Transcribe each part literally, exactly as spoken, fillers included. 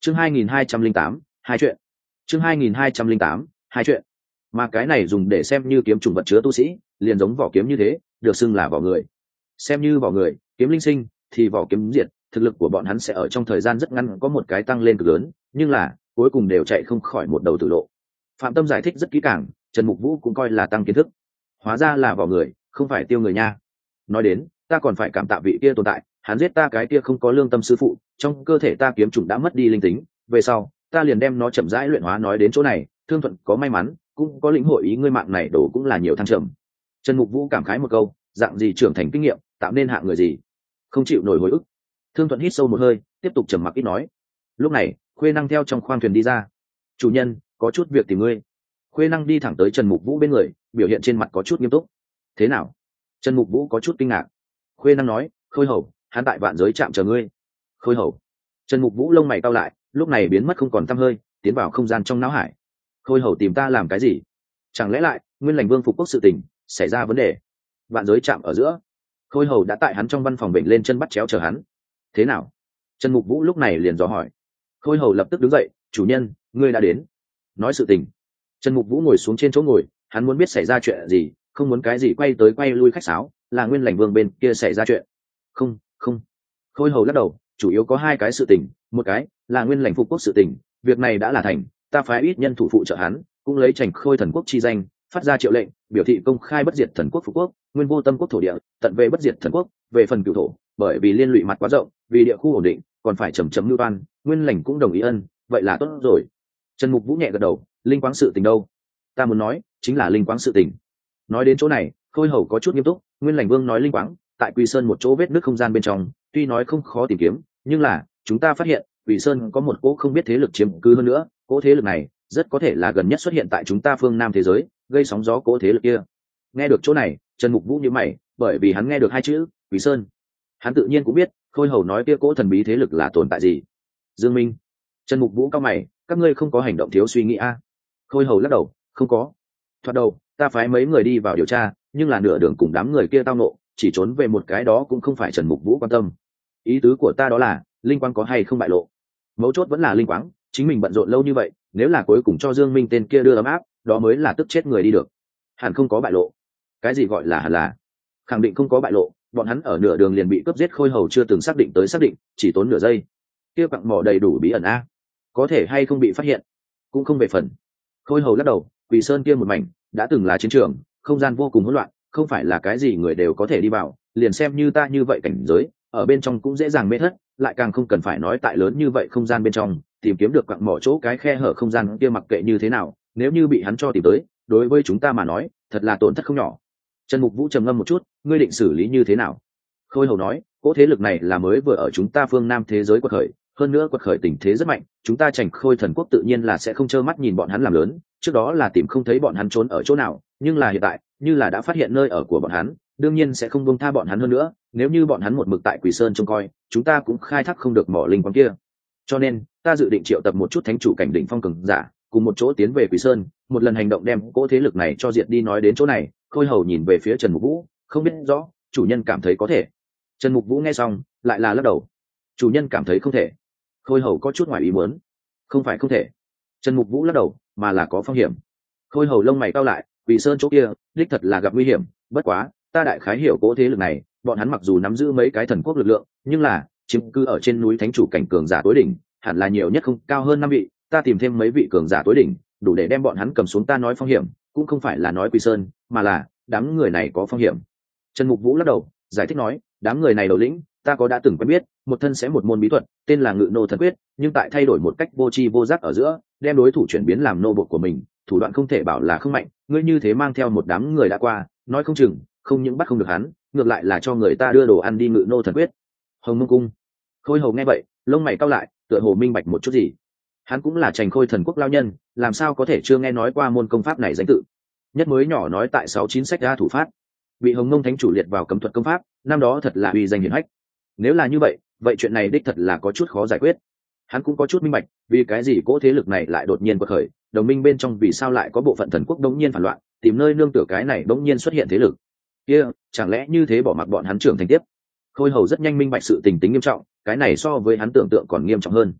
chương hai nghìn hai trăm linh tám hai chuyện chương hai nghìn hai trăm linh tám hai chuyện mà cái này dùng để xem như kiếm chủng vật chứa tu sĩ, liền giống vỏ kiếm như thế, được xưng là vỏ người. Xem như vỏ người, kiếm linh sinh thì vỏ kiếm diệt, thực lực của bọn hắn sẽ ở trong thời gian rất ngắn có một cái tăng lên cực lớn, nhưng là cuối cùng đều chạy không khỏi một đầu tử lộ. Phạm Tâm giải thích rất kỹ càng, Trần Mục Vũ cũng coi là tăng kiến thức. Hóa ra là vỏ người, không phải tiêu người nha. Nói đến, ta còn phải cảm tạ vị kia tồn tại, hắn giết ta cái kia không có lương tâm sư phụ, trong cơ thể ta kiếm chủng đã mất đi linh tính, về sau ta liền đem nó chậm rãi luyện hóa. Nói đến chỗ này, Thương Thuận có may mắn, cũng có lĩnh hội ý ngươi mạng này đổ cũng là nhiều thăng trầm. Trần Mục Vũ cảm khái một câu, dạng gì trưởng thành kinh nghiệm, tạo nên hạng người gì, không chịu nổi hồi ức. Thương Thuận hít sâu một hơi, tiếp tục trầm mặc ít nói. Lúc này, Khuê Năng theo trong khoang thuyền đi ra. Chủ nhân, có chút việc tìm ngươi. Khuê Năng đi thẳng tới Trần Mục Vũ bên người, biểu hiện trên mặt có chút nghiêm túc. Thế nào? Trần Mục Vũ có chút kinh ngạc. Khuê Năng nói, Khôi Hầu, hắn tại vạn giới trạm chờ ngươi. Khôi Hầu. Trần Mục Vũ lông mày cau lại, lúc này biến mất không còn tăm hơi, tiến vào không gian trong não hải. Khôi Hầu tìm ta làm cái gì? Chẳng lẽ lại Nguyên Lành Vương phục quốc sự tình xảy ra vấn đề? Vạn giới trạm ở giữa, Khôi Hầu đã tại hắn trong văn phòng bệnh lên chân bắt chéo chờ hắn. Thế nào? Trần Mục Vũ lúc này liền dò hỏi. Khôi Hầu lập tức đứng dậy, chủ nhân, ngươi đã đến. Nói sự tình. Trần Mục Vũ ngồi xuống trên chỗ ngồi, hắn muốn biết xảy ra chuyện gì, không muốn cái gì quay tới quay lui khách sáo, là Nguyên Lành Vương bên kia xảy ra chuyện. Không, không. Khôi Hầu lắc đầu, chủ yếu có hai cái sự tình, một cái là Nguyên Lành phục quốc sự tình, việc này đã là thành, ta phái ít nhân thủ phụ trợ hắn, cũng lấy Trành Khôi thần quốc chi danh, phát ra triệu lệnh, biểu thị công khai bất diệt thần quốc phục quốc, nguyên vô tâm quốc thổ địa, tận về bất diệt thần quốc, về phần cửu thổ, bởi vì liên lụy mặt quá rộng, vì địa khu ổn định, còn phải chậm chậm lưu toan, Nguyên Lành cũng đồng ý ân, vậy là tốt rồi. Trần Mục Vũ nhẹ gật đầu, linh quáng sự tình đâu? Ta muốn nói, chính là linh quáng sự tình. Nói đến chỗ này, Khôi Hầu có chút nghiêm túc, Nguyên Lành Vương nói linh quáng, tại Quỳ Sơn một chỗ vết nứt không gian bên trong, tuy nói không khó tìm kiếm, nhưng là chúng ta phát hiện Quỳ Sơn có một cỗ không biết thế lực chiếm cứ hơn nữa, cỗ thế lực này rất có thể là gần nhất xuất hiện tại chúng ta phương Nam thế giới, gây sóng gió cỗ thế lực kia. Nghe được chỗ này, Trần Mục Vũ nhíu mày, bởi vì hắn nghe được hai chữ Quỳ Sơn, hắn tự nhiên cũng biết Khôi Hầu nói kia cỗ thần bí thế lực là tồn tại gì. Dương Minh. Trần Mục Vũ cao mày, các ngươi không có hành động thiếu suy nghĩ a? À? Khôi Hầu lắc đầu, không có. Thoạt đầu ta phái mấy người đi vào điều tra, nhưng là nửa đường cùng đám người kia tao nộ, chỉ trốn về một cái đó cũng không phải Trần Mục Vũ quan tâm. Ý tứ của ta đó là linh quang có hay không bại lộ, mấu chốt vẫn là linh quang. Chính mình bận rộn lâu như vậy, nếu là cuối cùng cho Dương Minh tên kia đưa ấm áp, đó mới là tức chết người đi được. Hẳn không có bại lộ. Cái gì gọi là hẳn là? Khẳng định không có bại lộ, bọn hắn ở nửa đường liền bị cướp giết. Khôi Hầu chưa từng xác định tới xác định, chỉ tốn nửa giây. Kia quặng mỏ đầy đủ bí ẩn a, có thể hay không bị phát hiện cũng không về phần. Khôi Hầu lắc đầu, Quỳ Sơn kia một mảnh đã từng là chiến trường, không gian vô cùng hỗn loạn, không phải là cái gì người đều có thể đi vào, liền xem như ta như vậy cảnh giới, ở bên trong cũng dễ dàng mê thất, lại càng không cần phải nói tại lớn như vậy không gian bên trong, tìm kiếm được quặng mỏ chỗ cái khe hở không gian kia mặc kệ như thế nào, nếu như bị hắn cho tìm tới, đối với chúng ta mà nói, thật là tổn thất không nhỏ. Trần Mục Vũ trầm ngâm một chút, ngươi định xử lý như thế nào? Khôi Hầu nói, cỗ thế lực này là mới vừa ở chúng ta phương Nam thế giới quật khởi, hơn nữa quật khởi tình thế rất mạnh, chúng ta Trành Khôi thần quốc tự nhiên là sẽ không trơ mắt nhìn bọn hắn làm lớn, trước đó là tìm không thấy bọn hắn trốn ở chỗ nào, nhưng là hiện tại, như là đã phát hiện nơi ở của bọn hắn, đương nhiên sẽ không buông tha bọn hắn hơn nữa, nếu như bọn hắn một mực tại Quỳ Sơn trông coi, chúng ta cũng khai thác không được mỏ linh quáng kia. Cho nên, ta dự định triệu tập một chút thánh chủ cảnh đỉnh phong cường giả, cùng một chỗ tiến về Quỳ Sơn, một lần hành động đem cỗ thế lực này cho diệt đi. Nói đến chỗ này, Khôi Hầu nhìn về phía Trần Mục Vũ, không biết rõ, chủ nhân cảm thấy có thể. Trần Mục Vũ nghe xong, lại là lắc đầu. Chủ nhân cảm thấy không thể. Khôi Hầu có chút ngoài ý muốn. Không phải không thể. Trần Mục Vũ lắc đầu, mà là có phong hiểm. Khôi Hầu lông mày cau lại, Quỳ Sơn chỗ kia, đích thật là gặp nguy hiểm, bất quá, ta đại khái hiểu cỗ thế lực này, bọn hắn mặc dù nắm giữ mấy cái thần quốc lực lượng, nhưng là chiếm cư ở trên núi thánh chủ cảnh cường giả tối đỉnh, hẳn là nhiều nhất không cao hơn năm vị, ta tìm thêm mấy vị cường giả tối đỉnh, đủ để đem bọn hắn cầm xuống. Ta nói phong hiểm, cũng không phải là nói Quỳ Sơn, mà là đám người này có phong hiểm. Trần Mục Vũ lắc đầu, giải thích nói, đám người này đầu lĩnh, ta có đã từng quen biết, một thân sẽ một môn bí thuật, tên là Ngự Nô Thần Quyết, nhưng tại thay đổi một cách vô tri vô giác ở giữa, đem đối thủ chuyển biến làm nô bộc của mình, thủ đoạn không thể bảo là không mạnh, ngươi như thế mang theo một đám người đã qua, nói không chừng, không những bắt không được hắn, ngược lại là cho người ta đưa đồ ăn đi. Ngự Nô Thần Quyết. Hồng Mông Cung. Khôi Hầu nghe vậy, lông mày cau lại, tựa hồ minh bạch một chút gì. Hắn cũng là Trành Khôi thần quốc lao nhân, làm sao có thể chưa nghe nói qua môn công pháp này danh tự. Nhất mới nhỏ nói tại sáu chín sách ra thủ pháp, bị Hồng Mông thánh chủ liệt vào cấm thuật công pháp, năm đó thật là uy danh hiển hách. Nếu là như vậy, vậy chuyện này đích thật là có chút khó giải quyết. Hắn cũng có chút minh bạch, vì cái gì cỗ thế lực này lại đột nhiên quật khởi, đồng minh bên trong vì sao lại có bộ phận thần quốc đống nhiên phản loạn, tìm nơi nương tựa cái này đống nhiên xuất hiện thế lực kia, chẳng lẽ như thế bỏ mặc bọn hắn trưởng thành tiếp. Khôi Hầu rất nhanh minh bạch sự tình tính nghiêm trọng, cái này so với hắn tưởng tượng còn nghiêm trọng hơn.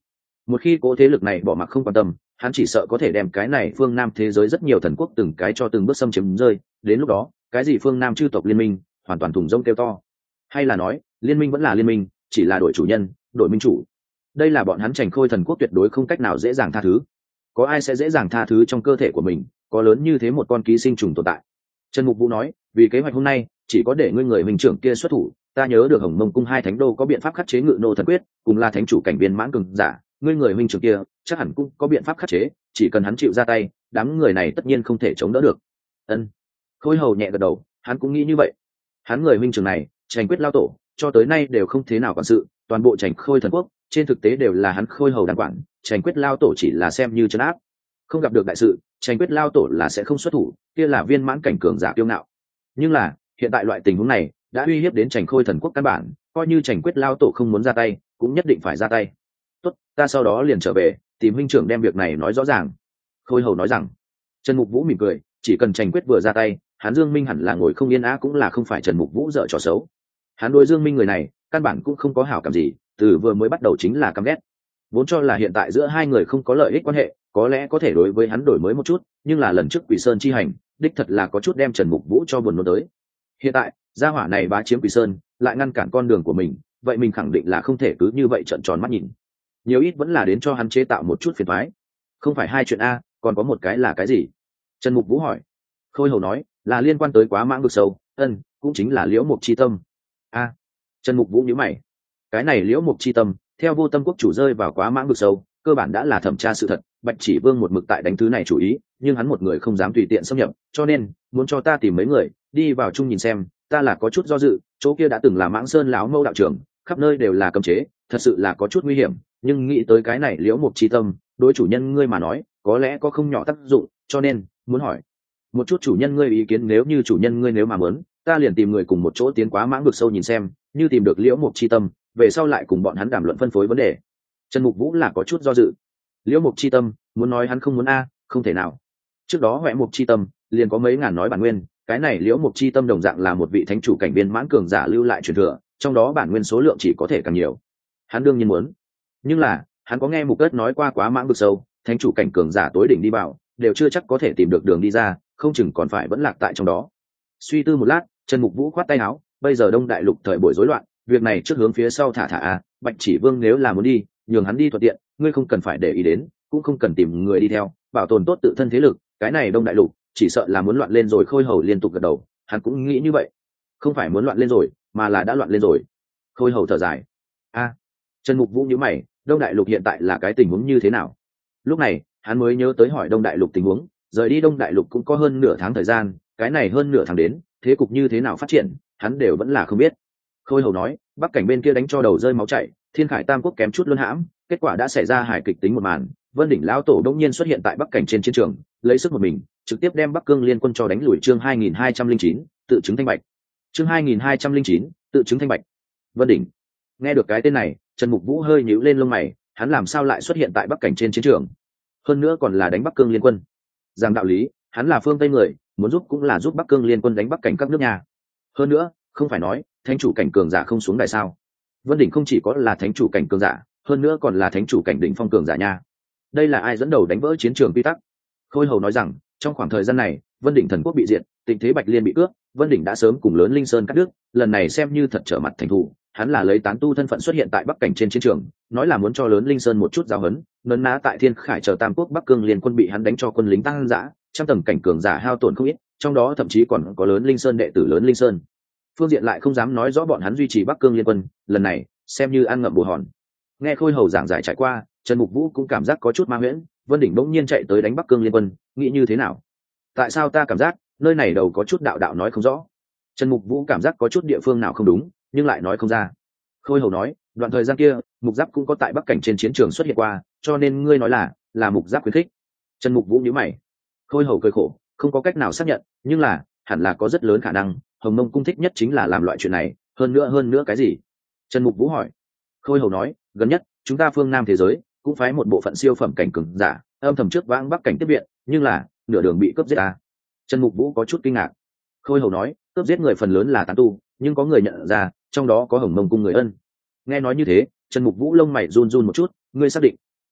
Một khi cỗ thế lực này bỏ mặc không quan tâm, hắn chỉ sợ có thể đem cái này phương Nam thế giới rất nhiều thần quốc từng cái cho từng bước xâm chiếm rơi, đến lúc đó cái gì phương Nam chư tộc liên minh hoàn toàn thùng rông kêu to. Hay là nói liên minh vẫn là liên minh, chỉ là đổi chủ nhân, đổi minh chủ. Đây là bọn hắn Chành Khôi thần quốc tuyệt đối không cách nào dễ dàng tha thứ. Có ai sẽ dễ dàng tha thứ trong cơ thể của mình có lớn như thế một con ký sinh trùng tồn tại? Trần Mục Vũ nói, vì kế hoạch hôm nay chỉ có để ngươi người minh trưởng kia xuất thủ. Ta nhớ được Hồng Mông cung hai thánh đô có biện pháp khắc chế Ngự Nô thần quyết, cùng là thánh chủ cảnh viên mãn cường giả, ngươi người minh trưởng kia chắc hẳn cũng có biện pháp khắc chế, chỉ cần hắn chịu ra tay, đám người này tất nhiên không thể chống đỡ được. Ân. Khôi Hầu nhẹ gật đầu, hắn cũng nghĩ như vậy. Hắn người minh trưởng này, Chành Quyết lao tổ, cho tới nay đều không thế nào quản sự, toàn bộ Chành Khôi thần quốc, trên thực tế đều là hắn Khôi Hầu đàn quản, Chành Quyết lao tổ chỉ là xem như trấn áp. Không gặp được đại sự, Chành Quyết lao tổ là sẽ không xuất thủ, kia là viên mãn cảnh cường giả kiêu ngạo. Nhưng là, hiện tại loại tình huống này đã uy hiếp đến Chành Khôi thần quốc căn bản, coi như Chành Quyết lao tổ không muốn ra tay, cũng nhất định phải ra tay. Tốt, ta sau đó liền trở về, tìm huynh trưởng đem việc này nói rõ ràng. Khôi Hầu nói rằng. Trần Mục Vũ mỉm cười, chỉ cần Chành Quyết vừa ra tay, hắn Dương Minh hẳn là ngồi không yên á, cũng là không phải Trần Mục Vũ dở trò xấu. Hắn đối Dương Minh người này, căn bản cũng không có hảo cảm gì, từ vừa mới bắt đầu chính là căm ghét. Vốn cho là hiện tại giữa hai người không có lợi ích quan hệ, có lẽ có thể đối với hắn đổi mới một chút, nhưng là lần trước Quỷ Sơn chi hành, đích thật là có chút đem Trần Mục Vũ cho buồn nôn tới. Hiện tại, gia hỏa này bá chiếm Quỷ Sơn, lại ngăn cản con đường của mình, vậy mình khẳng định là không thể cứ như vậy trợn tròn mắt nhìn. Nhiều ít vẫn là đến cho hắn chế tạo một chút phiền toái. Không phải hai chuyện a, còn có một cái là cái gì? Trần Mục Vũ hỏi. Khôi Hầu nói, là liên quan tới Quá Mãng vực sâu, ân, cũng chính là Liễu Mục chi tâm. A. Trần Mục Vũ nhíu mày. Cái này Liễu Mục chi tâm, theo Vô Tâm quốc chủ rơi vào Quá Mãng vực sâu, cơ bản đã là thẩm tra sự thật, Bạch Chỉ Vương một mực tại đánh thứ này chủ ý, nhưng hắn một người không dám tùy tiện xâm nhập, cho nên muốn cho ta tìm mấy người đi vào chung nhìn xem, ta là có chút do dự, chỗ kia đã từng là Mãng Sơn lão mâu đạo trưởng, khắp nơi đều là cấm chế, thật sự là có chút nguy hiểm, nhưng nghĩ tới cái này Liễu Mục chi tâm, đối chủ nhân ngươi mà nói, có lẽ có không nhỏ tác dụng, cho nên muốn hỏi một chút chủ nhân ngươi ý kiến, nếu như chủ nhân ngươi nếu mà muốn, ta liền tìm người cùng một chỗ tiến Quá Mãng vực sâu nhìn xem, như tìm được Liễu Mục chi tâm, về sau lại cùng bọn hắn đàm luận phân phối vấn đề. Trần Mục Vũ là có chút do dự. Liễu Mục chi tâm, muốn nói hắn không muốn a, không thể nào. Trước đó Huệ Mục chi tâm liền có mấy ngàn nói bản nguyên, cái này Liễu Mục chi tâm đồng dạng là một vị thánh chủ cảnh viên mãn cường giả lưu lại truyền thừa, trong đó bản nguyên số lượng chỉ có thể càng nhiều. Hắn đương nhiên muốn, nhưng là hắn có nghe Mục Cất nói qua Quá Mãng vực sâu, thánh chủ cảnh cường giả tối đỉnh đi vào, đều chưa chắc có thể tìm được đường đi ra, không chừng còn phải vẫn lạc tại trong đó. Suy tư một lát, Trần Mục Vũ khoát tay áo, bây giờ Đông Đại Lục thời buổi rối loạn, việc này trước hướng phía sau thả thả a, Bạch Chỉ Vương nếu là muốn đi, nhường hắn đi thuận tiện, ngươi không cần phải để ý đến, cũng không cần tìm người đi theo, bảo tồn tốt tự thân thế lực, cái này Đông Đại Lục chỉ sợ là muốn loạn lên rồi. Khôi Hầu liên tục gật đầu, hắn cũng nghĩ như vậy, không phải muốn loạn lên rồi, mà là đã loạn lên rồi. Khôi Hầu thở dài. A. Trần Mục Vũ nhíu mày, Đông Đại Lục hiện tại là cái tình huống như thế nào? Lúc này, hắn mới nhớ tới hỏi Đông Đại Lục tình huống, rời đi Đông Đại Lục cũng có hơn nửa tháng thời gian, cái này hơn nửa tháng đến, thế cục như thế nào phát triển, hắn đều vẫn là không biết. Khôi Hầu nói, Bắc cảnh bên kia đánh cho đầu rơi máu chảy, Thiên Khải Tam quốc kém chút luân hãm, kết quả đã xảy ra hài kịch tính một màn, Vân Đỉnh lão tổ đột nhiên xuất hiện tại Bắc cảnh trên chiến trường, lấy sức một mình, trực tiếp đem Bắc Cương liên quân cho đánh lùi. Chương hai nghìn hai trăm lẻ chín, tự chứng thanh bạch. Chương hai nghìn hai trăm lẻ chín, tự chứng thanh bạch. Vân Đỉnh. Nghe được cái tên này, Trần Mục Vũ hơi nhíu lên lông mày, hắn làm sao lại xuất hiện tại Bắc cảnh trên chiến trường? Hơn nữa còn là đánh Bắc Cương liên quân. Giang đạo lý, hắn là phương Tây người, muốn giúp cũng là giúp Bắc Cương liên quân đánh Bắc cảnh các nước nhà. Hơn nữa, không phải nói, thánh chủ cảnh cường giả không xuống đài sao? Vân Đỉnh không chỉ có là thánh chủ cảnh cường giả, hơn nữa còn là thánh chủ cảnh đỉnh phong cường giả nha. Đây là ai dẫn đầu đánh vỡ chiến trường quy tắc? Khôi Hầu nói rằng, trong khoảng thời gian này, Vân Đỉnh thần quốc bị diệt, tình thế Bạch Liên bị cướp, Vân Đỉnh đã sớm cùng lớn Linh Sơn cắt đứt, lần này xem như thật trở mặt thành thù, hắn là lấy tán tu thân phận xuất hiện tại Bắc cảnh trên chiến trường, nói là muốn cho lớn Linh Sơn một chút giáo huấn, nấn ná tại Thiên Khải chờ Tam quốc Bắc Cương liên quân bị hắn đánh cho quân lính tăng dã, trăm tầng cảnh cường giả hao tổn không ít, trong đó thậm chí còn có lớn Linh Sơn đệ tử lớn Linh Sơn. Phương diện lại không dám nói rõ bọn hắn duy trì Bắc Cương liên quân, lần này xem như ăn ngậm bù hòn. Nghe Khôi Hầu giảng giải trải qua, Trần Mục Vũ cũng cảm giác có chút ma huyễn, Vân Đỉnh bỗng nhiên chạy tới đánh Bắc Cương liên quân, nghĩ như thế nào? Tại sao ta cảm giác nơi này đầu có chút đạo đạo nói không rõ? Trần Mục Vũ cảm giác có chút địa phương nào không đúng, nhưng lại nói không ra. Khôi Hầu nói, đoạn thời gian kia, Mục Giáp cũng có tại Bắc cảnh trên chiến trường xuất hiện qua, cho nên ngươi nói là là Mục Giáp khuyến khích. Trần Mục Vũ nhíu mày. Khôi Hầu cười khổ, không có cách nào xác nhận, nhưng là hẳn là có rất lớn khả năng, Hồng Mông cung thích nhất chính là làm loại chuyện này, hơn nữa hơn nữa cái gì? Trần Mục Vũ hỏi. Khôi Hầu nói, gần nhất chúng ta phương Nam thế giới cũng phái một bộ phận siêu phẩm cảnh cường giả âm thầm trước vãng Bắc cảnh tiếp viện, nhưng là nửa đường bị cướp giết à? Trần Mục Vũ có chút kinh ngạc. Khôi Hầu nói, cướp giết người phần lớn là tán tu, nhưng có người nhận ra, trong đó có Hồng Mông cung người ân. Nghe nói như thế, Trần Mục Vũ lông mày run run một chút, ngươi xác định?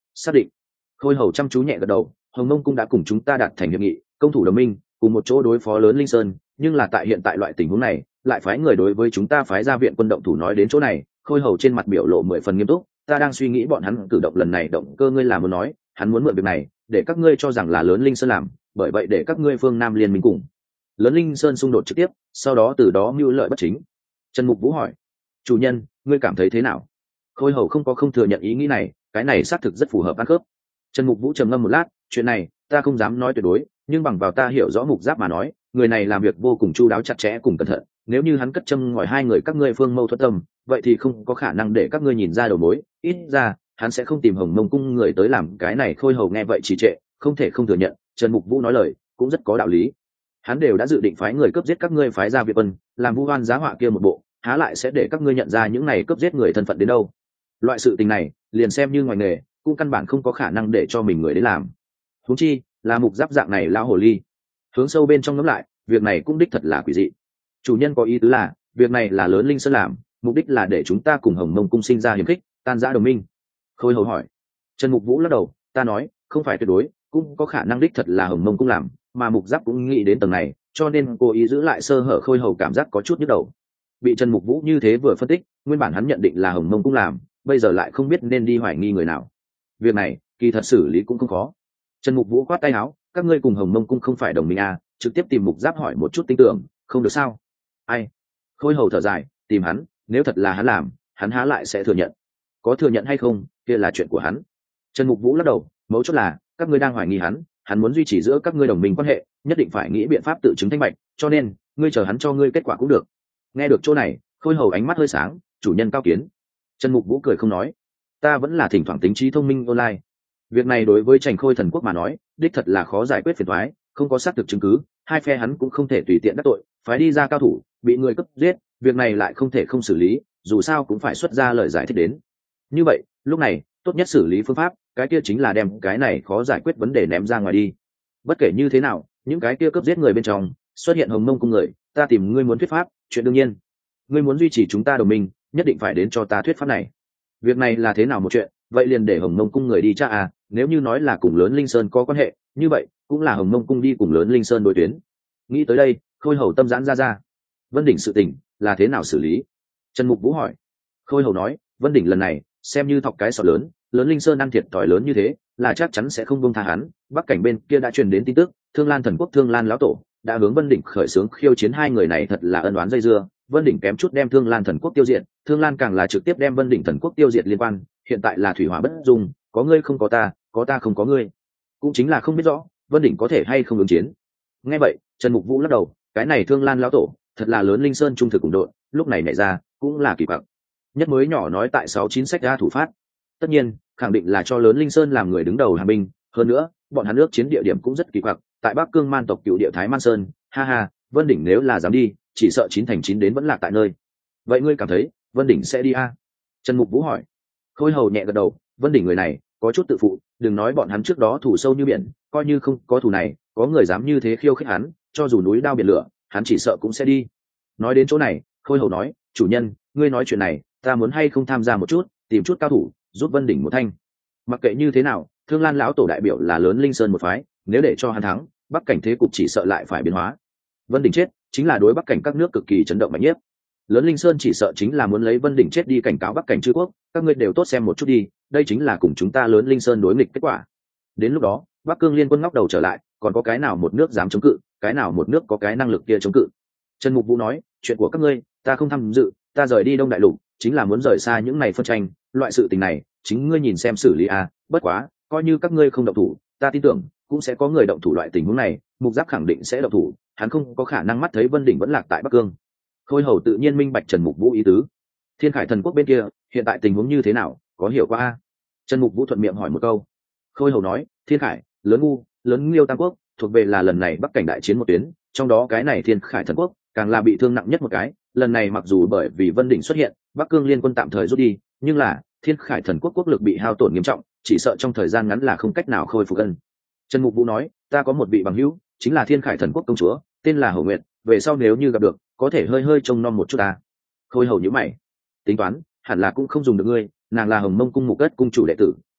xác định. Khôi hầu chăm chú nhẹ gật đầu. Hồng Mông cung đã cùng chúng ta đạt thành hiệp nghị, công thủ đồng minh, cùng một chỗ đối phó lớn linh sơn, nhưng là tại hiện tại loại tình huống này lại phái người đối với chúng ta phái ra viện quân động thủ. Nói đến chỗ này, Khôi hầu trên mặt biểu lộ mười phần nghiêm túc. Ta đang suy nghĩ bọn hắn cử động lần này động cơ, ngươi là muốn nói hắn muốn mượn việc này để các ngươi cho rằng là lớn linh sơn làm, bởi vậy để các ngươi phương Nam liên minh cùng lớn linh sơn xung đột trực tiếp, sau đó từ đó mưu lợi bất chính. Trần Mục Vũ hỏi. Chủ nhân, ngươi cảm thấy thế nào? Khôi hầu không có không thừa nhận ý nghĩ này, cái này xác thực rất phù hợp ăn khớp. Trần Mục Vũ trầm ngâm một lát. Chuyện này ta không dám nói tuyệt đối, nhưng bằng vào ta hiểu rõ Mục Giáp mà nói, người này làm việc vô cùng chu đáo chặt chẽ cùng cẩn thận. Nếu như hắn cất châm ngòi hai người các ngươi phương mâu thuẫn tâm, vậy thì không có khả năng để các ngươi nhìn ra đầu mối. Ít ra hắn sẽ không tìm Hồng Mông cung người tới làm cái này. Khôi hầu nghe vậy trì trệ, không thể không thừa nhận Trần Mục Vũ nói lời cũng rất có đạo lý. Hắn đều đã dự định phái người cướp giết các ngươi phái ra Việt Quân, làm vu oan giá họa kia một bộ, há lại sẽ để các ngươi nhận ra những này cướp giết người thân phận đến đâu. Loại sự tình này liền xem như ngoài nghề cũng căn bản không có khả năng để cho mình người đến làm, huống chi là Mục Giáp dạng này lão hồ ly. Hướng sâu bên trong ngẫm lại, việc này cũng đích thật là quỷ dị. Chủ nhân có ý tứ là việc này là lớn linh sơn làm, mục đích là để chúng ta cùng Hồng Mông cung sinh ra hiềm khích, tan rã đồng minh. Khôi hầu hỏi. Trần Mục Vũ lắc đầu. Ta nói không phải tuyệt đối, cũng có khả năng đích thật là Hồng Mông cung làm, mà Mục Giáp cũng nghĩ đến tầng này, cho nên cố ý giữ lại sơ hở. Khôi hầu cảm giác có chút nhức đầu. Bị Trần Mục Vũ như thế vừa phân tích, nguyên bản hắn nhận định là Hồng Mông cung làm, bây giờ lại không biết nên đi hoài nghi người nào. Việc này kỳ thật xử lý cũng không khó. Trần Mục Vũ khoát tay áo. Các ngươi cùng Hồng Mông cung không phải đồng minh à, trực tiếp tìm Mục Giáp hỏi một chút tin tưởng không được sao? Ai? Khôi hầu thở dài. Tìm hắn, nếu thật là hắn làm, hắn há lại sẽ thừa nhận? Có thừa nhận hay không kia là chuyện của hắn. Trần Mục Vũ lắc đầu. Mấu chốt là các ngươi đang hoài nghi hắn, hắn muốn duy trì giữa các ngươi đồng minh quan hệ, nhất định phải nghĩ biện pháp tự chứng thanh bạch, cho nên ngươi chờ hắn cho ngươi kết quả cũng được. Nghe được chỗ này, Khôi hầu ánh mắt hơi sáng. Chủ nhân cao kiến. Trần Mục Vũ cười không nói. Ta vẫn là thỉnh thoảng tính trí thông minh online. Việc này đối với Trành Khôi thần quốc mà nói đích thật là khó giải quyết phiền toái, không có xác thực chứng cứ, hai phe hắn cũng không thể tùy tiện đắc tội, phái đi ra cao thủ bị người cướp giết, việc này lại không thể không xử lý, dù sao cũng phải xuất ra lời giải thích đến. Như vậy lúc này tốt nhất xử lý phương pháp, cái kia chính là đem cái này khó giải quyết vấn đề ném ra ngoài đi. Bất kể như thế nào, những cái kia cướp giết người bên trong xuất hiện Hồng Mông cung người, ta tìm ngươi muốn thuyết pháp, chuyện đương nhiên. Ngươi muốn duy trì chúng ta đồng minh, nhất định phải đến cho ta thuyết pháp này. Việc này là thế nào một chuyện, vậy liền để Hồng Mông cung người đi tra à, nếu như nói là cùng lớn linh sơn có quan hệ, như vậy cũng là Hồng Mông cung đi cùng lớn linh sơn đối tuyến. Nghĩ tới đây, Khôi hầu tâm giãn ra ra. Vân Đỉnh sự tình là thế nào xử lý? Trần Mục Vũ hỏi. Khôi hầu nói, Vân Đỉnh lần này xem như thọc cái sọt lớn, lớn linh sơn ăn thiệt thòi lớn như thế, là chắc chắn sẽ không buông tha hắn. Bắc cảnh bên kia đã truyền đến tin tức, Thương Lan thần quốc Thương Lan lão tổ đã hướng Vân Đỉnh khởi xướng khiêu chiến. Hai người này thật là ân oán dây dưa, Vân Đỉnh kém chút đem Thương Lan thần quốc tiêu diệt, Thương Lan càng là trực tiếp đem Vân Đỉnh thần quốc tiêu diệt liên quan, hiện tại là thủy hỏa bất dung, có ngươi không có ta, có ta không có ngươi, cũng chính là không biết rõ Vân Đỉnh có thể hay không ứng chiến. Nghe vậy, Trần Mục Vũ lắc đầu. Cái này Thương Lan lão tổ thật là lớn linh sơn trung thực cùng đội, lúc này nảy ra cũng là kỳ quặc. Nhất mới nhỏ nói tại sáu chín sách ra thủ phát, tất nhiên khẳng định là cho lớn linh sơn làm người đứng đầu hàng binh. Hơn nữa bọn hắn nước chiến địa điểm cũng rất kỳ quặc, tại Bắc Cương man tộc cựu địa Thái Man Sơn. Ha ha, Vân Đỉnh nếu là dám đi, chỉ sợ chín thành chín đến vẫn lạc tại nơi. Vậy ngươi cảm thấy Vân Đỉnh sẽ đi à? Trần Mục Vũ hỏi. Khôi hầu nhẹ gật đầu. Vân Đỉnh người này có chút tự phụ, đừng nói bọn hắn trước đó thủ sâu như biển, coi như không có thủ này, có người dám như thế khiêu khích hắn, cho dù núi đao biển lửa, hắn chỉ sợ cũng sẽ đi. Nói đến chỗ này, Khôi hầu nói, chủ nhân, ngươi nói chuyện này, ta muốn hay không tham gia một chút, tìm chút cao thủ giúp Vân Đỉnh một thanh. Mặc kệ như thế nào, Thương Lan lão tổ đại biểu là lớn linh sơn một phái, nếu để cho hắn thắng, Bắc cảnh thế cục chỉ sợ lại phải biến hóa. Vân Đỉnh chết chính là đối Bắc cảnh các nước cực kỳ chấn động mạnh nhất. Lớn linh sơn chỉ sợ chính là muốn lấy Vân Đỉnh chết đi cảnh cáo Bắc cảnh chư quốc, các ngươi đều tốt xem một chút đi, đây chính là cùng chúng ta lớn linh sơn đối nghịch kết quả. Đến lúc đó Bắc Cương liên quân ngóc đầu trở lại, còn có cái nào một nước dám chống cự, cái nào một nước có cái năng lực kia chống cự. Trần Mục Vũ nói, chuyện của các ngươi ta không tham dự, ta rời đi Đông Đại Lục chính là muốn rời xa những này phân tranh, loại sự tình này chính ngươi nhìn xem xử lý à. Bất quá coi như các ngươi không động thủ, ta tin tưởng cũng sẽ có người động thủ. Loại tình huống này Mục Giáp khẳng định sẽ động thủ, hắn không có khả năng mắt thấy Vân Đỉnh vẫn lạc tại Bắc Cương. Khôi hầu tự nhiên minh bạch Trần Mục Vũ ý tứ. Thiên Khải thần quốc bên kia hiện tại tình huống như thế nào, có hiểu qua a? Trần Mục Vũ thuận miệng hỏi một câu. Khôi hầu nói, Thiên Khải, Lớn Ngu, Lớn Liêu tam quốc thuộc về là lần này Bắc cảnh đại chiến một tuyến, trong đó cái này Thiên Khải thần quốc càng là bị thương nặng nhất một cái. Lần này mặc dù bởi vì Vân Đỉnh xuất hiện, Bắc Cương liên quân tạm thời rút đi, nhưng là Thiên Khải thần quốc quốc lực bị hao tổn nghiêm trọng, chỉ sợ trong thời gian ngắn là không cách nào khôi phục gần. Trần Mục Vũ nói, ta có một vị bằng hữu, chính là Thiên Khải thần quốc công chúa, tên là Hổ Nguyệt, về sau nếu như gặp được, có thể hơi hơi trông nom một chút ta. Khôi hầu nhíu mày, tính toán hẳn là cũng không dùng được ngươi, nàng là Hồng Mông cung Mục Ất cung chủ đệ tử,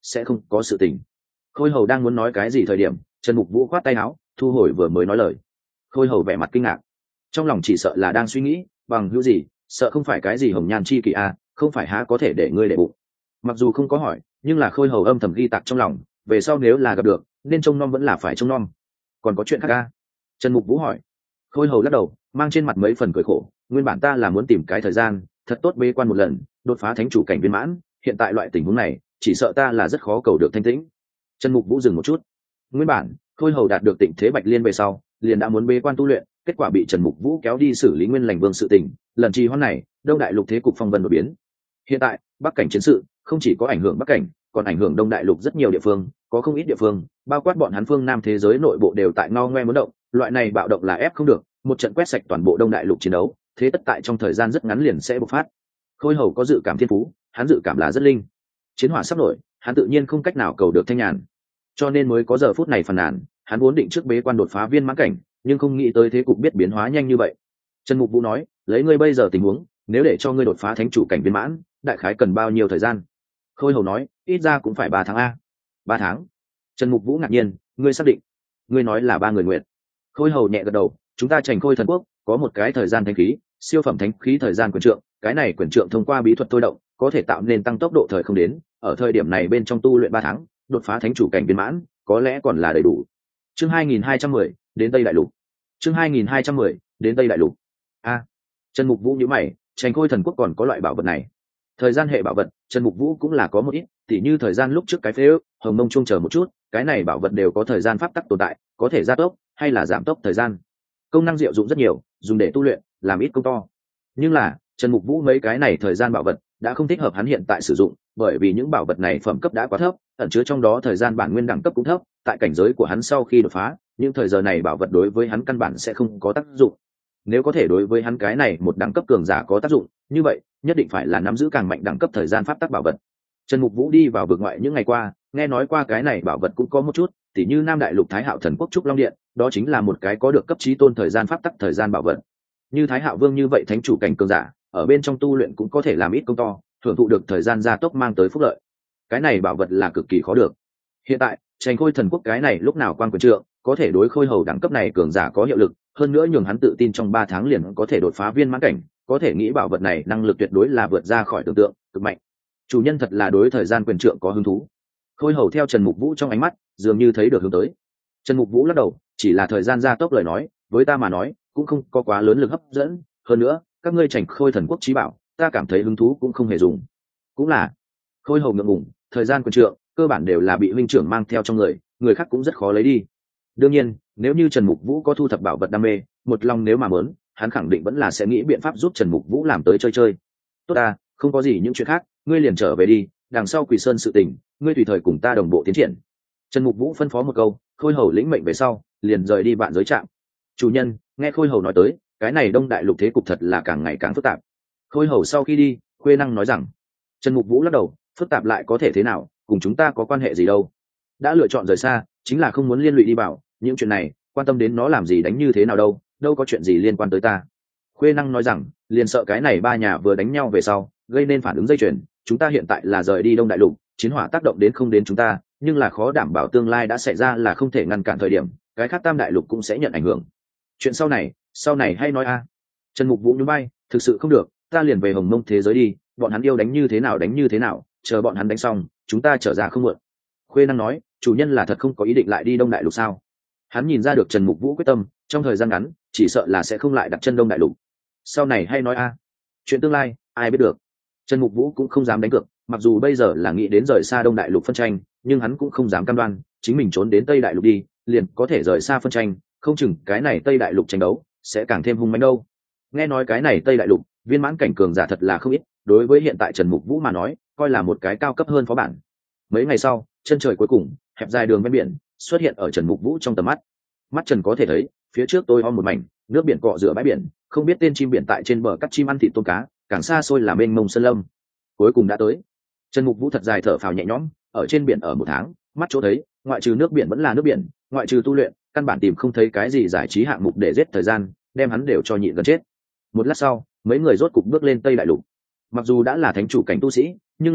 sẽ không có sự tình. Khôi hầu đang muốn nói cái gì thời điểm, Trần Mục Vũ khoát tay áo thu hồi vừa mới nói lời. Khôi hầu vẻ mặt kinh ngạc, trong lòng chỉ sợ là đang suy nghĩ bằng hữu gì, sợ không phải cái gì hồng nhan chi kỳ a, không phải há có thể để ngươi để bụng. Mặc dù không có hỏi, nhưng là Khôi hầu âm thầm ghi tạc trong lòng, về sau nếu là gặp được nên trông nom vẫn là phải trông nom. Còn có chuyện khác a? Trần Mục Vũ hỏi. Khôi hầu lắc đầu, mang trên mặt mấy phần cười khổ, nguyên bản ta là muốn tìm cái thời gian thật tốt bế quan một lần, đột phá thánh chủ cảnh viên mãn, hiện tại loại tình huống này chỉ sợ ta là rất khó cầu được thanh tĩnh. Trần Mục Vũ dừng một chút. Nguyên bản Khôi hầu đạt được Tịnh Thế Bạch Liên về sau liền đã muốn bế quan tu luyện, kết quả bị Trần Mục Vũ kéo đi xử lý Nguyên Lành Vương sự tình, lần trì hoãn này đông đại lục thế cục phong vân đột biến. Hiện tại bắc cảnh chiến sự không chỉ có ảnh hưởng bắc cảnh, còn ảnh hưởng đông đại lục rất nhiều địa phương, có không ít địa phương bao quát bọn hắn phương nam thế giới nội bộ đều tại ngao ngoe muốn động, loại này bạo động là ép không được, một trận quét sạch toàn bộ đông đại lục chiến đấu, thế tất tại trong thời gian rất ngắn liền sẽ bộc phát. Khôi hầu có dự cảm thiên phú, hắn dự cảm là rất linh, chiến hỏa sắp nổi, hắn tự nhiên không cách nào cầu được thanh nhàn, cho nên mới có giờ phút này phàn nàn. Hắn vốn định trước bế quan đột phá viên mãn cảnh, nhưng không nghĩ tới thế cục biết biến hóa nhanh như vậy. Trần Mục Vũ nói, lấy ngươi bây giờ tình huống, nếu để cho ngươi đột phá thánh chủ cảnh viên mãn, đại khái cần bao nhiêu thời gian? Khôi hầu nói, ít ra cũng phải ba tháng a. Ba tháng? Trần Mục Vũ ngạc nhiên, ngươi xác định? Ngươi nói là ba người nguyện? Khôi hầu nhẹ gật đầu, chúng ta Chành Khôi thần quốc có một cái thời gian thánh khí, siêu phẩm thánh khí thời gian quyền trượng, cái này quyền trượng thông qua bí thuật thôi động có thể tạo nên tăng tốc độ thời không đến, ở thời điểm này bên trong tu luyện ba tháng, đột phá thánh chủ cảnh viên mãn, có lẽ còn là đầy đủ. Chương hai nghìn hai trăm mười, đến Tây Đại Lục. Chương hai nghìn hai trăm mười, đến Tây Đại Lục. A. Trần Mục Vũ nhíu mày, Chành Khôi thần quốc còn có loại bảo vật này. Thời gian hệ bảo vật, Trần Mục Vũ cũng là có một ít, tỉ như thời gian lúc trước cái phế ước, hồng mông chung chờ một chút, cái này bảo vật đều có thời gian pháp tắc tồn tại, có thể gia tốc hay là giảm tốc thời gian. Công năng diệu dụng rất nhiều, dùng để tu luyện, làm ít công to. Nhưng là, Trần Mục Vũ mấy cái này thời gian bảo vật đã không thích hợp hắn hiện tại sử dụng, bởi vì những bảo vật này phẩm cấp đã quá thấp, ẩn chứa trong đó thời gian bản nguyên đẳng cấp cũng thấp, tại cảnh giới của hắn sau khi đột phá, những thời giờ này bảo vật đối với hắn căn bản sẽ không có tác dụng. Nếu có thể đối với hắn cái này một đẳng cấp cường giả có tác dụng, như vậy, nhất định phải là nắm giữ càng mạnh đẳng cấp thời gian pháp tắc bảo vật. Trần Mục Vũ đi vào vực ngoại những ngày qua, nghe nói qua cái này bảo vật cũng có một chút, tỉ như Nam Đại Lục Thái Hạo Thần Quốc Trúc Long Điện, đó chính là một cái có được cấp chí tôn thời gian pháp tắc thời gian bảo vật. Như Thái Hạo Vương như vậy thánh chủ cảnh cường giả, ở bên trong tu luyện cũng có thể làm ít công to, hưởng thụ được thời gian gia tốc mang tới phúc lợi. Cái này bảo vật là cực kỳ khó được. Hiện tại, Chành Khôi thần quốc cái này lúc nào quan quyền trượng, có thể đối khôi hầu đẳng cấp này cường giả có hiệu lực, hơn nữa nhường hắn tự tin trong ba tháng liền có thể đột phá viên mãn cảnh, có thể nghĩ bảo vật này năng lực tuyệt đối là vượt ra khỏi tưởng tượng, cực mạnh. Chủ nhân thật là đối thời gian quyền trượng có hứng thú. Khôi hầu theo Trần Mục Vũ trong ánh mắt, dường như thấy được hướng tới. Trần Mục Vũ lắc đầu, chỉ là thời gian gia tốc lời nói, với ta mà nói, cũng không có quá lớn lực hấp dẫn, hơn nữa, các ngươi Chành Khôi thần quốc chí bảo, ta cảm thấy hứng thú cũng không hề dùng. Cũng là, Khôi hầu ngượng ngùng, thời gian quyền trượng, cơ bản đều là bị huynh trưởng mang theo trong người, người khác cũng rất khó lấy đi. Đương nhiên, nếu như Trần Mục Vũ có thu thập bảo vật đam mê, một lòng nếu mà muốn, hắn khẳng định vẫn là sẽ nghĩ biện pháp giúp Trần Mục Vũ làm tới chơi chơi. Tốt à, không có gì những chuyện khác, ngươi liền trở về đi, đằng sau Quỷ Sơn sự tình, ngươi tùy thời cùng ta đồng bộ tiến triển. Trần Mục Vũ phân phó một câu, Khôi hầu lĩnh mệnh về sau, liền rời đi vạn giới trạm. Chủ nhân, nghe Khôi hầu nói tới, cái này Đông Đại Lục thế cục thật là càng ngày càng phức tạp. Khôi hầu sau khi đi, Khuê Năng nói rằng, Trần Mục Vũ lắc đầu, phức tạp lại có thể thế nào, cùng chúng ta có quan hệ gì đâu. Đã lựa chọn rời xa, chính là không muốn liên lụy đi bảo, những chuyện này, quan tâm đến nó làm gì đánh như thế nào đâu, đâu có chuyện gì liên quan tới ta. Khuê Năng nói rằng, liền sợ cái này ba nhà vừa đánh nhau về sau, gây nên phản ứng dây chuyền, chúng ta hiện tại là rời đi Đông Đại Lục, chiến hỏa tác động đến không đến chúng ta, nhưng là khó đảm bảo tương lai đã xảy ra là không thể ngăn cản thời điểm, cái khác Tam Đại Lục cũng sẽ nhận ảnh hưởng. Chuyện sau này, sau này hay nói a. Trần Mục Vũ nhún vai, thực sự không được, ta liền về Hồng Mông thế giới đi, bọn hắn yêu đánh như thế nào đánh như thế nào, chờ bọn hắn đánh xong, chúng ta trở ra không muộn. Khuê Năng nói, chủ nhân là thật không có ý định lại đi Đông Đại Lục sao? Hắn nhìn ra được Trần Mục Vũ quyết tâm, trong thời gian ngắn, chỉ sợ là sẽ không lại đặt chân Đông Đại Lục. Sau này hay nói a. Chuyện tương lai, ai biết được. Trần Mục Vũ cũng không dám đánh cược, mặc dù bây giờ là nghĩ đến rời xa Đông Đại Lục phân tranh, nhưng hắn cũng không dám cam đoan, chính mình trốn đến Tây Đại Lục đi, liền có thể rời xa phân tranh, không chừng cái này Tây Đại Lục tranh đấu sẽ càng thêm hung mãnh đâu. Nghe nói cái này Tây Đại Lục, viên mãn cảnh cường giả thật là không ít, đối với hiện tại Trần Mục Vũ mà nói, coi là một cái cao cấp hơn phó bản. Mấy ngày sau, chân trời cuối cùng, hẹp dài đường ven biển xuất hiện ở Trần Mục Vũ trong tầm mắt. Mắt Trần có thể thấy, phía trước tôi om một mảnh, nước biển cọ rửa bãi biển, không biết tên chim biển tại trên bờ cắt chim ăn thịt tôm cá, càng xa xôi là mênh mông sơn lâm. Cuối cùng đã tới. Trần Mục Vũ thật dài thở phào nhẹ nhõm, ở trên biển ở một tháng, mắt chỗ thấy, ngoại trừ nước biển vẫn là nước biển, ngoại trừ tu luyện, căn bản tìm không thấy cái gì giải trí hạng mục để giết thời gian, đem hắn đều cho nhịn gần chết. Một lát sau, mấy người rốt cục bước lên Tây Đại Lục. Mặc dù đã là thánh chủ cảnh tu sĩ, nhưng là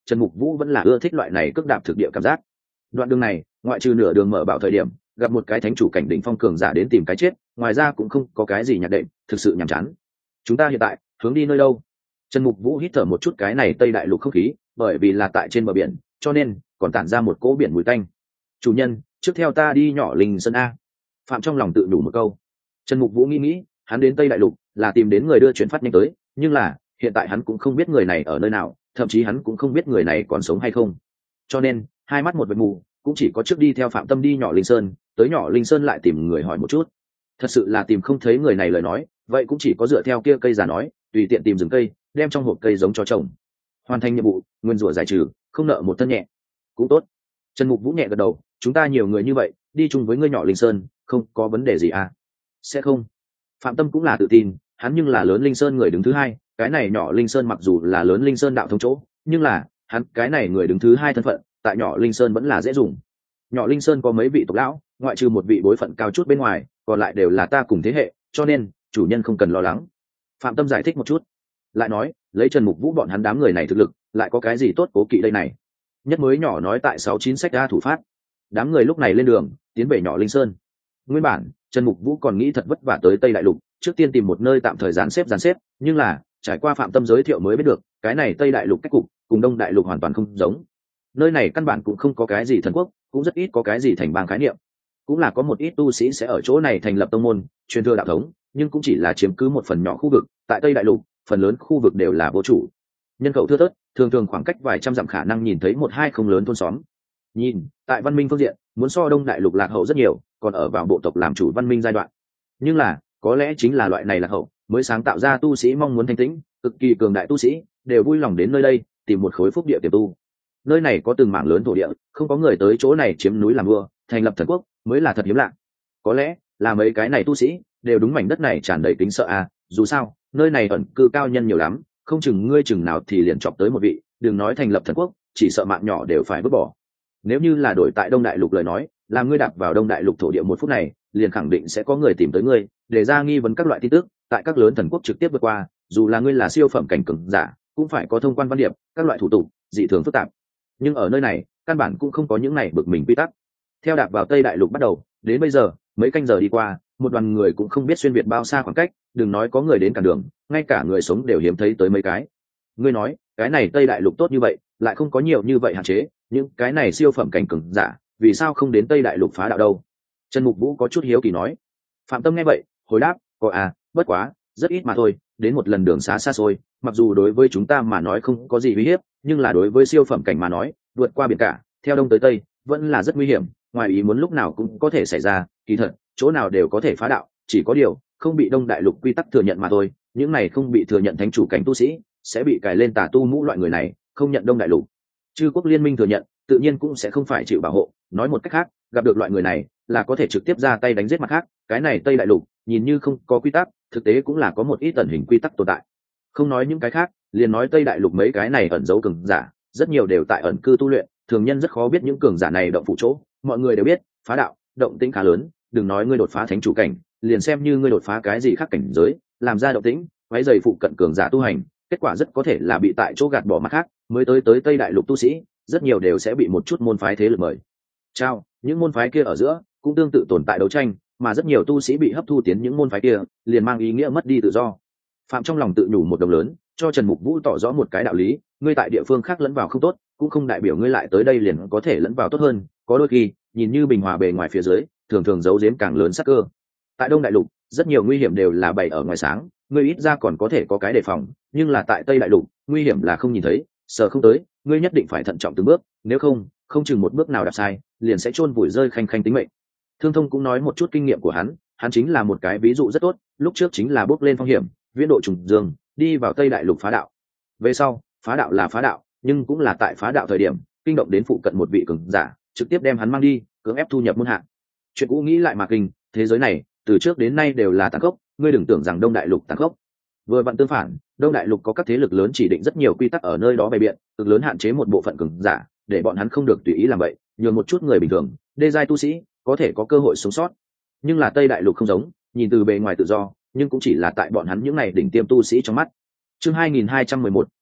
Trần Mục Vũ vẫn là ưa thích loại này cước đạp thực địa cảm giác. Đoạn đường này ngoại trừ nửa đường mở bảo thời điểm gặp một cái thánh chủ cảnh đỉnh phong cường giả đến tìm cái chết, ngoài ra cũng không có cái gì nhạc đệm, thực sự nhàm chán. Chúng ta hiện tại hướng đi nơi đâu? Trần Mục Vũ hít thở một chút cái này Tây Đại Lục không khí, bởi vì là tại trên bờ biển, cho nên còn tản ra một cỗ biển mùi tanh. Chủ nhân, trước theo ta đi nhỏ Linh Sơn a. Phạm trong lòng tự đủ một câu. Trần Mục Vũ nghĩ nghĩ, hắn đến Tây Đại Lục là tìm đến người đưa chuyển phát nhanh tới, nhưng là hiện tại hắn cũng không biết người này ở nơi nào, thậm chí hắn cũng không biết người này còn sống hay không. Cho nên hai mắt một vệt mù, cũng chỉ có trước đi theo Phạm Tâm đi nhỏ Linh Sơn, tới nhỏ Linh Sơn lại tìm người hỏi một chút. Thật sự là tìm không thấy người này lời nói, vậy cũng chỉ có dựa theo kia cây già nói, tùy tiện tìm rừng cây, đem trong hộp cây giống cho trồng. Hoàn thành nhiệm vụ, nguyên rủa giải trừ, không nợ một thân nhẹ. Cũng tốt. Trần Mục Vũ nhẹ gật đầu, chúng ta nhiều người như vậy, đi chung với ngươi nhỏ Linh Sơn, không có vấn đề gì à? Sẽ không. Phạm Tâm cũng là tự tin, hắn nhưng là lớn Linh Sơn người đứng thứ hai, cái này nhỏ Linh Sơn mặc dù là lớn Linh Sơn đạo thống chỗ, nhưng là hắn cái này người đứng thứ hai thân phận, tại nhỏ Linh Sơn vẫn là dễ dùng. Nhỏ Linh Sơn có mấy vị tộc lão, ngoại trừ một vị bối phận cao chút bên ngoài, còn lại đều là ta cùng thế hệ, cho nên chủ nhân không cần lo lắng. Phạm Tâm giải thích một chút, lại nói lấy Trần Mục Vũ bọn hắn đám người này thực lực, lại có cái gì tốt cố kỵ đây này? Nhất mới nhỏ nói tại sáu chín sách ra thủ phát, đám người lúc này lên đường tiến về nhỏ Linh Sơn. Nguyên bản Trần Mục Vũ còn nghĩ thật vất vả tới Tây Đại Lục, trước tiên tìm một nơi tạm thời dàn xếp dàn xếp, nhưng là trải qua Phạm Tâm giới thiệu mới biết được, cái này Tây Đại Lục cách cục cùng Đông Đại Lục hoàn toàn không giống. Nơi này căn bản cũng không có cái gì thần quốc, cũng rất ít có cái gì thành bang khái niệm, cũng là có một ít tu sĩ sẽ ở chỗ này thành lập tông môn, truyền thừa đạo thống, nhưng cũng chỉ là chiếm cứ một phần nhỏ khu vực. Tại Tây Đại Lục, phần lớn khu vực đều là vô chủ, nhân khẩu thưa thớt, thường thường khoảng cách vài trăm dặm khả năng nhìn thấy một hai không lớn thôn xóm. Nhìn tại văn minh phương diện, muốn so Đông Đại Lục lạc hậu rất nhiều, còn ở vào bộ tộc làm chủ văn minh giai đoạn. Nhưng là có lẽ chính là loại này lạc hậu mới sáng tạo ra tu sĩ mong muốn thanh tĩnh, cực kỳ cường đại tu sĩ đều vui lòng đến nơi đây tìm một khối phúc địa tiềm tu. Nơi này có từng mảng lớn thổ địa, không có người tới chỗ này chiếm núi làm vua, thành lập thần quốc mới là thật hiếm lạ. Có lẽ là mấy cái này tu sĩ đều đúng mảnh đất này tràn đầy kính sợ à, dù sao nơi này ẩn cư cao nhân nhiều lắm, không chừng ngươi chừng nào thì liền chọc tới một vị, đừng nói thành lập thần quốc, chỉ sợ mạng nhỏ đều phải vứt bỏ. Nếu như là đổi tại Đông Đại Lục lời nói, làm ngươi đạp vào Đông Đại Lục thổ địa một phút này, liền khẳng định sẽ có người tìm tới ngươi, để ra nghi vấn các loại tin tức, tại các lớn thần quốc trực tiếp vượt qua, dù là ngươi là siêu phẩm cảnh cường giả, cũng phải có thông quan văn điệp, các loại thủ tục dị thường phức tạp. Nhưng ở nơi này, căn bản cũng không có những này bực mình quy tắc. Theo đạp vào Tây Đại Lục bắt đầu, đến bây giờ, mấy canh giờ đi qua, một đoàn người cũng không biết xuyên việt bao xa khoảng cách, đừng nói có người đến cản đường, ngay cả người sống đều hiếm thấy tới mấy cái. Ngươi nói, cái này Tây Đại Lục tốt như vậy, lại không có nhiều như vậy hạn chế, những cái này siêu phẩm cảnh cường giả, vì sao không đến Tây Đại Lục phá đạo đâu? Trần Mục Vũ có chút hiếu kỳ nói. Phạm Tâm nghe vậy, hồi đáp, có à, bất quá, rất ít mà thôi, đến một lần đường xá xa xôi, mặc dù đối với chúng ta mà nói không có gì uy hiếp, nhưng là đối với siêu phẩm cảnh mà nói, vượt qua biển cả, theo đông tới tây, vẫn là rất nguy hiểm, ngoài ý muốn lúc nào cũng có thể xảy ra, kỳ thật, chỗ nào đều có thể phá đạo, chỉ có điều, không bị Đông Đại Lục quy tắc thừa nhận mà thôi, những này không bị thừa nhận thánh chủ cảnh tu sĩ, sẽ bị cài lên tà tu mũ loại người này, không nhận Đông Đại Lục. Chư quốc liên minh thừa nhận, tự nhiên cũng sẽ không phải chịu bảo hộ, nói một cách khác, gặp được loại người này, là có thể trực tiếp ra tay đánh giết mặt khác, cái này Tây Đại Lục, nhìn như không có quy tắc, thực tế cũng là có một ít ẩn hình quy tắc tồn tại. Không nói những cái khác, liền nói Tây Đại Lục mấy cái này ẩn giấu cường giả, rất nhiều đều tại ẩn cư tu luyện, thường nhân rất khó biết những cường giả này động phủ chỗ, mọi người đều biết, phá đạo, động tĩnh khá lớn, đừng nói ngươi đột phá thánh chủ cảnh, liền xem như ngươi đột phá cái gì khác cảnh giới, làm ra động tĩnh, quấy rầy phụ cận cường giả tu hành, kết quả rất có thể là bị tại chỗ gạt bỏ mặt khác, mới tới tới Tây Đại Lục tu sĩ, rất nhiều đều sẽ bị một chút môn phái thế lực mời. Chao, những môn phái kia ở giữa cũng tương tự tồn tại đấu tranh, mà rất nhiều tu sĩ bị hấp thu tiến những môn phái kia, liền mang ý nghĩa mất đi tự do. Phạm trong lòng tự nhủ một đồng lớn, cho Trần Mục Vũ tỏ rõ một cái đạo lý, ngươi tại địa phương khác lẫn vào không tốt, cũng không đại biểu ngươi lại tới đây liền có thể lẫn vào tốt hơn, có đôi khi, nhìn như bình hòa bề ngoài phía dưới, thường thường giấu giếm càng lớn sắc cơ. Tại Đông Đại Lục, rất nhiều nguy hiểm đều là bày ở ngoài sáng, ngươi ít ra còn có thể có cái đề phòng, nhưng là tại Tây Đại Lục, nguy hiểm là không nhìn thấy, sợ không tới, ngươi nhất định phải thận trọng từng bước, nếu không, không chừng một bước nào đạp sai, liền sẽ chôn vùi rơi khanh khanh tính mệnh. Thương Thông cũng nói một chút kinh nghiệm của hắn, hắn chính là một cái ví dụ rất tốt, lúc trước chính là bước lên phong hiểm, viễn độ trùng dương, đi vào Tây Đại Lục phá đạo. Về sau, phá đạo là phá đạo, nhưng cũng là tại phá đạo thời điểm, kinh động đến phụ cận một vị cường giả, trực tiếp đem hắn mang đi, cưỡng ép thu nhập môn hạ. Chuyện cũ nghĩ lại mà kinh, thế giới này, từ trước đến nay đều là tàn khốc, ngươi đừng tưởng rằng Đông Đại Lục tàn khốc. Vừa vặn tương phản, Đông Đại Lục có các thế lực lớn chỉ định rất nhiều quy tắc ở nơi đó bày biện, cực lớn hạn chế một bộ phận cường giả, để bọn hắn không được tùy ý làm vậy, nhường một chút người bình thường, đê giai tu sĩ, có thể có cơ hội sống sót. Nhưng là Tây Đại Lục không giống, nhìn từ bề ngoài tự do, nhưng cũng chỉ là tại bọn hắn những này đỉnh tiêm tu sĩ trong mắt. Chương hai nghìn hai trăm mười một,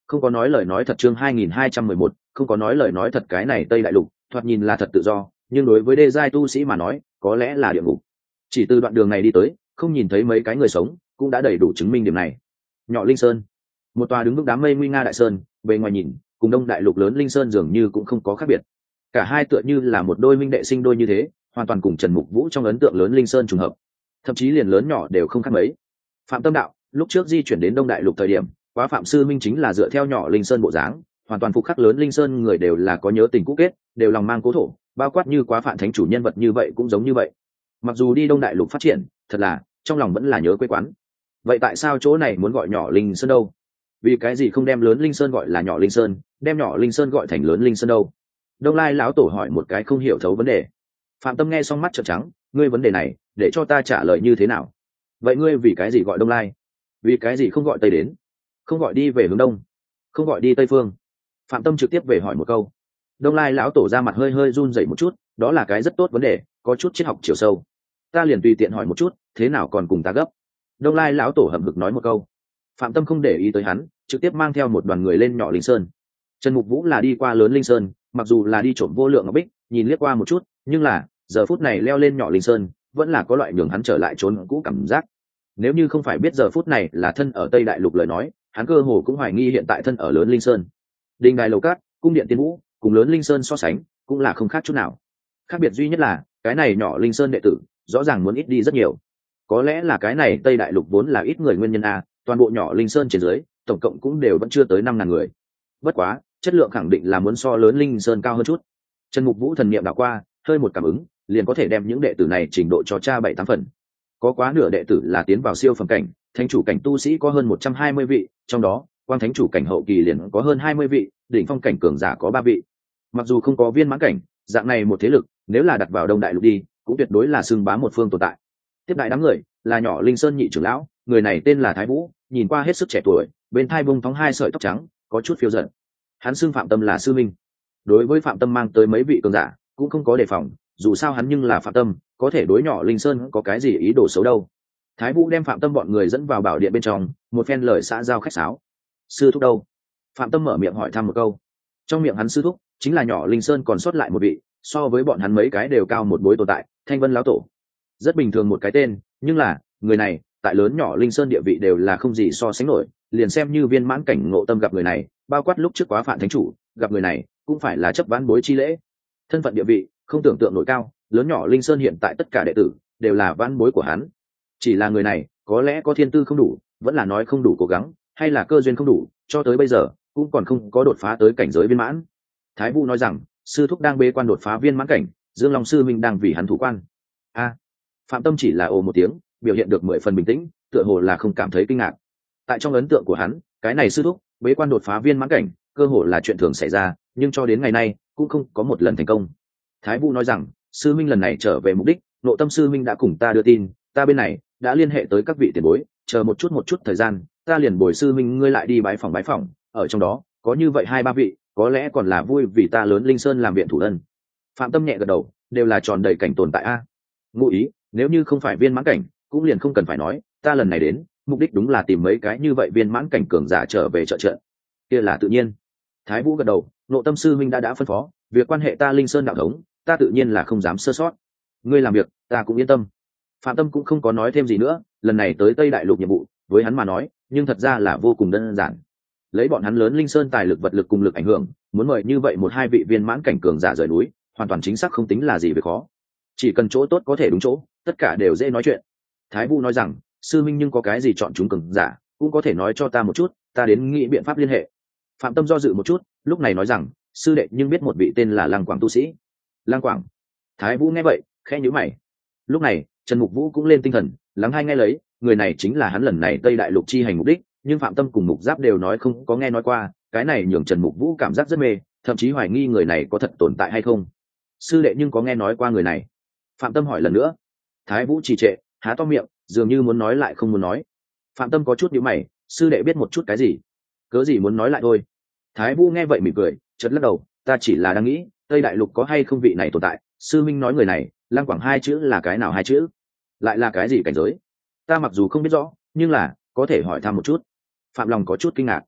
không có nói lời nói thật. Chương hai nghìn hai trăm mười một, không có nói lời nói thật. Cái này Tây Đại Lục thoạt nhìn là thật tự do, nhưng đối với đê giai tu sĩ mà nói có lẽ là địa ngục. Chỉ từ đoạn đường này đi tới, không nhìn thấy mấy cái người sống cũng đã đầy đủ chứng minh điểm này. Nhỏ Linh Sơn, một tòa đứng vững đám mây nguy nga đại sơn, bề ngoài nhìn cùng Đông Đại Lục lớn Linh Sơn dường như cũng không có khác biệt. Cả hai tựa như là một đôi minh đệ sinh đôi như thế, hoàn toàn cùng Trần Mục Vũ trong ấn tượng lớn Linh Sơn trùng hợp, thậm chí liền lớn nhỏ đều không khác mấy. Phạm Tâm đạo lúc trước di chuyển đến Đông Đại Lục thời điểm, quá Phạm sư minh chính là dựa theo nhỏ Linh Sơn bộ dáng, hoàn toàn phục khắc lớn Linh Sơn người đều là có nhớ tình cũ kết, đều lòng mang cố thổ, bao quát như quá Phạm thánh chủ nhân vật như vậy cũng giống như vậy. Mặc dù đi Đông Đại Lục phát triển, thật là trong lòng vẫn là nhớ quê quán. Vậy tại sao chỗ này muốn gọi nhỏ Linh Sơn đâu? Vì cái gì không đem lớn Linh Sơn gọi là nhỏ Linh Sơn, đem nhỏ Linh Sơn gọi thành lớn Linh Sơn đâu? Đông Lai lão tổ hỏi một cái không hiểu thấu vấn đề. Phạm Tâm nghe xong mắt trợn trắng, ngươi vấn đề này để cho ta trả lời như thế nào? Vậy ngươi vì cái gì gọi Đông Lai? Vì cái gì không gọi Tây đến? Không gọi đi về hướng đông, không gọi đi Tây phương? Phạm Tâm trực tiếp về hỏi một câu. Đông Lai lão tổ ra mặt hơi hơi run rẩy một chút, đó là cái rất tốt vấn đề, có chút triết học chiều sâu. Ta liền tùy tiện hỏi một chút, thế nào còn cùng ta gấp? Đông Lai lão tổ hậm hực nói một câu. Phạm Tâm không để ý tới hắn, trực tiếp mang theo một đoàn người lên nhỏ Linh Sơn. Trần Mục Vũ là đi qua lớn Linh Sơn, mặc dù là đi trộm vô lượng ngọc bích, nhìn liếc qua một chút, nhưng là giờ phút này leo lên nhỏ Linh Sơn vẫn là có loại nhường hắn trở lại trốn cũ cảm giác. Nếu như không phải biết giờ phút này là thân ở Tây Đại Lục lời nói, hắn cơ hồ cũng hoài nghi hiện tại thân ở lớn Linh Sơn. Đình đài lầu cát, cung điện tiên vũ cùng lớn Linh Sơn so sánh cũng là không khác chút nào. Khác biệt duy nhất là cái này nhỏ Linh Sơn đệ tử rõ ràng muốn ít đi rất nhiều. Có lẽ là cái này Tây Đại Lục vốn là ít người nguyên nhân a, toàn bộ nhỏ Linh Sơn trên dưới tổng cộng cũng đều vẫn chưa tới năm ngàn người. Bất quá chất lượng khẳng định là muốn so lớn Linh Sơn cao hơn chút. Trần Mục Vũ thần niệm đảo qua, hơi một cảm ứng liền có thể đem những đệ tử này trình độ cho cha bảy tám phần. Có quá nửa đệ tử là tiến vào siêu phẩm cảnh, thánh chủ cảnh tu sĩ có hơn một trăm hai mươi vị, trong đó quang thánh chủ cảnh hậu kỳ liền có hơn hai mươi vị, đỉnh phong cảnh cường giả có ba vị. Mặc dù không có viên mãn cảnh, dạng này một thế lực nếu là đặt vào Đông Đại Lục đi cũng tuyệt đối là xưng bá một phương tồn tại. Tiếp đại đám người là nhỏ Linh Sơn nhị trưởng lão, người này tên là Thái Vũ, nhìn qua hết sức trẻ tuổi, bên thai bông thóng hai sợi tóc trắng, có chút phiêu giận. Hắn xưng Phạm Tâm là sư minh. Đối với Phạm Tâm mang tới mấy vị cường giả cũng không có đề phòng, dù sao hắn nhưng là Phạm Tâm, có thể đối nhỏ Linh Sơn có cái gì ý đồ xấu đâu. Thái Vũ đem Phạm Tâm bọn người dẫn vào bảo điện bên trong, một phen lời xã giao khách sáo. Sư thúc đâu? Phạm Tâm mở miệng hỏi thăm một câu. Trong miệng hắn sư thúc chính là nhỏ Linh Sơn còn sót lại một vị, so với bọn hắn mấy cái đều cao một bối tồn tại, Thanh Vân lão tổ. Rất bình thường một cái tên, nhưng là người này tại lớn nhỏ Linh Sơn địa vị đều là không gì so sánh nổi, liền xem như viên mãn cảnh ngộ tâm gặp người này, bao quát lúc trước quá Phạm thánh chủ gặp người này cũng phải là chấp vãn bối chi lễ. Thân phận địa vị không tưởng tượng nổi cao, lớn nhỏ Linh Sơn hiện tại tất cả đệ tử đều là vãn bối của hắn. Chỉ là người này có lẽ có thiên tư không đủ, vẫn là nói không đủ cố gắng, hay là cơ duyên không đủ, cho tới bây giờ cũng còn không có đột phá tới cảnh giới viên mãn. Thái Vũ nói rằng sư thúc đang bế quan đột phá viên mãn cảnh, Dương Long sư minh đang vì hắn thủ quan. A. Phạm Tâm chỉ là ồ một tiếng, biểu hiện được mười phần bình tĩnh, tựa hồ là không cảm thấy kinh ngạc. Tại trong ấn tượng của hắn, cái này sư thúc bế quan đột phá viên mãn cảnh cơ hồ là chuyện thường xảy ra, nhưng cho đến ngày nay cũng không có một lần thành công. Thái Vũ nói rằng sư minh lần này trở về mục đích, Nộ Tâm sư minh đã cùng ta đưa tin, ta bên này đã liên hệ tới các vị tiền bối, chờ một chút một chút thời gian ta liền bồi sư minh ngươi lại đi bái phòng bái phòng, ở trong đó có như vậy hai ba vị có lẽ còn là vui vì ta lớn Linh Sơn làm viện thủ ân. Phạm Tâm nhẹ gật đầu, đều là tròn đầy cảnh tồn tại a. Ngụ ý nếu như không phải viên mãn cảnh cũng liền không cần phải nói, ta lần này đến mục đích đúng là tìm mấy cái như vậy viên mãn cảnh cường giả trở về trợ trợ, kia là tự nhiên. Thái Vũ gật đầu, Nộ Tâm sư minh đã đã phân phó việc quan hệ ta Linh Sơn đạo thống, ta tự nhiên là không dám sơ sót. Ngươi làm việc ta cũng yên tâm. Phạm Tâm cũng không có nói thêm gì nữa, lần này tới Tây Đại Lục nhiệm vụ với hắn mà nói nhưng thật ra là vô cùng đơn giản. Lấy bọn hắn lớn Linh Sơn tài lực vật lực cùng lực ảnh hưởng, muốn mời như vậy một hai vị viên mãn cảnh cường giả rời núi hoàn toàn chính xác không tính là gì về khó. Chỉ cần chỗ tốt có thể đúng chỗ, tất cả đều dễ nói chuyện. Thái Vũ nói rằng sư minh nhưng có cái gì chọn chúng cường giả cũng có thể nói cho ta một chút, ta đến nghĩ biện pháp liên hệ. Phạm Tâm do dự một chút, lúc này nói rằng sư đệ nhưng biết một vị tên là Lăng Quảng tu sĩ. Lăng Quảng? Thái Vũ nghe vậy khẽ nhíu mày. Lúc này Trần Mục Vũ cũng lên tinh thần, lắng hay nghe lấy, người này chính là hắn lần này Tây Đại Lục chi hành mục đích, nhưng Phạm Tâm cùng Mục Giáp đều nói không có nghe nói qua, cái này nhường Trần Mục Vũ cảm giác rất mê, thậm chí hoài nghi người này có thật tồn tại hay không. Sư đệ nhưng có nghe nói qua người này? Phạm Tâm hỏi lần nữa. Thái Vũ trì trệ, há to miệng, dường như muốn nói lại không muốn nói. Phạm Tâm có chút nhíu mày, sư đệ biết một chút cái gì? Cớ gì muốn nói lại thôi. Thái Vũ nghe vậy mỉm cười, chợt lắc đầu, ta chỉ là đang nghĩ Tây Đại Lục có hay không vị này tồn tại. Sư minh nói người này Lăng Quảng hai chữ là cái nào hai chữ, lại là cái gì cảnh giới? Ta mặc dù không biết rõ, nhưng là có thể hỏi thăm một chút. Phạm Long có chút kinh ngạc.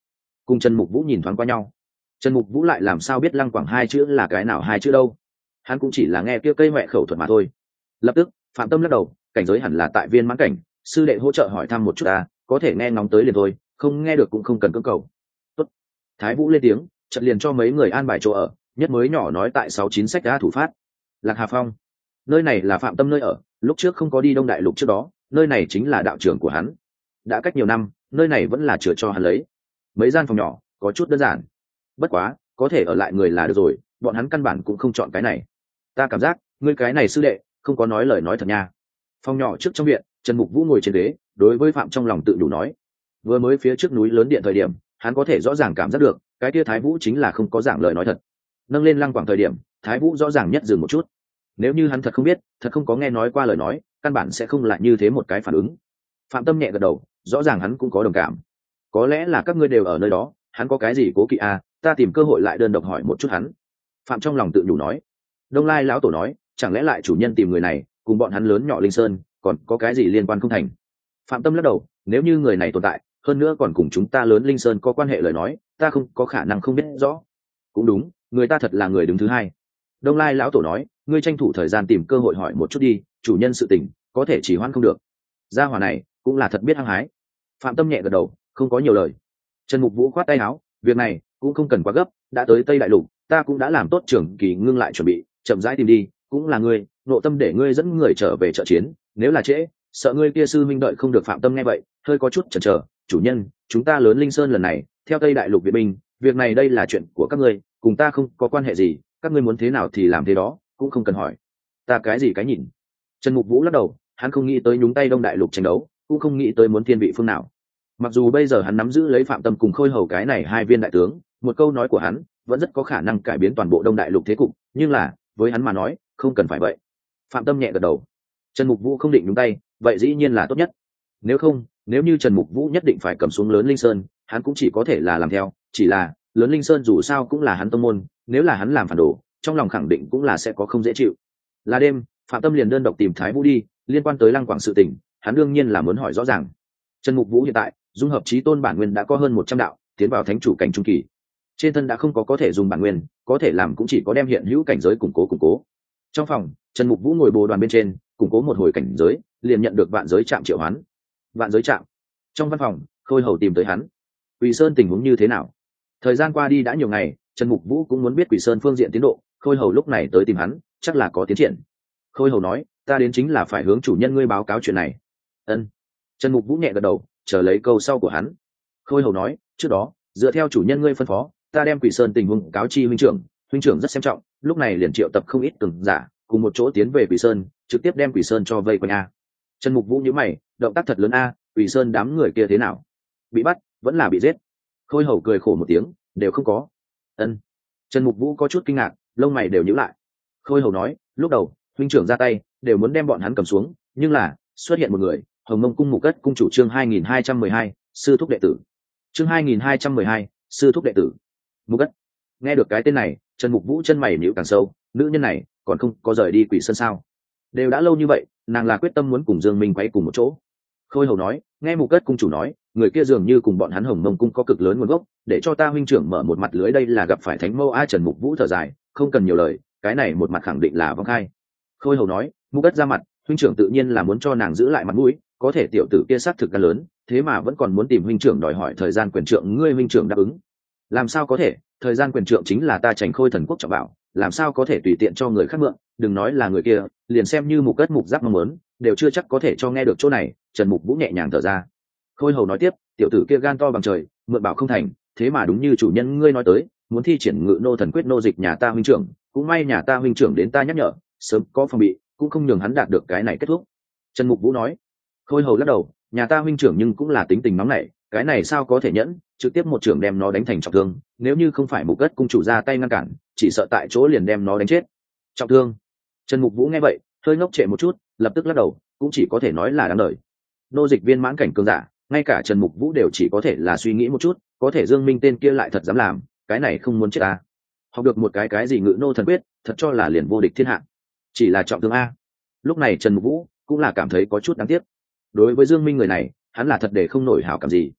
cùng Trần Mục Vũ nhìn thoáng qua nhau. Trần Mục Vũ lại làm sao biết Lăng Quảng hai chữ là cái nào hai chữ đâu, hắn cũng chỉ là nghe kia cây mẹ khẩu thuật mà thôi. Lập tức Phạm Tâm lắc đầu, cảnh giới hẳn là tại viên mãn cảnh, sư đệ hỗ trợ hỏi thăm một chút à, có thể nghe ngóng tới liền thôi, không nghe được cũng không cần cưỡng cầu. Tốt. Thái Vũ lên tiếng, chợt liền cho mấy người an bài chỗ ở, nhất mới nhỏ nói tại sáu chín sách đã thủ phát. Lạc Hà Phong, nơi này là Phạm Tâm nơi ở, lúc trước không có đi Đông Đại Lục trước đó, nơi này chính là đạo trưởng của hắn. Đã cách nhiều năm, nơi này vẫn là chữa cho hắn lấy. Mấy gian phòng nhỏ, có chút đơn giản. Bất quá, có thể ở lại người là được rồi, bọn hắn căn bản cũng không chọn cái này. Ta cảm giác, ngươi cái này sư đệ, không có nói lời nói thật nha. Phòng nhỏ trước trong viện, Trần Mục Vũ ngồi trên ghế, đối với Phạm trong lòng tự đủ nói. Vừa mới phía trước núi lớn điện thời điểm, hắn có thể rõ ràng cảm giác được, cái kia Thái Vũ chính là không có giảng lời nói thật. Nâng lên Lăng Quảng thời điểm, Thái Vũ rõ ràng nhất dừng một chút. Nếu như hắn thật không biết, thật không có nghe nói qua lời nói, căn bản sẽ không lại như thế một cái phản ứng. Phạm Tâm nhẹ gật đầu, rõ ràng hắn cũng có đồng cảm. Có lẽ là các ngươi đều ở nơi đó, hắn có cái gì cố kỵ à, ta tìm cơ hội lại đơn độc hỏi một chút hắn. Phạm trong lòng tự nhủ nói. Đông Lai lão tổ nói, chẳng lẽ lại chủ nhân tìm người này, cùng bọn hắn lớn nhỏ Linh Sơn, còn có cái gì liên quan không thành? Phạm Tâm lắc đầu, nếu như người này tồn tại, hơn nữa còn cùng chúng ta lớn Linh Sơn có quan hệ lời nói, ta không có khả năng không biết rõ. Cũng đúng, người ta thật là người đứng thứ hai. Đông Lai lão tổ nói, ngươi tranh thủ thời gian tìm cơ hội hỏi một chút đi, chủ nhân sự tình, có thể chỉ hoãn không được. Gia hỏa này cũng là thật biết hăng hái. Phạm Tâm nhẹ gật đầu, không có nhiều lời. Trần Mục Vũ khoát tay áo, việc này cũng không cần quá gấp, đã tới Tây Đại Lục, ta cũng đã làm tốt trưởng kỳ ngưng lại chuẩn bị, chậm rãi tìm đi, cũng là ngươi, nội tâm để ngươi dẫn người trở về trợ chiến, nếu là trễ, sợ ngươi kia sư minh đợi không được. Phạm Tâm nghe vậy, hơi có chút chần chờ, chủ nhân, chúng ta lớn Linh Sơn lần này, theo Tây Đại Lục viện binh, việc này đây là chuyện của các ngươi, cùng ta không có quan hệ gì, các ngươi muốn thế nào thì làm thế đó, cũng không cần hỏi. Ta cái gì cái nhìn? Trần Mục Vũ lắc đầu, hắn không nghĩ tới nhúng tay Đông Đại Lục tranh đấu, cũng không nghĩ tới muốn thiên vị phương nào. Mặc dù bây giờ hắn nắm giữ lấy Phạm Tâm cùng Khôi Hầu cái này hai viên đại tướng, một câu nói của hắn vẫn rất có khả năng cải biến toàn bộ Đông Đại Lục thế cục, nhưng là với hắn mà nói, không cần phải vậy. Phạm Tâm nhẹ gật đầu. Trần Mục Vũ không định nhúng tay, vậy dĩ nhiên là tốt nhất. Nếu không, nếu như Trần Mục Vũ nhất định phải cầm xuống lớn Linh Sơn, hắn cũng chỉ có thể là làm theo, chỉ là lớn Linh Sơn dù sao cũng là hắn tông môn, nếu là hắn làm phản đồ, trong lòng khẳng định cũng là sẽ có không dễ chịu. Là đêm, Phạm Tâm liền đơn độc tìm Thái Vũ đi, liên quan tới Lăng Quảng sự tình, hắn đương nhiên là muốn hỏi rõ ràng. Trần Mục Vũ hiện tại, dung hợp chí tôn bản nguyên đã có hơn một trăm đạo, tiến vào thánh chủ cảnh trung kỳ. Trên thân đã không có có thể dùng bản nguyên, có thể làm cũng chỉ có đem hiện hữu cảnh giới củng cố củng cố. Trong phòng, Trần Mục Vũ ngồi bồ đoàn bên trên, củng cố một hồi cảnh giới, liền nhận được vạn giới trạm triệu hoán. Vạn giới trạm. Trong văn phòng, Khôi Hầu tìm tới hắn. Quỷ Sơn tình huống như thế nào? Thời gian qua đi đã nhiều ngày, Trần Mục Vũ cũng muốn biết Quỷ Sơn phương diện tiến độ, Khôi Hầu lúc này tới tìm hắn, chắc là có tiến triển. Khôi Hầu nói, ta đến chính là phải hướng chủ nhân ngươi báo cáo chuyện này. Ân. Trần Mục Vũ nhẹ gật đầu, chờ lấy câu sau của hắn. Khôi Hầu nói, trước đó, dựa theo chủ nhân ngươi phân phó, ta đem Quỷ Sơn tình huống cáo chi huynh trưởng, huynh trưởng rất xem trọng, lúc này liền triệu tập không ít cường giả, cùng một chỗ tiến về Quỷ Sơn, trực tiếp đem Quỷ Sơn cho vây quanh a. Trần Mục Vũ nhíu mày, động tác thật lớn a, Quỷ Sơn đám người kia thế nào? Bị bắt, vẫn là bị giết? Khôi Hầu cười khổ một tiếng, đều không có. Ân. Trần Mục Vũ có chút kinh ngạc, lông mày đều nhíu lại. Khôi Hầu nói, lúc đầu huynh trưởng ra tay, đều muốn đem bọn hắn cầm xuống, nhưng là xuất hiện một người, Hồng Mông cung Mục Cất cung chủ chương hai nghìn hai trăm mười hai, sư thúc đệ tử. Chương hai nghìn hai trăm mười hai, sư thúc đệ tử. Mục Cất. Nghe được cái tên này, Trần Mục Vũ chân mày nhíu càng sâu, nữ nhân này còn không có rời đi Quỷ Sơn sao? Đều đã lâu như vậy, nàng là quyết tâm muốn cùng Dương Minh quay cùng một chỗ. Khôi Hầu nói, nghe Mục Cất cung chủ nói, người kia dường như cùng bọn hắn Hồng Mông cung có cực lớn nguồn gốc, để cho ta huynh trưởng mở một mặt lưới, đây là gặp phải thánh mâu a. Trần Mục Vũ thở dài, không cần nhiều lời, cái này một mặt khẳng định là vong khai. Khôi Hầu nói, Mục Cất ra mặt, huynh trưởng tự nhiên là muốn cho nàng giữ lại mặt mũi, có thể tiểu tử kia xác thực gan lớn, thế mà vẫn còn muốn tìm huynh trưởng đòi hỏi thời gian quyền trượng, ngươi huynh trưởng đáp ứng. Làm sao có thể, thời gian quyền trượng chính là ta Trành Khôi thần quốc trọng bảo, làm sao có thể tùy tiện cho người khác mượn, đừng nói là người kia, liền xem như Mục Cất Mục Giáp mong muốn, đều chưa chắc có thể cho nghe được chỗ này. Trần Mục Vũ nhẹ nhàng thở ra. Khôi Hầu nói tiếp, tiểu tử kia gan to bằng trời, mượn bảo không thành, thế mà đúng như chủ nhân ngươi nói tới, muốn thi triển Ngự Nô thần quyết nô dịch nhà ta huynh trưởng, cũng may nhà ta huynh trưởng đến ta nhắc nhở, sớm có phòng bị, cũng không nhường hắn đạt được cái này kết thúc. Trần Mục Vũ nói. Khôi Hầu lắc đầu, nhà ta huynh trưởng nhưng cũng là tính tình nóng nảy, cái này sao có thể nhẫn, trực tiếp một trưởng đem nó đánh thành trọng thương, nếu như không phải Mục Cất cung chủ ra tay ngăn cản, chỉ sợ tại chỗ liền đem nó đánh chết. Trọng thương. Trần Mục Vũ nghe vậy, hơi ngốc trệ một chút, lập tức lắc đầu, cũng chỉ có thể nói là đáng đời. Nô dịch viên mãn cảnh cường giả, ngay cả Trần Mục Vũ đều chỉ có thể là suy nghĩ một chút, có thể Dương Minh tên kia lại thật dám làm, cái này không muốn chết à? Học được một cái cái gì Ngự Nô thần quyết, thật cho là liền vô địch thiên hạ, chỉ là trọng thương a. Lúc này Trần Mục Vũ cũng là cảm thấy có chút đáng tiếc. Đối với Dương Minh người này, hắn là thật để không nổi hảo cảm gì.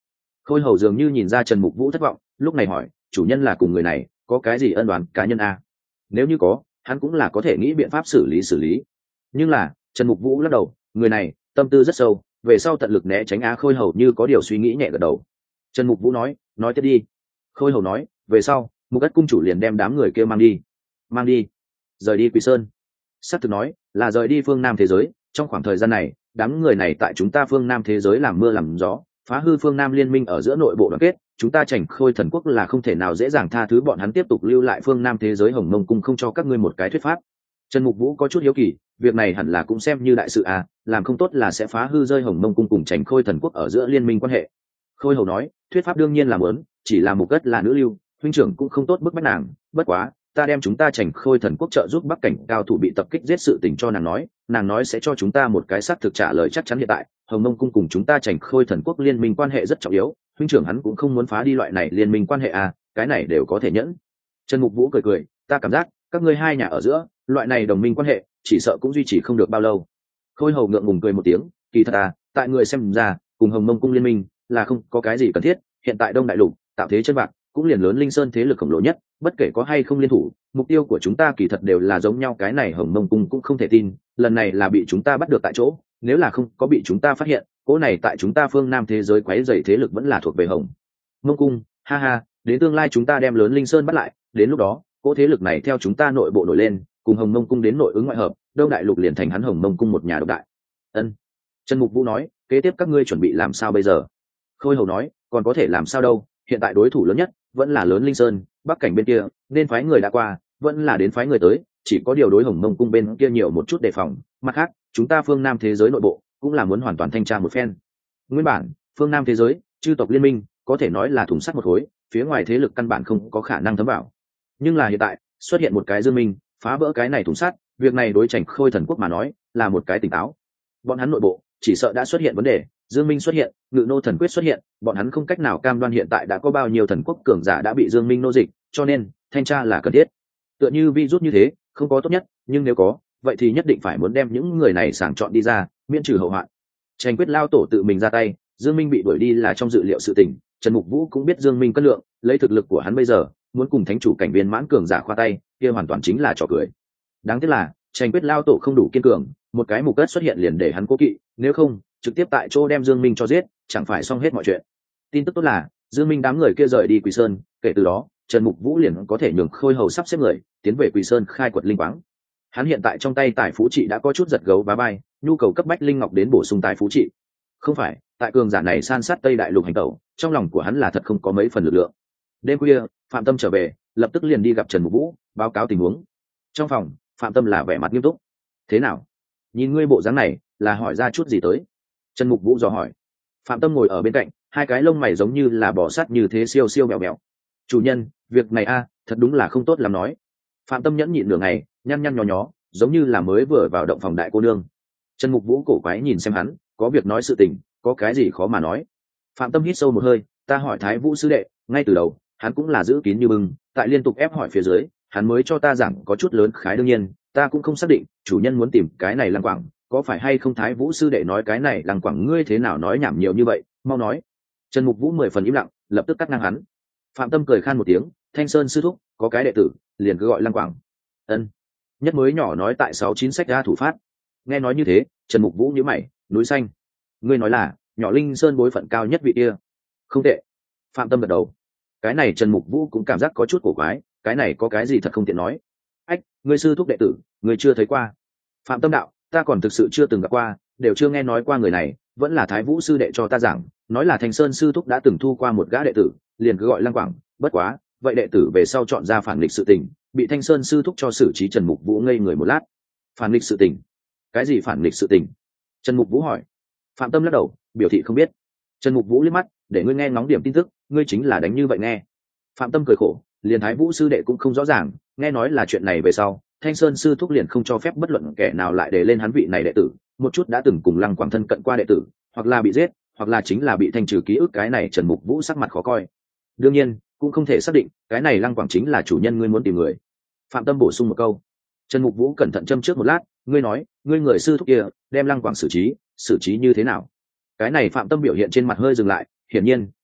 Khôi hầu dường như nhìn ra Trần Mục Vũ thất vọng, lúc này hỏi, chủ nhân là cùng người này có cái gì ân oán cá nhân a? Nếu như có, hắn cũng là có thể nghĩ biện pháp xử lý xử lý. Nhưng là Trần Mục Vũ lắc đầu, người này tâm tư rất sâu, về sau tận lực né tránh á. Khôi hầu như có điều suy nghĩ nhẹ gật đầu. Trần Mục Vũ nói, nói tiếp đi. Khôi hầu nói, về sau Mục Ất cung chủ liền đem đám người kia mang đi. Mang đi? Rời đi Quỷ Sơn? Sát thực nói là rời đi phương Nam thế giới. Trong khoảng thời gian này, đám người này tại chúng ta phương Nam thế giới làm mưa làm gió, phá hư phương Nam liên minh ở giữa nội bộ đoàn kết. Chúng ta Chảnh Khôi thần quốc là không thể nào dễ dàng tha thứ bọn hắn tiếp tục lưu lại phương Nam thế giới Hồng Mông cung, không cho các ngươi một cái thuyết pháp. Trần Mục Vũ có chút hiếu kỳ, việc này hẳn là cũng xem như đại sự à, làm không tốt là sẽ phá hư rơi Hồng Mông cung cùng Chảnh Khôi thần quốc ở giữa liên minh quan hệ. Khôi hầu nói, thuyết pháp đương nhiên là muốn, chỉ là Mục Ất là nữ lưu, huynh trưởng cũng không tốt bức bách nàng, bất quá ta đem chúng ta Chảnh Khôi thần quốc trợ giúp Bắc cảnh cao thủ bị tập kích giết sự tình cho nàng nói, nàng nói sẽ cho chúng ta một cái xác thực trả lời chắc chắn. Hiện tại Hồng Mông cung cùng chúng ta Chảnh Khôi thần quốc liên minh quan hệ rất trọng yếu, huynh trưởng hắn cũng không muốn phá đi loại này liên minh quan hệ à, cái này đều có thể nhẫn. Trần Mục Vũ cười cười, ta cảm giác các ngươi hai nhà ở giữa loại này đồng minh quan hệ chỉ sợ cũng duy trì không được bao lâu. Khôi hầu ngượng ngùng cười một tiếng, kỳ thật à, tại người xem ra cùng Hồng Mông cung liên minh là không có cái gì cần thiết. Hiện tại Đông Đại Lục tạo thế chân bạc, cũng liền lớn Linh Sơn thế lực khổng lồ nhất, bất kể có hay không liên thủ, mục tiêu của chúng ta kỳ thật đều là giống nhau. Cái này Hồng Mông cung cũng không thể tin, lần này là bị chúng ta bắt được tại chỗ, nếu là không có bị chúng ta phát hiện, cỗ này tại chúng ta phương Nam thế giới quấy rầy thế lực vẫn là thuộc về Hồng Mông cung. Ha ha, đến tương lai chúng ta đem lớn Linh Sơn bắt lại, đến lúc đó cỗ thế lực này theo chúng ta nội bộ nổi lên, cùng Hồng Mông cung đến nội ứng ngoại hợp, Đông Đại Lục liền thành hắn Hồng Mông cung một nhà độc đại. Ân. Trần Mục Vũ nói, kế tiếp các ngươi chuẩn bị làm sao bây giờ? Khôi hầu nói, còn có thể làm sao đâu, hiện tại đối thủ lớn nhất vẫn là lớn Linh Sơn, Bắc cảnh bên kia nên phái người đã qua, vẫn là đến phái người tới, chỉ có điều đối Hồng Mông cung bên kia nhiều một chút đề phòng. Mặt khác, chúng ta phương Nam thế giới nội bộ cũng là muốn hoàn toàn thanh tra một phen. Nguyên bản phương Nam thế giới chư tộc liên minh có thể nói là thùng sắt một khối, phía ngoài thế lực căn bản không có khả năng thấm vào, nhưng là hiện tại xuất hiện một cái Dương Minh phá vỡ cái này thùng sắt, việc này đối Chảnh Khôi thần quốc mà nói là một cái tỉnh táo. Bọn hắn nội bộ chỉ sợ đã xuất hiện vấn đề, Dương Minh xuất hiện, Ngự Nô thần quyết xuất hiện, bọn hắn không cách nào cam đoan hiện tại đã có bao nhiêu thần quốc cường giả đã bị Dương Minh nô dịch, cho nên thanh tra là cần thiết. Tựa như virus như thế, không có tốt nhất, nhưng nếu có, vậy thì nhất định phải muốn đem những người này sàng chọn đi ra, miễn trừ hậu hoạn. Tranh quyết lao tổ tự mình ra tay, Dương Minh bị đuổi đi là trong dự liệu sự tình. Trần Mục Vũ cũng biết Dương Minh cân lượng, lấy thực lực của hắn bây giờ, muốn cùng thánh chủ cảnh viên mãn cường giả khoa tay, kia hoàn toàn chính là trò cười. Đáng tiếc là tranh quyết lao tổ không đủ kiên cường, một cái mục cất xuất hiện liền để hắn cố kỵ, nếu không trực tiếp tại chỗ đem Dương Minh cho giết, chẳng phải xong hết mọi chuyện. Tin tức tốt là Dương Minh đám người kia rời đi Quỷ Sơn, kể từ đó Trần Mục Vũ liền có thể nhường Khôi hầu sắp xếp người tiến về Quỷ Sơn khai quật linh quáng. Hắn hiện tại trong tay tài phú trị đã có chút giật gấu vá bay, nhu cầu cấp bách linh ngọc đến bổ sung tài phú trị. Không phải, tại cường giả này san sát Tây Đại Lục hành tẩu, trong lòng của hắn là thật không có mấy phần lực lượng. Đêm khuya, Phạm Tâm trở về, lập tức liền đi gặp Trần Mục Vũ, báo cáo tình huống. Trong phòng, Phạm Tâm là vẻ mặt nghiêm túc. Thế nào? Nhìn ngươi bộ dáng này, là hỏi ra chút gì tới? Trần Mục Vũ dò hỏi. Phạm Tâm ngồi ở bên cạnh, hai cái lông mày giống như là bò sát như thế siêu siêu mèo mèo. Chủ nhân, việc này a, thật đúng là không tốt làm nói. Phạm Tâm nhẫn nhịn nửa ngày, nhăn nhăn nhó nhó, giống như là mới vừa vào động phòng đại cô nương. Trần Mục Vũ cổ quái nhìn xem hắn, có việc nói sự tình, có cái gì khó mà nói. Phạm Tâm hít sâu một hơi, ta hỏi Thái Vũ sư đệ, ngay từ đầu hắn cũng là giữ kín như bưng, tại liên tục ép hỏi phía dưới, hắn mới cho ta giảng có chút lớn khái. Đương nhiên ta cũng không xác định chủ nhân muốn tìm cái này Lăng Quảng có phải hay không. Thái Vũ sư đệ nói cái này Lăng Quảng ngươi thế nào nói nhảm nhiều như vậy, mau nói. Trần Mục Vũ mười phần im lặng, lập tức cắt ngang hắn. Phạm Tâm cười khan một tiếng, Thanh Sơn sư thúc có cái đệ tử liền cứ gọi Lăng Quảng. Ân. Nhất mới nhỏ nói tại sáu chín sách ra thủ phát. Nghe nói như thế, Trần Mục Vũ nhíu mày, núi xanh, ngươi nói là nhỏ Linh Sơn bối phận cao nhất vị kia? Không tệ. Phạm Tâm gật đầu. Cái này Trần Mục Vũ cũng cảm giác có chút cổ quái, cái này có cái gì thật không tiện nói. Ách, ngươi sư thúc đệ tử ngươi chưa thấy qua? Phạm Tâm đạo, ta còn thực sự chưa từng gặp qua, đều chưa nghe nói qua người này, vẫn là Thái Vũ sư đệ cho ta giảng, nói là Thanh Sơn sư thúc đã từng thu qua một gã đệ tử, liền cứ gọi Lăng Quảng. Bất quá vậy đệ tử về sau chọn ra phản nghịch sự tình, bị Thanh Sơn sư thúc cho xử trí. Trần Mục Vũ ngây người một lát. Phản nghịch sự tình? Cái gì phản nghịch sự tình? Trần Mục Vũ hỏi. Phạm Tâm lắc đầu, biểu thị không biết. Trần Mục Vũ liếc mắt, để ngươi nghe ngóng điểm tin tức, ngươi chính là đánh như vậy nghe. Phạm Tâm cười khổ, liền Thái Vũ sư đệ cũng không rõ ràng, nghe nói là chuyện này về sau, Thanh Sơn sư thúc liền không cho phép bất luận kẻ nào lại để lên hắn vị này đệ tử, một chút đã từng cùng Lăng Quảng thân cận qua đệ tử, hoặc là bị giết, hoặc là chính là bị thanh trừ ký ức. Cái này Trần Mục Vũ sắc mặt khó coi. Đương nhiên cũng không thể xác định cái này Lăng Quảng chính là chủ nhân ngươi muốn tìm người. Phạm Tâm bổ sung một câu. Trần Mục Vũ cẩn thận châm trước một lát, ngươi nói ngươi người sư thúc kia đem Lăng Quảng xử trí xử trí như thế nào? Cái này Phạm Tâm biểu hiện trên mặt hơi dừng lại, hiển nhiên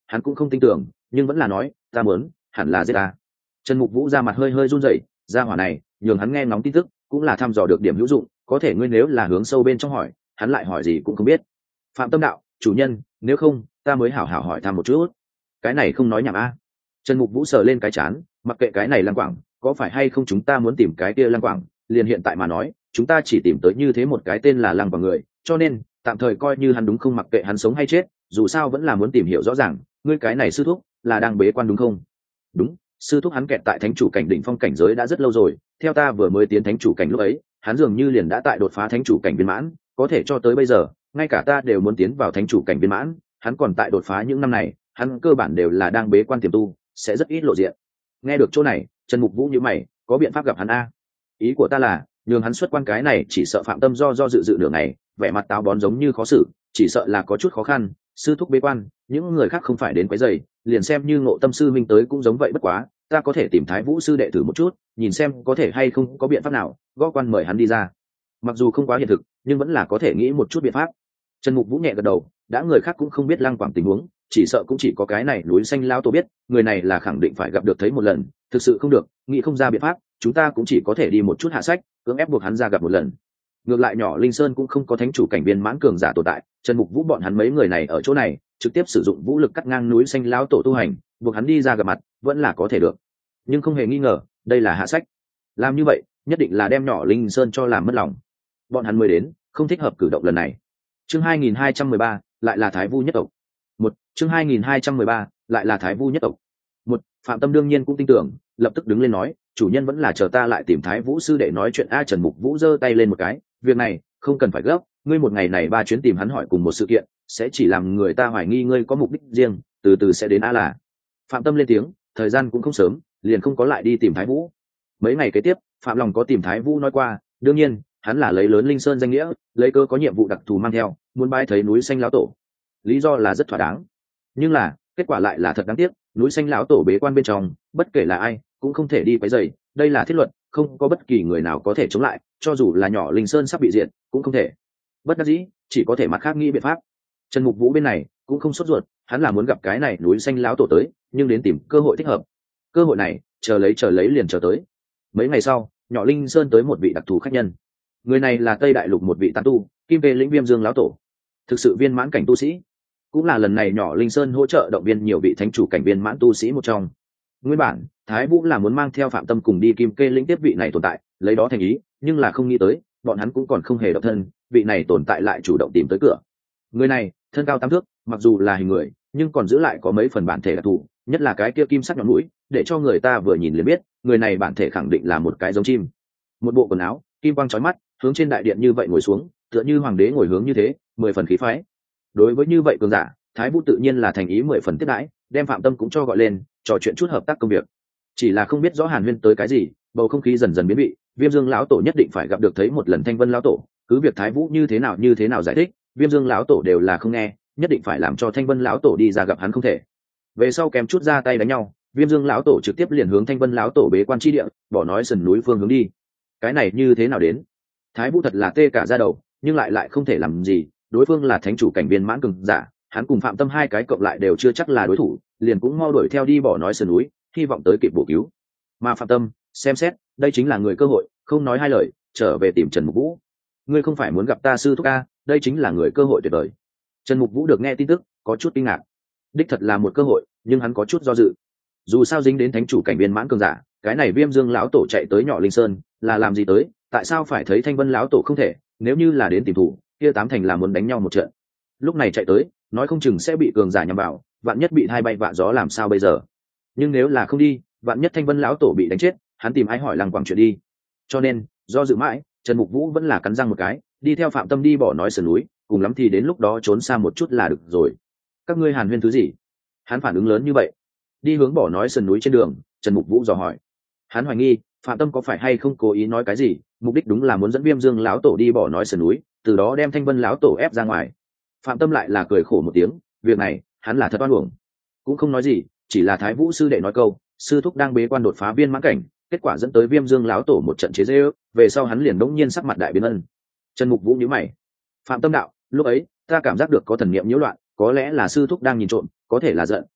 hắn cũng không tin tưởng, nhưng vẫn là nói ta muốn, hẳn là giết ta. Trần Mục Vũ ra mặt hơi hơi run rẩy, ra hỏa này nhường hắn nghe ngóng tin tức cũng là thăm dò được điểm hữu dụng, có thể ngươi nếu là hướng sâu bên trong hỏi, hắn lại hỏi gì cũng không biết. Phạm Tâm đạo, chủ nhân, nếu không ta mới hảo hảo hỏi thăm một chút. Cái này không nói nhảm a. Trần Mục Vũ sờ lên cái chán, mặc kệ cái này Lăng Quảng có phải hay không, chúng ta muốn tìm cái kia Lăng Quảng, liền hiện tại mà nói, chúng ta chỉ tìm tới như thế một cái tên là Lăng Quảng người, cho nên tạm thời coi như hắn đúng không, mặc kệ hắn sống hay chết, dù sao vẫn là muốn tìm hiểu rõ ràng. Ngươi cái này sư thúc là đang bế quan đúng không? Đúng, sư thúc hắn kẹt tại thánh chủ cảnh đỉnh phong cảnh giới đã rất lâu rồi, theo ta vừa mới tiến thánh chủ cảnh lúc ấy, hắn dường như liền đã tại đột phá thánh chủ cảnh viên mãn, có thể cho tới bây giờ, ngay cả ta đều muốn tiến vào thánh chủ cảnh viên mãn, hắn còn tại đột phá. Những năm này, hắn cơ bản đều là đang bế quan tiềm tu, sẽ rất ít lộ diện. Nghe được chỗ này, Trần Mục Vũ nhíu mày, có biện pháp gặp hắn a? Ý của ta là, nhường hắn xuất quan cái này chỉ sợ Phạm Tâm do do dự dự nửa ngày, vẻ mặt táo bón giống như khó xử, chỉ sợ là có chút khó khăn. Sư thúc bế quan, những người khác không phải đến quấy rầy, liền xem như Ngộ Tâm sư minh tới cũng giống vậy, bất quá ta có thể tìm Thái Vũ sư đệ thử một chút, nhìn xem có thể hay không có biện pháp nào gõ quan mời hắn đi ra. Mặc dù không quá hiện thực, nhưng vẫn là có thể nghĩ một chút biện pháp. Trần Mục Vũ nhẹ gật đầu, đã người khác cũng không biết Lăng Quảng tình huống, chỉ sợ cũng chỉ có cái này núi xanh lão tổ biết, người này là khẳng định phải gặp được thấy một lần, thực sự không được, nghĩ không ra biện pháp, chúng ta cũng chỉ có thể đi một chút hạ sách, cưỡng ép buộc hắn ra gặp một lần. Ngược lại nhỏ Linh Sơn cũng không có thánh chủ cảnh viên mãn cường giả tồn tại, Trần Mục Vũ bọn hắn mấy người này ở chỗ này trực tiếp sử dụng vũ lực cắt ngang núi xanh lão tổ tu hành, buộc hắn đi ra gặp mặt vẫn là có thể được. Nhưng không hề nghi ngờ, đây là hạ sách. Làm như vậy, nhất định là đem nhỏ Linh Sơn cho làm mất lòng. Bọn hắn mới đến, không thích hợp cử động lần này. Chương hai nghìn hai trăm mười ba, lại là Thái Vu nhất tộc. Một, chương hai nghìn hai trăm mười ba, lại là Thái Vu nhất tộc. Một, Phạm Tâm đương nhiên cũng tin tưởng, lập tức đứng lên nói, chủ nhân vẫn là chờ ta lại tìm Thái Vũ sư đệ nói chuyện a. Trần Mục Vũ giơ tay lên một cái, việc này không cần phải gấp, ngươi một ngày này ba chuyến tìm hắn hỏi cùng một sự kiện, sẽ chỉ làm người ta hoài nghi ngươi có mục đích riêng, từ từ sẽ đến a là. Phạm Tâm lên tiếng, thời gian cũng không sớm, liền không có lại đi tìm Thái Vũ. Mấy ngày kế tiếp, Phạm Lòng có tìm Thái Vũ nói qua, đương nhiên hắn là lấy lớn Linh Sơn danh nghĩa, lấy cơ có nhiệm vụ đặc thù mang theo, muốn bái thấy núi xanh lão tổ. Lý do là rất thỏa đáng, nhưng là kết quả lại là thật đáng tiếc. Núi xanh lão tổ bế quan bên trong, bất kể là ai cũng không thể đi quấy rầy, đây là thiết luật, không có bất kỳ người nào có thể chống lại, cho dù là nhỏ Linh Sơn sắp bị diệt cũng không thể. Bất đắc dĩ, chỉ có thể mặt khác nghĩ biện pháp. Trần Mục Vũ bên này cũng không sốt ruột, hắn là muốn gặp cái này núi xanh lão tổ tới, nhưng đến tìm cơ hội thích hợp. Cơ hội này chờ lấy chờ lấy liền chờ tới. Mấy ngày sau, nhỏ Linh Sơn tới một vị đặc thù khách nhân. Người này là Tây Đại Lục một vị tán tu, Kim Vê lĩnh Viêm Dương lão tổ, thực sự viên mãn cảnh tu sĩ, cũng là lần này nhỏ Linh Sơn hỗ trợ động viên nhiều vị thánh chủ cảnh viên mãn tu sĩ một trong. Nguyên bản Thái Vũ là muốn mang theo Phạm Tâm cùng đi Kim Kê lĩnh tiếp vị này tồn tại, lấy đó thành ý, nhưng là không nghĩ tới bọn hắn cũng còn không hề động thân, vị này tồn tại lại chủ động tìm tới cửa. Người này thân cao tám thước, mặc dù là hình người nhưng còn giữ lại có mấy phần bản thể đặc thù, nhất là cái kia kim sắc nhọn mũi, để cho người ta vừa nhìn liền biết người này bản thể khẳng định là một cái giống chim. Một bộ quần áo kim quang chói mắt, hướng trên đại điện như vậy ngồi xuống, tựa như hoàng đế ngồi hướng như thế, mười phần khí phái. Đối với như vậy cường giả, Thái Vũ tự nhiên là thành ý mười phần tiếp đãi, đem Phạm Tâm cũng cho gọi lên, trò chuyện chút hợp tác công việc. Chỉ là không biết rõ Hàn Huyên tới cái gì, bầu không khí dần dần biến vị. Viêm Dương lão tổ nhất định phải gặp được thấy một lần Thanh Vân lão tổ, cứ việc Thái Vũ như thế nào như thế nào giải thích, Viêm Dương lão tổ đều là không nghe, nhất định phải làm cho Thanh Vân lão tổ đi ra gặp hắn không thể. Về sau kèm chút ra tay đánh nhau, Viêm Dương lão tổ trực tiếp liền hướng Thanh Vân lão tổ bế quan chi địa, bỏ nói sườn núi phương hướng đi. Cái này như thế nào đến? Thái Vũ thật là tê cả da đầu, nhưng lại lại không thể làm gì, đối phương là thánh chủ cảnh viên mãn cường giả, hắn cùng Phạm Tâm hai cái cộng lại đều chưa chắc là đối thủ, liền cũng mau đuổi theo đi bỏ nói sườn núi, hy vọng tới kịp bổ cứu. Mà Phạm Tâm xem xét, đây chính là người cơ hội, không nói hai lời, trở về tìm Trần Mục Vũ. Ngươi không phải muốn gặp ta sư thúc a, đây chính là người cơ hội tuyệt vời. Trần Mục Vũ được nghe tin tức, có chút kinh ngạc. Đích thật là một cơ hội, nhưng hắn có chút do dự. Dù sao dính đến thánh chủ cảnh viên mãn cường giả, cái này Viêm Dương lão tổ chạy tới nhỏ Linh Sơn, là làm gì tới, tại sao phải thấy Thanh Vân lão tổ không thể, nếu như là đến tìm thủ, kia tám thành là muốn đánh nhau một trận. Lúc này chạy tới, nói không chừng sẽ bị cường giả nhằm vào, vạn nhất bị hai bay vạ gió làm sao bây giờ. Nhưng nếu là không đi, vạn nhất Thanh Vân lão tổ bị đánh chết, hắn tìm ai hỏi Lăng Quảng chuyện đi. Cho nên do dự mãi, Trần Mục Vũ vẫn là cắn răng một cái, đi theo Phạm Tâm đi bỏ nói sườn núi, cùng lắm thì đến lúc đó trốn xa một chút là được rồi. Các ngươi hàn huyên thứ gì? Hắn phản ứng lớn như vậy. Đi hướng bỏ nói sườn núi trên đường, Trần Mục Vũ dò hỏi. Hắn hoài nghi Phạm Tâm có phải hay không cố ý nói cái gì, mục đích đúng là muốn dẫn Viêm Dương lão tổ đi bỏ nói sườn núi, từ đó đem Thanh Vân lão tổ ép ra ngoài. Phạm Tâm lại là cười khổ một tiếng, việc này hắn là thật oan uổng, cũng không nói gì, chỉ là Thái Vũ sư đệ nói câu sư thúc đang bế quan đột phá viên mãn cảnh, kết quả dẫn tới Viêm Dương lão tổ một trận chế giễu, về sau hắn liền đống nhiên sắc mặt đại biến ân. Trần Mục Vũ nhíu mày. Phạm Tâm đạo, lúc ấy ta cảm giác được có thần niệm nhiễu loạn, có lẽ là sư thúc đang nhìn trộm, có thể là giận,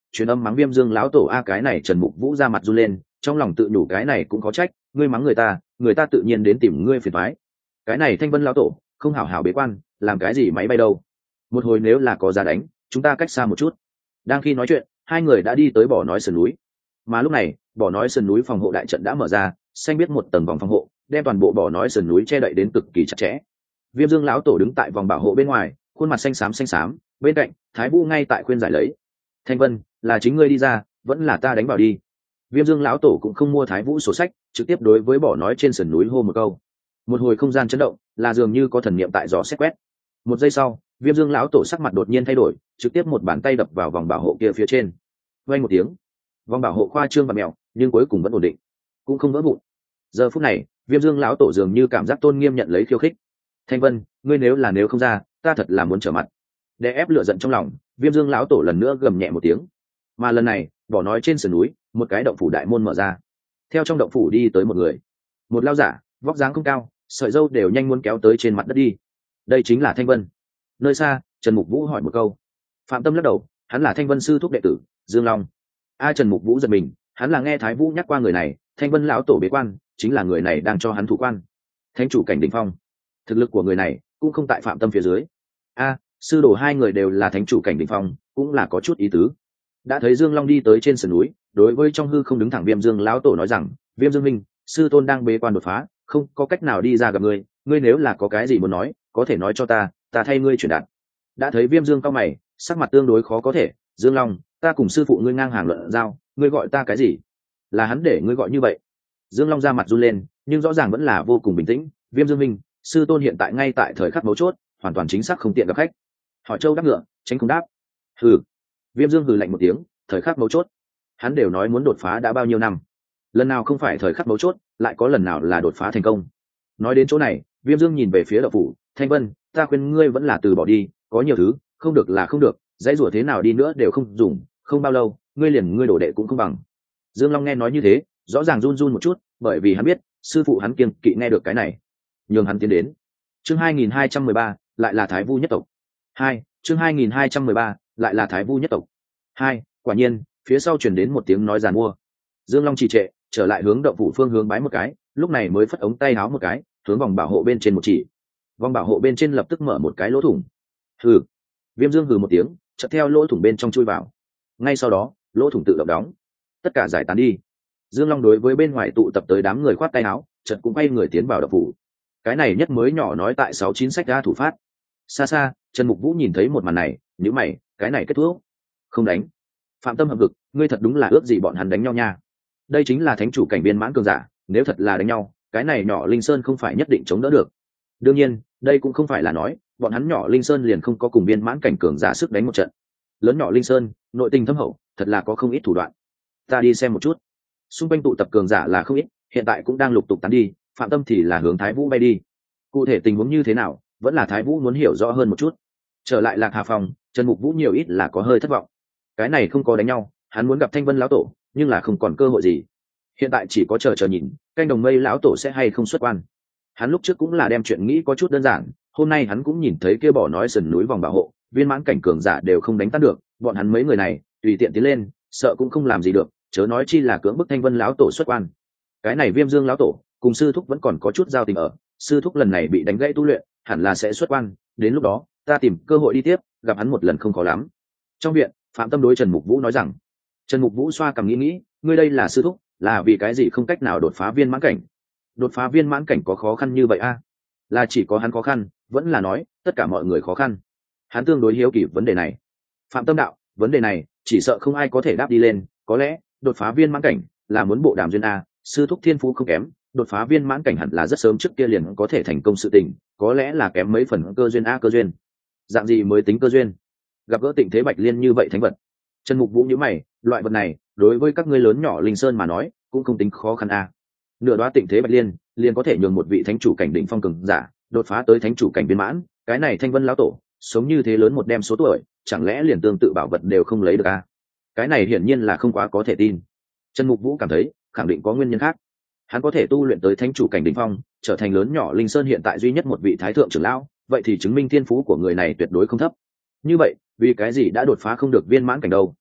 truyền âm mắng Viêm Dương lão tổ. A cái này Trần Mục Vũ ra mặt run lên, trong lòng tự nhủ cái này cũng có trách, ngươi mắng người ta, người ta tự nhiên đến tìm ngươi phiền toái. Cái này Thanh Vân lão tổ không hảo hảo bế quan, làm cái gì máy bay đâu. Một hồi nếu là có ra đánh, chúng ta cách xa một chút. Đang khi nói chuyện, hai người đã đi tới bỏ nói sườn núi. Mà lúc này, bỏ nói sườn núi phòng hộ đại trận đã mở ra, xanh biết một tầng vòng phòng hộ, đem toàn bộ bỏ nói sườn núi che đậy đến cực kỳ chặt chẽ. Viêm Dương lão tổ đứng tại vòng bảo hộ bên ngoài, khuôn mặt xanh xám xanh xám, bên cạnh Thái Vũ ngay tại khuyên giải lấy. Thanh Vân, là chính ngươi đi ra, vẫn là ta đánh vào đi. Viêm Dương lão tổ cũng không mua Thái Vũ sổ sách, trực tiếp đối với bỏ nói trên sườn núi hô một câu. Một hồi không gian chấn động, là dường như có thần niệm tại gió xét quét. Một giây sau, Viêm Dương lão tổ sắc mặt đột nhiên thay đổi, trực tiếp một bàn tay đập vào vòng bảo hộ kia phía trên. Vang một tiếng, vòng bảo hộ khoa trương và mèo, nhưng cuối cùng vẫn ổn định, cũng không vỡ vụn. Giờ phút này, Viêm Dương lão tổ dường như cảm giác tôn nghiêm nhận lấy khiêu khích. Thanh Vân, ngươi nếu là nếu không ra, ta thật là muốn trở mặt. Để ép lửa giận trong lòng, Viêm Dương lão tổ lần nữa gầm nhẹ một tiếng. Mà lần này, bỏ nói trên sườn núi, một cái động phủ đại môn mở ra. Theo trong động phủ đi tới một người, một lao giả, vóc dáng không cao, sợi râu đều nhanh muốn kéo tới trên mặt đất đi. Đây chính là Thanh Vân. Nơi xa, Trần Mục Vũ hỏi một câu. Phạm Tâm lắc đầu, hắn là Thanh Vân sư thúc đệ tử, Dương Long. A Trần Mục Vũ giật mình, hắn là nghe Thái Vũ nhắc qua người này, Thanh Vân lão tổ bế quan, chính là người này đang cho hắn thủ quan. Thánh chủ cảnh đỉnh phong, thực lực của người này cũng không tại Phạm Tâm phía dưới. A, sư đồ hai người đều là thánh chủ cảnh đỉnh phong, cũng là có chút ý tứ. Đã thấy Dương Long đi tới trên sườn núi, đối với trong hư không đứng thẳng Viêm Dương lão tổ nói rằng, Viêm Dương minh, sư tôn đang bế quan đột phá, không có cách nào đi ra gặp ngươi, ngươi nếu là có cái gì muốn nói, có thể nói cho ta, ta thay ngươi truyền đạt. Đã thấy Viêm Dương cao mày, sắc mặt tương đối khó có thể. Dương Long, ta cùng sư phụ ngươi ngang hàng luận giao, ngươi gọi ta cái gì? Là hắn để ngươi gọi như vậy. Dương Long ra mặt run lên, nhưng rõ ràng vẫn là vô cùng bình tĩnh. Viêm Dương minh, sư tôn hiện tại ngay tại thời khắc mấu chốt, hoàn toàn chính xác không tiện gặp khách. Hỏi Châu đáp ngựa, tránh không đáp. Hừ. Viêm Dương hừ lạnh một tiếng, thời khắc mấu chốt, hắn đều nói muốn đột phá đã bao nhiêu năm, lần nào không phải thời khắc mấu chốt, lại có lần nào là đột phá thành công. Nói đến chỗ này, Viêm Dương nhìn về phía Đạo phủ. Thanh Vân, ta khuyên ngươi vẫn là từ bỏ đi, có nhiều thứ không được là không được, dãy rủa thế nào đi nữa đều không dùng, không bao lâu ngươi liền ngươi đổ đệ cũng không bằng. Dương Long nghe nói như thế, rõ ràng run run một chút, bởi vì hắn biết sư phụ hắn kiêng kỵ nghe được cái này, nhường hắn tiến đến. Chương hai nghìn hai trăm mười ba, lại là Thái Vu nhất tộc. Hai, chương hai nghìn hai trăm mười ba, lại là Thái Vu nhất tộc. Hai, quả nhiên, phía sau truyền đến một tiếng nói giàn mua. Dương Long trì trệ, trở lại hướng động phủ phương hướng bái một cái, lúc này mới phất ống tay áo một cái, hướng vòng bảo hộ bên trên một chỉ. Vòng bảo hộ bên trên lập tức mở một cái lỗ thủng. Hừ. Viêm Dương hừ một tiếng, chợt theo lỗ thủng bên trong chui vào. Ngay sau đó, lỗ thủng tự động đóng, tất cả giải tán đi. Dương Long đối với bên ngoài tụ tập tới đám người khoát tay áo, chợt cũng quay người tiến vào động phủ. Cái này nhất mới nhỏ nói tại sáu chín sách ra thủ phát. Xa xa, Trần Mục Vũ nhìn thấy một màn này, nhíu mày, cái này kết thúc. Không đánh. Phạm Tâm hợp lực, ngươi thật đúng là ước gì bọn hắn đánh nhau nha. Đây chính là thánh chủ cảnh viên mãn cường giả, nếu thật là đánh nhau, cái này nhỏ Linh Sơn không phải nhất định chống đỡ được. Đương nhiên, đây cũng không phải là nói bọn hắn nhỏ Linh Sơn liền không có cùng viên mãn cảnh cường giả sức đánh một trận. Lớn nhỏ Linh Sơn, nội tình thâm hậu, thật là có không ít thủ đoạn. Ta đi xem một chút. Xung quanh tụ tập cường giả là không ít, hiện tại cũng đang lục tục tán đi. Phạm Tâm thì là hướng Thái Vũ bay đi. Cụ thể tình huống như thế nào, vẫn là Thái Vũ muốn hiểu rõ hơn một chút. Trở lại Lạc Hà phòng, Trần Mục Vũ nhiều ít là có hơi thất vọng. Cái này không có đánh nhau, hắn muốn gặp Thanh Vân lão tổ, nhưng là không còn cơ hội gì. Hiện tại chỉ có chờ chờ nhìn, canh đồng mây lão tổ sẽ hay không xuất quan. Hắn lúc trước cũng là đem chuyện nghĩ có chút đơn giản, hôm nay hắn cũng nhìn thấy kia bỏ nói sườn núi vòng bảo hộ, viên mãn cảnh cường giả đều không đánh tan được, bọn hắn mấy người này tùy tiện tiến lên, sợ cũng không làm gì được, chớ nói chi là cưỡng bức Thanh Vân lão tổ xuất quan. Cái này Viêm Dương lão tổ cùng sư thúc vẫn còn có chút giao tình ở, sư thúc lần này bị đánh gãy tu luyện, hẳn là sẽ xuất quan, đến lúc đó ta tìm cơ hội đi tiếp, gặp hắn một lần không khó lắm. Trong viện, Phạm Tâm đối Trần Mục Vũ nói rằng. Trần Mục Vũ xoa cằm nghĩ nghĩ, ngươi đây là sư thúc, là vì cái gì không cách nào đột phá viên mãn cảnh? Đột phá viên mãn cảnh có khó khăn như vậy a? À? Là chỉ có hắn khó khăn, vẫn là nói tất cả mọi người khó khăn? Hắn tương đối hiếu kỳ vấn đề này. Phạm Tâm đạo, vấn đề này chỉ sợ không ai có thể đáp đi lên, có lẽ đột phá viên mãn cảnh là muốn bộ đàm duyên a, sư thúc thiên phú không kém, đột phá viên mãn cảnh hẳn là rất sớm trước kia liền có thể thành công sự tình, có lẽ là kém mấy phần cơ duyên a, cơ duyên. Dạng gì mới tính cơ duyên? Gặp gỡ Tịnh Thế Bạch Liên như vậy thánh vật. Trần Mục Vũ nhíu mày, loại vật này đối với các ngươi lớn nhỏ Linh Sơn mà nói cũng không tính khó khăn a. Nửa đoá Tịnh Thế Bạch Liên liền có thể nhường một vị thánh chủ cảnh đỉnh phong cường giả đột phá tới thánh chủ cảnh viên mãn, cái này Thanh Vân lão tổ sống như thế lớn một đem số tuổi, chẳng lẽ liền tương tự bảo vật đều không lấy được a? Cái này hiển nhiên là không quá có thể tin. Trần Mục Vũ cảm thấy khẳng định có nguyên nhân khác. Hắn có thể tu luyện tới thánh chủ cảnh đỉnh phong, trở thành lớn nhỏ Linh Sơn hiện tại duy nhất một vị thái thượng trưởng lão, vậy thì chứng minh thiên phú của người này tuyệt đối không thấp. Như vậy, vì cái gì đã đột phá không được viên mãn cảnh đâu?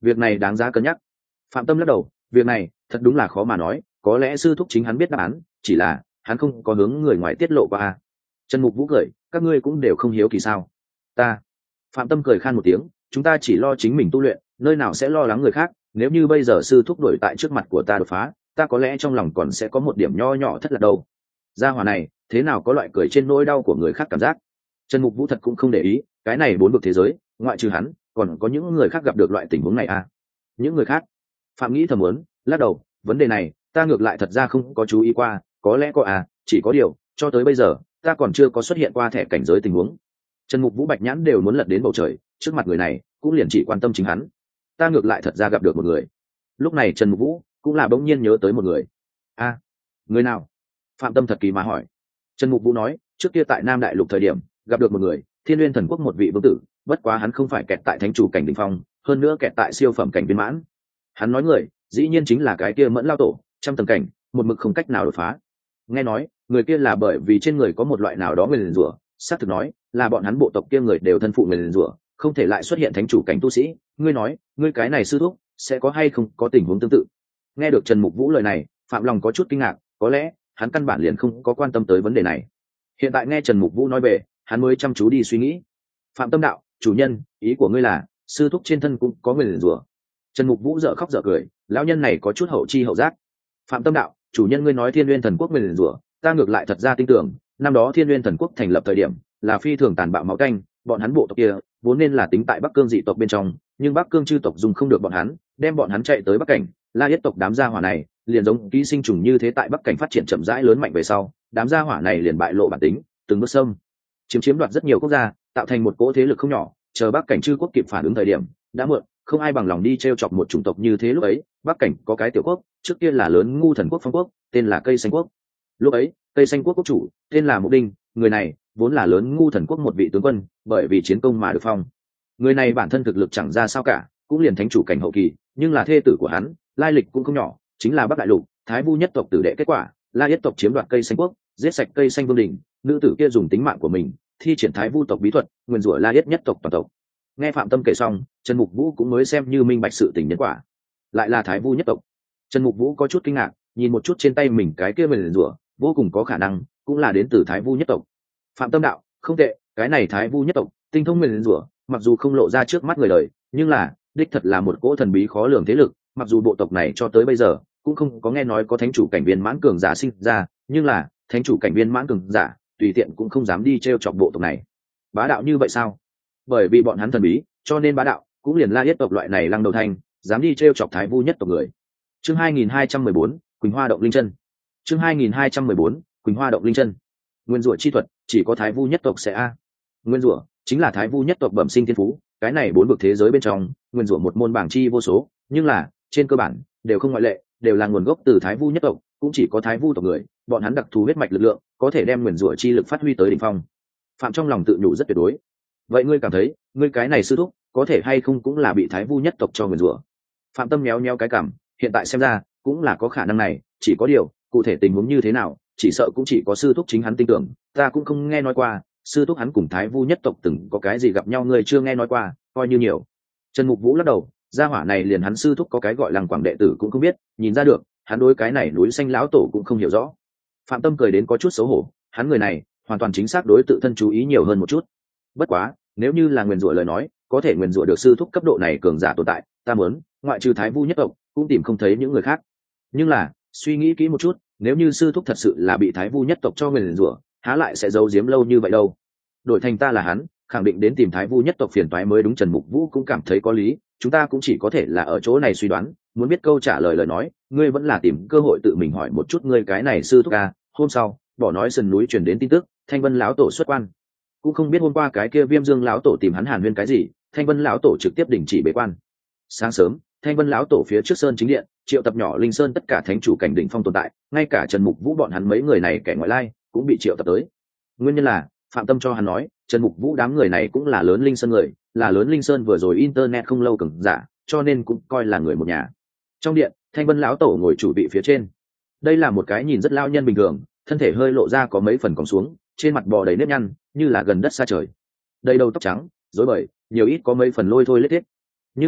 việc này đáng giá cân nhắc. Phạm Tâm lắc đầu, việc này thật đúng là khó mà nói, có lẽ sư thúc chính hắn biết đáp án, chỉ là hắn không có hướng người ngoài tiết lộ qua. Trần Mục Vũ cười, các ngươi cũng đều không hiếu kỳ sao? Ta. Phạm Tâm cười khan một tiếng, chúng ta chỉ lo chính mình tu luyện, nơi nào sẽ lo lắng người khác. Nếu như bây giờ sư thúc đổi tại trước mặt của ta đột phá, ta có lẽ trong lòng còn sẽ có một điểm nho nhỏ thất lạc đâu. Gia hỏa này thế nào có loại cười trên nỗi đau của người khác cảm giác. Trần Mục Vũ thật cũng không để ý, cái này bốn vực thế giới ngoại trừ hắn còn có những người khác gặp được loại tình huống này à? Những người khác? Phạm nghĩ thầm muốn, lắc đầu, vấn đề này ta ngược lại thật ra không có chú ý qua, có lẽ có à, chỉ có điều cho tới bây giờ ta còn chưa có xuất hiện qua thẻ cảnh giới tình huống. Trần Mục Vũ bạch nhãn đều muốn lật đến bầu trời, trước mặt người này cũng liền chỉ quan tâm chính hắn. Ta ngược lại thật ra gặp được một người. Lúc này Trần Mục Vũ cũng là bỗng nhiên nhớ tới một người. A, à, người nào? Phạm Tâm thật kỳ mà hỏi. Trần Mục Vũ nói, trước kia tại Nam Đại Lục thời điểm gặp được một người, Thiên Nguyên Thần Quốc một vị vương tử, bất quá hắn không phải kẹt tại thánh chủ cảnh đỉnh phong, hơn nữa kẹt tại siêu phẩm cảnh viên mãn. Hắn nói người, dĩ nhiên chính là cái kia Mẫn Lao Tổ, trăm tầng cảnh, một mực không cách nào đột phá. Nghe nói, người kia là bởi vì trên người có một loại nào đó nguyền rủa, xác thực nói, là bọn hắn bộ tộc kia người đều thân phụ nguyền rủa, không thể lại xuất hiện thánh chủ cảnh tu sĩ. Ngươi nói, ngươi cái này sư thúc sẽ có hay không có tình huống tương tự? Nghe được Trần Mục Vũ lời này, Phạm lòng có chút kinh ngạc, có lẽ hắn căn bản liền không có quan tâm tới vấn đề này. Hiện tại nghe Trần Mục Vũ nói về, hắn mới chăm chú đi suy nghĩ. Phạm Tâm đạo, chủ nhân, ý của ngươi là sư thúc trên thân cũng có nguyền rủa? Trần Mục Vũ dở khóc dở cười, lão nhân này có chút hậu chi hậu giác. Phạm Tâm đạo, chủ nhân ngươi nói Thiên Nguyên Thần Quốc nguyền rủa, ta ngược lại thật ra tin tưởng, năm đó Thiên Nguyên Thần Quốc thành lập thời điểm là phi thường tàn bạo máu tanh, bọn hắn bộ tộc kia vốn nên là tính tại Bắc Cương dị tộc bên trong, nhưng Bắc Cương chư tộc dùng không được bọn hắn, đem bọn hắn chạy tới Bắc Cảnh, La Yết tộc đám gia hỏa này liền giống ký sinh trùng như thế tại Bắc Cảnh phát triển chậm rãi lớn mạnh về sau, đám gia hỏa này liền bại lộ bản tính, từng bước xâm chiếm chiếm đoạt rất nhiều quốc gia, tạo thành một cỗ thế lực không nhỏ. Chờ Bắc Cảnh chư quốc kịp phản ứng thời điểm đã muộn, không ai bằng lòng đi trêu chọc một chủng tộc như thế. Lúc ấy Bắc Cảnh có cái tiểu quốc, trước kia là lớn ngu thần quốc Phong Quốc, tên là Cây Xanh Quốc. Lúc ấy Cây Xanh Quốc quốc chủ tên là Mục Đinh, người này vốn là lớn ngu thần quốc một vị tướng quân, bởi vì chiến công mà được phong. Người này bản thân thực lực chẳng ra sao cả, cũng liền thánh chủ cảnh hậu kỳ, nhưng là thê tử của hắn lai lịch cũng không nhỏ, chính là Bắc Đại Lục Thái Vu nhất tộc tử đệ. Kết quả La Yết tộc chiếm đoạt Cây Xanh Quốc, giết sạch Cây Xanh Vương đình, nữ tử kia dùng tính mạng của mình thi triển Thái Vu tộc bí thuật, nguyền rủa La Yết nhất tộc toàn tộc. Nghe Phạm Tâm kể xong, Trần Mục Vũ cũng mới xem như minh bạch sự tình nhân quả. Lại là Thái Vu nhất tộc. Trần Mục Vũ có chút kinh ngạc, nhìn một chút trên tay mình cái kia nguyền rủa, vô cùng có khả năng cũng là đến từ Thái Vu nhất tộc. Phạm Tâm đạo, không tệ, cái này Thái Vu nhất tộc tinh thông nguyền rủa, mặc dù không lộ ra trước mắt người đời, nhưng là đích thật là một cỗ thần bí khó lường thế lực. Mặc dù bộ tộc này cho tới bây giờ cũng không có nghe nói có thánh chủ cảnh viên mãn cường giả sinh ra, nhưng là thánh chủ cảnh viên mãn cường giả tùy tiện cũng không dám đi t r e o chọc bộ tộc này. Bá đạo như vậy sao? Bởi vì bọn hắn thần bí, cho nên bá đạo cũng liền La Yết tộc loại này lăng đầu thanh dám đi t r e o chọc Thái Vu nhất tộc người. Chương hai nghìn hai trăm mười bốn, Quỳnh Hoa động linh chân. Chương hai nghìn hai trăm mười bốn, Quỳnh Hoa động linh chân. Nguyên rủa chi thuật chỉ có Thái Vu nhất tộc sẽ a. Nguyên rủa chính là Thái Vu nhất tộc bẩm sinh thiên phú, cái này bốn vực thế giới bên trong nguyên rủa một môn bảng chi vô số, nhưng là trên cơ bản đều không ngoại lệ, đều là nguồn gốc từ Thái Vu nhất tộc, cũng chỉ có Thái Vu tộc người, bọn hắn đặc thù huyết mạch lực lượng có thể đem nguyên rủa chi lực phát huy tới đỉnh phong. Phạm trong lòng tự nhủ rất tuyệt đối. Vậy ngươi cảm thấy, ngươi cái này sư thúc có thể hay không cũng là bị Thái Vu nhất tộc cho nguyên rủa? Phạm Tâm méo méo cái cảm, hiện tại xem ra cũng là có khả năng này, chỉ có điều cụ thể tình huống như thế nào chỉ sợ cũng chỉ có sư thúc chính hắn tin tưởng, ta cũng không nghe nói qua sư thúc hắn cùng Thái Vu nhất tộc từng có cái gì gặp nhau, người chưa nghe nói qua, coi như nhiều. Trần Mục Vũ lắc đầu, gia hỏa này liền hắn sư thúc có cái gọi Lăng Quảng đệ tử cũng không biết, nhìn ra được hắn đối cái này núi xanh lão tổ cũng không hiểu rõ. Phạm Tâm cười đến có chút xấu hổ, hắn người này hoàn toàn chính xác đối tự thân chú ý nhiều hơn một chút. Bất quá nếu như là nguyền rủa lời nói, có thể nguyền rủa được sư thúc cấp độ này cường giả tồn tại, ta muốn ngoại trừ Thái Vu nhất tộc cũng tìm không thấy những người khác. Nhưng là suy nghĩ kỹ một chút, nếu như sư thúc thật sự là bị Thái Vu nhất tộc cho nguyền rủa, há lại sẽ giấu giếm lâu như vậy đâu. Đổi thành ta là hắn, khẳng định đến tìm Thái Vu nhất tộc phiền toái mới đúng. Trần Mục Vũ cũng cảm thấy có lý, chúng ta cũng chỉ có thể là ở chỗ này suy đoán, muốn biết câu trả lời lời nói, ngươi vẫn là tìm cơ hội tự mình hỏi một chút ngươi cái này sư thúc a. Hôm sau, bỏ nói sườn núi truyền đến tin tức, Thanh Vân lão tổ xuất quan. Cũng không biết hôm qua cái kia Viêm Dương lão tổ tìm hắn hàn huyên cái gì, Thanh Vân lão tổ trực tiếp đình chỉ bế quan. Sáng sớm, Thanh Vân lão tổ phía trước sơn chính điện triệu tập nhỏ linh sơn tất cả thánh chủ cảnh đỉnh phong tồn tại, ngay cả Trần Mục Vũ bọn hắn mấy người này kẻ ngoại lai cũng bị triệu tập tới. Nguyên nhân là Phạm Tâm cho hắn nói, Trần Mục Vũ đám người này cũng là lớn linh sơn người, là lớn linh sơn vừa rồi internet không lâu cường giả, cho nên cũng coi là người một nhà. Trong điện, Thanh Vân lão tổ ngồi chủ vị phía trên. Đây là một cái nhìn rất lao nhân bình thường, thân thể hơi lộ ra có mấy phần còng xuống, trên mặt bò đầy nếp nhăn, như là gần đất xa trời. Đầy đầu tóc trắng, rối bời, nhiều ít có mấy phần lôi thôi lết thiết. Nhưng là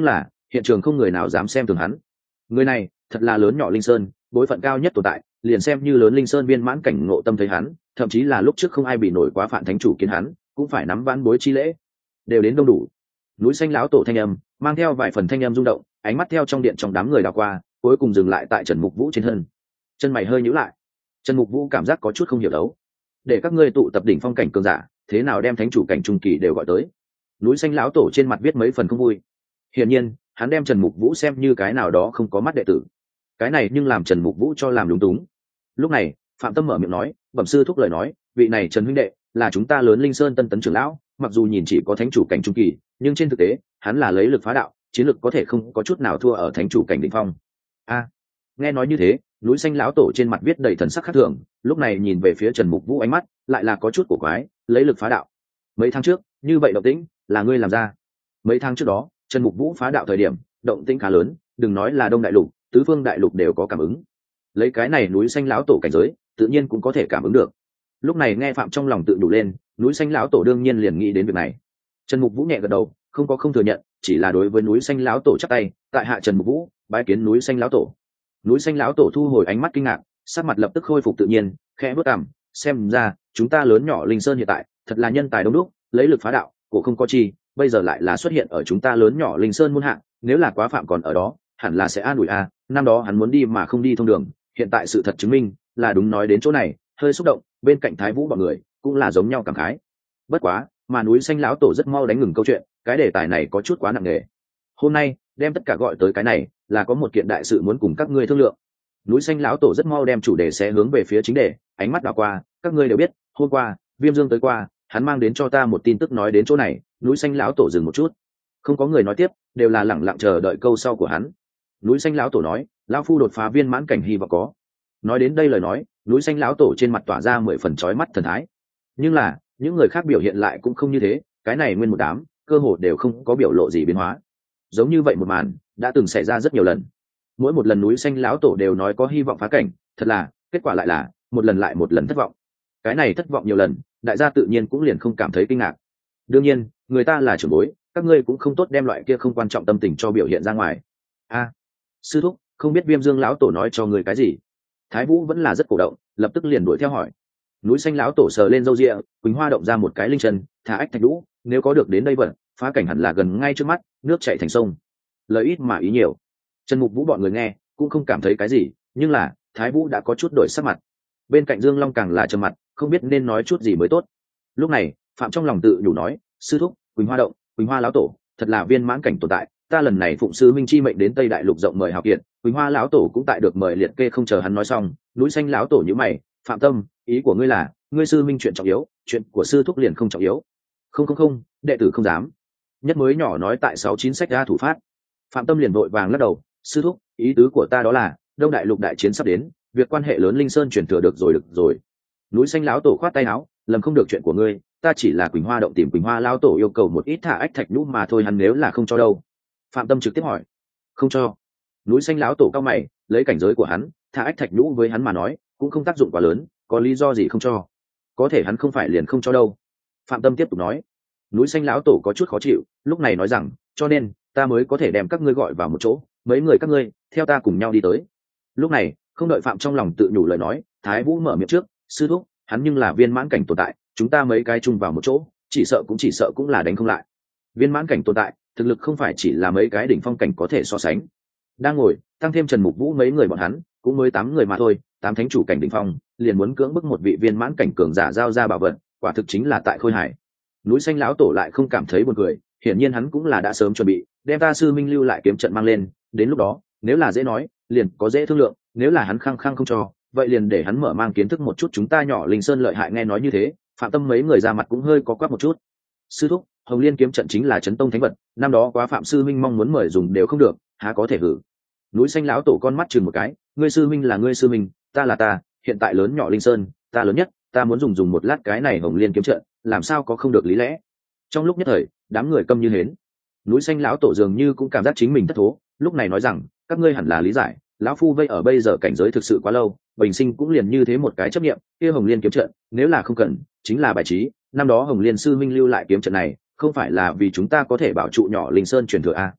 hiện trường không người nào dám xem thường hắn. Người này thật là lớn nhỏ linh sơn bối phận cao nhất tồn tại, liền xem như lớn linh sơn viên mãn cảnh ngộ tâm thấy hắn, thậm chí là lúc trước không ai bị nổi quá phản thánh chủ kiến hắn cũng phải nắm vãn bối chi lễ. Đều đến đông đủ. Núi xanh lão tổ thanh âm mang theo vài phần thanh âm rung động, ánh mắt theo trong điện trong đám người đảo qua, cuối cùng dừng lại tại Trần Mục Vũ trên thân. Chân mày hơi nhíu lại. Trần Mục Vũ cảm giác có chút không hiểu đấu. Để các ngươi tụ tập đỉnh phong cảnh cường giả, thế nào đem thánh chủ cảnh trung kỳ đều gọi tới? Núi xanh lão tổ trên mặt viết mấy phần không vui. Hiển nhiên, hắn đem Trần Mục Vũ xem như cái nào đó không có mắt đệ tử. Cái này nhưng làm Trần Mục Vũ cho làm lúng túng. Lúc này, Phạm Tâm mở miệng nói, bẩm sư thúc lời nói, vị này Trần huynh đệ là chúng ta lớn linh sơn tân tấn trưởng lão, mặc dù nhìn chỉ có thánh chủ cảnh trung kỳ, nhưng trên thực tế, hắn là lấy lực phá đạo, chiến lực có thể không có chút nào thua ở thánh chủ cảnh đỉnh phong. A, nghe nói như thế, núi xanh lão tổ trên mặt viết đầy thần sắc khác thường, lúc này nhìn về phía Trần Mục Vũ ánh mắt lại là có chút cổ quái, lấy lực phá đạo. Mấy tháng trước, như vậy động tĩnh là ngươi làm ra? Mấy tháng trước đó, Trần Mục Vũ phá đạo thời điểm, động tĩnh khá lớn, đừng nói là Đông đại lục, tứ phương đại lục đều có cảm ứng. Lấy cái này núi xanh lão tổ cảnh giới, tự nhiên cũng có thể cảm ứng được. Lúc này nghe Phạm trong lòng tự đủ lên, núi xanh lão tổ đương nhiên liền nghĩ đến việc này. Trần Mục Vũ nhẹ gật đầu, không có không thừa nhận, chỉ là đối với núi xanh lão tổ chắp tay, tại hạ Trần Mục Vũ, bái kiến núi xanh lão tổ. Núi xanh lão tổ thu hồi ánh mắt kinh ngạc, sắc mặt lập tức khôi phục tự nhiên, khẽ bước cằm, xem ra chúng ta lớn nhỏ linh sơn hiện tại thật là nhân tài đông đúc, lấy lực phá đạo, cổ không có chi, bây giờ lại là xuất hiện ở chúng ta lớn nhỏ linh sơn muôn hạng, nếu là quá phạm còn ở đó, hẳn là sẽ an ủi a, năm đó hắn muốn đi mà không đi thông đường, hiện tại sự thật chứng minh là đúng. Nói đến chỗ này, hơi xúc động, bên cạnh Thái Vũ bọn người cũng là giống nhau cảm khái. Bất quá, mà núi xanh lão tổ rất mau đánh ngừng câu chuyện, cái đề tài này có chút quá nặng nề. Hôm nay đem tất cả gọi tới cái này, là có một kiện đại sự muốn cùng các ngươi thương lượng. Núi xanh lão tổ rất mau đem chủ đề sẽ hướng về phía chính đề, ánh mắt đảo qua, các ngươi đều biết, hôm qua Viêm Dương tới qua, hắn mang đến cho ta một tin tức. Nói đến chỗ này, núi xanh lão tổ dừng một chút, không có người nói tiếp, đều là lẳng lặng chờ đợi câu sau của hắn. Núi xanh lão tổ nói, lão phu đột phá viên mãn cảnh hy vọng có. Nói đến đây lời nói, núi xanh lão tổ trên mặt tỏa ra mười phần chói mắt thần thái. Nhưng là những người khác biểu hiện lại cũng không như thế, cái này nguyên một đám cơ hồ đều không có biểu lộ gì biến hóa. Giống như vậy một màn đã từng xảy ra rất nhiều lần, mỗi một lần núi xanh lão tổ đều nói có hy vọng phá cảnh, thật là kết quả lại là một lần lại một lần thất vọng. Cái này thất vọng nhiều lần, đại gia tự nhiên cũng liền không cảm thấy kinh ngạc. Đương nhiên, người ta là trưởng bối, các ngươi cũng không tốt đem loại kia không quan trọng tâm tình cho biểu hiện ra ngoài. A, sư thúc, không biết Viêm Dương lão tổ nói cho người cái gì? Thái Vũ vẫn là rất cổ động, lập tức liền đuổi theo hỏi. Núi xanh lão tổ sờ lên râu ria, Quỳnh Hoa động ra một cái linh chân, thả ách thạch đũ, nếu có được đến đây vận, phá cảnh hẳn là gần ngay trước mắt, nước chảy thành sông. Lời ít mà ý nhiều. Trần Mục Vũ bọn người nghe cũng không cảm thấy cái gì, nhưng là Thái Vũ đã có chút đổi sắc mặt. Bên cạnh Dương Long càng là trầm mặt, không biết nên nói chút gì mới tốt. Lúc này Phạm trong lòng tự nhủ nói, sư thúc, Quỳnh Hoa động, Quỳnh Hoa lão tổ thật là viên mãn cảnh tồn tại, ta lần này phụng sư minh chi mệnh đến Tây Đại Lục rộng mời hào kiệt, Quỳnh Hoa lão tổ cũng tại được mời liệt kê. Không chờ hắn nói xong, núi xanh lão tổ nhíu mày, Phạm Tâm, ý của ngươi là ngươi sư minh chuyện trọng yếu, chuyện của sư thúc liền không trọng yếu? Không không không, đệ tử không dám. Nhất mới nhỏ nói tại sáu chín sách ra thủ phát. Phạm Tâm liền vội vàng lắc đầu, sư thúc, ý tứ của ta đó là Đông Đại Lục đại chiến sắp đến, việc quan hệ lớn linh sơn chuyển thừa được rồi được rồi. Núi xanh lão tổ khoát tay áo, lầm không được chuyện của ngươi, ta chỉ là Quỳnh Hoa động tìm Quỳnh Hoa lão tổ yêu cầu một ít thả ách thạch nhũ mà thôi, hắn nếu là không cho đâu? Phạm Tâm trực tiếp hỏi. Không cho. Núi xanh lão tổ cao mày, lấy cảnh giới của hắn, thả ách thạch nhũ với hắn mà nói cũng không tác dụng quá lớn, có lý do gì không cho? Có thể hắn không phải liền không cho đâu. Phạm Tâm tiếp tục nói. Núi xanh lão tổ có chút khó chịu, lúc này nói rằng, cho nên ta mới có thể đem các ngươi gọi vào một chỗ, mấy người các ngươi theo ta cùng nhau đi tới. Lúc này không đợi Phạm trong lòng tự nhủ lời nói, Thái Vũ mở miệng trước, sư thúc, hắn nhưng là viên mãn cảnh tồn tại, chúng ta mấy cái chung vào một chỗ, chỉ sợ cũng chỉ sợ cũng là đánh không lại. Viên mãn cảnh tồn tại, thực lực không phải chỉ là mấy cái đỉnh phong cảnh có thể so sánh. Đang ngồi tăng thêm Trần Mục Vũ mấy người bọn hắn cũng mới tám người mà thôi, tám thánh chủ cảnh đỉnh phong liền muốn cưỡng bức một vị viên mãn cảnh cường giả giao ra bảo vật, quả thực chính là tại khôi hài. Núi xanh lão tổ lại không cảm thấy buồn cười, hiển nhiên hắn cũng là đã sớm chuẩn bị đem ta sư minh lưu lại kiếm trận mang lên, đến lúc đó nếu là dễ nói liền có dễ thương lượng, nếu là hắn khăng khăng không cho, vậy liền để hắn mở mang kiến thức một chút chúng ta nhỏ linh sơn lợi hại. Nghe nói như thế, Phạm Tâm mấy người ra mặt cũng hơi có quắc một chút. Sư thúc, Hồng Liên kiếm trận chính là chấn tông thánh vật, năm đó quá Phạm sư minh mong muốn mời dùng đều không được, há có thể hử? Núi xanh lão tổ con mắt chừng một cái, ngươi sư minh là ngươi sư minh, ta là ta, hiện tại lớn nhỏ linh sơn ta lớn nhất, ta muốn dùng dùng một lát cái này Hồng Liên kiếm trận, làm sao có không được lý lẽ? Trong lúc nhất thời đám người câm như hến. Núi xanh lão tổ dường như cũng cảm giác chính mình thất thố, lúc này nói rằng, các ngươi hẳn là lý giải, lão phu vây ở bây giờ cảnh giới thực sự quá lâu, bình sinh cũng liền như thế một cái chấp niệm, kia Hồng Liên kiếm trận nếu là không cần chính là bài trí, năm đó Hồng Liên sư minh lưu lại kiếm trận này không phải là vì chúng ta có thể bảo trụ nhỏ linh sơn truyền thừa a?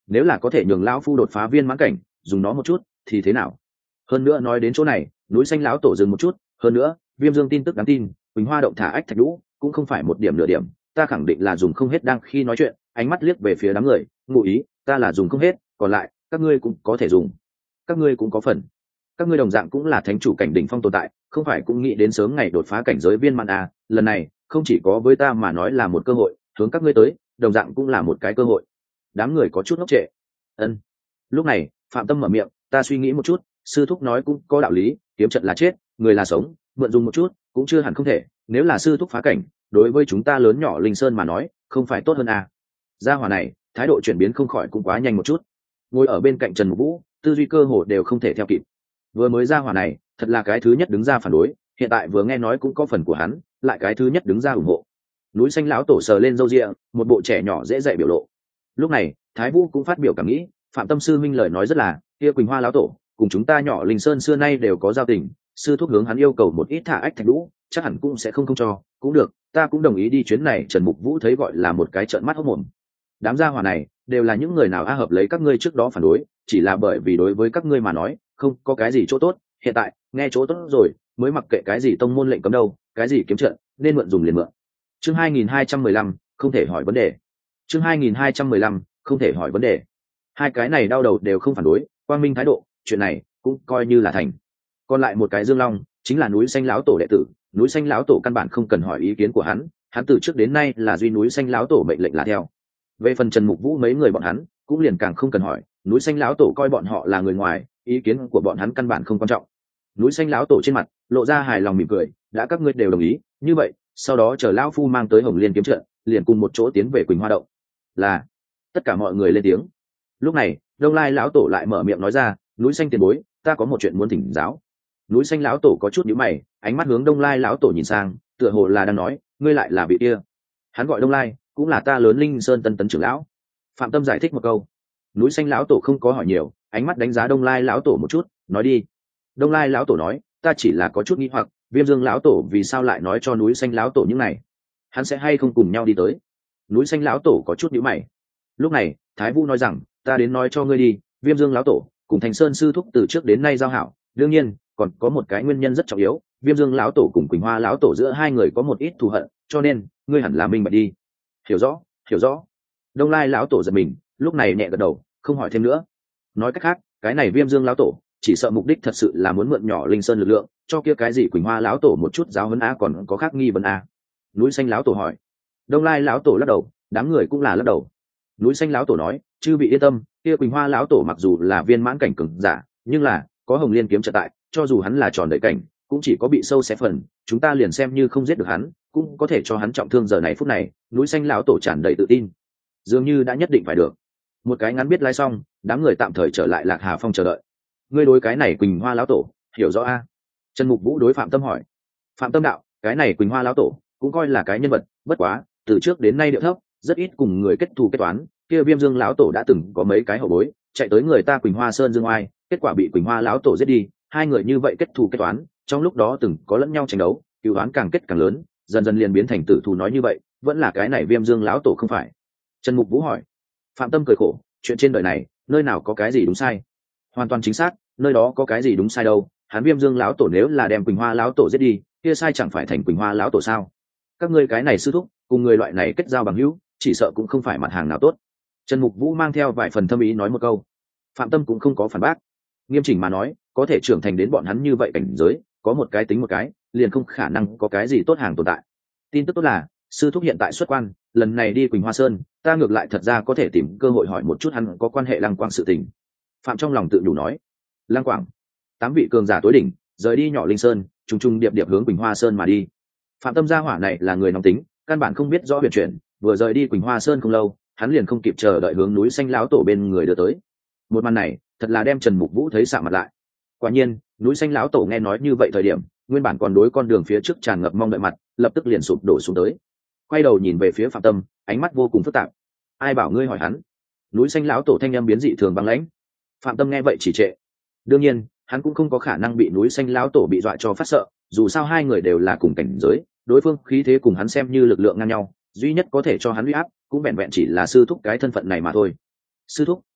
nếu là có thể nhường lão phu đột phá viên mãn cảnh dùng nó một chút thì thế nào? Hơn nữa nói đến chỗ này, núi xanh lão tổ dừng một chút, hơn nữa Viêm Dương tin tức đáng tin, Quỳnh Hoa động thả ách thạch lũ cũng không phải một điểm nửa điểm, ta khẳng định là dùng không hết. Đang khi nói chuyện, ánh mắt liếc về phía đám người, ngụ ý ta là dùng không hết, còn lại các ngươi cũng có thể dùng, các ngươi cũng có phần. Các ngươi đồng dạng cũng là thánh chủ cảnh đỉnh phong tồn tại, không phải cũng nghĩ đến sớm ngày đột phá cảnh giới viên mãn à? Lần này không chỉ có với ta mà nói là một cơ hội, hướng các ngươi tới đồng dạng cũng là một cái cơ hội. Đám người có chút ngốc trệ. Ân. Lúc này Phạm Tâm mở miệng, ta suy nghĩ một chút, sư thúc nói cũng có đạo lý, kiếm trận là chết, người là sống, mượn dùng một chút cũng chưa hẳn không thể. Nếu là sư thúc phá cảnh, đối với chúng ta lớn nhỏ Linh Sơn mà nói không phải tốt hơn à? Gia hỏa này thái độ chuyển biến không khỏi cũng quá nhanh một chút. Ngồi ở bên cạnh Trần Mục Vũ, tư duy cơ hồ đều không thể theo kịp. Vừa mới gia hỏa này thật là cái thứ nhất đứng ra phản đối, hiện tại vừa nghe nói cũng có phần của hắn, lại cái thứ nhất đứng ra ủng hộ. Núi xanh lão tổ sờ lên râu ria, một bộ trẻ nhỏ dễ dạy biểu lộ. Lúc này Thái Vũ cũng phát biểu cảm nghĩ, Phạm Tâm sư minh lời nói rất là, kia Quỳnh Hoa lão tổ cùng chúng ta nhỏ Linh Sơn xưa nay đều có giao tình, sư thúc hướng hắn yêu cầu một ít thả ách thạch lũ, chắc hẳn cũng sẽ không không cho, cũng được, ta cũng đồng ý đi chuyến này. Trần Mục Vũ thấy gọi là một cái trợn mắt hốt mồm. Đám gia hỏa này đều là những người nào a hợp lấy các ngươi trước đó phản đối, chỉ là bởi vì đối với các ngươi mà nói không có cái gì chỗ tốt, hiện tại nghe chỗ tốt rồi mới mặc kệ cái gì tông môn lệnh cấm đâu, cái gì kiếm trận nên mượn dùng liền mượn. Chương hai nghìn hai trăm mười lăm không thể hỏi vấn đề. Chương hai nghìn hai trăm mười lăm không thể hỏi vấn đề. Hai cái này đau đầu đều không phản đối, quang minh thái độ, chuyện này cũng coi như là thành. Còn lại một cái Dương Long chính là núi xanh lão tổ đệ tử, núi xanh lão tổ căn bản không cần hỏi ý kiến của hắn, hắn từ trước đến nay là duy núi xanh lão tổ mệnh lệnh là theo. Về phần Trần Mục Vũ mấy người bọn hắn cũng liền càng không cần hỏi, núi xanh lão tổ coi bọn họ là người ngoài, ý kiến của bọn hắn căn bản không quan trọng. Núi xanh lão tổ trên mặt lộ ra hài lòng mỉm cười, đã các ngươi đều đồng ý như vậy, sau đó chờ lão phu mang tới Hồng Liên kiếm trận, liền cùng một chỗ tiến về Quỳnh Hoa động. Là. Tất cả mọi người lên tiếng. Lúc này Đông Lai lão tổ lại mở miệng nói ra, núi xanh tiền bối, ta có một chuyện muốn thỉnh giáo. Núi xanh lão tổ có chút nhíu mày, ánh mắt hướng Đông Lai lão tổ nhìn sang, tựa hồ là đang nói, ngươi lại là vị kia? Hắn gọi Đông Lai, cũng là ta lớn Linh Sơn tân tấn trưởng lão. Phạm Tâm giải thích một câu. Núi xanh lão tổ không có hỏi nhiều, ánh mắt đánh giá Đông Lai lão tổ một chút, nói đi. Đông Lai lão tổ nói, ta chỉ là có chút nghi hoặc, Viêm Dương lão tổ vì sao lại nói cho núi xanh lão tổ những này? Hắn sẽ hay không cùng nhau đi tới? Núi xanh lão tổ có chút nhíu mày. Lúc này Thái Vũ nói rằng, ta đến nói cho ngươi đi, Viêm Dương lão tổ cùng Thành Sơn sư thúc từ trước đến nay giao hảo, đương nhiên còn có một cái nguyên nhân rất trọng yếu, Viêm Dương lão tổ cùng Quỳnh Hoa lão tổ giữa hai người có một ít thù hận, cho nên ngươi hẳn là minh bạch đi. Hiểu rõ, hiểu rõ. Đông Lai lão tổ giật mình, lúc này nhẹ gật đầu, không hỏi thêm nữa. Nói cách khác, cái này Viêm Dương lão tổ chỉ sợ mục đích thật sự là muốn mượn nhỏ Linh Sơn lực lượng, cho kia cái gì Quỳnh Hoa lão tổ một chút giáo huấn a, còn có khác nghi vấn a? Núi xanh lão tổ hỏi. Đông Lai lão tổ lắc đầu, đám người cũng là lắc đầu. Núi xanh lão tổ nói, chư vị yên tâm, kia Quỳnh Hoa lão tổ mặc dù là viên mãn cảnh cường giả, nhưng là có Hồng Liên kiếm trận tại, cho dù hắn là tròn đầy cảnh, cũng chỉ có bị sâu xé phần, chúng ta liền xem như không giết được hắn, cũng có thể cho hắn trọng thương. Giờ này phút này, núi xanh lão tổ tràn đầy tự tin, dường như đã nhất định phải được. Một cái ngắn biết lái xong, đám người tạm thời trở lại Lạc Hà Phong chờ đợi. Ngươi đối cái này Quỳnh Hoa lão tổ hiểu rõ a? Trần Mục Vũ đối Phạm Tâm hỏi. Phạm Tâm đạo, cái này Quỳnh Hoa lão tổ cũng coi là cái nhân vật, bất quá từ trước đến nay điệu thấp, rất ít cùng người kết thù kết toán. Kia Viêm Dương lão tổ đã từng có mấy cái hậu bối chạy tới người ta Quỳnh Hoa Sơn dương oai, kết quả bị Quỳnh Hoa lão tổ giết đi, hai người như vậy kết thù kết toán, trong lúc đó từng có lẫn nhau tranh đấu, cừu oán càng kết càng lớn, dần dần liền biến thành tử thù. Nói như vậy vẫn là cái này Viêm Dương lão tổ không phải? Trần Mục Vũ hỏi. Phạm Tâm cười khổ, chuyện trên đời này nơi nào có cái gì đúng sai? Hoàn toàn chính xác, nơi đó có cái gì đúng sai đâu. Hắn Viêm Dương lão tổ nếu là đem Quỳnh Hoa lão tổ giết đi, kia sai chẳng phải thành Quỳnh Hoa lão tổ sao? Các ngươi cái này sư thúc cùng người loại này kết giao bằng hữu, chỉ sợ cũng không phải mặt hàng nào tốt. Trần Mục Vũ mang theo vài phần thâm ý nói một câu. Phạm Tâm cũng không có phản bác. Nghiêm chỉnh mà nói, có thể trưởng thành đến bọn hắn như vậy cảnh giới, có một cái tính một cái, liền không khả năng có cái gì tốt hàng tồn tại. Tin tức tốt là sư thúc hiện tại xuất quan, lần này đi Quỳnh Hoa Sơn, ta ngược lại thật ra có thể tìm cơ hội hỏi một chút hắn có quan hệ Lăng Quảng sự tình. Phạm trong lòng tự đủ nói. Lăng Quảng, tám vị cường giả tối đỉnh rời đi nhỏ Linh Sơn, trùng trùng điệp điệp hướng Quỳnh Hoa Sơn mà đi. Phạm Tâm gia hỏa này là người nóng tính, căn bản không biết rõ huyền chuyện, vừa rời đi Quỳnh Hoa Sơn không lâu, hắn liền không kịp chờ đợi hướng núi xanh lão tổ bên người đưa tới. Một màn này thật là đem Trần Mục Vũ thấy sạm mặt lại. Quả nhiên núi xanh lão tổ nghe nói như vậy thời điểm, nguyên bản còn đối con đường phía trước tràn ngập mong đợi mặt, lập tức liền sụp đổ xuống tới. Quay đầu nhìn về phía Phạm Tâm, ánh mắt vô cùng phức tạp. Ai bảo ngươi hỏi hắn? Núi xanh lão tổ thanh âm biến dị thường băng lãnh. Phạm Tâm nghe vậy chỉ trệ. Đương nhiên hắn cũng không có khả năng bị núi xanh lão tổ bị dọa cho phát sợ, dù sao hai người đều là cùng cảnh giới, đối phương khí thế cùng hắn xem như lực lượng ngang nhau, duy nhất có thể cho hắn uy áp cũng vẹn vẹn chỉ là sư thúc cái thân phận này mà thôi. Sư thúc,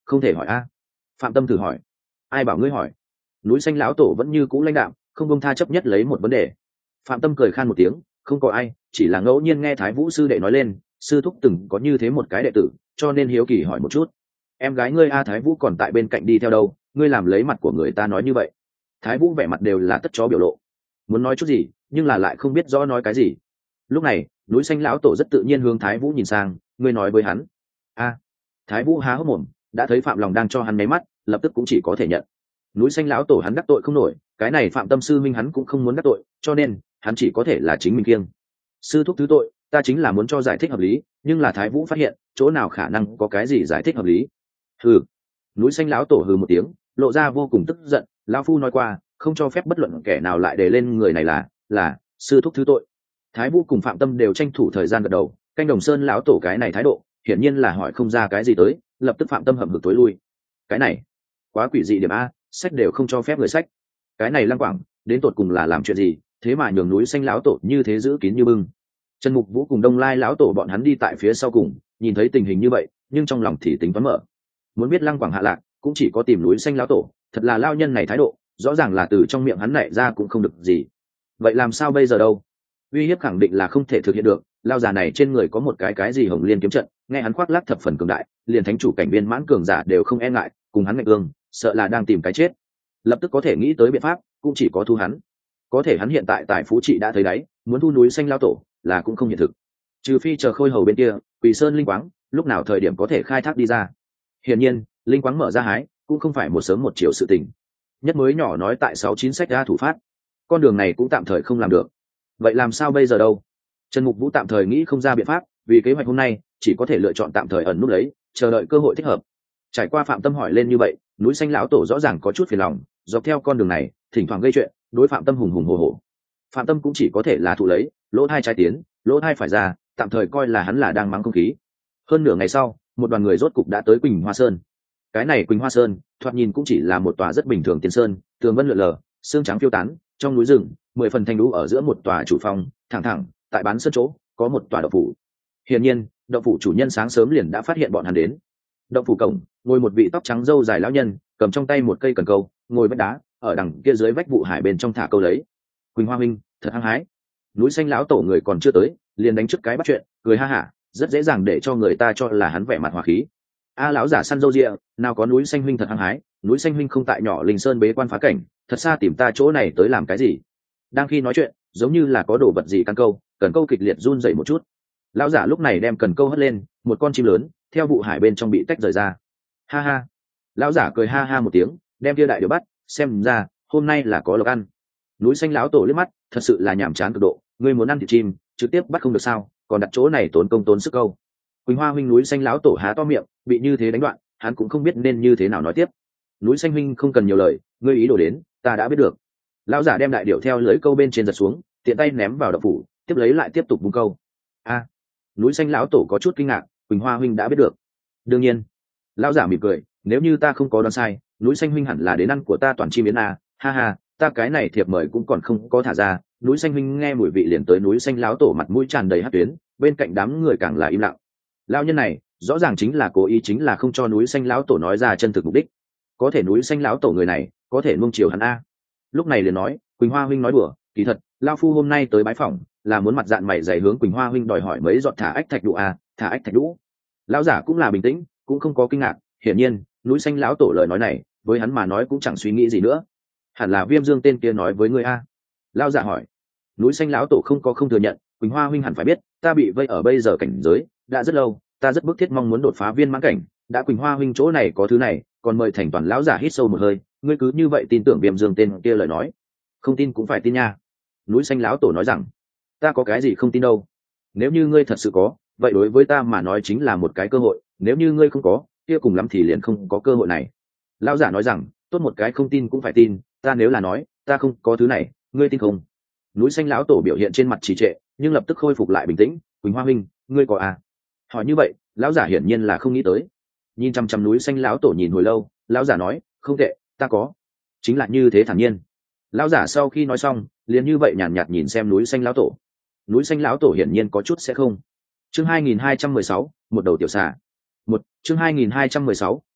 không thể hỏi a. Phạm Tâm thử hỏi. Ai bảo ngươi hỏi? Núi xanh lão tổ vẫn như cũ lãnh đạm, không bông tha chấp nhất lấy một vấn đề. Phạm Tâm cười khan một tiếng, không có ai, chỉ là ngẫu nhiên nghe Thái Vũ sư đệ nói lên, sư thúc từng có như thế một cái đệ tử, cho nên hiếu kỳ hỏi một chút. Em gái ngươi a? Thái Vũ còn tại bên cạnh đi theo đâu, ngươi làm lấy mặt của người ta nói như vậy. Thái Vũ vẻ mặt đều là tất chó biểu lộ, muốn nói chút gì nhưng là lại không biết rõ nói cái gì. Lúc này núi xanh lão tổ rất tự nhiên hướng Thái Vũ nhìn sang, ngươi nói với hắn. A. Thái Vũ há hốc mồm, đã thấy Phạm Lòng đang cho hắn máy mắt, lập tức cũng chỉ có thể nhận. Núi xanh lão tổ hắn đắc tội không nổi, cái này Phạm Tâm sư minh hắn cũng không muốn đắc tội, cho nên hắn chỉ có thể là chính mình kiêng. Sư thúc thứ tội, ta chính là muốn cho giải thích hợp lý, nhưng là Thái Vũ phát hiện chỗ nào khả năng có cái gì giải thích hợp lý. Hừ. Núi xanh lão tổ hừ một tiếng, lộ ra vô cùng tức giận, lão phu nói qua không cho phép bất luận kẻ nào lại đề lên người này là là sư thúc thứ tội. Thái Vũ cùng Phạm Tâm đều tranh thủ thời gian gật đầu, canh Đồng Sơn lão tổ cái này thái độ hiển nhiên là hỏi không ra cái gì tới, lập tức Phạm Tâm hậm hực tối lui. Cái này quá quỷ dị điểm a, sách đều không cho phép người sách. Cái này Lăng Quảng đến tột cùng là làm chuyện gì, thế mà nhường núi xanh lão tổ như thế giữ kín như bưng. Trần Mục Vũ cùng Đông Lai lão tổ bọn hắn đi tại phía sau cùng, nhìn thấy tình hình như vậy nhưng trong lòng thì tính toán mở. Muốn biết Lăng Quảng hạ lạc cũng chỉ có tìm núi xanh lão tổ, thật là lao nhân này thái độ rõ ràng là từ trong miệng hắn nảy ra cũng không được gì. Vậy làm sao bây giờ đâu? Uy hiếp khẳng định là không thể thực hiện được, lao già này trên người có một cái cái gì Hồng Liên kiếm trận, nghe hắn khoác lác thập phần cường đại, liền thánh chủ cảnh viên mãn cường giả đều không e ngại, cùng hắn ngạch ương, sợ là đang tìm cái chết. Lập tức có thể nghĩ tới biện pháp, cũng chỉ có thu hắn. Có thể hắn hiện tại tại Phú Trị đã thấy đáy, muốn thu núi xanh lao tổ là cũng không hiện thực. Trừ phi chờ Khôi Hầu bên kia, Quỷ Sơn linh quáng, lúc nào thời điểm có thể khai thác đi ra. Hiển nhiên, linh quáng mở ra hái, cũng không phải một sớm một chiều sự tình. Nhất mới nhỏ nói tại sáu chín sách ra thủ phát, con đường này cũng tạm thời không làm được. Vậy làm sao bây giờ đâu? Trần Mục Vũ tạm thời nghĩ không ra biện pháp, vì kế hoạch hôm nay chỉ có thể lựa chọn tạm thời ẩn nút lấy, chờ đợi cơ hội thích hợp. Trải qua Phạm Tâm hỏi lên như vậy, núi xanh lão tổ rõ ràng có chút phiền lòng, dọc theo con đường này thỉnh thoảng gây chuyện, đối Phạm Tâm hùng hùng hồ hồ. Phạm Tâm cũng chỉ có thể là thụ lấy, lỗ hai trái tiến, lỗ hai phải ra, tạm thời coi là hắn là đang mắng không khí. Hơn nửa ngày sau, một đoàn người rốt cục đã tới Quỳnh Hoa Sơn. Cái này Quỳnh Hoa Sơn thoạt nhìn cũng chỉ là một tòa rất bình thường tiên sơn, tường vân lượn lờ, xương trắng phiêu tán, trong núi rừng mười phần thanh đú ở giữa một tòa chủ phòng, thẳng thẳng tại bán sân chỗ có một tòa động phủ. Hiển nhiên động phủ chủ nhân sáng sớm liền đã phát hiện bọn hắn đến. Động phủ cổng ngồi một vị tóc trắng râu dài lão nhân, cầm trong tay một cây cần câu, ngồi vách đá ở đằng kia dưới vách vụ hải bên trong thả câu lấy. Quỳnh Hoa huynh thật hăng hái. Núi xanh lão tổ người còn chưa tới liền đánh trước cái bắt chuyện, cười ha hả, rất dễ dàng để cho người ta cho là hắn vẻ mặt hòa khí. A lão giả săn râu ria, nào có núi xanh huynh thật hăng hái, núi xanh huynh không tại nhỏ Linh Sơn bế quan phá cảnh, thật xa tìm ta chỗ này tới làm cái gì? Đang khi nói chuyện, giống như là có đồ vật gì căn câu, cần câu kịch liệt run rẩy một chút. Lão giả lúc này đem cần câu hất lên, một con chim lớn theo vụ hải bên trong bị tách rời ra. Ha ha. Lão giả cười ha ha một tiếng, đem kia đại điều bắt, xem ra hôm nay là có lộc ăn. Núi xanh lão tổ liếc mắt, thật sự là nhàm chán cực độ, ngươi muốn ăn thịt chim, trực tiếp bắt không được sao, còn đặt chỗ này tốn công tốn sức câu. Quỳnh Hoa huynh, núi xanh lão tổ há to miệng, bị như thế đánh đoạn, hắn cũng không biết nên như thế nào nói tiếp. Núi xanh huynh không cần nhiều lời, ngươi ý đồ đến ta đã biết được. Lão giả đem đại điệu theo lưới câu bên trên giật xuống, tiện tay ném vào đậu phủ, tiếp lấy lại tiếp tục bung câu. A. Núi xanh lão tổ có chút kinh ngạc, Quỳnh Hoa huynh đã biết được. Đương nhiên. Lão giả mỉm cười, nếu như ta không có đoán sai, núi xanh huynh hẳn là đến ăn của ta toàn chim yến à, ha ha, ta cái này thiệp mời cũng còn không có thả ra. Núi xanh huynh nghe mùi vị liền tới. Núi xanh lão tổ mặt mũi tràn đầy hắc tuyến, bên cạnh đám người càng là im lặng. Lão nhân này rõ ràng chính là cố ý, chính là không cho núi xanh lão tổ nói ra chân thực mục đích. Có thể núi xanh lão tổ người này có thể nuông chiều hắn a. Lúc này liền nói, Quỳnh Hoa huynh nói đùa, kỳ thật lão phu hôm nay tới bái phỏng là muốn mặt dạn mày dày hướng Quỳnh Hoa huynh đòi hỏi mấy giọt thả ách thạch đũ a, thả ách thạch đũ. Lão giả cũng là bình tĩnh, cũng không có kinh ngạc, hiển nhiên núi xanh lão tổ lời nói này với hắn mà nói cũng chẳng suy nghĩ gì nữa. Hẳn là Viêm Dương tên kia nói với ngươi a. Lão giả hỏi. Núi xanh lão tổ không có không thừa nhận, Quỳnh Hoa huynh hẳn phải biết, ta bị vây ở bây giờ cảnh giới đã rất lâu, ta rất bức thiết mong muốn đột phá viên mãn cảnh, đã Quỳnh Hoa huynh chỗ này có thứ này, còn mời thành toàn. Lão giả hít sâu một hơi, ngươi cứ như vậy tin tưởng Viêm Dương tên kia lời nói? Không tin cũng phải tin nha. Núi xanh lão tổ nói rằng, ta có cái gì không tin đâu, nếu như ngươi thật sự có, vậy đối với ta mà nói chính là một cái cơ hội, nếu như ngươi không có, kia cùng lắm thì liền không có cơ hội này. Lão giả nói rằng, tốt một cái không tin cũng phải tin, ta nếu là nói ta không có thứ này, ngươi tin không? Núi xanh lão tổ biểu hiện trên mặt trì trệ, nhưng lập tức khôi phục lại bình tĩnh. Quỳnh Hoa huynh, ngươi có à? Hỏi như vậy, lão giả hiển nhiên là không nghĩ tới. Nhìn chăm chăm núi xanh lão tổ nhìn hồi lâu, lão giả nói, không tệ, ta có. Chính là như thế thản nhiên. Lão giả sau khi nói xong, liền như vậy nhàn nhạt, nhạt nhìn xem núi xanh lão tổ. Núi xanh lão tổ hiển nhiên có chút sẽ không. Chương hai nghìn hai trăm mười sáu, một đầu tiểu xà. Một chương hai nghìn hai trăm mười sáu,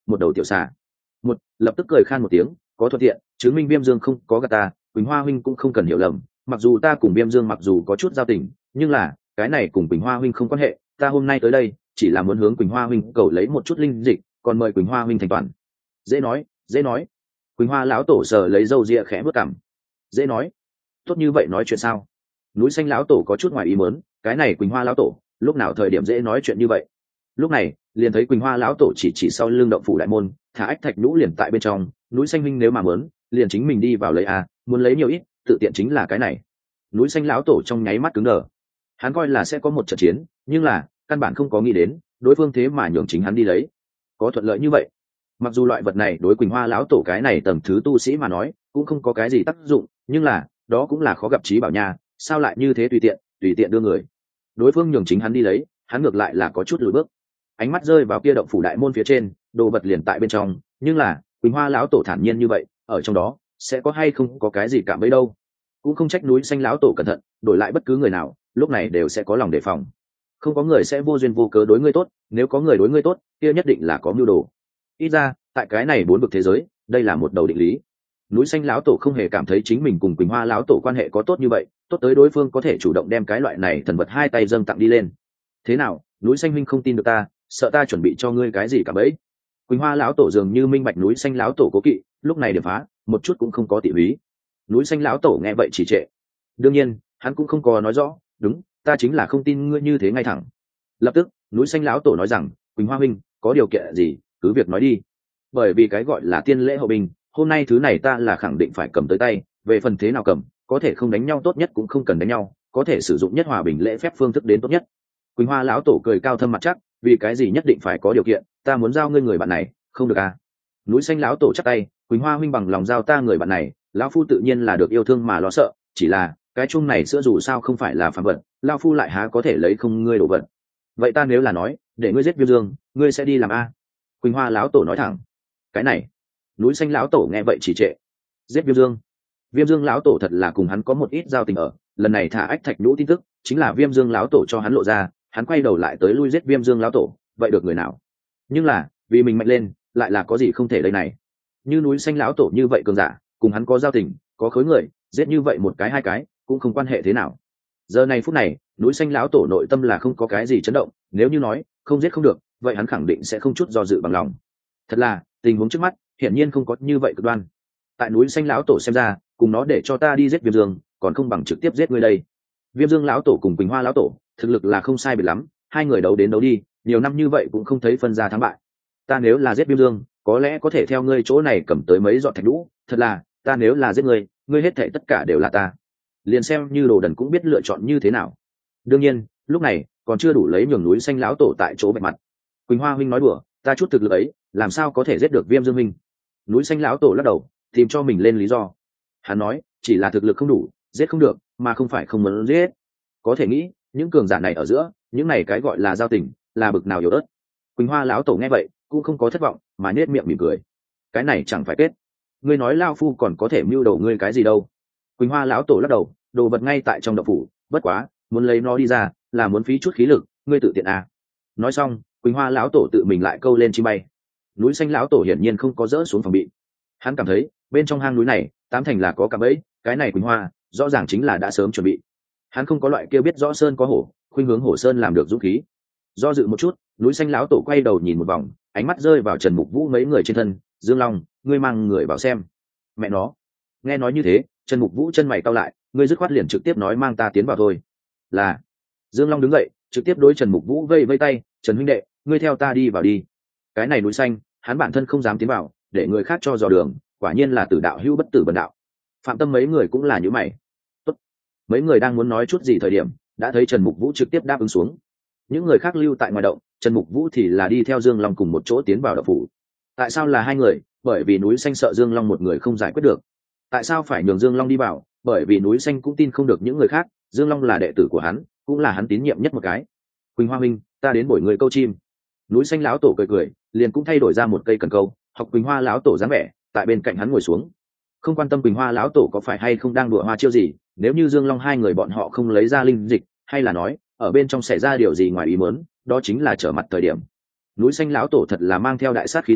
một đầu tiểu xà. Một lập tức cười khan một tiếng, có thuận tiện chứng minh Viêm Dương không có gạt ta, Quỳnh Hoa huynh cũng không cần hiểu lầm, mặc dù ta cùng Viêm Dương mặc dù có chút giao tình, nhưng là cái này cùng Quỳnh Hoa huynh không quan hệ, ta hôm nay tới đây chỉ là muốn hướng Quỳnh Hoa huynh cầu lấy một chút linh dịch, còn mời Quỳnh Hoa huynh thành toàn. Dễ nói, dễ nói. Quỳnh Hoa lão tổ sờ lấy râu ria khẽ bước cằm. Dễ nói. Tốt như vậy nói chuyện sao? Núi Xanh lão tổ có chút ngoài ý muốn, cái này Quỳnh Hoa lão tổ, lúc nào thời điểm dễ nói chuyện như vậy? Lúc này, liền thấy Quỳnh Hoa lão tổ chỉ chỉ sau lưng động phủ đại môn, thả ách thạch nhũ liền tại bên trong, Núi Xanh huynh nếu mà muốn, liền chính mình đi vào lấy a, muốn lấy nhiều ít, tự tiện chính là cái này. Núi Xanh lão tổ trong nháy mắt cứng đờ. Hắn coi là sẽ có một trận chiến, nhưng là căn bản không có nghĩ đến, đối phương thế mà nhường chính hắn đi lấy. Có thuận lợi như vậy. Mặc dù loại vật này đối Quỳnh Hoa lão tổ cái này tầng thứ tu sĩ mà nói, cũng không có cái gì tác dụng, nhưng là, đó cũng là khó gặp trí bảo nha, sao lại như thế tùy tiện, tùy tiện đưa người. Đối phương nhường chính hắn đi lấy, hắn ngược lại là có chút lùi bước. Ánh mắt rơi vào kia động phủ đại môn phía trên, đồ vật liền tại bên trong, nhưng là, Quỳnh Hoa lão tổ thản nhiên như vậy, ở trong đó sẽ có hay không có cái gì cảm bấy đâu. Cũng không trách Núi Xanh lão tổ cẩn thận, đổi lại bất cứ người nào, lúc này đều sẽ có lòng đề phòng. Không có người sẽ vô duyên vô cớ đối ngươi tốt, nếu có người đối ngươi tốt, kia nhất định là có mưu đồ. Ít ra, tại cái này bốn vực thế giới, đây là một đầu định lý. Núi Xanh lão tổ không hề cảm thấy chính mình cùng Quỳnh Hoa lão tổ quan hệ có tốt như vậy, tốt tới đối phương có thể chủ động đem cái loại này thần vật hai tay dâng tặng đi lên. Thế nào, Núi Xanh huynh không tin được ta, sợ ta chuẩn bị cho ngươi cái gì cả bấy? Quỳnh Hoa lão tổ dường như minh bạch Núi Xanh lão tổ cố kỵ, lúc này điểm phá, một chút cũng không có tỉ ý. Núi Xanh lão tổ nghe vậy chỉ trệ. Đương nhiên, hắn cũng không có nói rõ, đúng, ta chính là không tin ngươi như thế ngay thẳng. Lập tức, Núi Xanh lão tổ nói rằng, Quỳnh Hoa huynh, có điều kiện gì, cứ việc nói đi. Bởi vì cái gọi là tiên lễ hậu binh, hôm nay thứ này ta là khẳng định phải cầm tới tay, về phần thế nào cầm, có thể không đánh nhau tốt nhất cũng không cần đánh nhau, có thể sử dụng nhất hòa bình lễ phép phương thức đến tốt nhất. Quỳnh Hoa lão tổ cười cao thâm mặt chắc, vì cái gì nhất định phải có điều kiện, ta muốn giao ngươi người bạn này, không được à? Núi Xanh lão tổ chắp tay, Quỳnh Hoa huynh bằng lòng giao ta người bạn này, lão phu tự nhiên là được yêu thương mà lo sợ, chỉ là cái chung này sữa dù sao không phải là phàm vật, lão phu lại há có thể lấy không ngươi đồ vật. Vậy ta nếu là nói, để ngươi giết Viêm Dương, ngươi sẽ đi làm a? Quỳnh Hoa lão tổ nói thẳng. Cái này, Núi Xanh lão tổ nghe vậy chỉ trệ. Giết Viêm Dương? Viêm Dương lão tổ thật là cùng hắn có một ít giao tình ở, lần này thả ách thạch nhũ tin tức, chính là Viêm Dương lão tổ cho hắn lộ ra, hắn quay đầu lại tới lui giết Viêm Dương lão tổ, vậy được người nào? Nhưng là, vì mình mạnh lên, lại là có gì không thể đây này. Như Núi Xanh lão tổ như vậy cường giả, cùng hắn có giao tình, có khối người, giết như vậy một cái hai cái, cũng không quan hệ thế nào. Giờ này phút này, Núi Xanh lão tổ nội tâm là không có cái gì chấn động, nếu như nói không giết không được, vậy hắn khẳng định sẽ không chút do dự bằng lòng. Thật là, tình huống trước mắt, hiển nhiên không có như vậy cực đoan. Tại Núi Xanh lão tổ xem ra, cùng nó để cho ta đi giết Viêm Dương, còn không bằng trực tiếp giết ngươi đây. Viêm Dương lão tổ cùng Quỳnh Hoa lão tổ, thực lực là không sai biệt lắm, hai người đấu đến đấu đi, nhiều năm như vậy cũng không thấy phân ra thắng bại. Ta nếu là giết Viêm Dương, có lẽ có thể theo ngươi chỗ này cầm tới mấy giọt thạch nhũ, thật là, ta nếu là giết ngươi, ngươi hết thảy tất cả đều là ta. Liền xem như đồ đần cũng biết lựa chọn như thế nào. Đương nhiên, lúc này còn chưa đủ lấy nhường Núi Xanh lão tổ tại chỗ bạch mặt. Quỳnh Hoa huynh nói đùa, ta chút thực lực ấy, làm sao có thể giết được Viêm Dương huynh? Núi Xanh lão tổ lắc đầu, tìm cho mình lên lý do. Hắn nói, chỉ là thực lực không đủ, giết không được, mà không phải không muốn giết. Có thể nghĩ, những cường giả này ở giữa, những này cái gọi là giao tình, là bực nào yếu ớt. Quỳnh Hoa lão tổ nghe vậy, cũng không có thất vọng, mà nhếch miệng mỉm cười. Cái này chẳng phải kết. Ngươi nói lão phu còn có thể mưu đồ ngươi cái gì đâu? Quỳnh Hoa lão tổ lắc đầu, đồ vật ngay tại trong động phủ, bất quá, muốn lấy nó đi ra, là muốn phí chút khí lực, ngươi tự tiện à? Nói xong, Quỳnh Hoa lão tổ tự mình lại câu lên chim bay. Núi Xanh lão tổ hiển nhiên không có dỡ xuống phòng bị. Hắn cảm thấy, bên trong hang núi này, tám thành là có cả bẫy, cái này Quỳnh Hoa, rõ ràng chính là đã sớm chuẩn bị. Hắn không có loại kia biết rõ sơn có hổ, khuynh hướng hổ sơn làm được dũng khí. Do dự một chút, Núi Xanh lão tổ quay đầu nhìn một vòng, ánh mắt rơi vào Trần Mục Vũ mấy người trên thân. Dương Long, ngươi mang người vào xem. Mẹ nó. Nghe nói như thế, Trần Mục Vũ chân mày cau lại, ngươi dứt khoát liền trực tiếp nói mang ta tiến vào thôi. Là. Dương Long đứng dậy, trực tiếp đối Trần Mục Vũ vây vây tay, Trần huynh đệ, ngươi theo ta đi vào đi. Cái này Núi Xanh, hắn bản thân không dám tiến vào, để người khác cho dò đường, quả nhiên là tử đạo hữu bất tử bần đạo. Phạm Tâm mấy người cũng là như mày. Tốt. Mấy người đang muốn nói chút gì thời điểm, đã thấy Trần Mục Vũ trực tiếp đáp ứng xuống. Những người khác lưu tại ngoài động, Trần Mục Vũ thì là đi theo Dương Long cùng một chỗ tiến vào động phủ. Tại sao là hai người? Bởi vì Núi Xanh sợ Dương Long một người không giải quyết được. Tại sao phải nhường Dương Long đi vào? Bởi vì Núi Xanh cũng tin không được những người khác, Dương Long là đệ tử của hắn, cũng là hắn tín nhiệm nhất một cái. Quỳnh Hoa huynh, ta đến bổi người câu chim. Núi Xanh lão tổ cười cười, liền cũng thay đổi ra một cây cần câu, học Quỳnh Hoa lão tổ dáng vẻ, tại bên cạnh hắn ngồi xuống. Không quan tâm Quỳnh Hoa lão tổ có phải hay không đang đùa hoa chiêu gì, nếu như Dương Long hai người bọn họ không lấy ra linh dịch, hay là nói ở bên trong xảy ra điều gì ngoài ý muốn, đó chính là trở mặt thời điểm. Núi Xanh lão tổ thật là mang theo đại sát khí tới,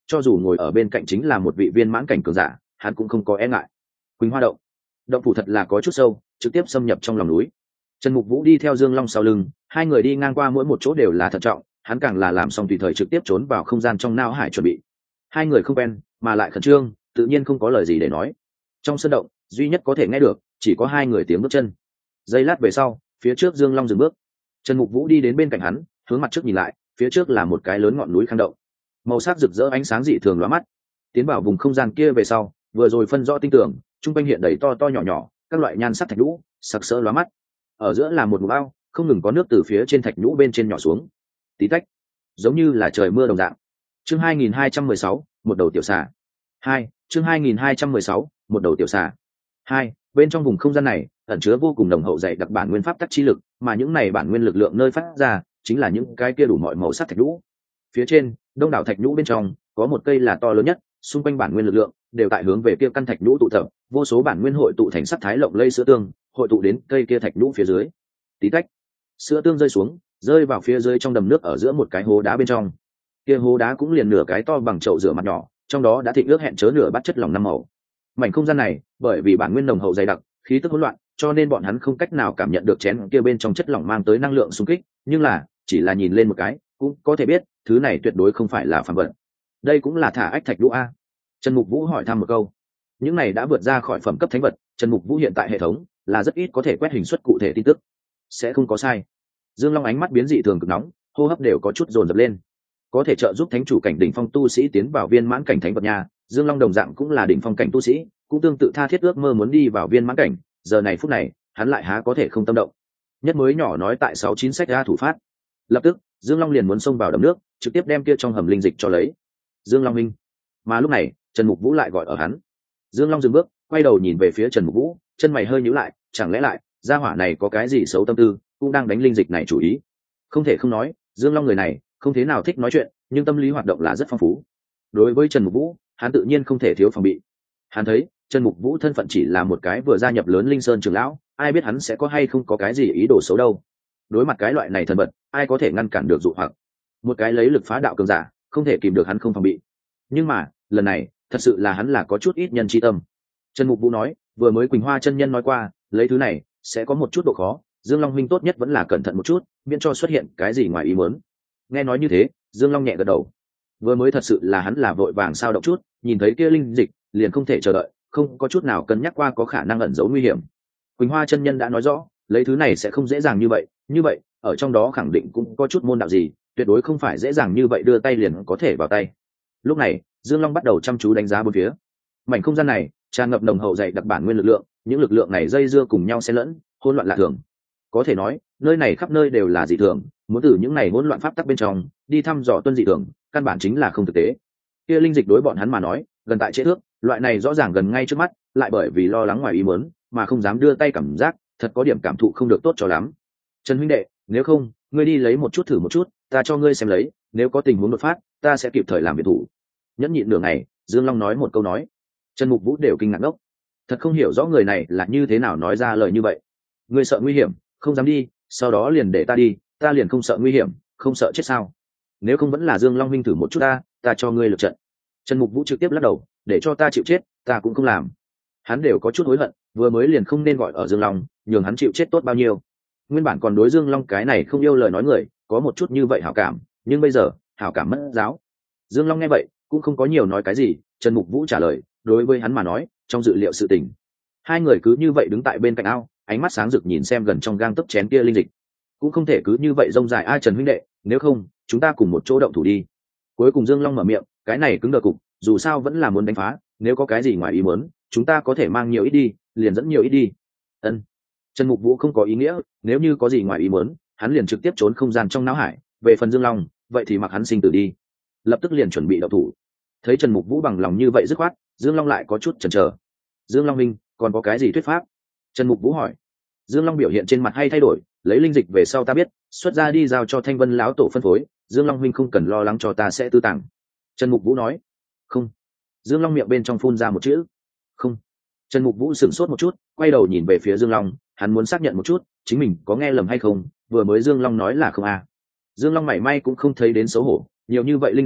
cho dù ngồi ở bên cạnh chính là một vị viên mãn cảnh cường giả hắn cũng không có e ngại. Quỳnh Hoa động động phủ thật là có chút sâu, trực tiếp xâm nhập trong lòng núi. Trần Mục Vũ đi theo Dương Long sau lưng, hai người đi ngang qua mỗi một chỗ đều là thận trọng, hắn càng là làm xong tùy thời trực tiếp trốn vào không gian trong não hải chuẩn bị. Hai người không quen mà lại khẩn trương, tự nhiên không có lời gì để nói. Trong sân động duy nhất có thể nghe được chỉ có hai người tiếng bước chân. Giây lát về sau, phía trước Dương Long dừng bước. Trần Mục Vũ đi đến bên cạnh hắn, hướng mặt trước nhìn lại, phía trước là một cái lớn ngọn núi khang động, màu sắc rực rỡ ánh sáng dị thường lóa mắt. Tiến vào vùng không gian kia về sau, vừa rồi phân rõ tinh tưởng, trung quanh hiện đầy to to nhỏ nhỏ các loại nhan sắc thạch nhũ, sặc sỡ lóa mắt. Ở giữa là một vùng ao, không ngừng có nước từ phía trên thạch nhũ bên trên nhỏ xuống, tí tách, giống như là trời mưa đồng dạng. Chương hai nghìn hai trăm mười sáu, một đầu tiểu xà. Hai, chương hai nghìn hai trăm mười sáu, một đầu tiểu xà. Hai, bên trong vùng không gian này ẩn chứa vô cùng nồng hậu dày đặc bản nguyên pháp tắc chi lực, mà những này bản nguyên lực lượng nơi phát ra chính là những cái kia đủ mọi màu sắc thạch nhũ. Phía trên, đông đảo thạch nhũ bên trong có một cây là to lớn nhất, xung quanh bản nguyên lực lượng đều tại hướng về kia căn thạch nhũ tụ tập, vô số bản nguyên hội tụ thành sắc thái lộng lây sữa tương, hội tụ đến cây kia thạch nhũ phía dưới. Tí tách, sữa tương rơi xuống, rơi vào phía dưới trong đầm nước ở giữa một cái hố đá bên trong. Kia hố đá cũng liền nửa cái to bằng chậu rửa mặt nhỏ, trong đó đã thịnh ước hẹn chứa nửa bát chất lỏng năm màu. Mảnh không gian này, bởi vì bản nguyên nồng hậu dày đặc, khí tức hỗn loạn, cho nên bọn hắn không cách nào cảm nhận được chén kia bên trong chất lỏng mang tới năng lượng xung kích, nhưng là, chỉ là nhìn lên một cái, cũng có thể biết, thứ này tuyệt đối không phải là phàm vật. Đây cũng là thả ách thạch nhũ a? Trần Mục Vũ hỏi thăm một câu. Những này đã vượt ra khỏi phẩm cấp thánh vật, Trần Mục Vũ hiện tại hệ thống là rất ít có thể quét hình xuất cụ thể tin tức, sẽ không có sai. Dương Long ánh mắt biến dị thường cực nóng, hô hấp đều có chút dồn dập lên. Có thể trợ giúp thánh chủ cảnh đỉnh phong tu sĩ tiến vào viên mãn cảnh thánh vật nhà, Dương Long đồng dạng cũng là đỉnh phong cảnh tu sĩ, cũng tương tự tha thiết ước mơ muốn đi vào viên mãn cảnh, giờ này phút này, hắn lại há có thể không tâm động. Nhất mới nhỏ nói tại sáu chín sách ra thủ phát. Lập tức, Dương Long liền muốn xông vào đầm nước, trực tiếp đem kia trong hầm linh dịch cho lấy. Dương Long minh. Mà lúc này, Trần Mục Vũ lại gọi ở hắn. Dương Long dừng bước, quay đầu nhìn về phía Trần Mục Vũ, chân mày hơi nhíu lại, chẳng lẽ lại, gia hỏa này có cái gì xấu tâm tư, cũng đang đánh linh dịch này chủ ý. Không thể không nói, Dương Long người này, không thế nào thích nói chuyện, nhưng tâm lý hoạt động là rất phong phú. Đối với Trần Mục Vũ, hắn tự nhiên không thể thiếu phòng bị. Hắn thấy, Trần Mục Vũ thân phận chỉ là một cái vừa gia nhập lớn Linh Sơn trưởng lão, ai biết hắn sẽ có hay không có cái gì ý đồ xấu đâu. Đối mặt cái loại này thần vật, ai có thể ngăn cản được dụ hoặc. Một cái lấy lực phá đạo cường giả, không thể kìm được hắn không phòng bị. Nhưng mà, lần này, thật sự là hắn là có chút ít nhân chi tâm. Trần Mục Vũ nói, vừa mới Quỳnh Hoa chân nhân nói qua, lấy thứ này sẽ có một chút độ khó, Dương Long huynh tốt nhất vẫn là cẩn thận một chút, miễn cho xuất hiện cái gì ngoài ý muốn. Nghe nói như thế, Dương Long nhẹ gật đầu. Vừa mới thật sự là hắn là vội vàng sao động chút, nhìn thấy kia linh dịch, liền không thể chờ đợi, không có chút nào cân nhắc qua có khả năng ẩn giấu nguy hiểm. Quỳnh Hoa chân nhân đã nói rõ, lấy thứ này sẽ không dễ dàng như vậy, như vậy, ở trong đó khẳng định cũng có chút môn đạo gì, tuyệt đối không phải dễ dàng như vậy đưa tay liền có thể vào tay. Lúc này, Dương Long bắt đầu chăm chú đánh giá bốn phía. Mảnh không gian này tràn ngập nồng hậu dày đặc bản nguyên lực lượng, những lực lượng này dây dưa cùng nhau xen lẫn, hỗn loạn lạ thường. Có thể nói, nơi này khắp nơi đều là dị thường, muốn từ những này hỗn loạn pháp tắc bên trong đi thăm dò tuân dị thường, căn bản chính là không thực tế. Kia linh dịch đối bọn hắn mà nói, gần tại chế thước, loại này rõ ràng gần ngay trước mắt, lại bởi vì lo lắng ngoài ý muốn, mà không dám đưa tay cảm giác, thật có điểm cảm thụ không được tốt cho lắm. Trần huynh đệ, nếu không, ngươi đi lấy một chút thử một chút, ta cho ngươi xem lấy, nếu có tình huống đột phát, ta sẽ kịp thời làm việc thủ. Nhẫn nhịn nửa ngày, Dương Long nói một câu nói. Trần Mục Vũ đều kinh ngạc ngốc, thật không hiểu rõ người này là như thế nào nói ra lời như vậy. Ngươi sợ nguy hiểm, không dám đi, sau đó liền để ta đi, ta liền không sợ nguy hiểm, không sợ chết sao? Nếu không vẫn là Dương Long huynh thử một chút ta, ta cho ngươi lượt trận. Trần Mục Vũ trực tiếp lắc đầu, để cho ta chịu chết, ta cũng không làm. Hắn đều có chút hối hận, vừa mới liền không nên gọi ở Dương Long, nhường hắn chịu chết tốt bao nhiêu. Nguyên bản còn đối Dương Long cái này không yêu lời nói người, có một chút như vậy hảo cảm, nhưng bây giờ, hảo cảm mất giáo. Dương Long nghe vậy, cũng không có nhiều nói cái gì, Trần Mục Vũ trả lời, đối với hắn mà nói, trong dự liệu sự tình. Hai người cứ như vậy đứng tại bên cạnh ao, ánh mắt sáng rực nhìn xem gần trong gang tấc chén kia linh dịch. Cũng không thể cứ như vậy rông dài ai Trần huynh đệ, nếu không, chúng ta cùng một chỗ động thủ đi. Cuối cùng Dương Long mở miệng, cái này cứng đờ cục, dù sao vẫn là muốn đánh phá, nếu có cái gì ngoài ý muốn, chúng ta có thể mang nhiều ít đi, liền dẫn nhiều ít đi. Ân. Trần Mục Vũ không có ý nghĩa, nếu như có gì ngoài ý muốn, hắn liền trực tiếp trốn không gian trong não hải, về phần Dương Long, vậy thì mặc hắn sinh tử đi. Lập tức liền chuẩn bị động thủ. Thấy Trần Mục Vũ bằng lòng như vậy dứt khoát, Dương Long lại có chút chần chờ. Dương Long minh, còn có cái gì thuyết pháp? Trần Mục Vũ hỏi. Dương Long biểu hiện trên mặt hay thay đổi, lấy linh dịch về sau ta biết, xuất ra đi giao cho Thanh Vân lão tổ phân phối, Dương Long huynh không cần lo lắng cho ta sẽ tư tàng. Trần Mục Vũ nói. Không. Dương Long miệng bên trong phun ra một chữ. Không. Trần Mục Vũ sửng sốt một chút, quay đầu nhìn về phía Dương Long, hắn muốn xác nhận một chút, chính mình có nghe lầm hay không, vừa mới Dương Long nói là không à. Dương Long mảy may cũng không thấy đến xấu hổ, nhiều như vậy linh dịch,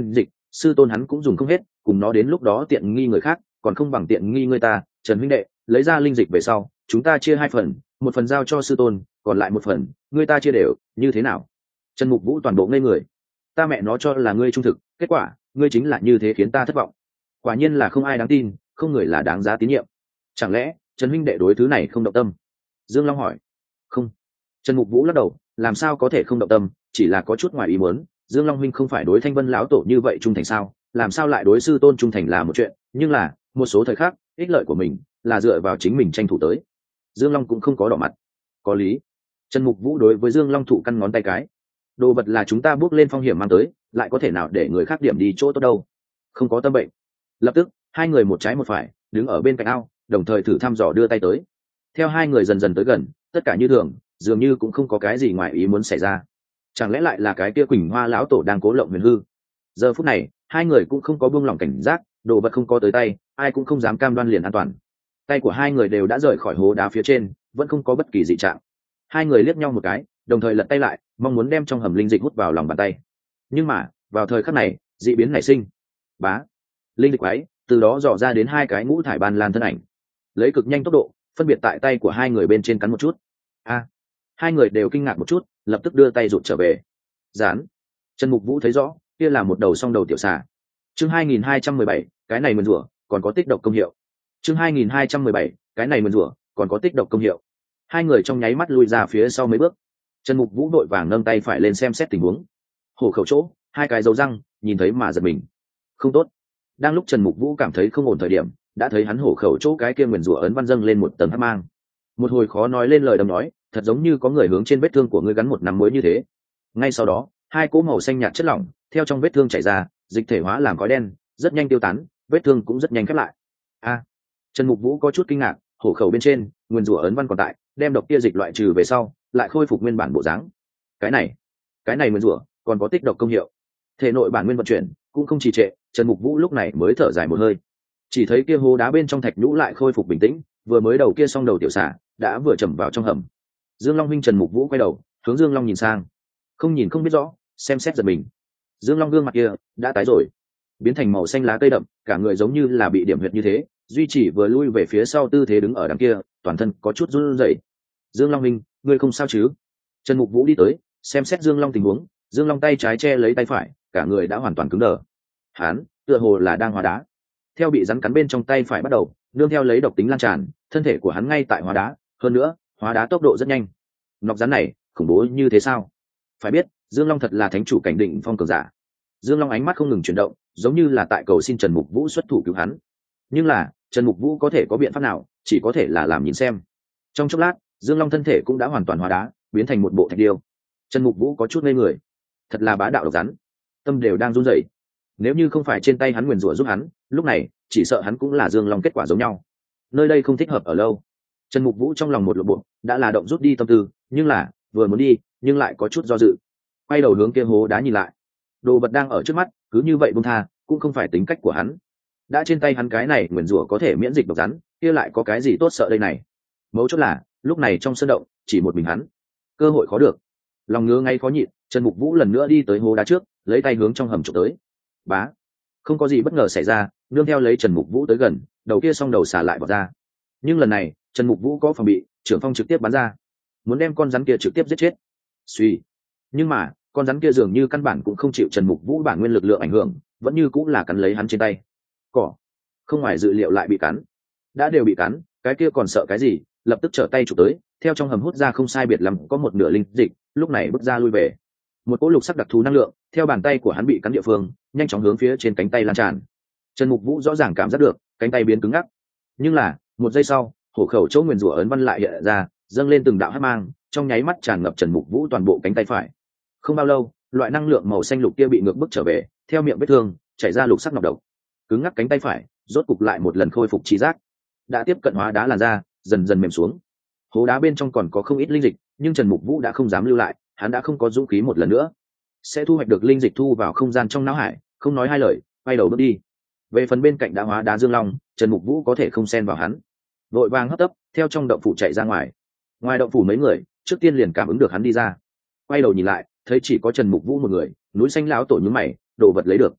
sư tôn hắn cũng dùng không hết, cùng nó đến lúc đó tiện nghi người khác còn không bằng tiện nghi người ta. Trần huynh đệ, lấy ra linh dịch về sau chúng ta chia hai phần, một phần giao cho sư tôn, còn lại một phần người ta chia đều, như thế nào? Trần Mục Vũ toàn bộ ngây người. Ta mẹ nó cho là ngươi trung thực, kết quả ngươi chính là như thế, khiến ta thất vọng. Quả nhiên là không ai đáng tin, không người là đáng giá tín nhiệm. Chẳng lẽ Trần huynh đệ đối thứ này không động tâm? Dương Long hỏi. Không. Trần Mục Vũ lắc đầu, làm sao có thể không động tâm, chỉ là có chút ngoài ý muốn. Dương Long huynh không phải đối Thanh Vân lão tổ như vậy trung thành sao, làm sao lại đối sư tôn trung thành là một chuyện, nhưng là một số thời khắc ích lợi của mình là dựa vào chính mình tranh thủ tới. Dương Long cũng không có đỏ mặt. Có lý. Trần Mục Vũ đối với Dương Long thụ căn ngón tay cái. Đồ vật là chúng ta bước lên phong hiểm mang tới, lại có thể nào để người khác điểm đi chỗ tốt đâu. Không có tâm bệnh. Lập tức hai người một trái một phải đứng ở bên cạnh ao, đồng thời thử thăm dò đưa tay tới. Theo hai người dần dần tới gần, tất cả như thường, dường như cũng không có cái gì ngoài ý muốn xảy ra. Chẳng lẽ lại là cái kia Quỳnh Hoa lão tổ đang cố lộng huyền hư? Giờ phút này hai người cũng không có buông lỏng cảnh giác, đồ vật không có tới tay, ai cũng không dám cam đoan liền an toàn. Tay của hai người đều đã rời khỏi hố đá phía trên, vẫn không có bất kỳ dị trạng. Hai người liếc nhau một cái, đồng thời lật tay lại, mong muốn đem trong hầm linh dịch hút vào lòng bàn tay. Nhưng mà vào thời khắc này dị biến nảy sinh. Bá, linh dịch quái từ đó dò ra đến hai cái ngũ thải ban lan thân ảnh, lấy cực nhanh tốc độ phân biệt tại tay của hai người bên trên cắn một chút. A, hai người đều kinh ngạc một chút, lập tức đưa tay rụt trở về. Dán. Trần Mục Vũ thấy rõ, kia là một đầu song đầu tiểu xà. Chương hai nghìn hai trăm mười bảy, cái này mượn rủa còn có tích độc công hiệu. Chương hai nghìn hai trăm mười bảy, cái này mượn rủa còn có tích độc công hiệu. Hai người trong nháy mắt lùi ra phía sau mấy bước. Trần Mục Vũ đội vàng nâng tay phải lên xem xét tình huống. Hổ khẩu chỗ hai cái dấu răng, nhìn thấy mà giật mình. Không tốt. Đang lúc Trần Mục Vũ cảm thấy không ổn thời điểm, đã thấy hắn hổ khẩu chỗ cái kia nguyền rủa ấn văn dâng lên một tầng hắc mang. Một hồi khó nói lên lời đâm nói, thật giống như có người hướng trên vết thương của ngươi gắn một nắm muối như thế. Ngay sau đó hai cỗ màu xanh nhạt chất lỏng theo trong vết thương chảy ra, dịch thể hóa làm khói đen, rất nhanh tiêu tán, vết thương cũng rất nhanh khép lại. A, Trần Mục Vũ có chút kinh ngạc, hổ khẩu bên trên nguyên rủa ấn văn còn tại, đem độc kia dịch loại trừ về sau lại khôi phục nguyên bản bộ dáng. Cái này cái này nguyên rủa còn có tích độc công hiệu, thể nội bản nguyên vận chuyển cũng không trì trệ. Trần Mục Vũ lúc này mới thở dài một hơi, chỉ thấy kia hố đá bên trong thạch nhũ lại khôi phục bình tĩnh, vừa mới đầu kia xong đầu tiểu xả đã vừa chầm vào trong hầm. Dương Long huynh. Trần Mục Vũ quay đầu hướng Dương Long nhìn sang, không nhìn không biết rõ, xem xét giật mình. Dương Long gương mặt kia đã tái rồi, biến thành màu xanh lá cây đậm, cả người giống như là bị điểm huyệt như thế, duy chỉ vừa lui về phía sau tư thế đứng ở đằng kia, toàn thân có chút run rẩy. Dương Long huynh, ngươi không sao chứ? Trần Mục Vũ đi tới xem xét Dương Long tình huống. Dương Long tay trái che lấy tay phải, cả người đã hoàn toàn cứng đờ. Hán tựa hồ là đang hóa đá, theo bị rắn cắn bên trong tay phải bắt đầu nương theo lấy độc tính lan tràn, thân thể của hắn ngay tại hóa đá, hơn nữa hóa đá tốc độ rất nhanh. Nọc rắn này khủng bố như thế sao? Phải biết Dương Long thật là thánh chủ cảnh định phong cường giả. Dương Long ánh mắt không ngừng chuyển động, giống như là tại cầu xin Trần Mục Vũ xuất thủ cứu hắn. Nhưng là Trần Mục Vũ có thể có biện pháp nào, chỉ có thể là làm nhìn xem. Trong chốc lát Dương Long thân thể cũng đã hoàn toàn hóa đá, biến thành một bộ thạch điêu. Trần Mục Vũ có chút ngây người, thật là bá đạo độc rắn, tâm đều đang run rẩy. Nếu như không phải trên tay hắn nguyền rủa giúp hắn, lúc này chỉ sợ hắn cũng là Dương Long kết quả giống nhau. Nơi đây không thích hợp ở lâu. Trần Mục Vũ trong lòng một lộ bộ, đã là động rút đi tâm tư, nhưng là vừa muốn đi nhưng lại có chút do dự. Quay đầu hướng kia hố đá nhìn lại, đồ vật đang ở trước mắt, cứ như vậy buông tha cũng không phải tính cách của hắn. Đã trên tay hắn cái này nguyền rủa có thể miễn dịch độc rắn, kia lại có cái gì tốt sợ đây này. Mấu chốt là lúc này trong sân động chỉ một mình hắn, cơ hội khó được. Lòng ngứa ngay khó nhịn, Trần Mục Vũ lần nữa đi tới hố đá trước, lấy tay hướng trong hầm trộm tới. Bá, không có gì bất ngờ xảy ra, nương theo lấy Trần Mục Vũ tới gần, đầu kia song đầu xả lại vọt ra. Nhưng lần này Trần Mục Vũ có phòng bị, trưởng phong trực tiếp bắn ra, muốn đem con rắn kia trực tiếp giết chết. Suy, nhưng mà con rắn kia dường như căn bản cũng không chịu Trần Mục Vũ bản nguyên lực lượng ảnh hưởng, vẫn như cũng là cắn lấy hắn trên tay. Cỏ, không ngoài dự liệu lại bị cắn. Đã đều bị cắn, cái kia còn sợ cái gì? Lập tức trở tay chụp tới, theo trong hầm hút ra không sai biệt lắm có một nửa linh dịch, lúc này bước ra lui về. Một cỗ lục sắc đặc thù năng lượng theo bàn tay của hắn bị cắn địa phương nhanh chóng hướng phía trên cánh tay lan tràn. Trần Mục Vũ rõ ràng cảm giác được cánh tay biến cứng ngắc, nhưng là một giây sau hổ khẩu chỗ nguyền rủa ấn văn lại hiện ra, dâng lên từng đạo hắc mang, trong nháy mắt tràn ngập Trần Mục Vũ toàn bộ cánh tay phải. Không bao lâu loại năng lượng màu xanh lục kia bị ngược bức trở về, theo miệng vết thương chảy ra lục sắc nọc độc. Cứng ngắc cánh tay phải rốt cục lại một lần khôi phục trí giác, đã tiếp cận hóa đá làn da dần dần mềm xuống. Hố đá bên trong còn có không ít linh dịch, nhưng Trần Mục Vũ đã không dám lưu lại, hắn đã không có dũng khí một lần nữa sẽ thu hoạch được linh dịch thu vào không gian trong não hải, không nói hai lời quay đầu bước đi. Về phần bên cạnh đã hóa đá Dương Long, Trần Mục Vũ có thể không xen vào hắn, vội vàng hấp tấp theo trong động phủ chạy ra ngoài. Ngoài động phủ mấy người trước tiên liền cảm ứng được hắn đi ra, quay đầu nhìn lại thấy chỉ có Trần Mục Vũ một người. Núi xanh lão tổ nhướng mày, đồ vật lấy được.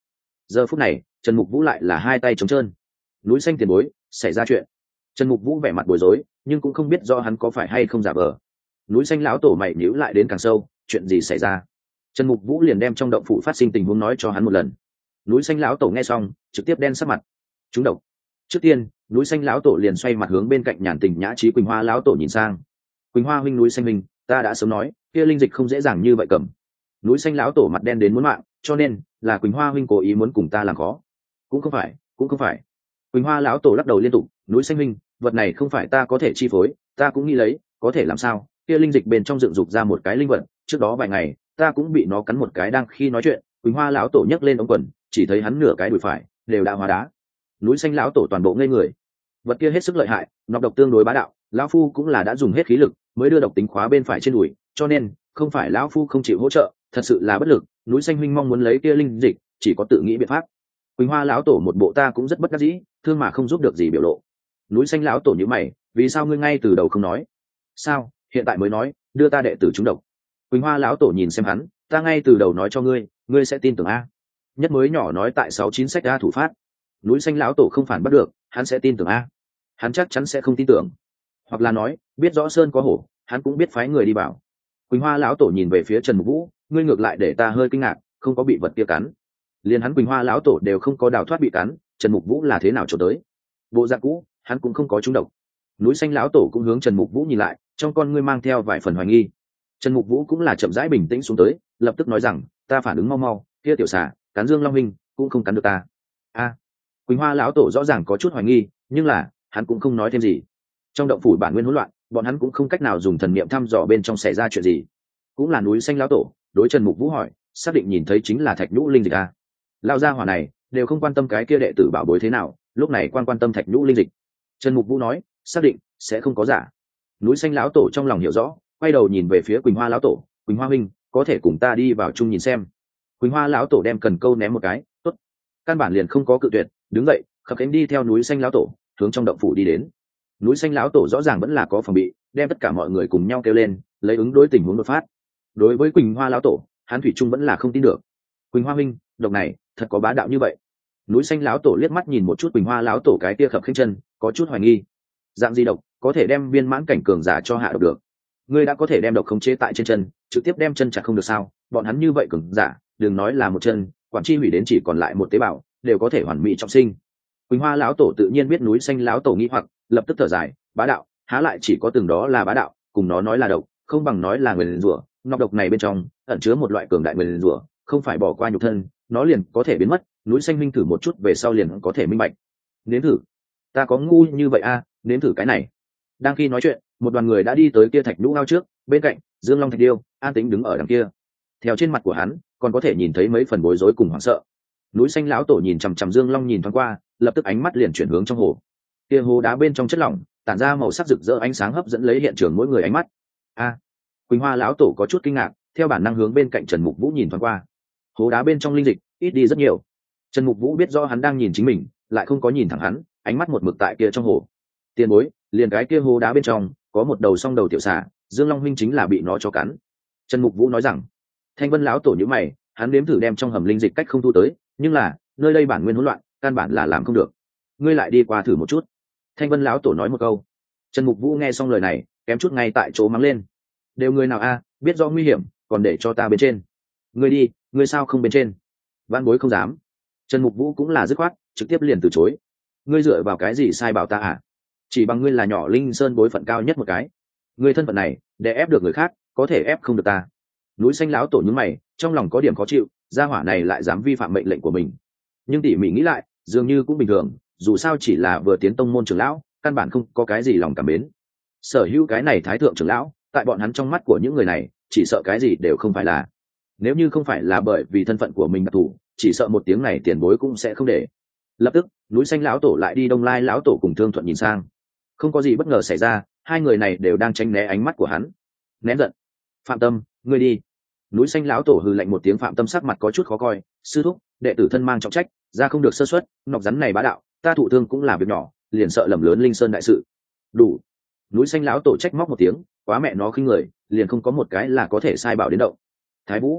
giờ phút này trần mục vũ lại là hai tay trống trơn. Núi xanh tiền bối, xảy ra chuyện. Trần mục vũ vẻ mặt bối rối, nhưng cũng không biết do hắn có phải hay không giả vờ. Núi xanh lão tổ mày nhíu lại đến càng sâu, chuyện gì xảy ra? Trần mục vũ liền đem trong động phủ phát sinh tình huống nói cho hắn một lần. Núi xanh lão tổ nghe xong trực tiếp đen sắc mặt. Chúng độc. Trước tiên núi xanh lão tổ liền xoay mặt hướng bên cạnh nhàn tình nhã trí Quỳnh Hoa lão tổ nhìn sang. Quỳnh Hoa huynh, núi xanh huynh, ta đã sớm nói kia linh dịch không dễ dàng như vậy cầm. Núi xanh lão tổ mặt đen đến muốn mạng, cho nên là Quỳnh Hoa huynh cố ý muốn cùng ta làm khó. Cũng không phải, cũng không phải. Quỳnh Hoa lão tổ lắc đầu liên tục. Núi xanh huynh, vật này không phải ta có thể chi phối, ta cũng nghĩ lấy có thể làm sao. Kia linh dịch bên trong dựng dục ra một cái linh vật, trước đó vài ngày ta cũng bị nó cắn một cái. Đang khi nói chuyện Quỳnh Hoa lão tổ nhấc lên ống quần, chỉ thấy hắn nửa cái đùi phải đều đã hóa đá. Núi xanh lão tổ toàn bộ ngây người. Vật kia hết sức lợi hại, nọc độc tương đối bá đạo, lão phu cũng là đã dùng hết khí lực mới đưa độc tính khóa bên phải trên đùi, cho nên không phải lão phu không chịu hỗ trợ, thật sự là bất lực. Núi xanh huynh mong muốn lấy kia linh dịch, chỉ có tự nghĩ biện pháp. Quỳnh Hoa lão tổ một bộ ta cũng rất bất đắc dĩ, thương mà không giúp được gì biểu lộ. Núi xanh lão tổ nhíu mày, vì sao ngươi ngay từ đầu không nói? Sao hiện tại mới nói đưa ta đệ tử trúng độc? Quỳnh Hoa lão tổ nhìn xem hắn, ta ngay từ đầu nói cho ngươi, ngươi sẽ tin tưởng a? Nhất mới nhỏ nói tại sáu chín sách a thủ phát. Núi xanh lão tổ không phản bắt được, hắn sẽ tin tưởng a? Hắn chắc chắn sẽ không tin tưởng. Hoặc là nói biết rõ sơn có hổ, hắn cũng biết phái người đi bảo. Quỳnh Hoa lão tổ nhìn về phía Trần Mục Vũ, ngươi ngược lại để ta hơi kinh ngạc, không có bị vật kia cắn. Liền hắn Quỳnh Hoa lão tổ đều không có đào thoát bị cắn, Trần Mục Vũ là thế nào trốn tới? Bộ dạng cũ hắn cũng không có trúng độc. Núi xanh lão tổ cũng hướng Trần Mục Vũ nhìn lại, trong con ngươi mang theo vài phần hoài nghi. Trần Mục Vũ cũng là chậm rãi bình tĩnh xuống tới, lập tức nói rằng ta phản ứng mau mau, kia tiểu xà cắn Dương Long Minh cũng không cắn được ta. A. Quỳnh Hoa lão tổ rõ ràng có chút hoài nghi, nhưng là hắn cũng không nói thêm gì. Trong động phủ bản nguyên hỗn loạn, bọn hắn cũng không cách nào dùng thần niệm thăm dò bên trong xảy ra chuyện gì. Cũng là núi xanh lão tổ đối Trần Mục Vũ hỏi, xác định nhìn thấy chính là thạch nhũ linh dịch a? Lão gia hỏa này đều không quan tâm cái kia đệ tử bảo bối thế nào, lúc này quan quan tâm thạch nhũ linh dịch. Trần Mục Vũ nói, xác định sẽ không có giả. Núi xanh lão tổ trong lòng hiểu rõ, quay đầu nhìn về phía Quỳnh Hoa lão tổ, Quỳnh Hoa huynh, có thể cùng ta đi vào chung nhìn xem? Quỳnh Hoa lão tổ đem cần câu ném một cái, tốt. Căn bản liền không có cự tuyệt, đứng dậy khập cánh đi theo núi xanh lão tổ hướng trong động phủ đi đến. Núi xanh lão tổ rõ ràng vẫn là có phòng bị, đem tất cả mọi người cùng nhau kêu lên, lấy ứng đối tình huống đột phát. Đối với Quỳnh Hoa lão tổ, hắn thủy chung vẫn là không tin được. Quỳnh Hoa huynh, độc này thật có bá đạo như vậy? Núi xanh lão tổ liếc mắt nhìn một chút Quỳnh Hoa lão tổ cái kia khập khênh chân, có chút hoài nghi. Dạng gì độc có thể đem viên mãn cảnh cường giả cho hạ độc được? Ngươi đã có thể đem độc khống chế tại trên chân, trực tiếp đem chân chặt không được sao? Bọn hắn như vậy cường giả, đừng nói là một chân, quản chi hủy đến chỉ còn lại một tế bào, đều có thể hoàn mỹ trọng sinh. Quỳnh Hoa lão tổ tự nhiên biết núi xanh lão tổ nghi hoặc, lập tức thở dài, bá đạo há lại chỉ có từng đó là bá đạo, cùng nó nói là độc không bằng nói là nguyền rủa. Nọc độc này bên trong ẩn chứa một loại cường đại nguyền rủa, không phải bỏ qua nhục thân nó liền có thể biến mất. Núi xanh minh thử một chút về sau liền có thể minh bạch. Nếm thử? Ta có ngu như vậy a? À, nếm thử cái này. Đang khi nói chuyện một đoàn người đã đi tới kia thạch nhũ ao trước, bên cạnh Dương Long Thạch Điêu an tĩnh đứng ở đằng kia. Theo trên mặt của hắn còn có thể nhìn thấy mấy phần bối rối cùng hoảng sợ. Núi xanh lão tổ nhìn chằm chằm Dương Long nhìn thoáng qua, lập tức ánh mắt liền chuyển hướng trong hồ. Kia hồ đá bên trong chất lỏng tản ra màu sắc rực rỡ, ánh sáng hấp dẫn lấy hiện trường mỗi người ánh mắt. A. Quỳnh Hoa lão tổ có chút kinh ngạc, theo bản năng hướng bên cạnh Trần Mục Vũ nhìn thoáng qua. Hồ đá bên trong linh dịch ít đi rất nhiều. Trần Mục Vũ biết rõ hắn đang nhìn chính mình, lại không có nhìn thẳng hắn, ánh mắt một mực tại kia trong hồ. Tiền bối, liền cái kia hồ đá bên trong có một đầu song đầu tiểu xà, Dương Long huynh chính là bị nó cho cắn. Trần Mục Vũ nói rằng. Thanh Vân lão tổ nhíu mày, hắn nếm thử đem trong hầm linh dịch cách không thu tới, nhưng là nơi đây bản nguyên hỗn loạn, căn bản là làm không được. Ngươi lại đi qua thử một chút. Thanh Vân lão tổ nói một câu. Trần Mục Vũ nghe xong lời này kém chút ngay tại chỗ mắng lên, đều người nào a, biết rõ nguy hiểm còn để cho ta bên trên. Ngươi đi, ngươi sao không bên trên? Vãn bối không dám. Trần Mục Vũ cũng là dứt khoát, trực tiếp liền từ chối. Ngươi dựa vào cái gì sai bảo ta à? Chỉ bằng ngươi là nhỏ linh sơn bối phận cao nhất một cái, ngươi thân phận này để ép được người khác, có thể ép không được ta. Núi xanh lão tổ nhướng mày, trong lòng có điểm khó chịu, gia hỏa này lại dám vi phạm mệnh lệnh của mình. Nhưng tỉ mỉ nghĩ lại dường như cũng bình thường, dù sao chỉ là vừa tiến tông môn trưởng lão, căn bản không có cái gì lòng cảm mến. Sở hữu cái này thái thượng trưởng lão, tại bọn hắn trong mắt của những người này chỉ sợ cái gì đều không phải là. Nếu như không phải là bởi vì thân phận của mình đặc thù, chỉ sợ một tiếng này tiền bối cũng sẽ không để. Lập tức núi xanh lão tổ lại đi Đông Lai lão tổ cùng Thương Thuận nhìn sang. Không có gì bất ngờ xảy ra, hai người này đều đang tránh né ánh mắt của hắn. Nén giận. Phạm Tâm, ngươi đi. Núi xanh lão tổ hừ lạnh một tiếng. Phạm Tâm sắc mặt có chút khó coi. Sư thúc, đệ tử thân mang trọng trách, ra không được sơ suất, nọc rắn này bá đạo, ta thụ thương cũng là việc nhỏ, liền sợ lầm lớn linh sơn đại sự. Đủ. Núi xanh lão tổ trách móc một tiếng, quá mẹ nó khinh người, liền không có một cái là có thể sai bảo đến động. Thái Vũ.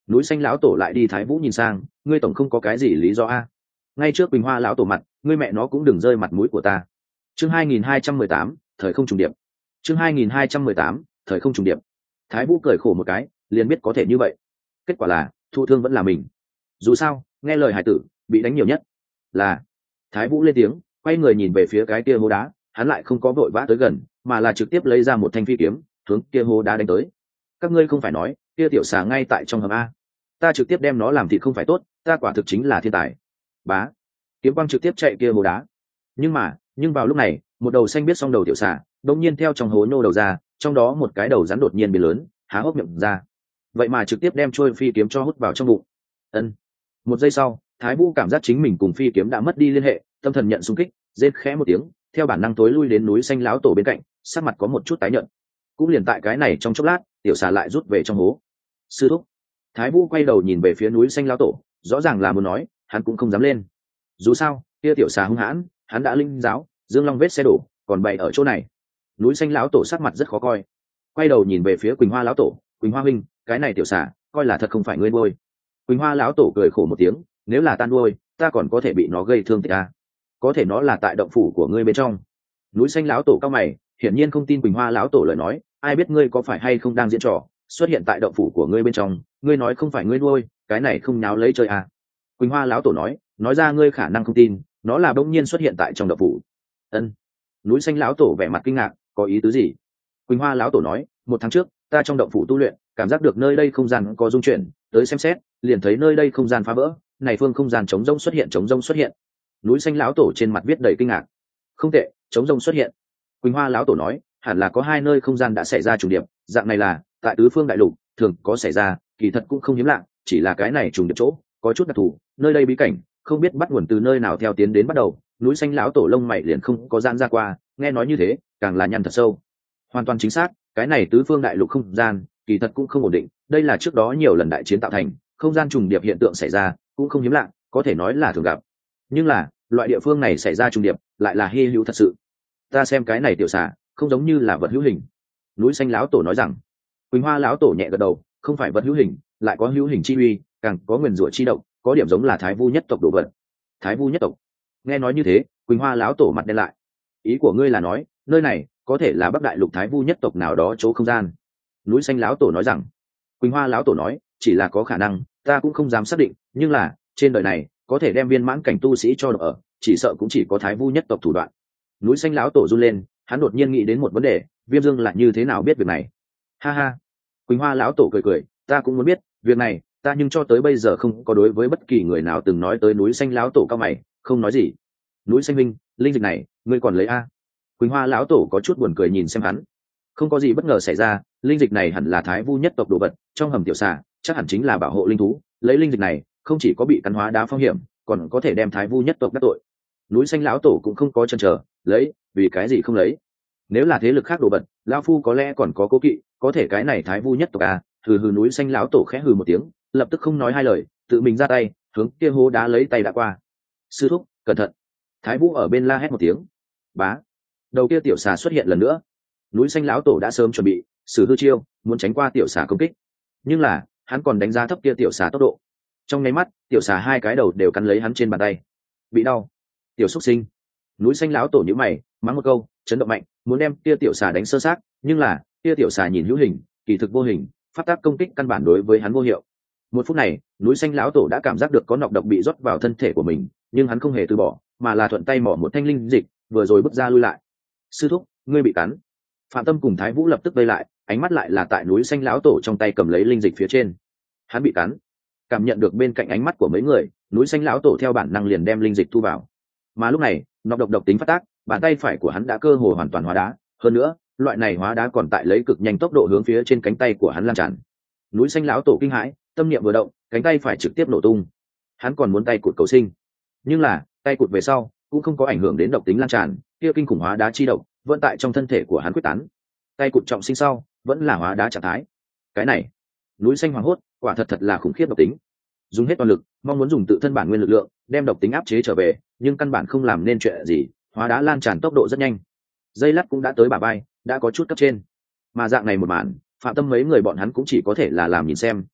Núi xanh lão tổ lại đi Thái Vũ nhìn sang, ngươi tổng không có cái gì lý do a? Ngay trước Bình Hoa lão tổ mặt, ngươi mẹ nó cũng đừng rơi mặt mũi của ta. Chương hai nghìn hai trăm mười tám, thời không trùng điệp. Chương hai nghìn hai trăm mười tám, thời không trùng điệp. Thái Vũ cười khổ một cái, liền biết có thể như vậy. Kết quả là, thụ thương vẫn là mình. Dù sao, nghe lời hải tử, bị đánh nhiều nhất là. Thái Vũ lên tiếng, quay người nhìn về phía cái kia hố đá, hắn lại không có vội vã tới gần, mà là trực tiếp lấy ra một thanh phi kiếm, hướng kia hố đá đánh tới. Các ngươi không phải nói, kia tiểu xà ngay tại trong hầm a? Ta trực tiếp đem nó làm thịt không phải tốt, ta quả thực chính là thiên tài. Bá, kiếm quang trực tiếp chạy kia hố đá. Nhưng mà, nhưng vào lúc này, một đầu xanh biết song đầu tiểu xà, đột nhiên theo trong hố nhô đầu ra, trong đó một cái đầu rắn đột nhiên biến lớn, há hốc miệng ra. Vậy mà trực tiếp đem trôi phi kiếm cho hút vào trong bụng. Ân. Một giây sau, Thái Vũ cảm giác chính mình cùng phi kiếm đã mất đi liên hệ, tâm thần nhận xung kích, rên khẽ một tiếng, theo bản năng tối lui đến núi xanh lão tổ bên cạnh, sắc mặt có một chút tái nhợt. Cũng liền tại cái này trong chốc lát, tiểu xà lại rút về trong hố. Sư thúc. Thái Vũ quay đầu nhìn về phía núi xanh lão tổ, rõ ràng là muốn nói, hắn cũng không dám lên. Dù sao, kia tiểu xà hung hãn, hắn đã linh giáo, Dương Long vết xe đổ, còn bày ở chỗ này. Núi xanh lão tổ sắc mặt rất khó coi. Quay đầu nhìn về phía Quỳnh Hoa lão tổ, Quỳnh Hoa huynh, cái này tiểu xà, coi là thật không phải ngươi nuôi. Quỳnh Hoa lão tổ cười khổ một tiếng, nếu là ta nuôi, ta còn có thể bị nó gây thương tích à? Có thể nó là tại động phủ của ngươi bên trong. Núi xanh lão tổ cao mày, hiển nhiên không tin Quỳnh Hoa lão tổ lời nói, ai biết ngươi có phải hay không đang diễn trò, xuất hiện tại động phủ của ngươi bên trong, ngươi nói không phải ngươi nuôi, cái này không nháo lấy chơi à? Quỳnh Hoa lão tổ nói, nói ra ngươi khả năng không tin, nó là bỗng nhiên xuất hiện tại trong động phủ. Ân. Núi xanh lão tổ vẻ mặt kinh ngạc, có ý tứ gì? Quỳnh Hoa lão tổ nói, một tháng trước, ta trong động phủ tu luyện, cảm giác được nơi đây không gian có dung chuyển, tới xem xét, liền thấy nơi đây không gian phá vỡ, này phương không gian trống rỗng xuất hiện, trống rỗng xuất hiện. Núi xanh lão tổ trên mặt viết đầy kinh ngạc. Không tệ, trống rỗng xuất hiện. Quỳnh Hoa lão tổ nói, hẳn là có hai nơi không gian đã xảy ra trùng điệp, dạng này là tại tứ phương đại lục thường có xảy ra, kỳ thật cũng không hiếm lạ, chỉ là cái này trùng điệp chỗ có chút đặc thù, nơi đây bí cảnh, không biết bắt nguồn từ nơi nào theo tiến đến bắt đầu. Núi xanh lão tổ lông mày liền không có gian ra qua, nghe nói như thế, càng là nhăn thật sâu. Hoàn toàn chính xác, cái này tứ phương đại lục không gian, kỳ thật cũng không ổn định, đây là trước đó nhiều lần đại chiến tạo thành, không gian trùng điệp hiện tượng xảy ra, cũng không hiếm lạ, có thể nói là thường gặp. Nhưng là, loại địa phương này xảy ra trùng điệp, lại là hy hữu thật sự. Ta xem cái này tiểu xà, không giống như là vật hữu hình. Núi xanh lão tổ nói rằng. Quỳnh Hoa lão tổ nhẹ gật đầu, không phải vật hữu hình, lại có hữu hình chi uy, càng có nguyền rủa chi động, có điểm giống là Thái Vu nhất tộc đồ vật. Thái Vu nhất tộc. Nghe nói như thế, Quỳnh Hoa lão tổ mặt đen lại. Ý của ngươi là nói, nơi này có thể là Bắc Đại Lục Thái Vu nhất tộc nào đó chỗ không gian? Núi xanh lão tổ nói rằng. Quỳnh Hoa lão tổ nói, chỉ là có khả năng, ta cũng không dám xác định, nhưng là trên đời này có thể đem viên mãn cảnh tu sĩ cho được ở, chỉ sợ cũng chỉ có Thái Vu nhất tộc thủ đoạn. Núi xanh lão tổ run lên, hắn đột nhiên nghĩ đến một vấn đề, Viêm Dương lại như thế nào biết việc này? Ha ha. Quỳnh Hoa lão tổ cười cười, ta cũng muốn biết, việc này, ta nhưng cho tới bây giờ không có đối với bất kỳ người nào từng nói tới. Núi xanh lão tổ cao mày, không nói gì. Núi xanh minh, linh dịch này, ngươi còn lấy a? Quỳnh Hoa lão tổ có chút buồn cười nhìn xem hắn. Không có gì bất ngờ xảy ra, linh dịch này hẳn là Thái Vu nhất tộc đồ vật, trong hầm tiểu xà, chắc hẳn chính là bảo hộ linh thú, lấy linh dịch này, không chỉ có bị cắn hóa đá phong hiểm, còn có thể đem Thái Vu nhất tộc đắc tội. Núi xanh lão tổ cũng không có chần chờ, lấy, vì cái gì không lấy? Nếu là thế lực khác đồ vật, lão phu có lẽ còn có cố kỵ, có thể cái này Thái Vu nhất tộc à? Hừ hừ. Núi xanh lão tổ khẽ hừ một tiếng, lập tức không nói hai lời, tự mình ra tay, hướng kia hố đá lấy tay đã qua. Sư thúc, cẩn thận! Thái Vũ ở bên la hét một tiếng. Bá, đầu kia tiểu xà xuất hiện lần nữa. Núi xanh lão tổ đã sớm chuẩn bị sử hư chiêu, muốn tránh qua tiểu xà công kích, nhưng là hắn còn đánh giá thấp kia tiểu xà tốc độ. Trong nháy mắt, tiểu xà hai cái đầu đều cắn lấy hắn trên bàn tay. Bị đau, tiểu xúc sinh! Núi xanh lão tổ nhíu mày, mắng một câu, chấn động mạnh, muốn đem kia tiểu xà đánh sơ xác, nhưng là kia tiểu xà nhìn hữu hình, kỳ thực vô hình, phát tác công kích căn bản đối với hắn vô hiệu. Một phút này, núi xanh lão tổ đã cảm giác được có nọc độc bị rót vào thân thể của mình, nhưng hắn không hề từ bỏ, mà là thuận tay mỏ một thanh linh dịch, vừa rồi bước ra lui lại. Sư thúc, ngươi bị cắn! Phạm Tâm cùng Thái Vũ lập tức vây lại, ánh mắt lại là tại núi xanh lão tổ trong tay cầm lấy linh dịch phía trên. Hắn bị cắn. Cảm nhận được bên cạnh ánh mắt của mấy người, núi xanh lão tổ theo bản năng liền đem linh dịch thu vào. Mà lúc này, nọc độc độc tính phát tác, bàn tay phải của hắn đã cơ hồ hoàn toàn hóa đá, hơn nữa, loại này hóa đá còn tại lấy cực nhanh tốc độ hướng phía trên cánh tay của hắn lan tràn. Núi xanh lão tổ kinh hãi, tâm niệm vừa động, cánh tay phải trực tiếp nổ tung. Hắn còn muốn tay cụt cầu sinh, nhưng là tay cụt về sau cũng không có ảnh hưởng đến độc tính lan tràn, kia kinh khủng hóa đá chi độc vẫn tại trong thân thể của hắn quyết tán. Tay cụt trọng sinh sau vẫn là hóa đá trạng thái. Cái này, núi xanh hoảng hốt, quả thật thật là khủng khiếp độc tính. Dùng hết toàn lực, mong muốn dùng tự thân bản nguyên lực lượng đem độc tính áp chế trở về, nhưng căn bản không làm nên chuyện gì, hóa đá lan tràn tốc độ rất nhanh. Dây lát cũng đã tới bả vai, đã có chút cấp trên. Mà dạng này một màn, Phạm Tâm mấy người bọn hắn cũng chỉ có thể là làm nhìn xem,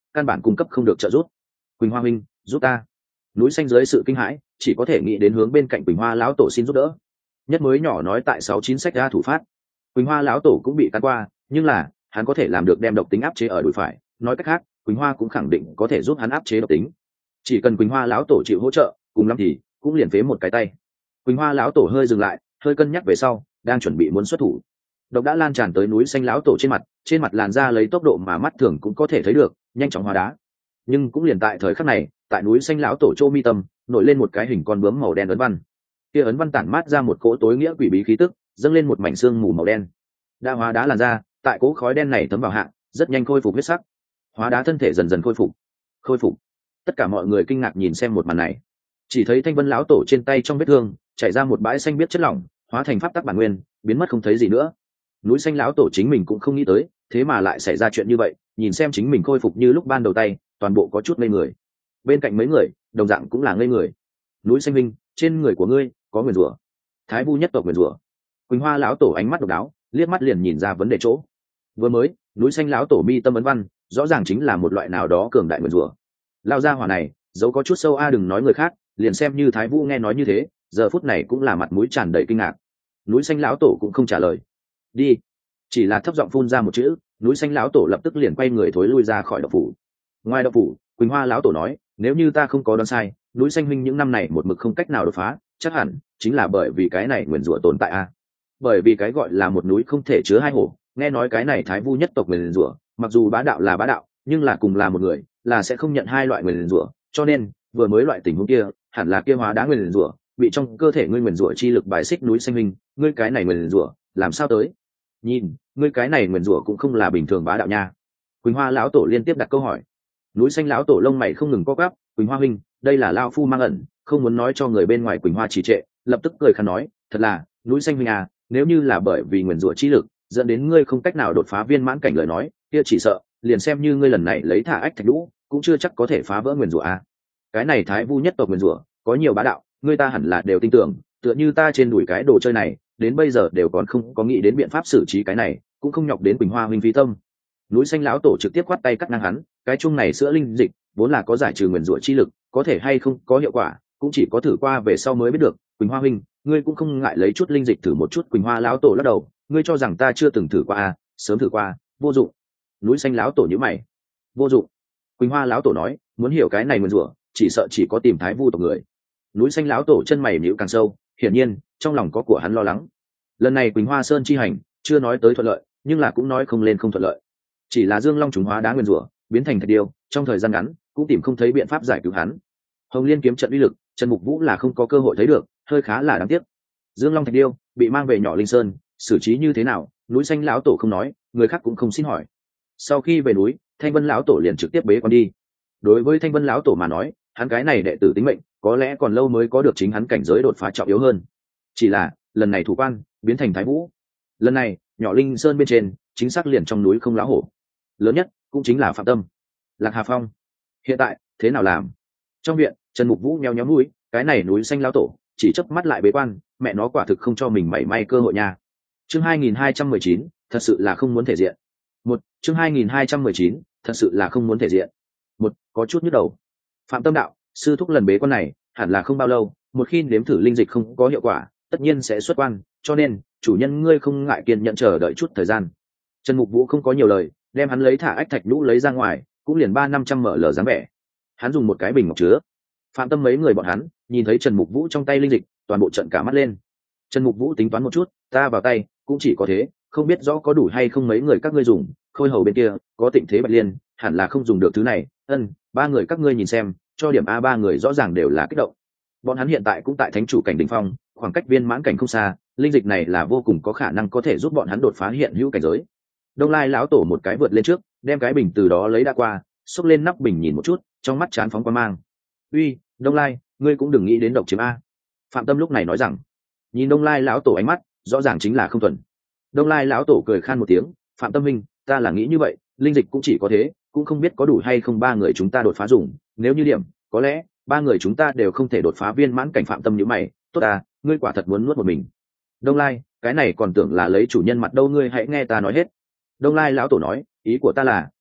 căn bản cung cấp không được trợ giúp. Quỳnh Hoa huynh, giúp ta. Núi xanh dưới sự kinh hãi chỉ có thể nghĩ đến hướng bên cạnh Quỳnh Hoa lão tổ xin giúp đỡ. Nhất mới nhỏ nói tại sáu chín sách ra thủ phát. Quỳnh Hoa lão tổ cũng bị cắn qua, nhưng là hắn có thể làm được đem độc tính áp chế ở đùi phải, nói cách khác Quỳnh Hoa cũng khẳng định có thể giúp hắn áp chế độc tính. Chỉ cần Quỳnh Hoa lão tổ chịu hỗ trợ, cùng lắm thì cũng liền phế một cái tay. Quỳnh Hoa lão tổ hơi dừng lại, hơi cân nhắc về sau, đang chuẩn bị muốn xuất thủ. Độc đã lan tràn tới núi xanh lão tổ trên mặt, trên mặt làn da lấy tốc độ mà mắt thường cũng có thể thấy được nhanh chóng hóa đá. Nhưng cũng liền tại thời khắc này, tại núi xanh lão tổ chỗ mi tâm nổi lên một cái hình con bướm màu đen ấn văn. Kia ấn văn tản mát ra một cỗ tối nghĩa quỷ bí khí tức, dâng lên một mảnh xương mù màu đen. Đã hóa đá làn da, tại cỗ khói đen này thấm vào hạ, rất nhanh khôi phục huyết sắc. Hóa đá thân thể dần dần khôi phục. Khôi phục. Tất cả mọi người kinh ngạc nhìn xem một màn này. Chỉ thấy Thanh Vân lão tổ trên tay trong vết thương chảy ra một bãi xanh biết chất lỏng, hóa thành pháp tắc bản nguyên, biến mất không thấy gì nữa. Núi xanh lão tổ chính mình cũng không nghĩ tới, thế mà lại xảy ra chuyện như vậy, nhìn xem chính mình khôi phục như lúc ban đầu tay, toàn bộ có chút ngây người. Bên cạnh mấy người đồng dạng cũng là ngây người. Núi xanh minh, trên người của ngươi có nguyền rủa. Thái Vu nhất tộc nguyền rủa. Quỳnh Hoa lão tổ ánh mắt độc đáo, liếc mắt liền nhìn ra vấn đề chỗ. Vừa mới núi xanh lão tổ mi tâm ấn văn rõ ràng chính là một loại nào đó cường đại nguyền rủa. Lao ra hỏa này dấu có chút sâu a, đừng nói người khác, liền xem như Thái Vu nghe nói như thế, giờ phút này cũng là mặt mũi tràn đầy kinh ngạc. Núi xanh lão tổ cũng không trả lời. Đi. Chỉ là thấp giọng phun ra một chữ, núi xanh lão tổ lập tức liền quay người thối lui ra khỏi động phủ. Ngoài động phủ, Quỳnh Hoa lão tổ nói, nếu như ta không có đoán sai, núi xanh huynh những năm này một mực không cách nào đột phá, chắc hẳn chính là bởi vì cái này nguyền rủa tồn tại a. Bởi vì cái gọi là một núi không thể chứa hai hổ, nghe nói cái này Thái Vu nhất tộc nguyền rủa, mặc dù bá đạo là bá đạo, nhưng là cùng là một người, là sẽ không nhận hai loại nguyền rủa, cho nên vừa mới loại tình huống kia, hẳn là kia hóa đá nguyền rủa, bị trong cơ thể ngươi nguyền rủa chi lực bài xích núi xanh huynh, ngươi cái này nguyền rủa, làm sao tới? Nhìn, ngươi cái này nguyền rủa cũng không là bình thường bá đạo nha. Quỳnh Hoa lão tổ liên tiếp đặt câu hỏi. Núi xanh lão tổ lông mày không ngừng co quắp, Quỳnh Hoa huynh, đây là lão phu mang ẩn, không muốn nói cho người bên ngoài. Quỳnh Hoa trì trệ, lập tức cười khăn nói, thật là, núi xanh huynh à, nếu như là bởi vì nguyền rủa chi lực dẫn đến ngươi không cách nào đột phá viên mãn cảnh lời nói, kia chỉ sợ liền xem như ngươi lần này lấy thả ách thạch lũ cũng chưa chắc có thể phá vỡ nguyền rủa a. Cái này Thái Vu nhất tộc nguyền rủa có nhiều bá đạo, ngươi ta hẳn là đều tin tưởng, tựa như ta trên đùi cái đồ chơi này đến bây giờ đều còn không có nghĩ đến biện pháp xử trí cái này, cũng không nhọc đến Quỳnh Hoa huynh phí tâm. Núi xanh lão tổ trực tiếp quát tay cắt ngang hắn, cái chung này sữa linh dịch vốn là có giải trừ nguyền rủa chi lực, có thể hay không có hiệu quả cũng chỉ có thử qua về sau mới biết được. Quỳnh Hoa huynh, ngươi cũng không ngại lấy chút linh dịch thử một chút. Quỳnh Hoa lão tổ lắc đầu, ngươi cho rằng ta chưa từng thử qua à, sớm thử qua, vô dụng. Núi xanh lão tổ nhíu mày, vô dụng. Quỳnh Hoa lão tổ nói, muốn hiểu cái này nguyền rủa, chỉ sợ chỉ có tìm Thái Vu tộc người. Núi xanh lão tổ chân mày nhíu càng sâu, hiển nhiên trong lòng có của hắn lo lắng. Lần này Quỳnh Hoa Sơn chi hành chưa nói tới thuận lợi, nhưng là cũng nói không lên không thuận lợi. Chỉ là Dương Long trùng hóa đá nguyên rủa biến thành thạch điêu, trong thời gian ngắn cũng tìm không thấy biện pháp giải cứu hắn. Hồng Liên kiếm trận uy lực, Trần Mục Vũ là không có cơ hội thấy được, hơi khá là đáng tiếc. Dương Long thạch điêu bị mang về nhỏ Linh Sơn, xử trí như thế nào, núi xanh lão tổ không nói, người khác cũng không xin hỏi. Sau khi về núi, Thanh Vân lão tổ liền trực tiếp bế quan đi. Đối với Thanh Vân lão tổ mà nói, hắn cái này đệ tử tính mệnh có lẽ còn lâu mới có được chính hắn cảnh giới đột phá trọng yếu hơn. Chỉ là lần này thủ quan biến thành Thái Vũ, lần này nhỏ Linh Sơn bên trên chính xác liền trong núi không lá hổ, lớn nhất cũng chính là Phạm Tâm, Lạc Hà Phong. Hiện tại thế nào làm? Trong viện, Trần Mục Vũ nheo nhó mũi, cái này núi xanh lão tổ chỉ chớp mắt lại bế quan, mẹ nó quả thực không cho mình mảy may cơ hội nha. Chương hai nghìn hai trăm mười chín, thật sự là không muốn thể diện. Một, chương hai nghìn hai trăm mười chín, thật sự là không muốn thể diện. Một, có chút nhức đầu. Phạm Tâm đạo, sư thúc lần bế quan này hẳn là không bao lâu, một khi nếm thử linh dịch không có hiệu quả, tất nhiên sẽ xuất quan, cho nên chủ nhân ngươi không ngại kiên nhận chờ đợi chút thời gian. Trần Mục Vũ không có nhiều lời, đem hắn lấy thả ách thạch nhũ lấy ra ngoài, cũng liền ba năm trăm mở lờ dáng vẻ. Hắn dùng một cái bình ngọc chứa. Phạm Tâm mấy người bọn hắn nhìn thấy Trần Mục Vũ trong tay linh dịch, toàn bộ trận cả mắt lên. Trần Mục Vũ tính toán một chút, ta vào tay cũng chỉ có thế, không biết rõ có đủ hay không mấy người các ngươi dùng. Khôi hầu bên kia có Tịnh Thế Bạch Liên, hẳn là không dùng được thứ này. Ân, ba người các ngươi nhìn xem, cho điểm a. Ba người rõ ràng đều là kích động. Bọn hắn hiện tại cũng tại thánh chủ cảnh đỉnh phong, khoảng cách viên mãn cảnh không xa, linh dịch này là vô cùng có khả năng có thể giúp bọn hắn đột phá hiện hữu cảnh giới. Đông Lai lão tổ một cái vượt lên trước, đem cái bình từ đó lấy đã qua, xúc lên nắp bình nhìn một chút, trong mắt chán phóng qua mang. Uy, Đông Lai, ngươi cũng đừng nghĩ đến độc chiếm a. Phạm Tâm lúc này nói rằng. Nhìn Đông Lai lão tổ ánh mắt, rõ ràng chính là không thuần. Đông Lai lão tổ cười khan một tiếng, Phạm Tâm minh, ta là nghĩ như vậy, linh dịch cũng chỉ có thế, cũng không biết có đủ hay không ba người chúng ta đột phá dùng, nếu như điểm, có lẽ ba người chúng ta đều không thể đột phá viên mãn cảnh. Phạm Tâm nhíu mày, tốt à, ngươi quả thật muốn nuốt một mình. Đông Lai, cái này còn tưởng là lấy chủ nhân mặt đâu, ngươi hãy nghe ta nói hết. Đông Lai lão tổ nói, ý của ta là,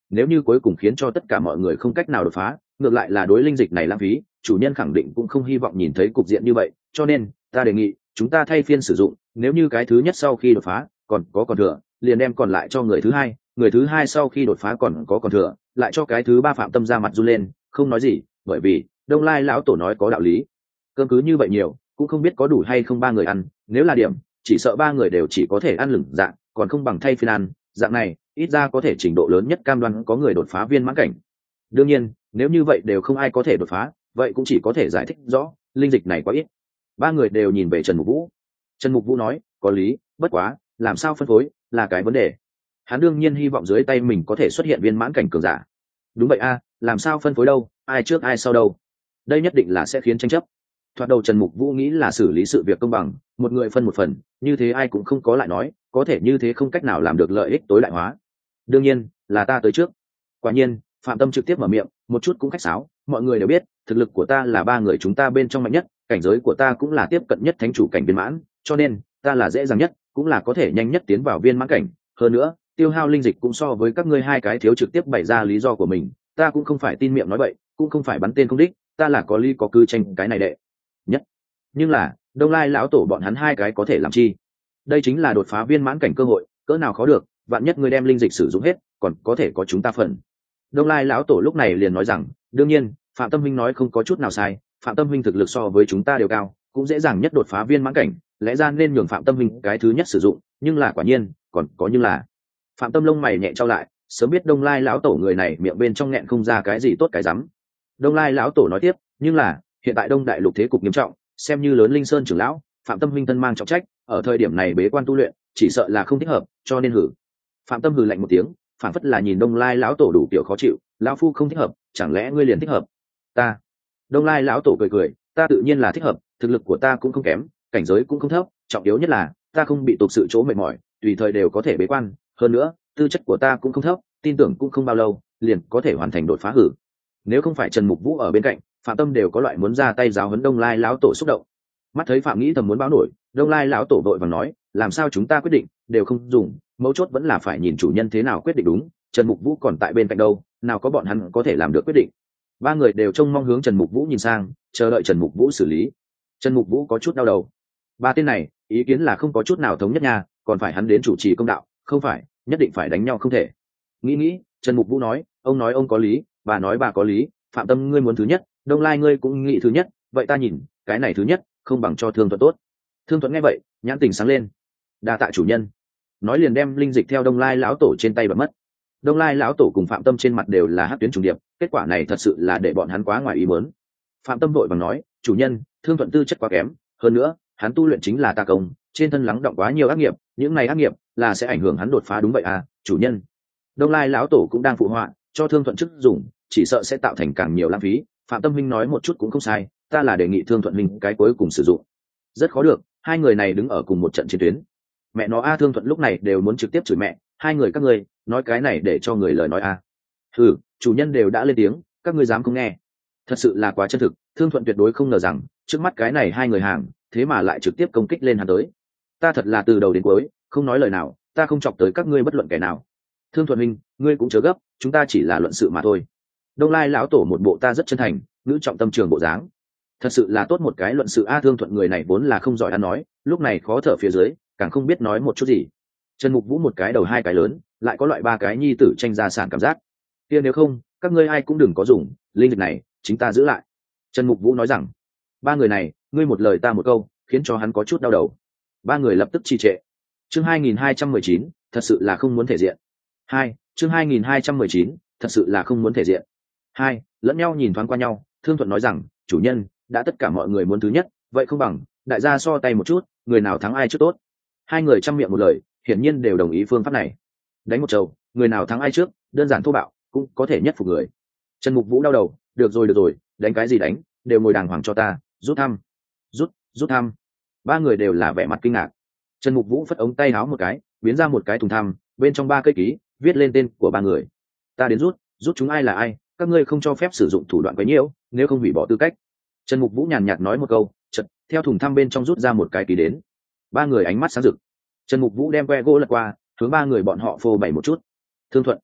nếu như cuối cùng khiến cho tất cả mọi người không cách nào đột phá, ngược lại là đối linh dịch này lãng phí, chủ nhân khẳng định cũng không hy vọng nhìn thấy cục diện như vậy, cho nên ta đề nghị chúng ta thay phiên sử dụng, nếu như cái thứ nhất sau khi đột phá còn có còn thừa, liền đem còn lại cho người thứ hai, người thứ hai sau khi đột phá còn có còn thừa, lại cho cái thứ ba. Phạm Tâm ra mặt run lên, không nói gì, bởi vì Đông Lai lão tổ nói có đạo lý. Cơm cứ như vậy nhiều, cũng không biết có đủ hay không ba người ăn, nếu là điểm, chỉ sợ ba người đều chỉ có thể ăn lửng dạng, còn không bằng thay phiên ăn, dạng này ít ra có thể trình độ lớn nhất cam đoan có người đột phá viên mãn cảnh. Đương nhiên, nếu như vậy đều không ai có thể đột phá, vậy cũng chỉ có thể giải thích rõ linh dịch này quá ít. Ba người đều nhìn về Trần Mục Vũ. Trần Mục Vũ nói, có lý, bất quá làm sao phân phối là cái vấn đề. Hắn đương nhiên hy vọng dưới tay mình có thể xuất hiện viên mãn cảnh cường giả. Đúng vậy a, làm sao phân phối đâu, ai trước ai sau đâu, đây nhất định là sẽ khiến tranh chấp. Thoạt đầu Trần Mục Vũ nghĩ là xử lý sự việc công bằng, một người phân một phần, như thế ai cũng không có lại nói, có thể như thế không cách nào làm được lợi ích tối đại hóa. Đương nhiên là ta tới trước. Quả nhiên Phạm Tâm trực tiếp mở miệng, một chút cũng khách sáo, mọi người đều biết thực lực của ta là ba người chúng ta bên trong mạnh nhất, cảnh giới của ta cũng là tiếp cận nhất thánh chủ cảnh viên mãn, cho nên ta là dễ dàng nhất, cũng là có thể nhanh nhất tiến vào viên mãn cảnh. Hơn nữa tiêu hao linh dịch cũng so với các ngươi hai cái thiếu, trực tiếp bày ra lý do của mình, ta cũng không phải tin miệng nói vậy, cũng không phải bắn tên không đích, ta là có lý có cứ tranh cái này đệ nhất. Nhưng là Đông Lai lão tổ bọn hắn hai cái có thể làm chi? Đây chính là đột phá viên mãn cảnh cơ hội, cỡ nào khó được, vạn nhất ngươi đem linh dịch sử dụng hết, còn có thể có chúng ta phần. Đông Lai lão tổ lúc này liền nói rằng, đương nhiên Phạm Tâm huynh nói không có chút nào sai, Phạm Tâm huynh thực lực so với chúng ta đều cao, cũng dễ dàng nhất đột phá viên mãn cảnh, lẽ ra nên nhường Phạm Tâm huynh cái thứ nhất sử dụng, nhưng là quả nhiên còn có nhưng là. Phạm Tâm lông mày nhẹ trao lại, sớm biết Đông Lai lão tổ người này miệng bên trong nghẹn không ra cái gì tốt cái rắm. Đông Lai lão tổ nói tiếp, nhưng là hiện tại Đông Đại Lục thế cục nghiêm trọng, xem như lớn Linh Sơn trưởng lão, Phạm Tâm huynh thân mang trọng trách, ở thời điểm này bế quan tu luyện, chỉ sợ là không thích hợp, cho nên hử. Phạm Tâm hừ lạnh một tiếng, phản phất là nhìn Đông Lai lão tổ đủ kiểu khó chịu, lão phu không thích hợp, chẳng lẽ ngươi liền thích hợp? Ta. Đông Lai lão tổ cười cười, ta tự nhiên là thích hợp, thực lực của ta cũng không kém, cảnh giới cũng không thấp, trọng yếu nhất là ta không bị tục sự chỗ mệt mỏi, tùy thời đều có thể bế quan, hơn nữa tư chất của ta cũng không thấp, tin tưởng cũng không bao lâu liền có thể hoàn thành đột phá hử. Nếu không phải Trần Mục Vũ ở bên cạnh, Phạm Tâm đều có loại muốn ra tay giáo huấn Đông Lai lão tổ xúc động. Mắt thấy Phạm nghĩ thầm muốn báo nổi, Đông Lai lão tổ vội vàng nói, làm sao chúng ta quyết định đều không dùng, mấu chốt vẫn là phải nhìn chủ nhân thế nào quyết định đúng, Trần Mục Vũ còn tại bên cạnh đâu, nào có bọn hắn có thể làm được quyết định. Ba người đều trông mong hướng Trần Mục Vũ nhìn sang, chờ đợi Trần Mục Vũ xử lý. Trần Mục Vũ có chút đau đầu, ba tên này ý kiến là không có chút nào thống nhất nha, còn phải hắn đến chủ trì công đạo, không phải nhất định phải đánh nhau không thể. Nghĩ nghĩ Trần Mục Vũ nói, ông nói ông có lý, bà nói bà có lý, Phạm Tâm ngươi muốn thứ nhất, Đông Lai ngươi cũng nghĩ thứ nhất, vậy ta nhìn cái này thứ nhất không bằng cho Thương Thuận tốt. Thương Thuận nghe vậy nhãn tình sáng lên, đa tạ chủ nhân. Nói liền đem linh dịch theo Đông Lai lão tổ trên tay bật mất. Đông Lai lão tổ cùng Phạm Tâm trên mặt đều là hắc tuyến trùng điệp, kết quả này thật sự là để bọn hắn quá ngoài ý muốn. Phạm Tâm vội vàng nói, chủ nhân, Thương Thuận tư chất quá kém, hơn nữa hắn tu luyện chính là tà công, trên thân lắng động quá nhiều ác nghiệp, những này ác nghiệp là sẽ ảnh hưởng hắn đột phá. Đúng vậy à chủ nhân. Đông Lai lão tổ cũng đang phụ họa, cho Thương Thuận chức dùng chỉ sợ sẽ tạo thành càng nhiều lãng phí. Phạm Tâm huynh nói một chút cũng không sai, ta là đề nghị Thương Thuận huynh cái cuối cùng sử dụng. Rất khó được, hai người này đứng ở cùng một trận chiến tuyến. Mẹ nó a, Thương Thuận lúc này đều muốn trực tiếp chửi mẹ, hai người các ngươi nói cái này để cho người lời nói a. Ừ, chủ nhân đều đã lên tiếng, các ngươi dám không nghe. Thật sự là quá chân thực, Thương Thuận tuyệt đối không ngờ rằng trước mắt cái này hai người hàng thế mà lại trực tiếp công kích lên hắn tới. Ta thật là từ đầu đến cuối không nói lời nào, ta không chọc tới các ngươi bất luận kẻ nào. Thương Thuận huynh, ngươi cũng chớ gấp, chúng ta chỉ là luận sự mà thôi. Đông Lai lão tổ một bộ ta rất chân thành, ngữ trọng tâm trường bộ dáng. Thật sự là tốt một cái luận sự a. Thương Thuận người này vốn là không giỏi ăn nói, lúc này khó thở phía dưới càng không biết nói một chút gì. Trần Mục Vũ một cái đầu hai cái lớn, lại có loại ba cái nhi tử tranh gia sản cảm giác. Kia nếu không các ngươi ai cũng đừng có dùng linh dịch này, chính ta giữ lại. Trần Mục Vũ nói rằng, ba người này ngươi một lời ta một câu, khiến cho hắn có chút đau đầu. Ba người lập tức trì trệ. Chương hai nghìn hai trăm mười chín, thật sự là không muốn thể diện. Hai, chương hai nghìn hai trăm mười chín, thật sự là không muốn thể diện. Hai, lẫn nhau nhìn thoáng qua nhau, Thương Thuận nói rằng, chủ nhân, đã tất cả mọi người muốn thứ nhất, vậy không bằng đại gia so tay một chút, người nào thắng ai trước tốt. Hai người chăm miệng một lời, hiển nhiên đều đồng ý phương pháp này. Đánh một trầu, người nào thắng ai trước, đơn giản thô bạo, cũng có thể nhất phục người. Trần Mục Vũ đau đầu, được rồi được rồi, đánh cái gì đánh, đều ngồi đàng hoàng cho ta, rút thăm. Rút, rút thăm. Ba người đều là vẻ mặt kinh ngạc. Trần Mục Vũ phất ống tay áo một cái, biến ra một cái thùng thăm, bên trong ba cây ký, viết lên tên của ba người. Ta đến rút, rút chúng ai là ai, các ngươi không cho phép sử dụng thủ đoạn quấy nhiễu, nếu không hủy bỏ tư cách. Trần Mục Vũ nhàn nhạt nói một câu, chợt theo thùng thăm bên trong rút ra một cái ký đến. Ba người ánh mắt sáng rực. Trần Mục Vũ đem que gỗ lật qua, hướng ba người bọn họ phô bày một chút. Thương Thuận,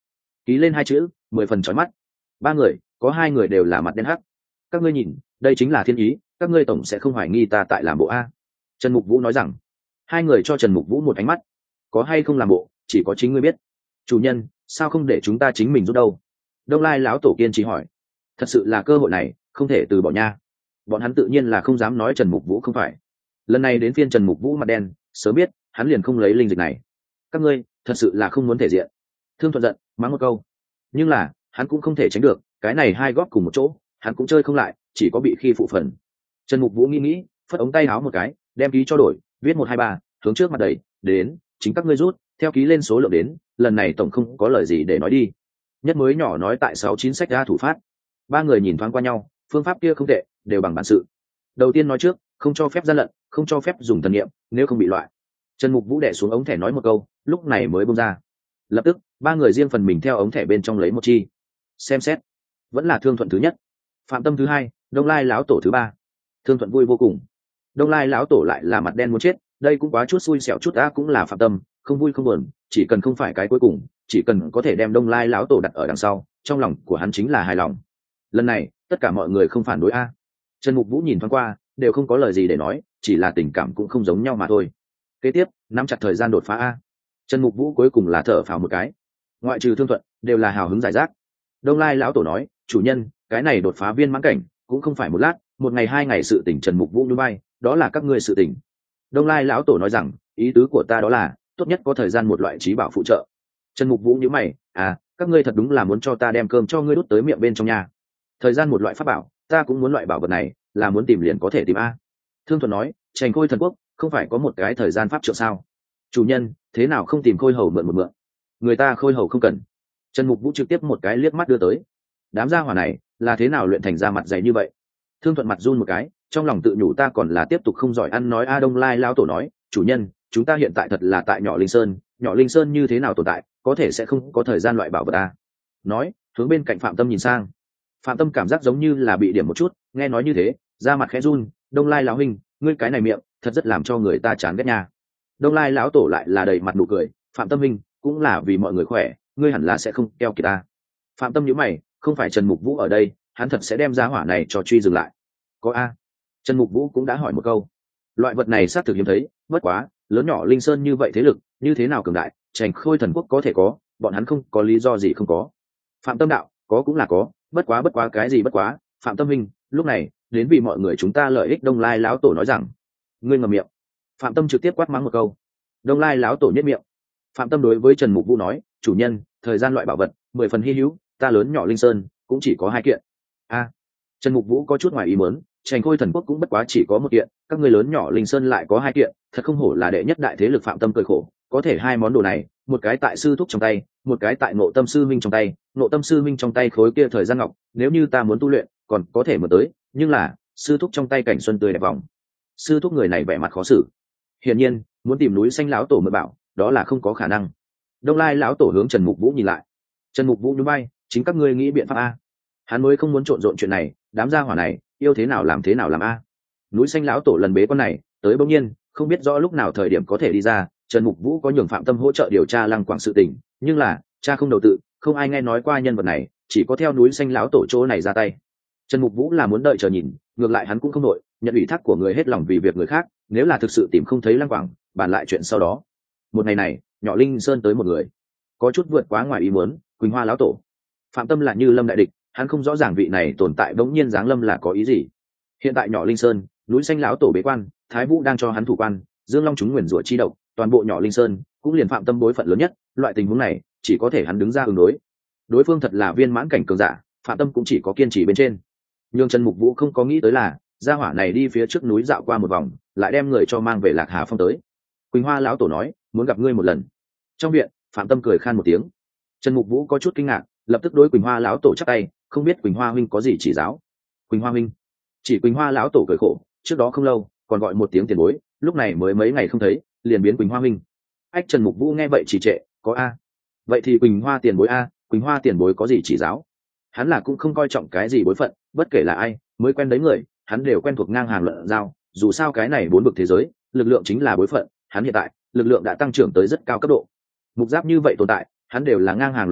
ký lên hai chữ mười phần chói mắt. Ba người có hai người đều là mặt đen hắc. Các ngươi nhìn, đây chính là thiên ý, các ngươi tổng sẽ không hoài nghi ta tại làm bộ a. Trần Mục Vũ nói rằng. Hai người cho Trần Mục Vũ một ánh mắt. Có hay không làm bộ chỉ có chính ngươi biết. Chủ nhân, sao không để chúng ta chính mình rút đâu? Đông Lai lão tổ kiên trì hỏi. Thật sự là cơ hội này không thể từ bỏ nha. Bọn hắn tự nhiên là không dám nói Trần Mục Vũ không phải. Lần này đến phiên Trần Mục Vũ mặt đen, sớm biết hắn liền không lấy linh dịch này. Các ngươi thật sự là không muốn thể diện. Thương Thuận giận mắng một câu, nhưng là hắn cũng không thể tránh được, cái này hai góp cùng một chỗ hắn cũng chơi không lại, chỉ có bị khi phụ phần. Trần Mục Vũ nghĩ nghĩ, phất ống tay áo một cái, đem ký cho đổi, viết một hai ba, hướng trước mặt đầy, đến, chính các ngươi rút, theo ký lên số lượng đến, lần này tổng không có lời gì để nói đi. Nhất mới nhỏ nói tại sáu chín sách ra thủ phát. Ba người nhìn thoáng qua nhau, phương pháp kia không tệ, đều bằng bản sự. Đầu tiên nói trước, không cho phép gian lận, không cho phép dùng thần niệm, nếu không bị loại. Trần Mục Vũ đè xuống ống thẻ nói một câu, lúc này mới buông ra. Lập tức, ba người riêng phần mình theo ống thẻ bên trong lấy một chi. Xem xét, vẫn là Thương Thuận thứ nhất, Phạm Tâm thứ hai, Đông Lai lão tổ thứ ba. Thương Thuận vui vô cùng. Đông Lai lão tổ lại là mặt đen muốn chết, đây cũng quá chút xui xẻo chút đã, cũng là Phạm Tâm, không vui không buồn, chỉ cần không phải cái cuối cùng, chỉ cần có thể đem Đông Lai lão tổ đặt ở đằng sau, trong lòng của hắn chính là hài lòng. Lần này, tất cả mọi người không phản đối a. Trần Mục Vũ nhìn thoáng qua, đều không có lời gì để nói, chỉ là tình cảm cũng không giống nhau mà thôi. Kế tiếp, nắm chặt thời gian đột phá a. Trần Mục Vũ cuối cùng là thở phào một cái. Ngoại trừ Thương Thuận, đều là hào hứng giải rác. Đông Lai lão tổ nói, chủ nhân, cái này đột phá viên mãn cảnh, cũng không phải một lát, một ngày hai ngày sự tỉnh. Trần Mục Vũ như bay, đó là các ngươi sự tỉnh. Đông Lai lão tổ nói rằng, ý tứ của ta đó là, tốt nhất có thời gian một loại trí bảo phụ trợ. Trần Mục Vũ nhíu mày, à, các ngươi thật đúng là muốn cho ta đem cơm cho ngươi đút tới miệng bên trong nhà. Thời gian một loại pháp bảo, ta cũng muốn loại bảo vật này, là muốn tìm liền có thể tìm a. Thương Thuận nói, Trành Khôi thần quốc không phải có một cái thời gian pháp trượng sao? Chủ nhân, thế nào không tìm Khôi hầu mượn một mượn? Người ta Khôi hầu không cần. Trần Mục Vũ trực tiếp một cái liếc mắt đưa tới. Đám gia hỏa này là thế nào luyện thành ra mặt dày như vậy? Thương Thuận mặt run một cái, trong lòng tự nhủ ta còn là tiếp tục không giỏi ăn nói a. Đông Lai lao tổ nói, chủ nhân, chúng ta hiện tại thật là tại nhỏ Linh Sơn, nhỏ Linh Sơn như thế nào tồn tại, có thể sẽ không có thời gian loại bảo vật a. Nói, hướng bên cạnh Phạm Tâm nhìn sang. Phạm Tâm cảm giác giống như là bị điểm một chút, nghe nói như thế, da mặt khẽ run. Đông Lai lão huynh, ngươi cái này miệng thật rất làm cho người ta chán ghét nha. Đông Lai lão tổ lại là đầy mặt nụ cười, Phạm Tâm huynh, cũng là vì mọi người khỏe, ngươi hẳn là sẽ không keo kiệt ta. Phạm Tâm nhíu mày, không phải Trần Mục Vũ ở đây, hắn thật sẽ đem giá hỏa này cho truy dừng lại. Có a. Trần Mục Vũ cũng đã hỏi một câu. Loại vật này xác thực hiếm thấy, bất quá, lớn nhỏ Linh Sơn như vậy thế lực, như thế nào cường đại, Trành Khôi thần quốc có thể có, bọn hắn không có lý do gì không có. Phạm Tâm đạo, có cũng là có, bất quá bất quá cái gì bất quá, Phạm Tâm huynh, lúc này, đến vì mọi người chúng ta lợi ích. Đông Lai lão tổ nói rằng, ngươi ngậm miệng. Phạm Tâm trực tiếp quát mắng một câu. Đông Lai lão tổ nhếch miệng. Phạm Tâm đối với Trần Mục Vũ nói, chủ nhân, thời gian loại bảo vật mười phần hy hữu, ta lớn nhỏ Linh Sơn cũng chỉ có hai kiện. A. Trần Mục Vũ có chút ngoài ý muốn, Trành Khôi thần quốc cũng bất quá chỉ có một kiện, các ngươi lớn nhỏ Linh Sơn lại có hai kiện, thật không hổ là đệ nhất đại thế lực. Phạm Tâm cười khổ, có thể hai món đồ này, một cái tại sư thúc trong tay, một cái tại Ngộ Tâm sư minh trong tay. Ngộ Tâm sư minh trong tay khối kia thời gian ngọc, nếu như ta muốn tu luyện, còn có thể mở tới, nhưng là sư thúc trong tay cảnh xuân tươi đẹp vòng. Sư thúc người này vẻ mặt khó xử, hiển nhiên muốn tìm núi xanh lão tổ mượn bảo, đó là không có khả năng. Đông Lai lão tổ hướng Trần Mục Vũ nhìn lại. Trần Mục Vũ nhún vai, chính các ngươi nghĩ biện pháp a. Hắn mới không muốn trộn rộn chuyện này, đám gia hỏa này yêu thế nào làm thế nào làm a. Núi xanh lão tổ lần bế con này tới bỗng nhiên, không biết rõ lúc nào thời điểm có thể đi ra. Trần Mục Vũ có nhường Phạm Tâm hỗ trợ điều tra Lăng Quảng sự tình, nhưng là cha không đầu tự, không ai nghe nói qua nhân vật này, chỉ có theo núi xanh lão tổ chỗ này ra tay. Trần Mục Vũ là muốn đợi chờ nhìn, ngược lại hắn cũng không nội, nhận ủy thác của người hết lòng vì việc người khác, nếu là thực sự tìm không thấy Lăng Quảng, bàn lại chuyện sau đó. Một ngày này, nhỏ Linh Sơn tới một người, có chút vượt quá ngoài ý muốn, Quỳnh Hoa lão tổ. Phạm Tâm là như lâm đại địch, hắn không rõ ràng vị này tồn tại bỗng nhiên giáng lâm là có ý gì. Hiện tại nhỏ Linh Sơn, núi xanh lão tổ bế quan, Thái Vũ đang cho hắn thủ quan, Dương Long chúng nguyền rủa chi độc, toàn bộ nhỏ Linh Sơn cũng liền Phạm Tâm bối phận lớn nhất, loại tình huống này chỉ có thể hắn đứng ra ứng đối. Đối phương thật là viên mãn cảnh cường giả, Phạm Tâm cũng chỉ có kiên trì bên trên. Nhưng Trần Mục Vũ không có nghĩ tới là, gia hỏa này đi phía trước núi dạo qua một vòng, lại đem người cho mang về Lạc Hà Phong tới. Quỳnh Hoa lão tổ nói, muốn gặp ngươi một lần. Trong viện, Phạm Tâm cười khan một tiếng. Trần Mục Vũ có chút kinh ngạc, lập tức đối Quỳnh Hoa lão tổ chắp tay, không biết Quỳnh Hoa huynh có gì chỉ giáo. Quỳnh Hoa huynh? Chỉ Quỳnh Hoa lão tổ cười khổ, trước đó không lâu, còn gọi một tiếng tiền bối, lúc này mới mấy ngày không thấy, liền biến Quỳnh Hoa huynh. Ách. Trần Mục Vũ nghe vậy chỉ trệ, có a? Vậy thì Quỳnh Hoa tiền bối a, Quỳnh Hoa tiền bối có gì chỉ giáo? Hắn là cũng không coi trọng cái gì bối phận, bất kể là ai, mới quen đấy người, hắn đều quen thuộc ngang hàng luận giao, dù sao cái này bốn bậc thế giới, lực lượng chính là bối phận, hắn hiện tại, lực lượng đã tăng trưởng tới rất cao cấp độ. Mục giáp như vậy tồn tại, hắn đều là ngang hàng luận giao,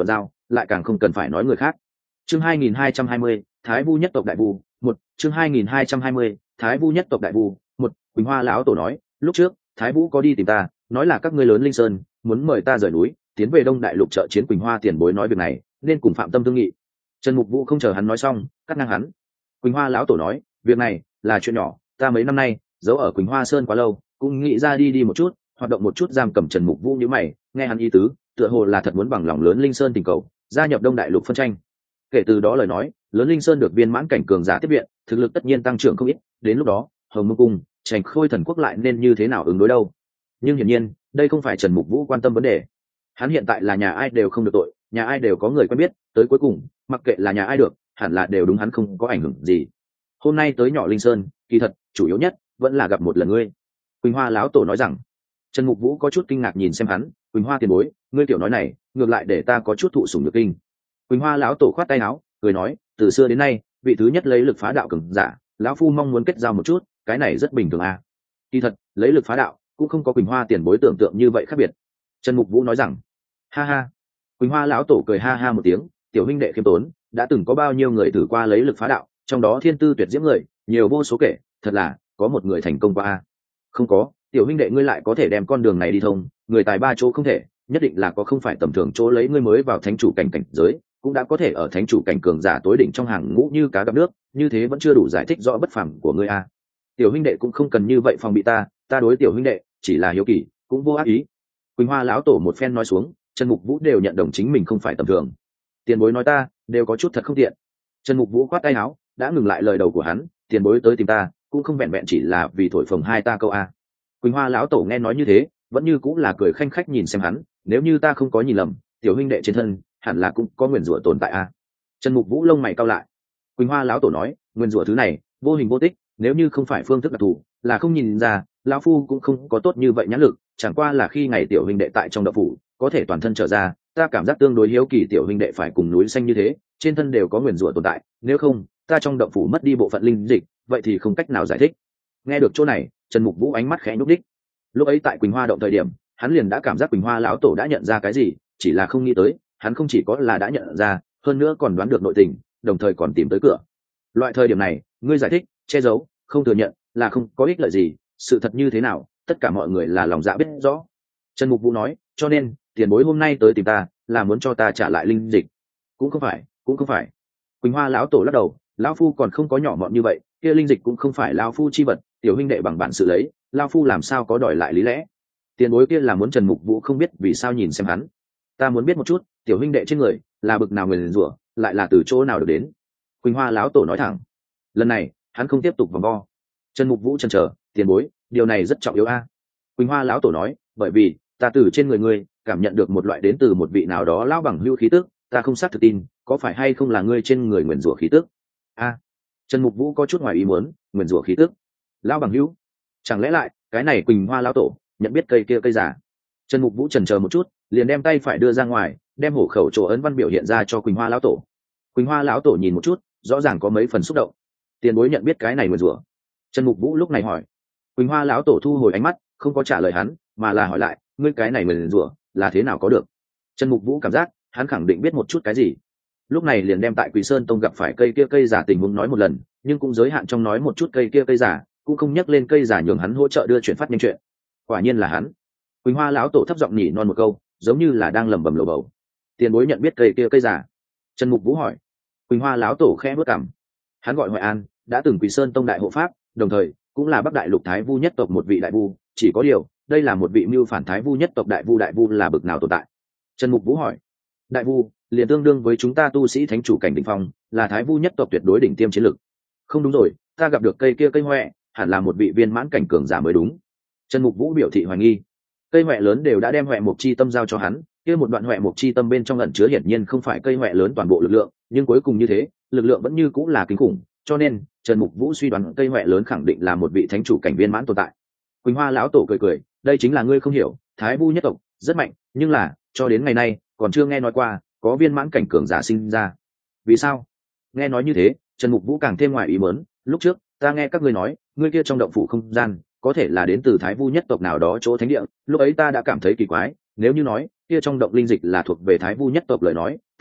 lại càng không cần phải nói người khác. Chương hai nghìn hai trăm hai mươi, Thái Vu nhất tộc đại vu, một. Chương hai nghìn hai trăm hai mươi, Thái Vu nhất tộc đại vu, một. Quỳnh Hoa lão tổ nói, lúc trước Thái Vũ có đi tìm ta, nói là các ngươi lớn Linh Sơn muốn mời ta rời núi, tiến về Đông Đại Lục trợ chiến. Quỳnh Hoa tiền bối nói việc này, nên cùng Phạm Tâm thương nghị. Trần Mục Vũ không chờ hắn nói xong, cắt ngang hắn. Quỳnh Hoa lão tổ nói, việc này là chuyện nhỏ, ta mấy năm nay giấu ở Quỳnh Hoa Sơn quá lâu, cũng nghĩ ra đi đi một chút, hoạt động một chút. Giam cầm Trần Mục Vũ như mày, nghe hắn ý tứ, tựa hồ là thật muốn bằng lòng lớn Linh Sơn tình cầu, gia nhập Đông Đại Lục phân tranh. Kể từ đó lời nói, lớn Linh Sơn được viên mãn cảnh cường giả tiếp viện, thực lực tất nhiên tăng trưởng không ít, đến lúc đó Hồng Mông Cung, Trành Khôi Thần Quốc lại nên như thế nào ứng đối đâu. Nhưng hiển nhiên đây không phải Trần Mục Vũ quan tâm vấn đề. Hắn hiện tại là nhà ai đều không được tội, nhà ai đều có người quen biết, tới cuối cùng mặc kệ là nhà ai được, hẳn là đều đúng hắn không có ảnh hưởng gì. Hôm nay tới nhỏ Linh Sơn, kỳ thật chủ yếu nhất vẫn là gặp một lần ngươi. Quỳnh Hoa lão tổ nói rằng. Trần Mục Vũ có chút kinh ngạc nhìn xem hắn, Quỳnh Hoa tiền bối, ngươi kiểu nói này ngược lại để ta có chút thụ sủng nhược kinh. Quỳnh Hoa lão tổ khoát tay áo, cười nói, từ xưa đến nay vị thứ nhất lấy lực phá đạo cường giả, lão phu mong muốn kết giao một chút, cái này rất bình thường à. Kỳ thật lấy lực phá đạo cũng không có Quỳnh Hoa tiền bối tưởng tượng như vậy khác biệt. Trần Mục Vũ nói rằng. Ha ha. Quỳnh Hoa lão tổ cười ha ha một tiếng, tiểu huynh đệ khiêm tốn, đã từng có bao nhiêu người thử qua lấy lực phá đạo, trong đó thiên tư tuyệt diễm người nhiều vô số kể, thật là có một người thành công qua a. Không có, tiểu huynh đệ ngươi lại có thể đem con đường này đi thông, người tài ba chỗ không thể, nhất định là có không phải tầm thường chỗ. Lấy ngươi mới vào thánh chủ cảnh cảnh giới, cũng đã có thể ở thánh chủ cảnh cường giả tối đỉnh trong hàng ngũ như cá gặp nước, như thế vẫn chưa đủ giải thích rõ bất phàm của ngươi a. Tiểu huynh đệ cũng không cần như vậy phòng bị ta, ta đối tiểu huynh đệ chỉ là hiếu kỳ, cũng vô ác ý. Quỳnh Hoa lão tổ một phen nói xuống, Trần Mục Vũ đều nhận đồng chính mình không phải tầm thường. Tiền bối nói ta đều có chút thật không tiện. Trần Mục Vũ khoát tay áo, đã ngừng lại lời đầu của hắn, tiền bối tới tìm ta cũng không vẹn vẹn chỉ là vì thổi phồng hai ta câu a. Quỳnh Hoa lão tổ nghe nói như thế, vẫn như cũng là cười khanh khách nhìn xem hắn, nếu như ta không có nhìn lầm, tiểu huynh đệ trên thân hẳn là cũng có nguyền rủa tồn tại a. Trần Mục Vũ lông mày cau lại. Quỳnh Hoa lão tổ nói, nguyền rủa thứ này vô hình vô tích, nếu như không phải phương thức đặc thù là không nhìn ra, lão phu cũng không có tốt như vậy nhãn lực, chẳng qua là khi ngày tiểu huynh đệ tại trong đạo phủ có thể toàn thân trở ra, ta cảm giác tương đối hiếu kỳ tiểu huynh đệ phải cùng núi xanh như thế, trên thân đều có nguyền rủa tồn tại, nếu không ta trong động phủ mất đi bộ phận linh dịch, vậy thì không cách nào giải thích. Nghe được chỗ này, Trần Mục Vũ ánh mắt khẽ nhúc đích. Lúc ấy tại Quỳnh Hoa động thời điểm, hắn liền đã cảm giác Quỳnh Hoa lão tổ đã nhận ra cái gì, chỉ là không nghĩ tới hắn không chỉ có là đã nhận ra, hơn nữa còn đoán được nội tình, đồng thời còn tìm tới cửa. Loại thời điểm này ngươi giải thích che giấu không thừa nhận là không có ích lợi gì, sự thật như thế nào tất cả mọi người là lòng dạ biết rõ. Trần Mục Vũ nói, cho nên tiền bối hôm nay tới tìm ta là muốn cho ta trả lại linh dịch. Cũng không phải, cũng không phải. Quỳnh Hoa lão tổ lắc đầu, lão phu còn không có nhỏ mọn như vậy, kia linh dịch cũng không phải lão phu chi vật, tiểu huynh đệ bằng bản sự lấy, lão phu làm sao có đòi lại lý lẽ. Tiền bối kia là muốn Trần Mục Vũ không biết vì sao nhìn xem hắn. Ta muốn biết một chút, tiểu huynh đệ trên người là bực nào người liền rủa, lại là từ chỗ nào được đến. Quỳnh Hoa lão tổ nói thẳng. Lần này hắn không tiếp tục vòng vo. Trần Mục Vũ chần chờ, tiền bối, điều này rất trọng yếu a. Quỳnh Hoa lão tổ nói, bởi vì ta từ trên người ngươi cảm nhận được một loại đến từ một vị nào đó lão bằng hữu khí tức, ta không xác thực tin có phải hay không là ngươi trên người nguyền rủa khí tức. A. Trần Mục Vũ có chút ngoài ý muốn, nguyền rủa khí tức, lão bằng hữu, chẳng lẽ lại cái này Quỳnh Hoa lão tổ nhận biết cây kia cây giả. Trần Mục Vũ chần chờ một chút, liền đem tay phải đưa ra ngoài, đem hổ khẩu chỗ ấn văn biểu hiện ra cho Quỳnh Hoa lão tổ. Quỳnh Hoa lão tổ nhìn một chút, rõ ràng có mấy phần xúc động. Tiền bối nhận biết cái này nguyền rủa? Trần Mục Vũ lúc này hỏi. Quỳnh Hoa lão tổ thu hồi ánh mắt, không có trả lời hắn, mà là hỏi lại, ngươi cái này nguyền rủa là thế nào có được? Trần Mục Vũ cảm giác hắn khẳng định biết một chút cái gì, lúc này liền đem tại Quỳ Sơn Tông gặp phải cây kia cây giả tình huống nói một lần, nhưng cũng giới hạn trong nói một chút cây kia cây giả, cũng không nhắc lên cây giả nhường hắn hỗ trợ đưa chuyển phát nhanh chuyện. Quả nhiên là hắn. Quỳnh Hoa lão tổ thấp giọng nhỉ non một câu, giống như là đang lẩm bẩm lầu bầu. Tiền bối nhận biết cây kia cây giả? Trần Mục Vũ hỏi. Quỳnh Hoa lão tổ khẽ bước cằm. Hắn gọi Hoại An, đã từng Quỳ Sơn Tông đại hộ pháp, đồng thời cũng là Bắc Đại Lục Thái Vu nhất tộc một vị đại vu, chỉ có điều đây là một vị mưu phản Thái Vu nhất tộc đại vu. Đại vu là bực nào tồn tại? Trần Mục Vũ hỏi. Đại vu liền tương đương với chúng ta tu sĩ thánh chủ cảnh đỉnh phong, là Thái Vu nhất tộc tuyệt đối đỉnh tiêm chiến lực. Không đúng rồi, ta gặp được cây kia cây hoẹ, hẳn là một vị viên mãn cảnh cường giả mới đúng. Trần Mục Vũ biểu thị hoài nghi. Cây hoẹ lớn đều đã đem hoẹ mục chi tâm giao cho hắn, kia một đoạn hoẹ mục chi tâm bên trong ẩn chứa hiển nhiên không phải cây hoẹ lớn toàn bộ lực lượng, nhưng cuối cùng như thế, lực lượng vẫn như cũng là kinh khủng, cho nên Trần Mục Vũ suy đoán cây hoẹ lớn khẳng định là một vị thánh chủ cảnh viên mãn tồn tại. Quỳnh Hoa lão tổ cười cười, đây chính là ngươi không hiểu, Thái Vu nhất tộc rất mạnh, nhưng là cho đến ngày nay còn chưa nghe nói qua có viên mãn cảnh cường giả sinh ra. Vì sao? Nghe nói như thế, Trần Mục Vũ càng thêm ngoài ý muốn, lúc trước ta nghe các ngươi nói, ngươi kia trong động phủ không gian có thể là đến từ Thái Vu nhất tộc nào đó chỗ thánh địa, lúc ấy ta đã cảm thấy kỳ quái, nếu như nói kia trong động linh dịch là thuộc về Thái Vu nhất tộc lời nói,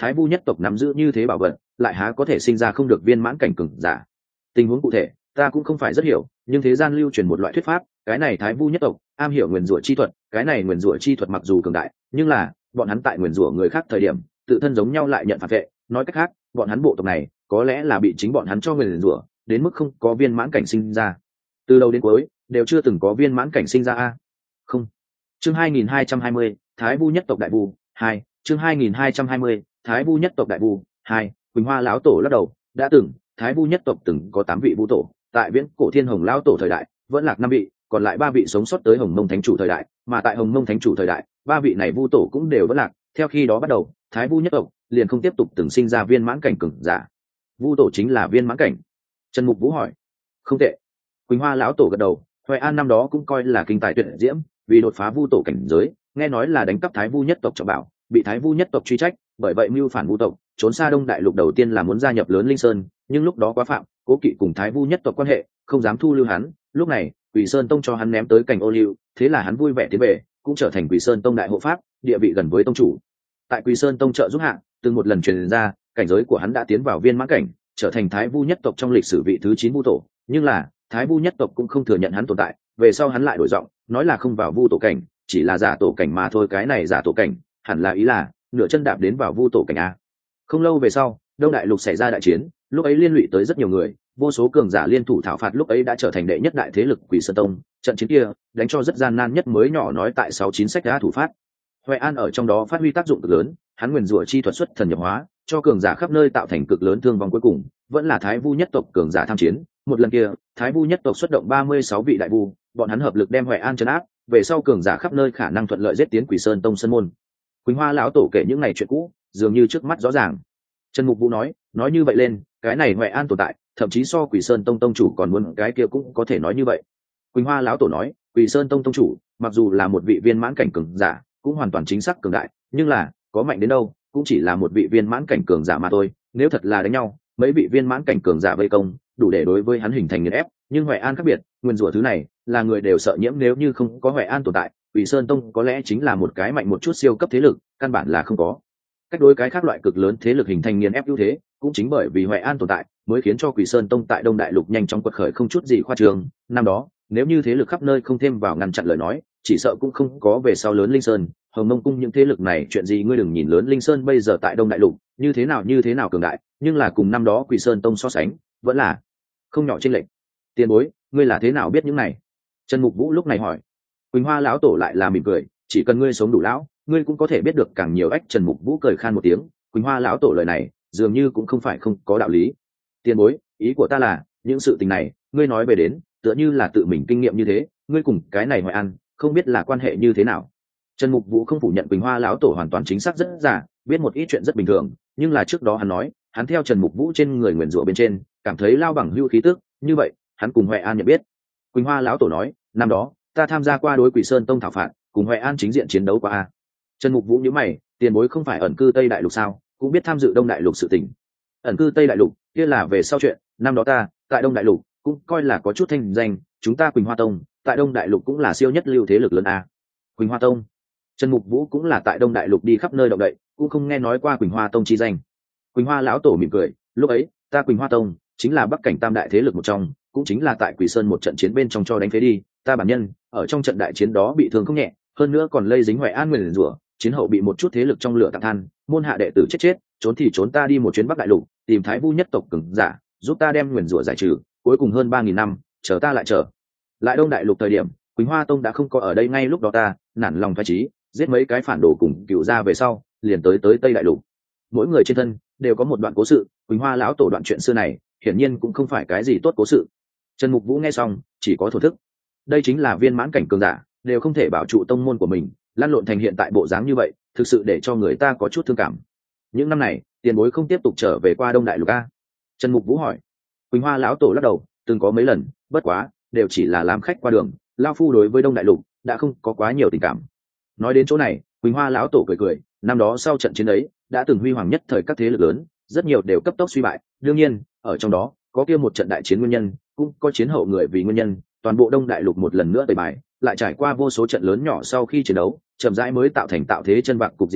Thái Vu nhất tộc nắm giữ như thế bảo vật, lại há có thể sinh ra không được viên mãn cảnh cường giả. Tình huống cụ thể ta cũng không phải rất hiểu, nhưng thế gian lưu truyền một loại thuyết pháp, cái này Thái Vu nhất tộc am hiểu nguyền rủa chi thuật, cái này nguyền rủa chi thuật mặc dù cường đại, nhưng là bọn hắn tại nguyền rủa người khác thời điểm, tự thân giống nhau lại nhận phản vệ, nói cách khác, bọn hắn bộ tộc này có lẽ là bị chính bọn hắn cho nguyền rủa, đến mức không có viên mãn cảnh sinh ra. Từ đầu đến cuối đều chưa từng có viên mãn cảnh sinh ra a. Không. Chương hai nghìn hai trăm hai mươi, Thái Vu nhất tộc đại vu hai, chương hai nghìn hai trăm hai mươi, Thái Vu nhất tộc đại vu hai. Quỳnh Hoa lão tổ lắc đầu, đã từng Thái Vu nhất tộc từng có tám vị vu tổ, tại viễn cổ Thiên Hồng lão tổ thời đại vẫn lạc năm vị, còn lại ba vị sống sót tới Hồng Mông thánh chủ thời đại, mà tại Hồng Mông thánh chủ thời đại ba vị này vu tổ cũng đều vẫn lạc. Theo khi đó bắt đầu, Thái Vu nhất tộc liền không tiếp tục từng sinh ra viên mãn cảnh cường giả. Vu tổ chính là viên mãn cảnh? Trần Mục Vũ hỏi. Không tệ. Quỳnh Hoa lão tổ gật đầu. Huệ An năm đó cũng coi là kinh tài tuyệt diễm, vì đột phá vu tổ cảnh giới, nghe nói là đánh cắp Thái Vu nhất tộc trọng bảo, bị Thái Vu nhất tộc truy trách, bởi vậy mưu phản vu tộc, trốn xa Đông Đại Lục, đầu tiên là muốn gia nhập Lớn Linh Sơn, nhưng lúc đó quá phạm, cố kỵ cùng Thái Vu nhất tộc quan hệ, không dám thu lưu hắn. Lúc này, Quỷ Sơn Tông cho hắn ném tới cảnh ô liu, thế là hắn vui vẻ tiến về, cũng trở thành Quỷ Sơn Tông đại hộ pháp, địa vị gần với tông chủ. Tại Quỷ Sơn Tông trợ giúp hạ, từng một lần truyền ra, cảnh giới của hắn đã tiến vào viên mãn cảnh, trở thành Thái Vu nhất tộc trong lịch sử vị thứ chín vu tổ, nhưng là Thái Vu nhất tộc cũng không thừa nhận hắn tồn tại, về sau hắn lại đổi giọng, nói là không vào vu tổ cảnh, chỉ là giả tổ cảnh mà thôi. Cái này giả tổ cảnh, hẳn là ý là nửa chân đạp đến vào vu tổ cảnh a. Không lâu về sau, Đông Đại Lục xảy ra đại chiến, lúc ấy liên lụy tới rất nhiều người, vô số cường giả liên thủ thảo phạt, lúc ấy đã trở thành đệ nhất đại thế lực Quỷ Sơn Tông. Trận chiến kia đánh cho rất gian nan nhất mới nhỏ nói tại sáu chín sách đã thủ phát. Huệ An ở trong đó phát huy tác dụng cực lớn, hắn nguyền rủa chi thuật xuất thần nhập hóa, cho cường giả khắp nơi tạo thành cực lớn thương vong, cuối cùng vẫn là Thái Vu nhất tộc cường giả tham chiến. Một lần kia, Thái Vu nhất tộc xuất động ba mươi sáu vị đại vu, bọn hắn hợp lực đem Huệ An trấn áp, về sau cường giả khắp nơi khả năng thuận lợi giết tiến Quỷ Sơn Tông sân môn. Quỳnh Hoa lão tổ kể những ngày chuyện cũ, dường như trước mắt rõ ràng. Trần Mục Vũ nói, nói như vậy lên, cái này Huệ An tồn tại, thậm chí so Quỷ Sơn Tông tông chủ còn muốn, cái kia cũng có thể nói như vậy. Quỳnh Hoa lão tổ nói, Quỷ Sơn Tông tông chủ, mặc dù là một vị viên mãn cảnh cường giả, cũng hoàn toàn chính xác cường đại, nhưng là có mạnh đến đâu, cũng chỉ là một vị viên mãn cảnh cường giả mà thôi. Nếu thật là đánh nhau, mấy vị viên mãn cảnh cường giả vây công, đủ để đối với hắn hình thành nghiền ép. Nhưng Huệ An khác biệt, nguyên rủa thứ này là người đều sợ nhiễm, nếu như không có Huệ An tồn tại, Quỷ Sơn Tông có lẽ chính là một cái mạnh một chút siêu cấp thế lực, căn bản là không có cách đối cái khác loại cực lớn thế lực hình thành nghiền ép ưu thế. Cũng chính bởi vì Huệ An tồn tại, mới khiến cho Quỷ Sơn Tông tại Đông Đại Lục nhanh chóng quật khởi không chút gì khoa trương. Năm đó, nếu như thế lực khắp nơi không thêm vào ngăn chặn lời nói, chỉ sợ cũng không có về sau Lớn Linh Sơn, Hồng Mông Cung những thế lực này. Chuyện gì ngươi đừng nhìn Lớn Linh Sơn bây giờ tại Đông Đại Lục như thế nào như thế nào cường đại, nhưng là cùng năm đó Quỷ Sơn Tông so sánh, vẫn là không nhỏ chênh lệch. Tiền bối, ngươi là thế nào biết những này? Trần Mục Vũ lúc này hỏi. Quỳnh Hoa lão tổ lại là mỉm cười, chỉ cần ngươi sống đủ lão, ngươi cũng có thể biết được càng nhiều. Ách, Trần Mục Vũ cười khan một tiếng. Quỳnh Hoa lão tổ lời này dường như cũng không phải không có đạo lý. Tiền bối, ý của ta là những sự tình này ngươi nói về đến tựa như là tự mình kinh nghiệm như thế, ngươi cùng cái này Hoài An không biết là quan hệ như thế nào. Trần Mục Vũ không phủ nhận Quỳnh Hoa lão tổ hoàn toàn chính xác rất giả, biết một ít chuyện rất bình thường, nhưng là trước đó hắn nói, hắn theo Trần Mục Vũ trên người nguyền rủa bên trên, cảm thấy lao bằng hưu khí tức, như vậy, hắn cùng Huệ An nhận biết. Quỳnh Hoa lão tổ nói, năm đó, ta tham gia qua đối Quỷ Sơn Tông thảo phạt, cùng Huệ An chính diện chiến đấu qua a. Trần Mục Vũ nhíu mày, tiền bối không phải ẩn cư Tây Đại Lục sao, cũng biết tham dự Đông Đại Lục sự tình. Ẩn cư Tây Đại Lục, kia là về sau chuyện, năm đó ta, tại Đông Đại Lục, cũng coi là có chút thanh danh, chúng ta Quỳnh Hoa Tông, tại Đông Đại Lục cũng là siêu nhất lưu thế lực lớn a. Quỳnh Hoa Tông. Trần Mục Vũ cũng là tại Đông Đại Lục đi khắp nơi động đậy, cũng không nghe nói qua Quỳnh Hoa Tông chi danh. Quỳnh Hoa lão tổ mỉm cười, lúc ấy, ta Quỳnh Hoa Tông chính là Bắc cảnh tam đại thế lực một trong, cũng chính là tại Quỷ Sơn một trận chiến bên trong cho đánh phế đi, ta bản nhân ở trong trận đại chiến đó bị thương không nhẹ, hơn nữa còn lây dính Huệ An nguyền rủa, chiến hậu bị một chút thế lực trong lửa tạc than, môn hạ đệ tử chết chết, trốn thì trốn, ta đi một chuyến Bắc Đại Lục, tìm Thái Vu nhất tộc cường giả, giúp ta đem nguyền rủa giải trừ, cuối cùng hơn ba nghìn năm, chờ ta lại trở lại Đông Đại Lục thời điểm, Quỳnh Hoa Tông đã không có ở đây, ngay lúc đó ta nản lòng phách chí, giết mấy cái phản đồ cùng cựu ra về sau, liền tới tới Tây Đại Lục. Mỗi người trên thân đều có một đoạn cố sự, Quỳnh Hoa lão tổ đoạn chuyện xưa này, hiển nhiên cũng không phải cái gì tốt cố sự. Trần Mục Vũ nghe xong, chỉ có thổ thức. Đây chính là viên mãn cảnh cường giả, đều không thể bảo trụ tông môn của mình, lăn lộn thành hiện tại bộ dáng như vậy, thực sự để cho người ta có chút thương cảm. Những năm này, tiền bối không tiếp tục trở về qua Đông Đại Lục a? Trần Mục Vũ hỏi. Quỳnh Hoa lão tổ lắc đầu, từng có mấy lần, bất quá đều chỉ là làm khách qua đường, lão phu đối với Đông Đại Lục đã không có quá nhiều tình cảm. Nói đến chỗ này, Quỳnh Hoa lão tổ cười cười, năm đó sau trận chiến ấy, đã từng huy hoàng nhất thời các thế lực lớn, rất nhiều đều cấp tốc suy bại, đương nhiên, ở trong đó, có kia một trận đại chiến nguyên nhân, cũng có chiến hậu người vì nguyên nhân, toàn bộ Đông Đại Lục một lần nữa tẩy bài, lại trải qua vô số trận lớn nhỏ sau khi chiến đấu, chậm rãi mới tạo thành tạo thế chân vạc cục diện a.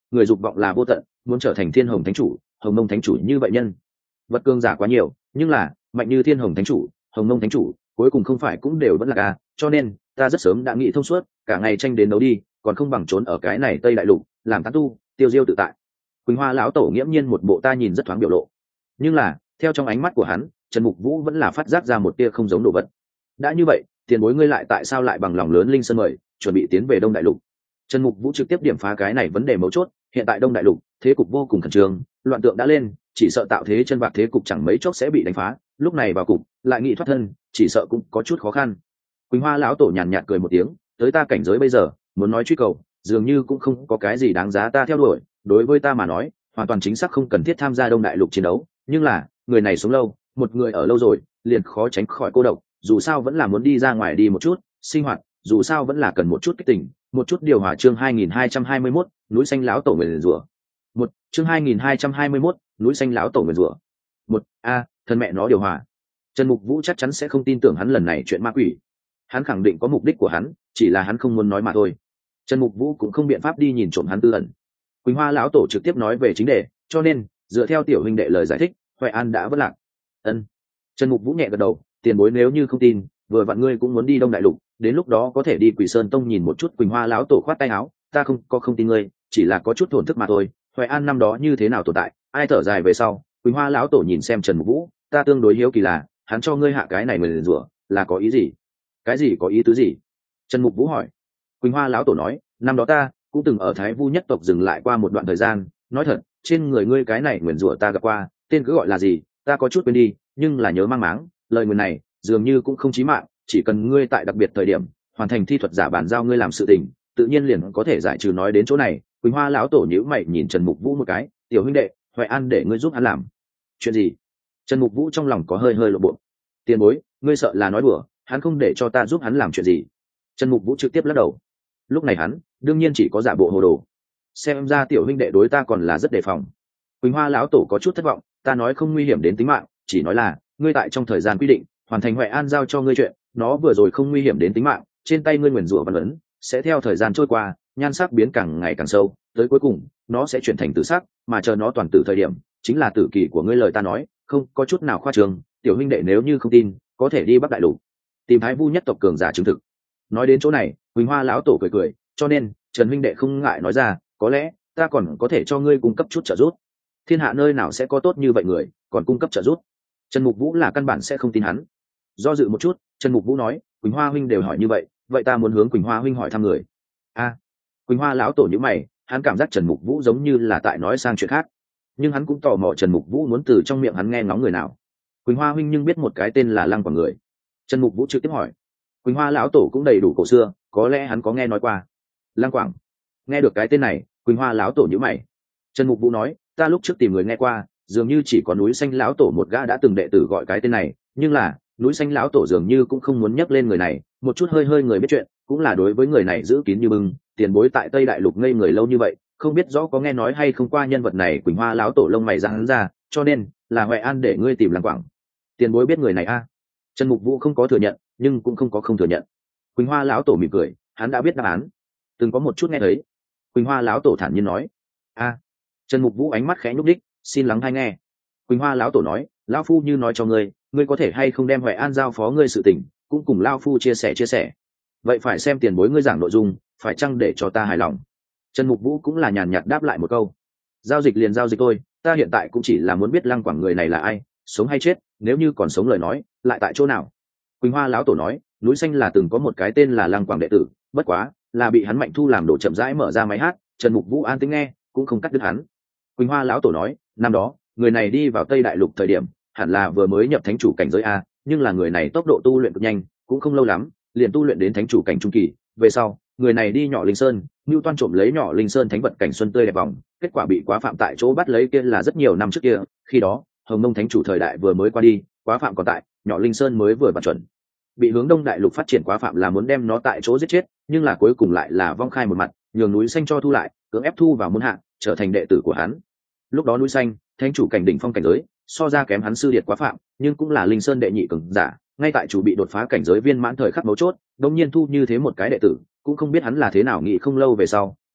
người dục vọng là vô tận, muốn trở thành thiên hồng thánh chủ, hồng mông thánh chủ như vậy nhân vật cường giả quá nhiều, nhưng là mạnh như thiên hồng thánh chủ, hồng mông thánh chủ cuối cùng không phải cũng đều vẫn là ca, cho nên ta rất sớm đã nghĩ thông suốt, cả ngày tranh đến đấu đi, còn không bằng trốn ở cái này tây đại lục làm tán tu tiêu diêu tự tại. Quỳnh Hoa lão tổ nghiễm nhiên một bộ ta nhìn rất thoáng biểu lộ, nhưng là theo trong ánh mắt của hắn, Trần Mục Vũ vẫn là phát giác ra một tia không giống đồ vật. Đã như vậy, tiền bối ngươi lại tại sao lại bằng lòng lớn linh sơn mời chuẩn bị tiến về đông đại lục? Trần Mục Vũ trực tiếp điểm phá cái này vấn đề mấu chốt. Hiện tại đông đại lục thế cục vô cùng khẩn trương, loạn tượng đã lên, chỉ sợ tạo thế chân bạc thế cục chẳng mấy chốc sẽ bị đánh phá, lúc này vào cục lại nghĩ thoát thân, chỉ sợ cũng có chút khó khăn. Quỳnh Hoa lão tổ nhàn nhạt cười một tiếng, tới ta cảnh giới bây giờ, muốn nói truy cầu dường như cũng không có cái gì đáng giá ta theo đuổi, đối với ta mà nói hoàn toàn chính xác không cần thiết tham gia đông đại lục chiến đấu, nhưng là người này sống lâu, một người ở lâu rồi liền khó tránh khỏi cô độc, dù sao vẫn là muốn đi ra ngoài đi một chút sinh hoạt, dù sao vẫn là cần một chút kích tình, một chút điều hòa. Chương hai nghìn hai trăm hai mươi mốt, núi xanh lão tổ nguyền rủa. Một chương hai nghìn hai trăm hai mươi mốt, núi xanh lão tổ nguyền rủa. Một a thân mẹ nó điều hòa. Trần Mục Vũ chắc chắn sẽ không tin tưởng hắn lần này chuyện ma quỷ, hắn khẳng định có mục đích của hắn, chỉ là hắn không muốn nói mà thôi. Trần Mục Vũ cũng không biện pháp đi nhìn trộm hắn tư ẩn. Quỳnh Hoa lão tổ trực tiếp nói về chính đề, cho nên dựa theo tiểu huynh đệ lời giải thích, Hoài An đã vất lạc. Ân. Trần Mục Vũ nhẹ gật đầu, tiền bối nếu như không tin, vừa vặn ngươi cũng muốn đi đông đại lục, đến lúc đó có thể đi Quỷ Sơn Tông nhìn một chút. Quỳnh Hoa lão tổ khoát tay áo, ta không có không tin ngươi, chỉ là có chút thổn thức mà thôi. Hoài An năm đó như thế nào tồn tại, ai thở dài về sau. Quỳnh Hoa lão tổ nhìn xem Trần Mục Vũ, ta tương đối hiếu kỳ là, hắn cho ngươi hạ cái này mười rủa là có ý gì? Cái gì có ý tứ gì? Trần Mục Vũ hỏi. Quỳnh Hoa lão tổ nói, năm đó ta cũng từng ở Thái Vu nhất tộc dừng lại qua một đoạn thời gian, nói thật, trên người ngươi cái này nguyền rủa ta gặp qua, tên cứ gọi là gì, ta có chút quên đi, nhưng là nhớ mang máng, lời nguyền này dường như cũng không chí mạng, chỉ cần ngươi tại đặc biệt thời điểm hoàn thành thi thuật giả bàn giao ngươi làm sự tình, tự nhiên liền có thể giải trừ. Nói đến chỗ này, Quỳnh Hoa lão tổ nhíu mày nhìn Trần Mục Vũ một cái, tiểu huynh đệ, Hoài An để ngươi giúp hắn làm chuyện gì? Trần Mục Vũ trong lòng có hơi hơi lộ bộ. Tiền bối, ngươi sợ là nói đùa, hắn không để cho ta giúp hắn làm chuyện gì? Trần Mục Vũ trực tiếp lắc đầu. Lúc này hắn đương nhiên chỉ có giả bộ hồ đồ, xem ra tiểu huynh đệ đối ta còn là rất đề phòng. Quỳnh Hoa lão tổ có chút thất vọng, ta nói không nguy hiểm đến tính mạng, chỉ nói là ngươi tại trong thời gian quy định hoàn thành Hoài An giao cho ngươi chuyện, nó vừa rồi không nguy hiểm đến tính mạng, trên tay ngươi nguyền rủa văn ấn sẽ theo thời gian trôi qua nhan sắc biến càng ngày càng sâu, tới cuối cùng nó sẽ chuyển thành tử sắc, mà chờ nó toàn tử thời điểm chính là tử kỳ của ngươi. Lời ta nói không có chút nào khoa trương, tiểu huynh đệ nếu như không tin, có thể đi Bắc đại lục tìm Thái Vu nhất tộc cường giả chứng thực. Nói đến chỗ này, Quỳnh Hoa lão tổ cười cười, cho nên Trần huynh đệ không ngại nói ra, có lẽ ta còn có thể cho ngươi cung cấp chút trợ giúp. Thiên hạ nơi nào sẽ có tốt như vậy người còn cung cấp trợ giúp? Trần Mục Vũ là căn bản sẽ không tin hắn. Do dự một chút, Trần Mục Vũ nói, Quỳnh Hoa huynh đều hỏi như vậy, vậy ta muốn hướng Quỳnh Hoa huynh hỏi thăm người. A à, Quỳnh Hoa lão tổ nhíu mày, hắn cảm giác Trần Mục Vũ giống như là tại nói sang chuyện khác, nhưng hắn cũng tò mò Trần Mục Vũ muốn từ trong miệng hắn nghe ngóng người nào. Quỳnh Hoa huynh nhưng biết một cái tên là Lăng Quảng người? Trần Mục Vũ trực tiếp hỏi. Quỳnh Hoa lão tổ cũng đầy đủ cổ xưa, có lẽ hắn có nghe nói qua. Lăng Quảng? Nghe được cái tên này, Quỳnh Hoa lão tổ nhíu mày. Trần Mục Vũ nói, ta lúc trước tìm người nghe qua, dường như chỉ có núi xanh lão tổ một gã đã từng đệ tử gọi cái tên này, nhưng là núi xanh lão tổ dường như cũng không muốn nhắc lên người này, một chút hơi hơi người biết chuyện, cũng là đối với người này giữ kín như bưng. Tiền bối tại Tây đại lục ngây người lâu như vậy, không biết rõ có nghe nói hay không qua nhân vật này. Quỳnh Hoa lão tổ lông mày giãn ra, cho nên là Hoài An để ngươi tìm Lăng Quảng. Tiền bối biết người này a? À? Trần Mục Vũ không có thừa nhận, nhưng cũng không có không thừa nhận. Quỳnh Hoa lão tổ mỉm cười, hắn đã biết đáp án, từng có một chút nghe thấy. Quỳnh Hoa lão tổ thản nhiên nói. A. À. Trần Mục Vũ ánh mắt khẽ nhúc đích, xin lắng hay nghe. Quỳnh Hoa lão tổ nói, lão phu như nói cho ngươi, ngươi có thể hay không đem Hoài An giao phó ngươi sự tình, cũng cùng lão phu chia sẻ chia sẻ. Vậy phải xem tiền bối ngươi giảng nội dung, phải chăng để cho ta hài lòng. Trần Mục Vũ cũng là nhàn nhạt đáp lại một câu, giao dịch liền giao dịch thôi, ta hiện tại cũng chỉ là muốn biết Lăng Quảng người này là ai, sống hay chết, nếu như còn sống lời nói, lại tại chỗ nào. Quỳnh Hoa lão tổ nói, núi xanh là từng có một cái tên là Lăng Quảng đệ tử, bất quá là bị hắn Mạnh Thu làm đổ chậm rãi mở ra máy hát. Trần Mục Vũ an tĩnh nghe, cũng không cắt đứt hắn. Quỳnh Hoa lão tổ nói, năm đó người này đi vào Tây đại lục thời điểm hẳn là vừa mới nhập thánh chủ cảnh giới a, nhưng là người này tốc độ tu luyện cực nhanh, cũng không lâu lắm liền tu luyện đến thánh chủ cảnh trung kỳ. Về sau người này đi nhỏ linh sơn, Nưu Toan trộm lấy nhỏ linh sơn thánh vật cảnh xuân tươi đẹp vòng, kết quả bị Quá Phạm tại chỗ bắt lấy, kia là rất nhiều năm trước kia, khi đó Hồng Mông thánh chủ thời đại vừa mới qua đi, Quá Phạm còn tại, nhỏ linh sơn mới vừa bật chuẩn bị hướng Đông đại lục phát triển. Quá Phạm là muốn đem nó tại chỗ giết chết, nhưng là cuối cùng lại là vong khai một mặt, nhường núi xanh cho thu lại, cưỡng ép thu vào môn hạ, trở thành đệ tử của hắn. Lúc đó núi xanh thánh chủ cảnh đỉnh phong cảnh giới, so ra kém hắn sư điệt Quá Phạm, nhưng cũng là linh sơn đệ nhị cường giả, ngay tại chủ bị đột phá cảnh giới viên mãn thời khắc mấu chốt, đột nhiên thu như thế một cái đệ tử, cũng không biết hắn là thế nào nghĩ. Không lâu về sau,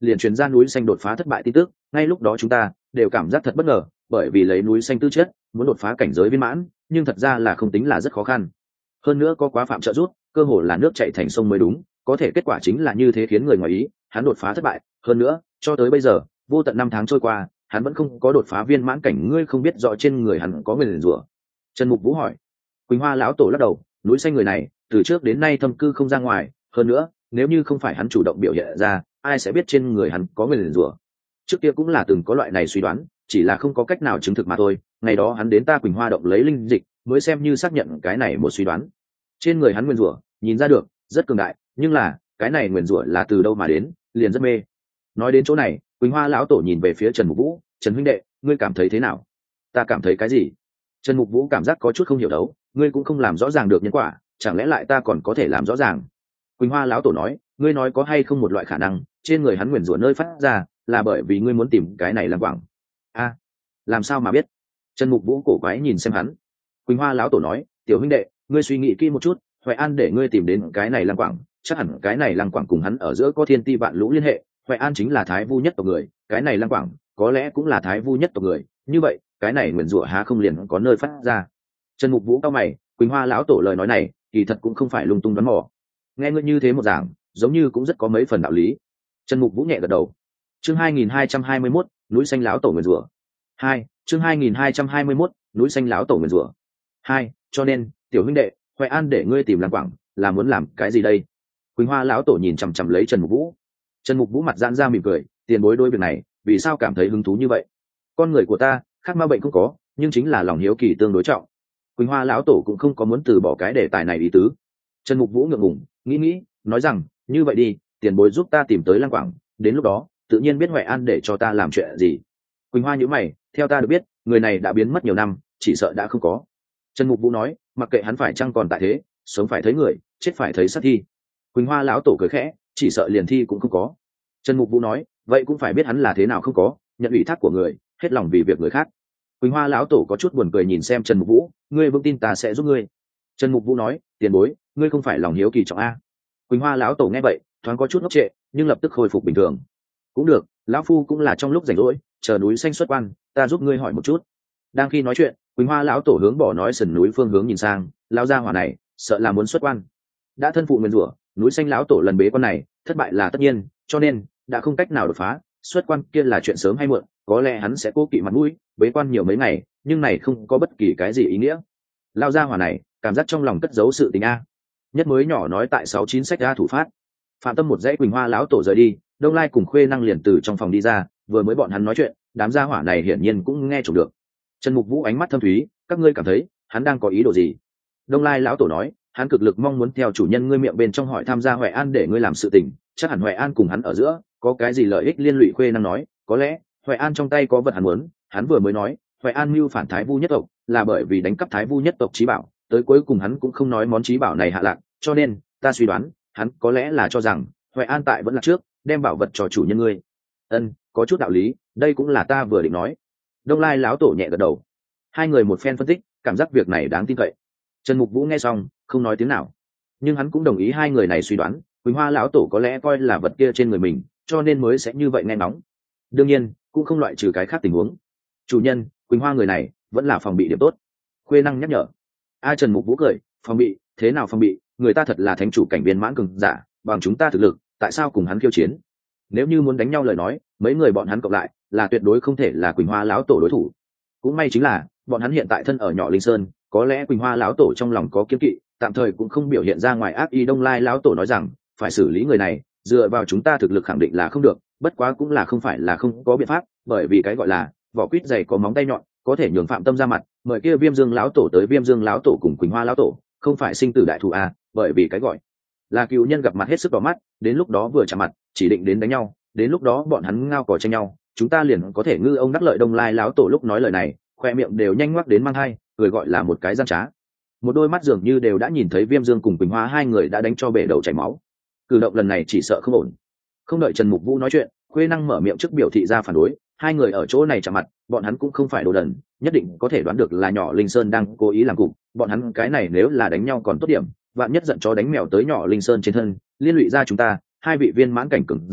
liền truyền ra núi xanh đột phá thất bại tin tức. Ngay lúc đó chúng ta đều cảm giác thật bất ngờ, bởi vì lấy núi xanh tư chất muốn đột phá cảnh giới viên mãn, nhưng thật ra là không tính là rất khó khăn. Hơn nữa có quá phạm trợ rút, cơ hồ là nước chảy thành sông mới đúng, có thể kết quả chính là như thế khiến người ngoài ý, hắn đột phá thất bại. Hơn nữa cho tới bây giờ vô tận năm tháng trôi qua, hắn vẫn không có đột phá viên mãn cảnh. Ngươi không biết rõ trên người hắn có nguyền rủa? Trần Mục Vũ hỏi. Quỳnh Hoa lão tổ lắc đầu, núi xanh người này từ trước đến nay thâm cư không ra ngoài, hơn nữa nếu như không phải hắn chủ động biểu hiện ra, ai sẽ biết trên người hắn có nguyền rủa? Trước kia cũng là từng có loại này suy đoán, chỉ là không có cách nào chứng thực mà thôi. Ngày đó hắn đến ta Quỳnh Hoa động lấy linh dịch, mới xem như xác nhận cái này một suy đoán. Trên người hắn nguyên rủa nhìn ra được rất cường đại, nhưng là cái này nguyên rủa là từ đâu mà đến, liền rất mê. Nói đến chỗ này, Quỳnh Hoa lão tổ nhìn về phía Trần Mục Vũ. Trần huynh đệ, ngươi cảm thấy thế nào? Ta cảm thấy cái gì? Trần Mục Vũ cảm giác có chút không hiểu đấu, ngươi cũng không làm rõ ràng được nhân quả, chẳng lẽ lại ta còn có thể làm rõ ràng? Quỳnh Hoa lão tổ nói, ngươi nói có hay không một loại khả năng, trên người hắn nguyền rủa nơi phát ra là bởi vì ngươi muốn tìm cái này làm quảng? A, à, làm sao mà biết? Trần Mục Vũ cổ quái nhìn xem hắn. Quỳnh Hoa lão tổ nói, tiểu huynh đệ, ngươi suy nghĩ kỹ một chút, Hoài An để ngươi tìm đến cái này lăng quảng, chắc hẳn cái này lăng quảng cùng hắn ở giữa có thiên ti vạn lũ liên hệ. Hoài An chính là thái vu nhất tộc người, cái này lăng quảng có lẽ cũng là thái vu nhất tộc người, như vậy cái này nguyền rủa há không liền có nơi phát ra? Trần Mục Vũ cao mày, Quỳnh Hoa lão tổ lời nói này kỳ thật cũng không phải lung tung đoán mò. Nghe ngươi như thế một giảng, giống như cũng rất có mấy phần đạo lý. Trần Mục Vũ nhẹ gật đầu. Chương hai nghìn hai trăm hai mươi mốt, núi xanh lão tổ nguyền rủa. Hai, chương hai nghìn hai trăm hai mươi mốt, núi xanh lão tổ nguyền rủa. Hai, cho nên tiểu huynh đệ, Hoài An để ngươi tìm lăng quảng là muốn làm cái gì đây? Quỳnh Hoa lão tổ nhìn chằm chằm lấy Trần Mục Vũ. Trần Mục Vũ mặt giãn ra mỉm cười, tiền bối đôi việc này vì sao cảm thấy hứng thú như vậy? Con người của ta khác ma bệnh không có, nhưng chính là lòng hiếu kỳ tương đối trọng. Quỳnh Hoa lão tổ cũng không có muốn từ bỏ cái đề tài này ý tứ. Trần Mục Vũ ngượng ngùng nghĩ nghĩ, nói rằng, như vậy đi, tiền bối giúp ta tìm tới lăng quảng, đến lúc đó tự nhiên biết Hoài An để cho ta làm chuyện gì. Quỳnh Hoa nhíu mày, theo ta được biết người này đã biến mất nhiều năm, chỉ sợ đã không có. Trần Mục Vũ nói, mặc kệ hắn phải chăng còn tại thế, sống phải thấy người, chết phải thấy sát thi. Quỳnh Hoa lão tổ cười khẽ, chỉ sợ liền thi cũng không có. Trần Mục Vũ nói, vậy cũng phải biết hắn là thế nào không có, nhận ủy thác của người, hết lòng vì việc người khác. Quỳnh Hoa lão tổ có chút buồn cười nhìn xem Trần Mục Vũ, ngươi vững tin ta sẽ giúp ngươi? Trần Mục Vũ nói, tiền bối, ngươi không phải lòng hiếu kỳ trọng a? Quỳnh Hoa lão tổ nghe vậy thoáng có chút ngốc trệ, nhưng lập tức khôi phục bình thường. Cũng được, lão phu cũng là trong lúc rảnh rỗi, chờ núi xanh xuất quan, ta giúp ngươi hỏi một chút. Đang khi nói chuyện, Quỳnh Hoa lão tổ hướng bỏ nói sườn núi phương hướng nhìn sang, lão gia hỏa này sợ là muốn xuất quan. Đã thân phụ nguyên rủa, núi xanh lão tổ lần bế quan này thất bại là tất nhiên, cho nên đã không cách nào đột phá, xuất quan kia là chuyện sớm hay muộn. Có lẽ hắn sẽ cố kỵ mặt mũi, bế quan nhiều mấy ngày, nhưng này không có bất kỳ cái gì ý nghĩa. Lão gia hỏa này cảm giác trong lòng cất giấu sự tình a. Nhất mới nhỏ nói tại sáu chín sách a thủ phát. Phạm Tâm một dãy Quỳnh Hoa lão tổ rời đi, Đông Lai cùng Khuê Năng liền từ trong phòng đi ra, vừa mới bọn hắn nói chuyện, đám gia hỏa này hiển nhiên cũng nghe trộm được. Trần Mục Vũ ánh mắt thâm thúy, các ngươi cảm thấy hắn đang có ý đồ gì? Đông Lai lão tổ nói, hắn cực lực mong muốn theo chủ nhân ngươi miệng bên trong hỏi tham gia Hoài An để ngươi làm sự tình, chắc hẳn Hoài An cùng hắn ở giữa có cái gì lợi ích liên lụy. Khuê Năng nói, có lẽ Hoài An trong tay có vật hắn muốn, hắn vừa mới nói Hoài An mưu phản Thái Vu nhất tộc là bởi vì đánh cắp Thái Vu nhất tộc chí bảo, tới cuối cùng hắn cũng không nói món chí bảo này hạ lạc, cho nên ta suy đoán hắn có lẽ là cho rằng Hoài An tại vẫn là trước đem bảo vật cho chủ nhân ngươi. Ân, có chút đạo lý, đây cũng là ta vừa định nói. Đông Lai lão tổ nhẹ gật đầu. Hai người một phen phân tích, cảm giác việc này đáng tin cậy. Trần Mục Vũ nghe xong không nói tiếng nào, nhưng hắn cũng đồng ý hai người này suy đoán, Quỳnh Hoa lão tổ có lẽ coi là vật kia trên người mình, cho nên mới sẽ như vậy nghe nóng. Đương nhiên cũng không loại trừ cái khác tình huống. Chủ nhân, Quỳnh Hoa người này vẫn là phòng bị điểm tốt. Khuê Năng nhắc nhở. A Trần Mục Vũ cười, phòng bị thế nào phòng bị, người ta thật là thánh chủ cảnh viên mãn cường giả, bằng chúng ta thực lực tại sao cùng hắn khiêu chiến? Nếu như muốn đánh nhau lời nói, mấy người bọn hắn cộng lại là tuyệt đối không thể là Quỳnh Hoa lão tổ đối thủ. Cũng may chính là bọn hắn hiện tại thân ở nhỏ linh sơn, có lẽ Quỳnh Hoa lão tổ trong lòng có kiêng kỵ, tạm thời cũng không biểu hiện ra ngoài ác ý. Đông Lai lão tổ nói rằng, phải xử lý người này dựa vào chúng ta thực lực khẳng định là không được, bất quá cũng là không phải là không có biện pháp, bởi vì cái gọi là vỏ quýt dày có móng tay nhọn, có thể nhường Phạm Tâm ra mặt mời kia Viêm Dương lão tổ tới. Viêm Dương lão tổ cùng Quỳnh Hoa lão tổ không phải sinh tử đại thù à, bởi vì cái gọi là cựu nhân gặp mặt hết sức đỏ mắt, đến lúc đó vừa chạm mặt chỉ định đến đánh nhau, đến lúc đó bọn hắn ngao cò tranh nhau, chúng ta liền có thể ngư ông đắc lợi. Đông Lai lão tổ lúc nói lời này khoe miệng đều nhanh ngoắc đến mang hai, cười gọi là một cái gian trá, một đôi mắt dường như đều đã nhìn thấy Viêm Dương cùng Quỳnh Hoa hai người đã đánh cho bể đầu chảy máu. Cử động lần này chỉ sợ không ổn. Không đợi Trần Mục Vũ nói chuyện, Khuê Năng mở miệng trước biểu thị ra phản đối. Hai người ở chỗ này chạm mặt, bọn hắn cũng không phải đồ đần, nhất định có thể đoán được là nhỏ Linh Sơn đang cố ý làm cục. Bọn hắn cái này nếu là đánh nhau còn tốt điểm, vạn nhất giận chó đánh mèo tới nhỏ Linh Sơn trên thân, liên lụy ra chúng ta hai vị viên mãn cảnh cường giả,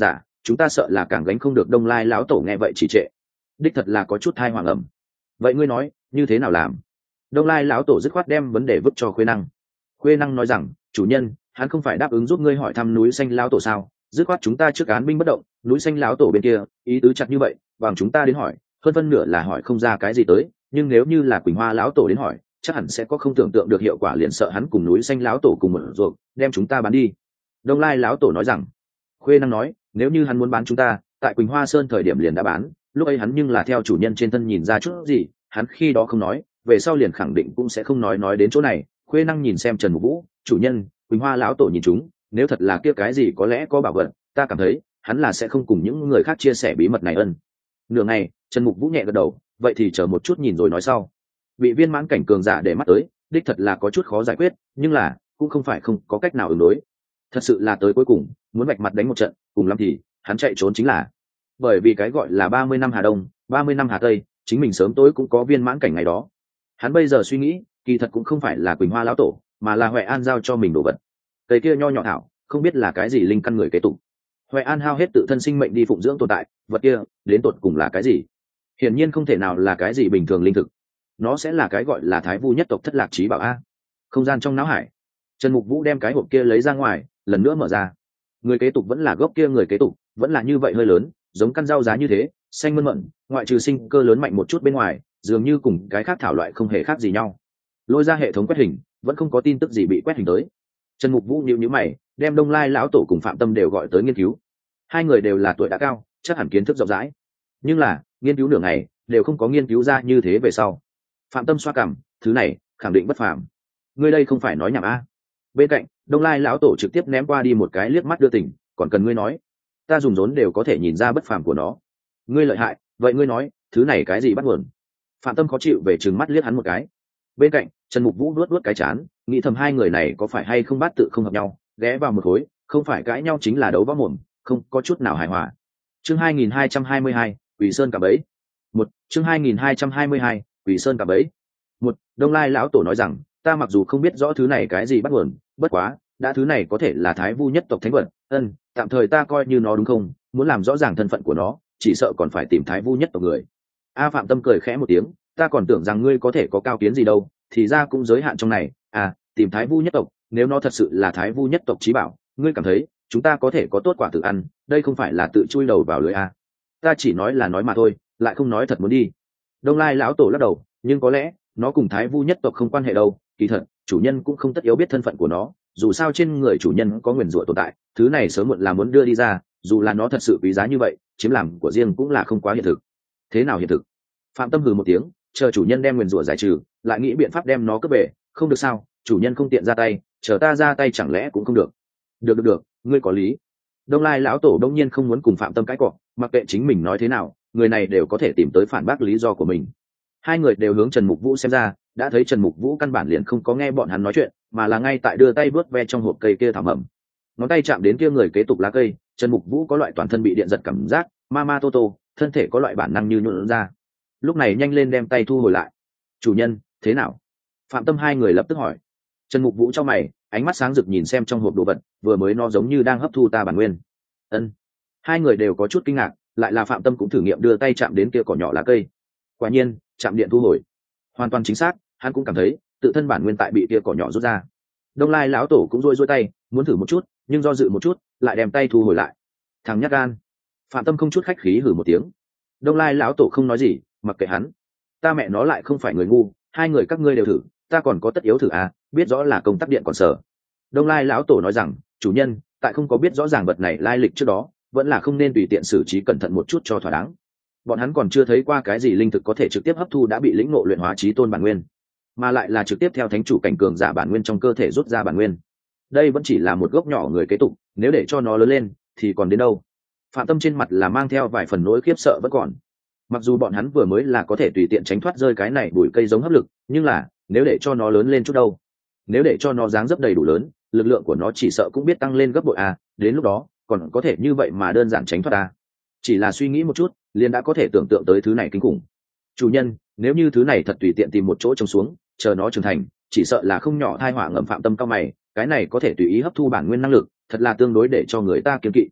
chúng ta sợ là càng gánh không được. Đông Lai lão tổ nghe vậy chỉ trệ, đích thật là có chút thai hoàng ẩm. Vậy ngươi nói như thế nào làm? Đông Lai lão tổ dứt khoát đem vấn đề vứt cho Khuê Năng. Khuê Năng nói rằng, chủ nhân, hắn không phải đáp ứng giúp ngươi hỏi thăm núi xanh lão tổ sao? Dứt khoát chúng ta trước án binh bất động, núi xanh lão tổ bên kia ý tứ chặt như vậy, bằng chúng ta đến hỏi, hơn phân nửa là hỏi không ra cái gì tới. Nhưng nếu như là Quỳnh Hoa lão tổ đến hỏi, chắc hẳn sẽ có không tưởng tượng được hiệu quả, liền sợ hắn cùng núi xanh lão tổ cùng một ruột, đem chúng ta bán đi. Đông Lai lão tổ nói rằng. Khuê Năng nói, nếu như hắn muốn bán chúng ta, tại Quỳnh Hoa Sơn thời điểm liền đã bán, lúc ấy hắn nhưng là theo chủ nhân trên thân nhìn ra chút gì, hắn khi đó không nói, về sau liền khẳng định cũng sẽ không nói. Nói đến chỗ này, Khuê Năng nhìn xem Trần Mục Vũ, chủ nhân, Quỳnh Hoa lão tổ nhìn chúng, nếu thật là kia cái gì có lẽ có bảo vật, ta cảm thấy hắn là sẽ không cùng những người khác chia sẻ bí mật này. Ân. Nửa ngày, Trần Mục Vũ nhẹ gật đầu, vậy thì chờ một chút nhìn rồi nói sau. Bị viên mãn cảnh cường giả để mắt tới, đích thật là có chút khó giải quyết, nhưng là cũng không phải không có cách nào ứng đối. Thật sự là tới cuối cùng, muốn vạch mặt đánh một trận, cùng lắm thì hắn chạy trốn chính là. Bởi vì cái gọi là ba mươi năm Hà Đông, ba mươi năm Hà Tây, chính mình sớm tối cũng có viên mãn cảnh ngày đó. Hắn bây giờ suy nghĩ, kỳ thật cũng không phải là Quỳnh Hoa lão tổ, mà là Huệ An giao cho mình đồ vật. Cây kia nho nhỏ thảo, không biết là cái gì linh căn người kế tục. Huệ An hao hết tự thân sinh mệnh đi phụng dưỡng tồn tại, vật kia đến tột cùng là cái gì? Hiển nhiên không thể nào là cái gì bình thường linh thực. Nó sẽ là cái gọi là Thái Vu nhất tộc thất lạc trí bảo a. Không gian trong não hải, Trần Mục Vũ đem cái hộp kia lấy ra ngoài, lần nữa mở ra. Người kế tục vẫn là gốc kia người kế tục, vẫn là như vậy hơi lớn, giống căn rau giá như thế, xanh mơn mận, ngoại trừ sinh cơ lớn mạnh một chút bên ngoài, dường như cùng cái khác thảo loại không hề khác gì nhau. Lôi ra hệ thống quét hình, vẫn không có tin tức gì bị quét hình tới. Trần Mục Vũ nhíu nhíu mày, đem Đông Lai lão tổ cùng Phạm Tâm đều gọi tới nghiên cứu. Hai người đều là tuổi đã cao, chắc hẳn kiến thức rộng rãi, nhưng là nghiên cứu nửa ngày đều không có nghiên cứu ra như thế về sau. Phạm Tâm xoa cằm, thứ này khẳng định bất phàm. Ngươi đây không phải nói nhảm a? Bên cạnh, Đông Lai lão tổ trực tiếp ném qua đi một cái liếc mắt đưa tỉnh, còn cần ngươi nói? Ta dùng rốn đều có thể nhìn ra bất phàm của nó. Ngươi lợi hại, vậy ngươi nói, thứ này cái gì bắt nguồn? Phạm Tâm khó chịu về trừng mắt liếc hắn một cái. Bên cạnh, Trần Mục Vũ nuốt nuốt cái chán, nghĩ thầm hai người này có phải hay không bát tự không hợp nhau, ghé vào một khối, không phải cãi nhau chính là đấu võ mồm, không có chút nào hài hòa. Chương hai nghìn hai trăm hai mươi hai, Quỷ Sơn cả bấy. Một, chương hai nghìn hai trăm hai mươi hai, Quỷ Sơn cả bấy. Một, Đông Lai lão tổ nói rằng, ta mặc dù không biết rõ thứ này cái gì bắt nguồn, bất quá, đã thứ này có thể là Thái Vu nhất tộc thánh vật, ân, tạm thời ta coi như nó đúng không, muốn làm rõ ràng thân phận của nó, chỉ sợ còn phải tìm Thái Vu nhất tộc người. A Phạm Tâm cười khẽ một tiếng, ta còn tưởng rằng ngươi có thể có cao kiến gì đâu, thì ra cũng giới hạn trong này. À, tìm Thái Vu nhất tộc, nếu nó thật sự là Thái Vu nhất tộc chí bảo, ngươi cảm thấy chúng ta có thể có tốt quả tự ăn, đây không phải là tự chui đầu vào lưới à? Ta chỉ nói là nói mà thôi, lại không nói thật muốn đi. Đông Lai lão tổ lắc đầu, nhưng có lẽ nó cùng Thái Vu nhất tộc không quan hệ đâu, kỳ thật chủ nhân cũng không tất yếu biết thân phận của nó, dù sao trên người chủ nhân có nguyền rủa tồn tại, thứ này sớm muộn là muốn đưa đi ra, dù là nó thật sự quý giá như vậy, chiếm làm của riêng cũng là không quá hiện thực. Thế nào hiện thực? Phạm Tâm hừ một tiếng, chờ chủ nhân đem nguyền rủa giải trừ, lại nghĩ biện pháp đem nó cướp về, không được sao? Chủ nhân không tiện ra tay, chờ ta ra tay chẳng lẽ cũng không được? Được được được, ngươi có lý. Đông Lai lão tổ đông nhiên không muốn cùng Phạm Tâm cãi cọ, mặc kệ chính mình nói thế nào, người này đều có thể tìm tới phản bác lý do của mình. Hai người đều hướng Trần Mục Vũ xem ra, đã thấy Trần Mục Vũ căn bản liền không có nghe bọn hắn nói chuyện, mà là ngay tại đưa tay vớt ve trong hộp cây kia thảo mầm. Ngón tay chạm đến kia người kế tục lá cây, Trần Mục Vũ có loại toàn thân bị điện giật cảm giác, ma ma tô tô, thân thể có loại bản năng như nhũn ra. Lúc này nhanh lên đem tay thu hồi lại. Chủ nhân, thế nào? Phạm Tâm hai người lập tức hỏi. Trần Mục Vũ trong mày, ánh mắt sáng rực nhìn xem trong hộp đồ vật, vừa mới nó giống như đang hấp thu ta bản nguyên. Ân. Hai người đều có chút kinh ngạc, lại là Phạm Tâm cũng thử nghiệm đưa tay chạm đến kia cỏ nhỏ lá cây. Quả nhiên, chạm điện thu hồi. Hoàn toàn chính xác, hắn cũng cảm thấy tự thân bản nguyên tại bị kia cỏ nhỏ rút ra. Đông Lai lão tổ cũng rôi rôi tay, muốn thử một chút, nhưng do dự một chút, lại đem tay thu hồi lại. Thằng nhát gan. Phạm Tâm không chút khách khí hử một tiếng. Đông Lai lão tổ không nói gì, mặc kệ hắn. Ta mẹ nó lại không phải người ngu, hai người các ngươi đều thử, ta còn có tất yếu thử à, biết rõ là công tắc điện còn sở. Đông Lai lão tổ nói rằng, chủ nhân, tại không có biết rõ ràng vật này lai lịch trước đó, vẫn là không nên tùy tiện xử trí, cẩn thận một chút cho thỏa đáng. Bọn hắn còn chưa thấy qua cái gì linh thực có thể trực tiếp hấp thu đã bị lĩnh ngộ luyện hóa chí tôn bản nguyên, mà lại là trực tiếp theo thánh chủ cảnh cường giả bản nguyên trong cơ thể rút ra bản nguyên. Đây vẫn chỉ là một gốc nhỏ người kế tục, nếu để cho nó lớn lên thì còn đến đâu. Phạm Tâm trên mặt là mang theo vài phần nỗi khiếp sợ vẫn còn. Mặc dù bọn hắn vừa mới là có thể tùy tiện tránh thoát rơi cái này bụi cây giống hấp lực, nhưng là nếu để cho nó lớn lên chút đâu, nếu để cho nó dáng dấp đầy đủ lớn, lực lượng của nó chỉ sợ cũng biết tăng lên gấp bội à, đến lúc đó còn có thể như vậy mà đơn giản tránh thoát à. Chỉ là suy nghĩ một chút liền đã có thể tưởng tượng tới thứ này kinh khủng. Chủ nhân, nếu như thứ này thật tùy tiện tìm một chỗ trồng xuống, chờ nó trưởng thành, chỉ sợ là không nhỏ tai họa ngầm. Phạm Tâm cao mày, cái này có thể tùy ý hấp thu bản nguyên năng lực, thật là tương đối để cho người ta kiêng kỵ.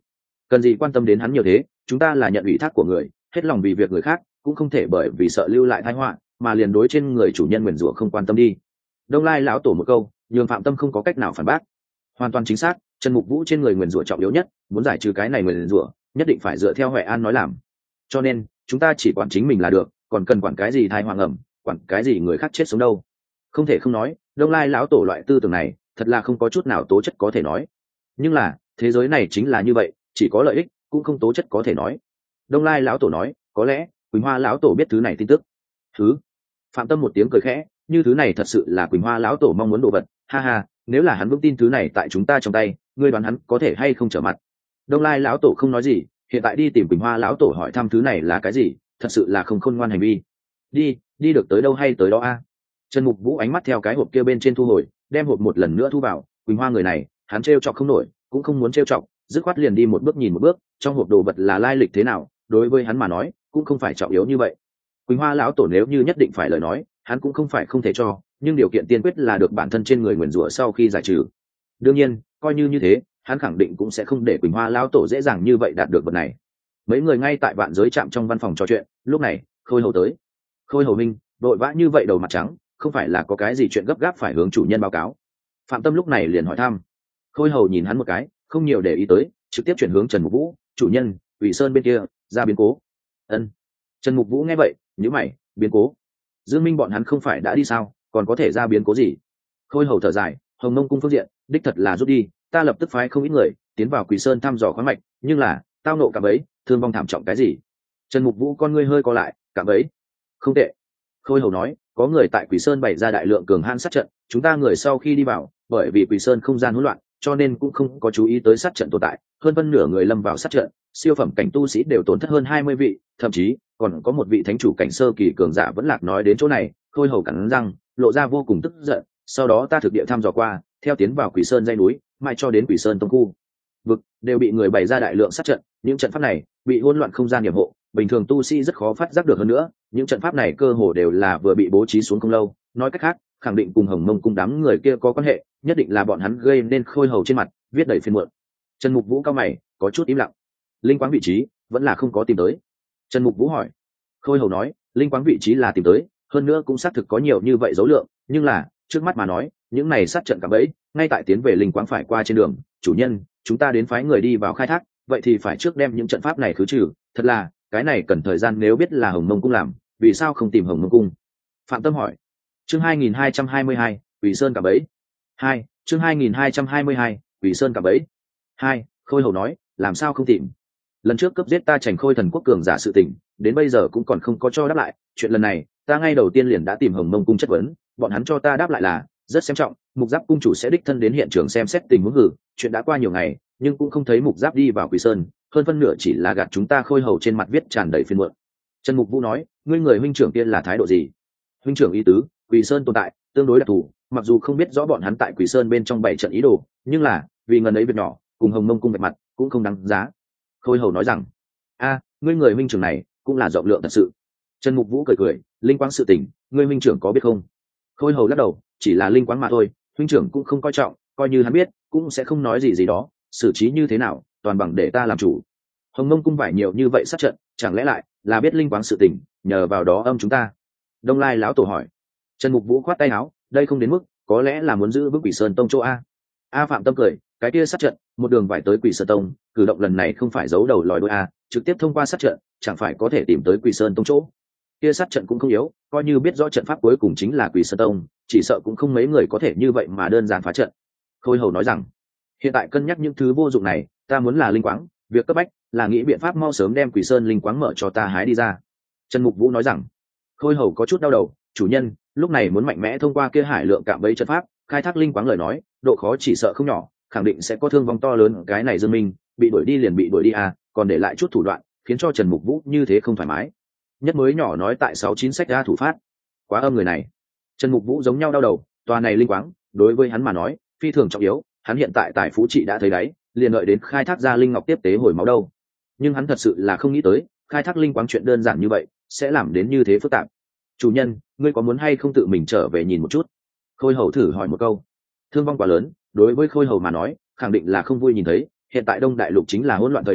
cần gì quan tâm đến hắn nhiều thế, chúng ta là nhận ủy thác của người, hết lòng vì việc người khác, cũng không thể bởi vì sợ lưu lại tai họa mà liền đối trên người chủ nhân nguyền rủa không quan tâm đi. Đông Lai lão tổ một câu nhường Phạm Tâm không có cách nào phản bác. Hoàn toàn chính xác, Trần Mục Vũ trên người nguyền rủa trọng yếu nhất, muốn giải trừ cái này nguyền rủa nhất định phải dựa theo Huệ An nói làm. Cho nên chúng ta chỉ quản chính mình là được, còn cần quản cái gì thai hoàng ẩm, quản cái gì người khác chết sống đâu. Không thể không nói, Đông Lai lão tổ loại tư tưởng này thật là không có chút nào tố chất có thể nói. Nhưng là thế giới này chính là như vậy, chỉ có lợi ích cũng không tố chất có thể nói. Đông Lai lão tổ nói, có lẽ Quỳnh Hoa lão tổ biết thứ này tin tức. Thứ Phạm Tâm một tiếng cười khẽ, như thứ này thật sự là Quỳnh Hoa lão tổ mong muốn đồ vật, ha ha, nếu là hắn vững tin thứ này tại chúng ta trong tay, ngươi đoán hắn có thể hay không trở mặt. Đông Lai lão tổ không nói gì, hiện tại đi tìm Quỳnh Hoa lão tổ hỏi thăm thứ này là cái gì, thật sự là không khôn ngoan hành vi. Đi, đi được tới đâu hay tới đó a. Trần Mục Vũ ánh mắt theo cái hộp kia bên trên thu hồi, đem hộp một lần nữa thu vào. Quỳnh Hoa người này, hắn trêu chọc không nổi, cũng không muốn trêu chọc, dứt khoát liền đi một bước nhìn một bước, trong hộp đồ vật là lai lịch thế nào, đối với hắn mà nói, cũng không phải trọng yếu như vậy. Quỳnh Hoa lão tổ nếu như nhất định phải lời nói, hắn cũng không phải không thể cho, nhưng điều kiện tiên quyết là được bản thân trên người nguyền rủa sau khi giải trừ. Đương nhiên, coi như như thế, hắn khẳng định cũng sẽ không để Quỳnh Hoa lão tổ dễ dàng như vậy đạt được vật này. Mấy người ngay tại vạn giới trạm trong văn phòng trò chuyện, lúc này, Khôi Hầu tới. Khôi Hầu minh, vội vã như vậy đầu mặt trắng, không phải là có cái gì chuyện gấp gáp phải hướng chủ nhân báo cáo. Phạm Tâm lúc này liền hỏi thăm. Khôi Hầu nhìn hắn một cái, không nhiều để ý tới, trực tiếp chuyển hướng Trần Mục Vũ, chủ nhân, Ủy Sơn bên kia ra biến cố. Ân. Trần Mục Vũ nghe vậy, nhíu mày, biến cố? Dương Minh bọn hắn không phải đã đi sao, còn có thể ra biến cố gì? Khôi Hầu thở dài, Hồng Mông cung phương diện, đích thật là rút đi, ta lập tức phái không ít người tiến vào Quỷ Sơn thăm dò khoáng mạch, nhưng là, tao nộ cả bấy, thương vong thảm trọng cái gì? Trần Mục Vũ con ngươi hơi co lại, cả bấy. Không tệ. Khôi Hầu nói, có người tại Quỷ Sơn bày ra đại lượng cường hãn sát trận, chúng ta người sau khi đi vào, bởi vì Quỷ Sơn không gian hỗn loạn, cho nên cũng không có chú ý tới sát trận tồn tại, hơn phân nửa người lâm vào sát trận, siêu phẩm cảnh tu sĩ đều tổn thất hơn hai mươi vị, thậm chí còn có một vị thánh chủ cảnh sơ kỳ cường giả vẫn lạc. Nói đến chỗ này, Khôi Hầu cắn răng, lộ ra vô cùng tức giận. Sau đó ta thực địa thăm dò qua, theo tiến vào Quỷ Sơn dãy núi, mai cho đến Quỷ Sơn tông khu vực, đều bị người bày ra đại lượng sát trận. Những trận pháp này bị hỗn loạn không gian hiểm hộ, bình thường tu sĩ rất khó phát giác được. hơn nữa, những trận pháp này cơ hồ đều là vừa bị bố trí xuống không lâu. Nói cách khác, khẳng định cùng Hồng Mông cung đám người kia có quan hệ, nhất định là bọn hắn gây nên. Khôi Hầu trên mặt viết đầy phiền muộn. Trần Mục Vũ cao mày, có chút im lặng. Linh quáng vị trí vẫn là không có tìm tới. Trần Mục Vũ hỏi. Khôi Hầu nói, linh quáng vị trí là tìm tới, hơn nữa cũng xác thực có nhiều như vậy dấu lượng, nhưng là trước mắt mà nói, những này sát trận cả bẫy ngay tại tiến về linh quáng phải qua trên đường. Chủ nhân, chúng ta đến phái người đi vào khai thác, vậy thì phải trước đem những trận pháp này khứ trừ. Thật là cái này cần thời gian, nếu biết là Hồng Mông cung làm, vì sao không tìm Hồng Mông cung? Phạm Tâm hỏi. Chương hai nghìn hai trăm hai mươi hai, Quỷ Sơn cả bẫy. Hai, chương hai nghìn hai trăm hai mươi hai, Quỷ Sơn cả bẫy. Hai, Khôi Hầu nói, làm sao không tìm? Lần trước cướp giết ta Trành Khôi thần quốc cường giả sự tình, đến bây giờ cũng còn không có cho đáp lại. Chuyện lần này, ta ngay đầu tiên liền đã tìm Hồng Mông cung chất vấn, bọn hắn cho ta đáp lại là rất xem trọng, Mục Giáp cung chủ sẽ đích thân đến hiện trường xem xét tình huống. Hử, chuyện đã qua nhiều ngày, nhưng cũng không thấy Mục Giáp đi vào Quỷ Sơn, hơn phân nửa chỉ là gạt chúng ta. Khôi Hầu trên mặt viết tràn đầy phiền muộn. Trần Mục Vũ nói, ngươi người huynh trưởng kia là thái độ gì? Huynh trưởng ý tứ, Quỷ Sơn tồn tại tương đối đặc thù, mặc dù không biết rõ bọn hắn tại Quỷ Sơn bên trong bảy trận ý đồ, nhưng là vì ngần ấy việc nhỏ, cùng Hồng Mông cung vạch mặt cũng không đáng giá. Khôi Hầu nói rằng, a, ngươi người huynh trưởng này cũng là rộng lượng thật sự. Trần Mục Vũ cười cười, linh quáng sự tình, ngươi huynh trưởng có biết không? Khôi Hầu lắc đầu, chỉ là linh quáng mà thôi, huynh trưởng cũng không coi trọng, coi như hắn biết cũng sẽ không nói gì gì đó, xử trí như thế nào toàn bằng để ta làm chủ. Hồng Mông cung vải nhiều như vậy sát trận, chẳng lẽ lại là biết linh quáng sự tình, nhờ vào đó âm chúng ta? Đông Lai lão tổ hỏi. Trần Mục Vũ khoát tay áo, đây không đến mức, có lẽ là muốn giữ vững Quỷ Sơn tông chỗ a. A Phạm Tâm cười, cái kia sát trận, một đường vải tới Quỷ Sơn tông, cử động lần này không phải giấu đầu lòi đuôi a, trực tiếp thông qua sát trận, chẳng phải có thể tìm tới Quỷ Sơn tông chỗ. Kia sát trận cũng không yếu, coi như biết rõ trận pháp cuối cùng chính là Quỷ Sơn tông, chỉ sợ cũng không mấy người có thể như vậy mà đơn giản phá trận. Khôi Hầu nói rằng, hiện tại cân nhắc những thứ vô dụng này, ta muốn là linh quáng, việc cấp bách là nghĩ biện pháp mau sớm đem Quỷ Sơn linh quáng mở cho ta hái đi ra. Trần Mục Vũ nói rằng. Khôi Hầu có chút đau đầu, chủ nhân, lúc này muốn mạnh mẽ thông qua kia hải lượng cạm bẫy trận pháp, khai thác linh quáng lời nói, độ khó chỉ sợ không nhỏ, khẳng định sẽ có thương vong to lớn. Cái này Dương Minh bị đuổi đi liền bị đuổi đi à, còn để lại chút thủ đoạn, khiến cho Trần Mục Vũ như thế không thoải mái. Nhất mới nhỏ nói tại sáu chín sách ra thủ phát, quá âm người này. Trần Mục Vũ giống nhau đau đầu, tòa này linh quáng đối với hắn mà nói phi thường trọng yếu, hắn hiện tại tài phú trị đã thấy đáy, liền đợi đến khai thác ra linh ngọc tiếp tế hồi máu đâu. Nhưng hắn thật sự là không nghĩ tới, khai thác linh quáng chuyện đơn giản như vậy sẽ làm đến như thế phức tạp. Chủ nhân, ngươi có muốn hay không tự mình trở về nhìn một chút? Khôi Hầu thử hỏi một câu. Thương vong quá lớn, đối với Khôi Hầu mà nói khẳng định là không vui nhìn thấy. Hiện tại Đông Đại Lục chính là hỗn loạn thời điểm,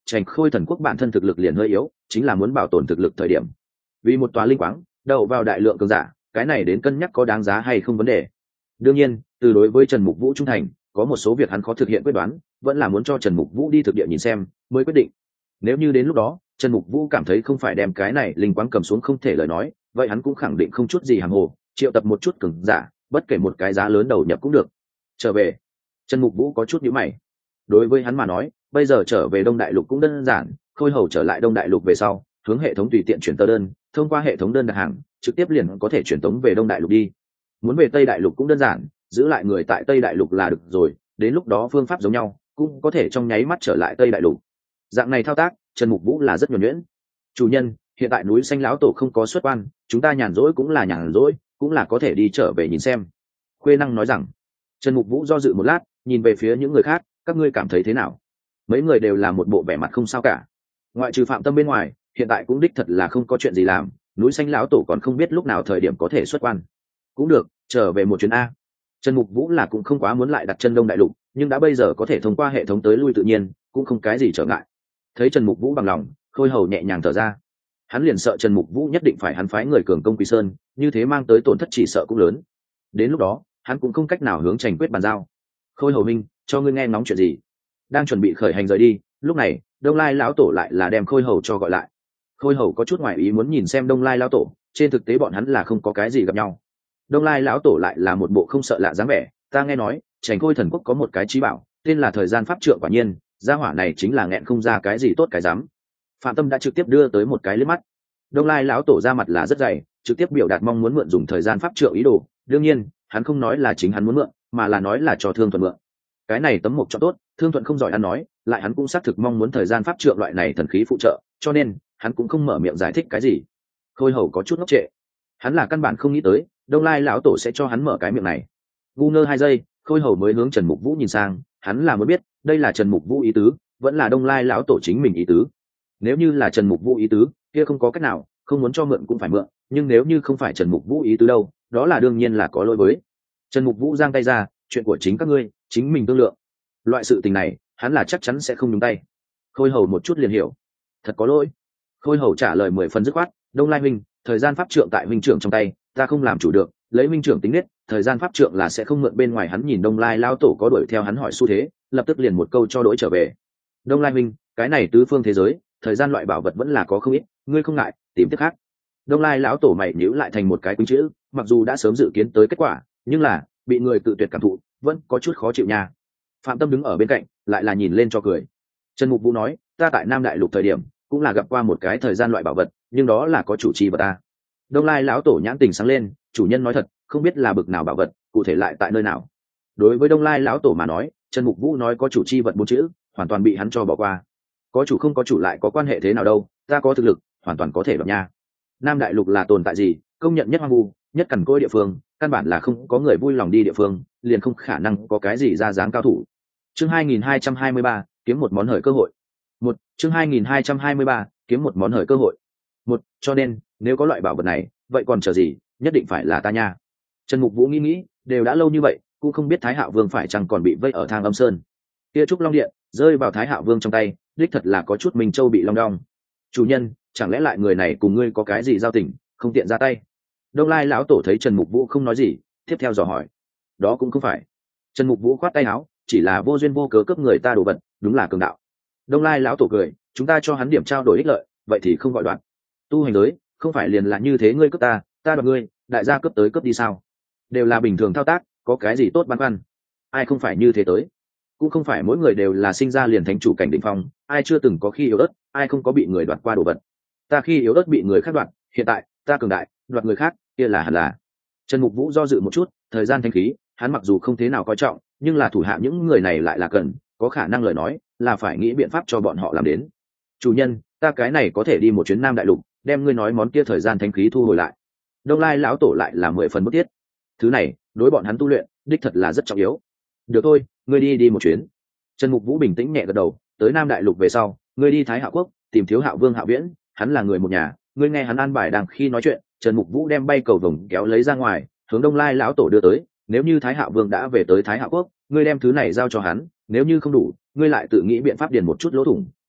Trành Khôi thần quốc bản thân thực lực liền hơi yếu, chính là muốn bảo tồn thực lực thời điểm. Vì một tòa linh quáng đậu vào đại lượng cường giả, cái này đến cân nhắc có đáng giá hay không vấn đề. Đương nhiên, từ đối với Trần Mục Vũ trung thành, có một số việc hắn khó thực hiện quyết đoán, vẫn là muốn cho Trần Mục Vũ đi thực địa nhìn xem mới quyết định. Nếu như đến lúc đó Trần Mục Vũ cảm thấy không phải đem cái này linh quáng cầm xuống không thể lời nói, vậy hắn cũng khẳng định không chút gì hàng hồ, triệu tập một chút cường giả, bất kể một cái giá lớn đầu nhập cũng được. Trở về, Trần Mục Vũ có chút nhíu mày. Đối với hắn mà nói, bây giờ trở về Đông Đại Lục cũng đơn giản, Khôi Hầu trở lại Đông Đại Lục về sau, hướng hệ thống tùy tiện chuyển tờ đơn, thông qua hệ thống đơn đặt hàng, trực tiếp liền có thể chuyển tống về Đông Đại Lục đi. Muốn về Tây Đại Lục cũng đơn giản, giữ lại người tại Tây Đại Lục là được rồi, đến lúc đó phương pháp giống nhau, cũng có thể trong nháy mắt trở lại Tây Đại Lục. Dạng này thao tác, Trần Mục Vũ là rất nhuần nhuyễn. Chủ nhân, hiện tại núi xanh lão tổ không có xuất quan, chúng ta nhàn rỗi cũng là nhàn rỗi, cũng là có thể đi trở về nhìn xem. Khuê Năng nói rằng. Trần Mục Vũ do dự một lát, nhìn về phía những người khác, các ngươi cảm thấy thế nào? Mấy người đều là một bộ vẻ mặt không sao cả. Ngoại trừ Phạm Tâm bên ngoài, hiện tại cũng đích thật là không có chuyện gì làm, núi xanh lão tổ còn không biết lúc nào thời điểm có thể xuất quan. Cũng được, trở về một chuyến a. Trần Mục Vũ là cũng không quá muốn lại đặt chân Đông Đại Lục, nhưng đã bây giờ có thể thông qua hệ thống tới lui tự nhiên, cũng không cái gì trở ngại. Thấy Trần Mục Vũ bằng lòng, Khôi Hầu nhẹ nhàng thở ra. Hắn liền sợ Trần Mục Vũ nhất định phải hắn phái người cường công Quý Sơn, như thế mang tới tổn thất chỉ sợ cũng lớn. Đến lúc đó, hắn cũng không cách nào hướng Trành Quyết bàn giao. Khôi Hầu minh, cho ngươi nghe ngóng chuyện gì? Đang chuẩn bị khởi hành rời đi, lúc này, Đông Lai lão tổ lại là đem Khôi Hầu cho gọi lại. Khôi Hầu có chút ngoài ý muốn nhìn xem Đông Lai lão tổ, trên thực tế bọn hắn là không có cái gì gặp nhau. Đông Lai lão tổ lại là một bộ không sợ lạ dáng vẻ, ta nghe nói, Trành Khôi thần quốc có một cái trí bảo, tên là thời gian pháp trượng, quả nhiên, gia hỏa này chính là nghẹn không ra cái gì tốt cái dám. Phạm Tâm đã trực tiếp đưa tới một cái liếc mắt. Đông Lai lão tổ ra mặt là rất dày, trực tiếp biểu đạt mong muốn mượn dùng thời gian pháp trượng ý đồ, đương nhiên, hắn không nói là chính hắn muốn mượn, mà là nói là cho Thương Thuận mượn. Cái này tấm mộc cho tốt, Thương Thuận không giỏi ăn nói, lại hắn cũng xác thực mong muốn thời gian pháp trượng loại này thần khí phụ trợ, cho nên, hắn cũng không mở miệng giải thích cái gì. Khôi Hầu có chút ngốc trệ. Hắn là căn bản không nghĩ tới, Đông Lai lão tổ sẽ cho hắn mở cái miệng này. Ngu ngơ hai giây, Khôi Hầu mới hướng Trần Mục Vũ nhìn sang, hắn là muốn biết, đây là Trần Mục Vũ ý tứ, vẫn là Đông Lai lão tổ chính mình ý tứ. Nếu như là Trần Mục Vũ ý tứ, kia không có cách nào, không muốn cho mượn cũng phải mượn, nhưng nếu như không phải Trần Mục Vũ ý tứ đâu, đó là đương nhiên là có lỗi với. Trần Mục Vũ giang tay ra, chuyện của chính các ngươi, chính mình thương lượng. Loại sự tình này, hắn là chắc chắn sẽ không nhúng tay. Khôi Hầu một chút liền hiểu. Thật có lỗi. Khôi Hầu trả lời mười phần dứt khoát, Đông Lai huynh, thời gian pháp trượng tại huynh trưởng trong tay, ta không làm chủ được, lấy huynh trưởng tính nết, thời gian pháp trượng là sẽ không mượn bên ngoài. Hắn nhìn Đông Lai lao tổ có đuổi theo hắn hỏi xu thế, lập tức liền một câu cho đổi trở về. Đông Lai huynh, cái này tứ phương thế giới, thời gian loại bảo vật vẫn là có không ít, ngươi không ngại, tìm tiếp khác. Đông Lai lão tổ mày nhíu lại thành một cái quýnh chữ, mặc dù đã sớm dự kiến tới kết quả, nhưng là bị người tự tuyệt cảm thụ, vẫn có chút khó chịu nha. Phạm Tâm đứng ở bên cạnh, lại là nhìn lên cho cười. Trần Mục Vũ nói, ta tại Nam Đại Lục thời điểm, cũng là gặp qua một cái thời gian loại bảo vật, nhưng đó là có chủ trì vật ta. Đông Lai lão tổ nhãn tình sáng lên, chủ nhân nói thật, không biết là bực nào bảo vật, cụ thể lại tại nơi nào. Đối với Đông Lai lão tổ mà nói, Trần Mục Vũ nói có chủ chi vật bốn chữ, hoàn toàn bị hắn cho bỏ qua. Có chủ không có chủ lại có quan hệ thế nào đâu, ta có thực lực, hoàn toàn có thể đoạt nha. Nam Đại Lục là tồn tại gì, công nhận nhất hoang vu, nhất cằn cỗi địa phương, căn bản là không có người vui lòng đi địa phương, liền không khả năng có cái gì ra dáng cao thủ. Chương hai nghìn hai trăm hai mươi ba, kiếm một món hời cơ hội. Một, chương hai nghìn hai trăm hai mươi ba, kiếm một món hời cơ hội. Một, cho nên, nếu có loại bảo vật này, vậy còn chờ gì, nhất định phải là ta nha. Trần Mục Vũ nghĩ nghĩ, đều đã lâu như vậy, cũng không biết Thái Hạo Vương phải chăng còn bị vây ở Thang Âm Sơn. Kia trúc long điện rơi vào Thái Hạo Vương trong tay, đích thật là có chút Minh Châu bị long đong. Chủ nhân, chẳng lẽ lại người này cùng ngươi có cái gì giao tình, không tiện ra tay? Đông Lai lão tổ thấy Trần Mục Vũ không nói gì, tiếp theo dò hỏi. Đó cũng không phải. Trần Mục Vũ khoát tay áo, chỉ là vô duyên vô cớ cướp người ta đồ vật, đúng là cường đạo. Đông Lai lão tổ cười, chúng ta cho hắn điểm trao đổi ích lợi, vậy thì không gọi đoạn. Tu hành giới, không phải liền là như thế, ngươi cướp ta, ta đoạt ngươi, đại gia cướp tới cướp đi sao? Đều là bình thường thao tác, có cái gì tốt băn khoăn? Ai không phải như thế tới? Cũng không phải mỗi người đều là sinh ra liền thánh chủ cảnh đỉnh phong, ai chưa từng có khi yếu ớt, ai không có bị người đoạt qua đồ vật. Ta khi yếu ớt bị người khác đoạt, hiện tại ta cường đại, đoạt người khác, kia là hẳn là. Trần Mục Vũ do dự một chút, thời gian thanh khí, hắn mặc dù không thế nào coi trọng, nhưng là thủ hạ những người này lại là cần, có khả năng lời nói, là phải nghĩ biện pháp cho bọn họ làm đến. Chủ nhân, ta cái này có thể đi một chuyến Nam Đại Lục, đem ngươi nói món kia thời gian thanh khí thu hồi lại. Đông Lai lão tổ lại là mười phần bức thiết. Thứ này, đối bọn hắn tu luyện, đích thật là rất trọng yếu. Được thôi, ngươi đi đi một chuyến. Trần Mục Vũ bình tĩnh nhẹ gật đầu, tới Nam Đại Lục về sau, ngươi đi Thái Hạo Quốc, tìm Thiếu Hạo Vương Hạo Viễn, hắn là người một nhà, ngươi nghe hắn an bài đang khi nói chuyện, Trần Mục Vũ đem bay cầu vồng kéo lấy ra ngoài, hướng Đông Lai lão tổ đưa tới, nếu như Thái Hạo Vương đã về tới Thái Hạo Quốc, ngươi đem thứ này giao cho hắn, nếu như không đủ, ngươi lại tự nghĩ biện pháp điền một chút lỗ thủng,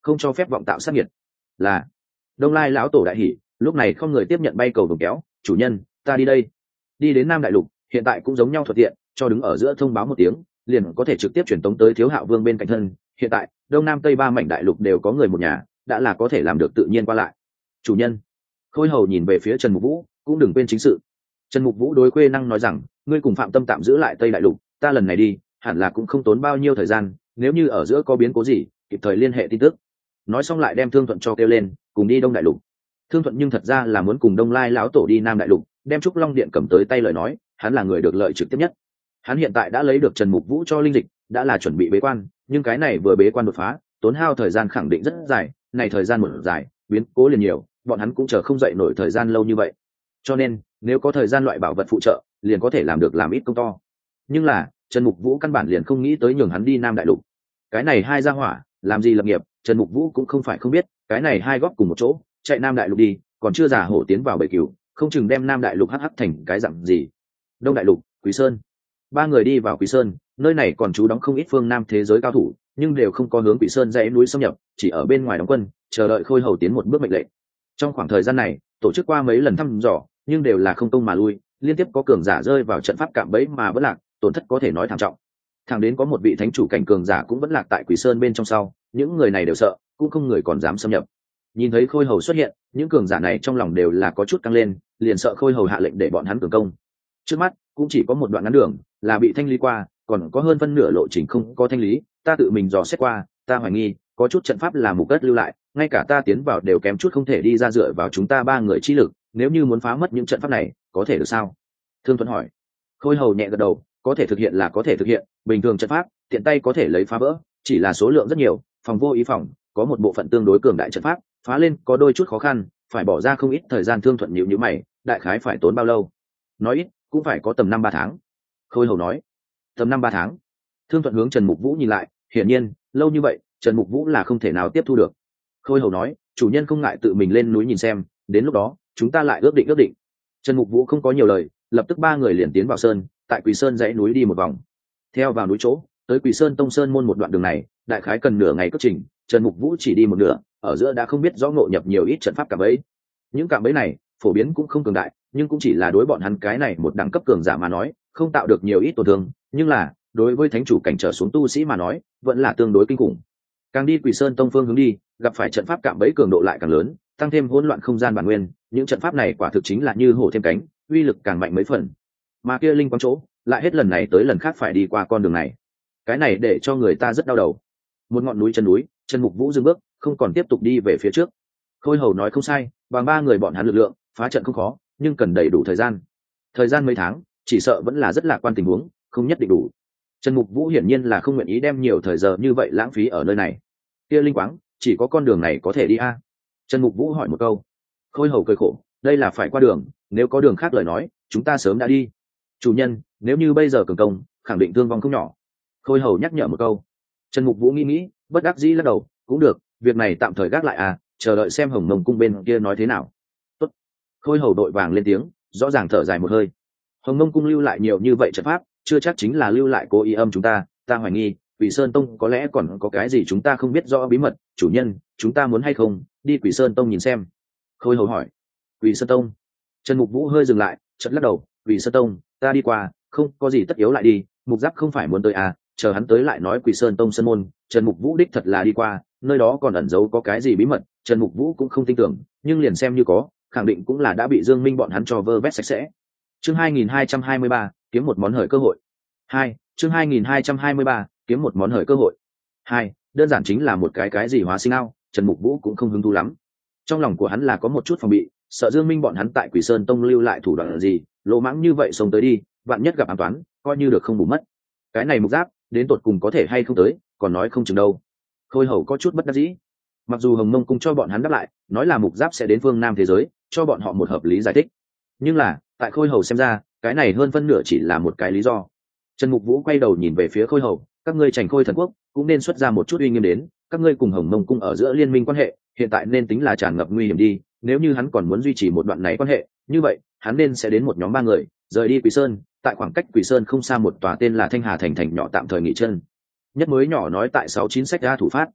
không cho phép vọng tạo sát nhiệt. Là. Đông Lai lão tổ đại hỉ, lúc này không người tiếp nhận bay cầu vồng kéo, chủ nhân, ta đi đây. Đi đến Nam Đại Lục, hiện tại cũng giống nhau thuận tiện, cho đứng ở giữa thông báo một tiếng, liền có thể trực tiếp chuyển tống tới Thiếu Hạo Vương bên cạnh thân. Hiện tại, Đông Nam Tây ba mảnh đại lục đều có người một nhà, đã là có thể làm được tự nhiên qua lại. Chủ nhân. Khôi Hầu nhìn về phía Trần Mục Vũ, cũng đừng quên chính sự. Trần Mục Vũ đối Khuê Năng nói rằng, ngươi cùng Phạm Tâm tạm giữ lại Tây Đại Lục, ta lần này đi, hẳn là cũng không tốn bao nhiêu thời gian, nếu như ở giữa có biến cố gì, kịp thời liên hệ tin tức. Nói xong lại đem Thương Thuận cho kêu lên, cùng đi Đông Đại Lục. Thương Thuận nhưng thật ra là muốn cùng Đông Lai lão tổ đi Nam Đại Lục, đem Trúc Long Điện cầm tới tay lời nói, hắn là người được lợi trực tiếp nhất. Hắn hiện tại đã lấy được Trần Mục Vũ cho linh dịch, đã là chuẩn bị bế quan, nhưng cái này vừa bế quan đột phá, tốn hao thời gian khẳng định rất dài, này thời gian một dài, biến cố liền nhiều, bọn hắn cũng chờ không dậy nổi thời gian lâu như vậy. Cho nên, nếu có thời gian loại bảo vật phụ trợ, liền có thể làm được làm ít công to. Nhưng là, Trần Mục Vũ căn bản liền không nghĩ tới nhường hắn đi Nam Đại Lục. Cái này hai gia hỏa, làm gì lập nghiệp, Trần Mục Vũ cũng không phải không biết, cái này hai góp cùng một chỗ, chạy Nam Đại Lục đi, còn chưa giả hổ tiến vào bầy cừu, không chừng đem Nam Đại Lục hắc hắc thành cái dạng gì. Đông Đại Lục, Quý Sơn. Ba người đi vào Quý Sơn, nơi này còn trú đóng không ít phương Nam thế giới cao thủ, nhưng đều không có hướng Quý Sơn dãy núi xâm nhập, chỉ ở bên ngoài đóng quân, chờ đợi Khôi Hầu tiến một bước mệnh lệnh. Trong khoảng thời gian này, tổ chức qua mấy lần thăm dò, nhưng đều là không công mà lui, liên tiếp có cường giả rơi vào trận pháp cạm bẫy mà vẫn lạc, tổn thất có thể nói thảm trọng. Thẳng đến có một vị thánh chủ cảnh cường giả cũng vẫn lạc tại Quỷ Sơn bên trong sau, những người này đều sợ, cũng không người còn dám xâm nhập. Nhìn thấy Khôi Hầu xuất hiện, những cường giả này trong lòng đều là có chút căng lên, liền sợ Khôi Hầu hạ lệnh để bọn hắn cường công. Trước mắt cũng chỉ có một đoạn ngắn đường là bị thanh lý qua, còn có hơn phân nửa lộ trình không có thanh lý, ta tự mình dò xét qua, ta hoài nghi có chút trận pháp là mục cất lưu lại, ngay cả ta tiến vào đều kém chút không thể đi ra, dựa vào chúng ta ba người chi lực, nếu như muốn phá mất những trận pháp này, có thể được sao? Thương Thuận hỏi. Khôi Hầu nhẹ gật đầu, có thể thực hiện là có thể thực hiện, bình thường trận pháp tiện tay có thể lấy phá vỡ, chỉ là số lượng rất nhiều, phòng vô ý phòng, có một bộ phận tương đối cường đại trận pháp, phá lên có đôi chút khó khăn, phải bỏ ra không ít thời gian. Thương Thuận nhíu nhíu mày, đại khái phải tốn bao lâu? Nói ít cũng phải có tầm năm ba tháng. Khôi Hầu nói. Tầm năm ba tháng. Thương Thuận hướng Trần Mục Vũ nhìn lại, hiển nhiên lâu như vậy Trần Mục Vũ là không thể nào tiếp thu được. Khôi Hầu nói, chủ nhân không ngại tự mình lên núi nhìn xem, đến lúc đó chúng ta lại ước định ước định. Trần Mục Vũ không có nhiều lời, lập tức ba người liền tiến vào sơn, tại Quỳ Sơn dãy núi đi một vòng, theo vào núi chỗ tới Quỳ Sơn Tông Sơn môn một đoạn đường này, đại khái cần nửa ngày cất trình. Trần Mục Vũ chỉ đi một nửa, ở giữa đã không biết rõ ngộ nhập nhiều ít trận pháp cạm bẫy. Những cạm bẫy này phổ biến cũng không cường đại, nhưng cũng chỉ là đối bọn hắn cái này một đẳng cấp cường giả mà nói, không tạo được nhiều ít tổn thương, nhưng là đối với thánh chủ cảnh trở xuống tu sĩ mà nói, vẫn là tương đối kinh khủng. Càng đi Quỳ Sơn Tông phương hướng đi, gặp phải trận pháp cạm bẫy cường độ lại càng lớn, tăng thêm hỗn loạn không gian bản nguyên, những trận pháp này quả thực chính là như hổ thêm cánh, uy lực càng mạnh mấy phần. Mà kia linh quang chỗ lại hết lần này tới lần khác phải đi qua con đường này, cái này để cho người ta rất đau đầu. Một ngọn núi chân núi, Trần Mục Vũ dừng bước, không còn tiếp tục đi về phía trước. Khôi Hầu nói không sai, bằng ba người bọn hắn lực lượng phá trận không khó, nhưng cần đầy đủ thời gian. Thời gian mấy tháng, chỉ sợ vẫn là rất lạc quan tình huống, không nhất định đủ. Trần Mục Vũ hiển nhiên là không nguyện ý đem nhiều thời giờ như vậy lãng phí ở nơi này. Kia linh quáng, chỉ có con đường này có thể đi a? Trần Mục Vũ hỏi một câu. Khôi Hầu cười khổ, đây là phải qua đường, nếu có đường khác lời nói, chúng ta sớm đã đi. Chủ nhân, nếu như bây giờ cường công, khẳng định thương vong không nhỏ. Khôi Hầu nhắc nhở một câu. Trần Mục Vũ nghĩ nghĩ, bất đắc dĩ lắc đầu, cũng được, việc này tạm thời gác lại à, chờ đợi xem Hồng Mông cung bên kia nói thế nào. Tốt. Khôi Hầu đội vàng lên tiếng, rõ ràng thở dài một hơi. Hồng Mông cung lưu lại nhiều như vậy trận pháp, chưa chắc chính là lưu lại cố ý âm chúng ta, ta hoài nghi Quỷ Sơn Tông có lẽ còn có cái gì chúng ta không biết rõ bí mật. Chủ nhân, chúng ta muốn hay không đi Quỷ Sơn Tông nhìn xem? Khôi Hầu hỏi. Quỷ Sơn Tông? Trần Mục Vũ hơi dừng lại, chợt lắc đầu. Quỷ Sơn Tông ta đi qua, không có gì tất yếu lại đi. Mục Giáp không phải muốn tới à, chờ hắn tới lại nói. Quỷ Sơn Tông sơn môn, Trần Mục Vũ đích thật là đi qua, nơi đó còn ẩn giấu có cái gì bí mật, Trần Mục Vũ cũng không tin tưởng, nhưng liền xem như có, khẳng định cũng là đã bị Dương Minh bọn hắn cho vơ vét sạch sẽ. Chương hai nghìn hai trăm hai mươi ba, kiếm một món hời cơ hội. Hai, chương hai nghìn hai trăm hai mươi ba, kiếm một món hời cơ hội. Hai, đơn giản chính là một cái cái gì hóa sinh ao, Trần Mục Vũ cũng không hứng thú lắm. Trong lòng của hắn là có một chút phòng bị, sợ Dương Minh bọn hắn tại Quỷ Sơn Tông lưu lại thủ đoạn gì, lỗ mãng như vậy sống tới đi, vạn nhất gặp an toán, coi như được không bù mất. Cái này Mục Giáp, đến tột cùng có thể hay không tới, còn nói không chừng đâu. Khôi Hầu có chút bất đắc dĩ. Mặc dù Hồng Mông cung cho bọn hắn đáp lại, nói là Mục Giáp sẽ đến phương Nam thế giới, cho bọn họ một hợp lý giải thích. Nhưng là, tại Khôi Hầu xem ra, cái này hơn phân nửa chỉ là một cái lý do. Trần Mục Vũ quay đầu nhìn về phía Khôi Hầu, các ngươi Trành Khôi thần quốc cũng nên xuất ra một chút uy nghiêm đến, các ngươi cùng Hồng Mông cung ở giữa liên minh quan hệ, hiện tại nên tính là tràn ngập nguy hiểm đi, nếu như hắn còn muốn duy trì một đoạn này quan hệ, như vậy, hắn nên sẽ đến một nhóm ba người, rời đi Quỷ Sơn, tại khoảng cách Quỷ Sơn không xa một tòa tên là Thanh Hà thành thành nhỏ tạm thời nghỉ chân. Nhất mới nhỏ nói tại sáu chín sách ra thủ phát.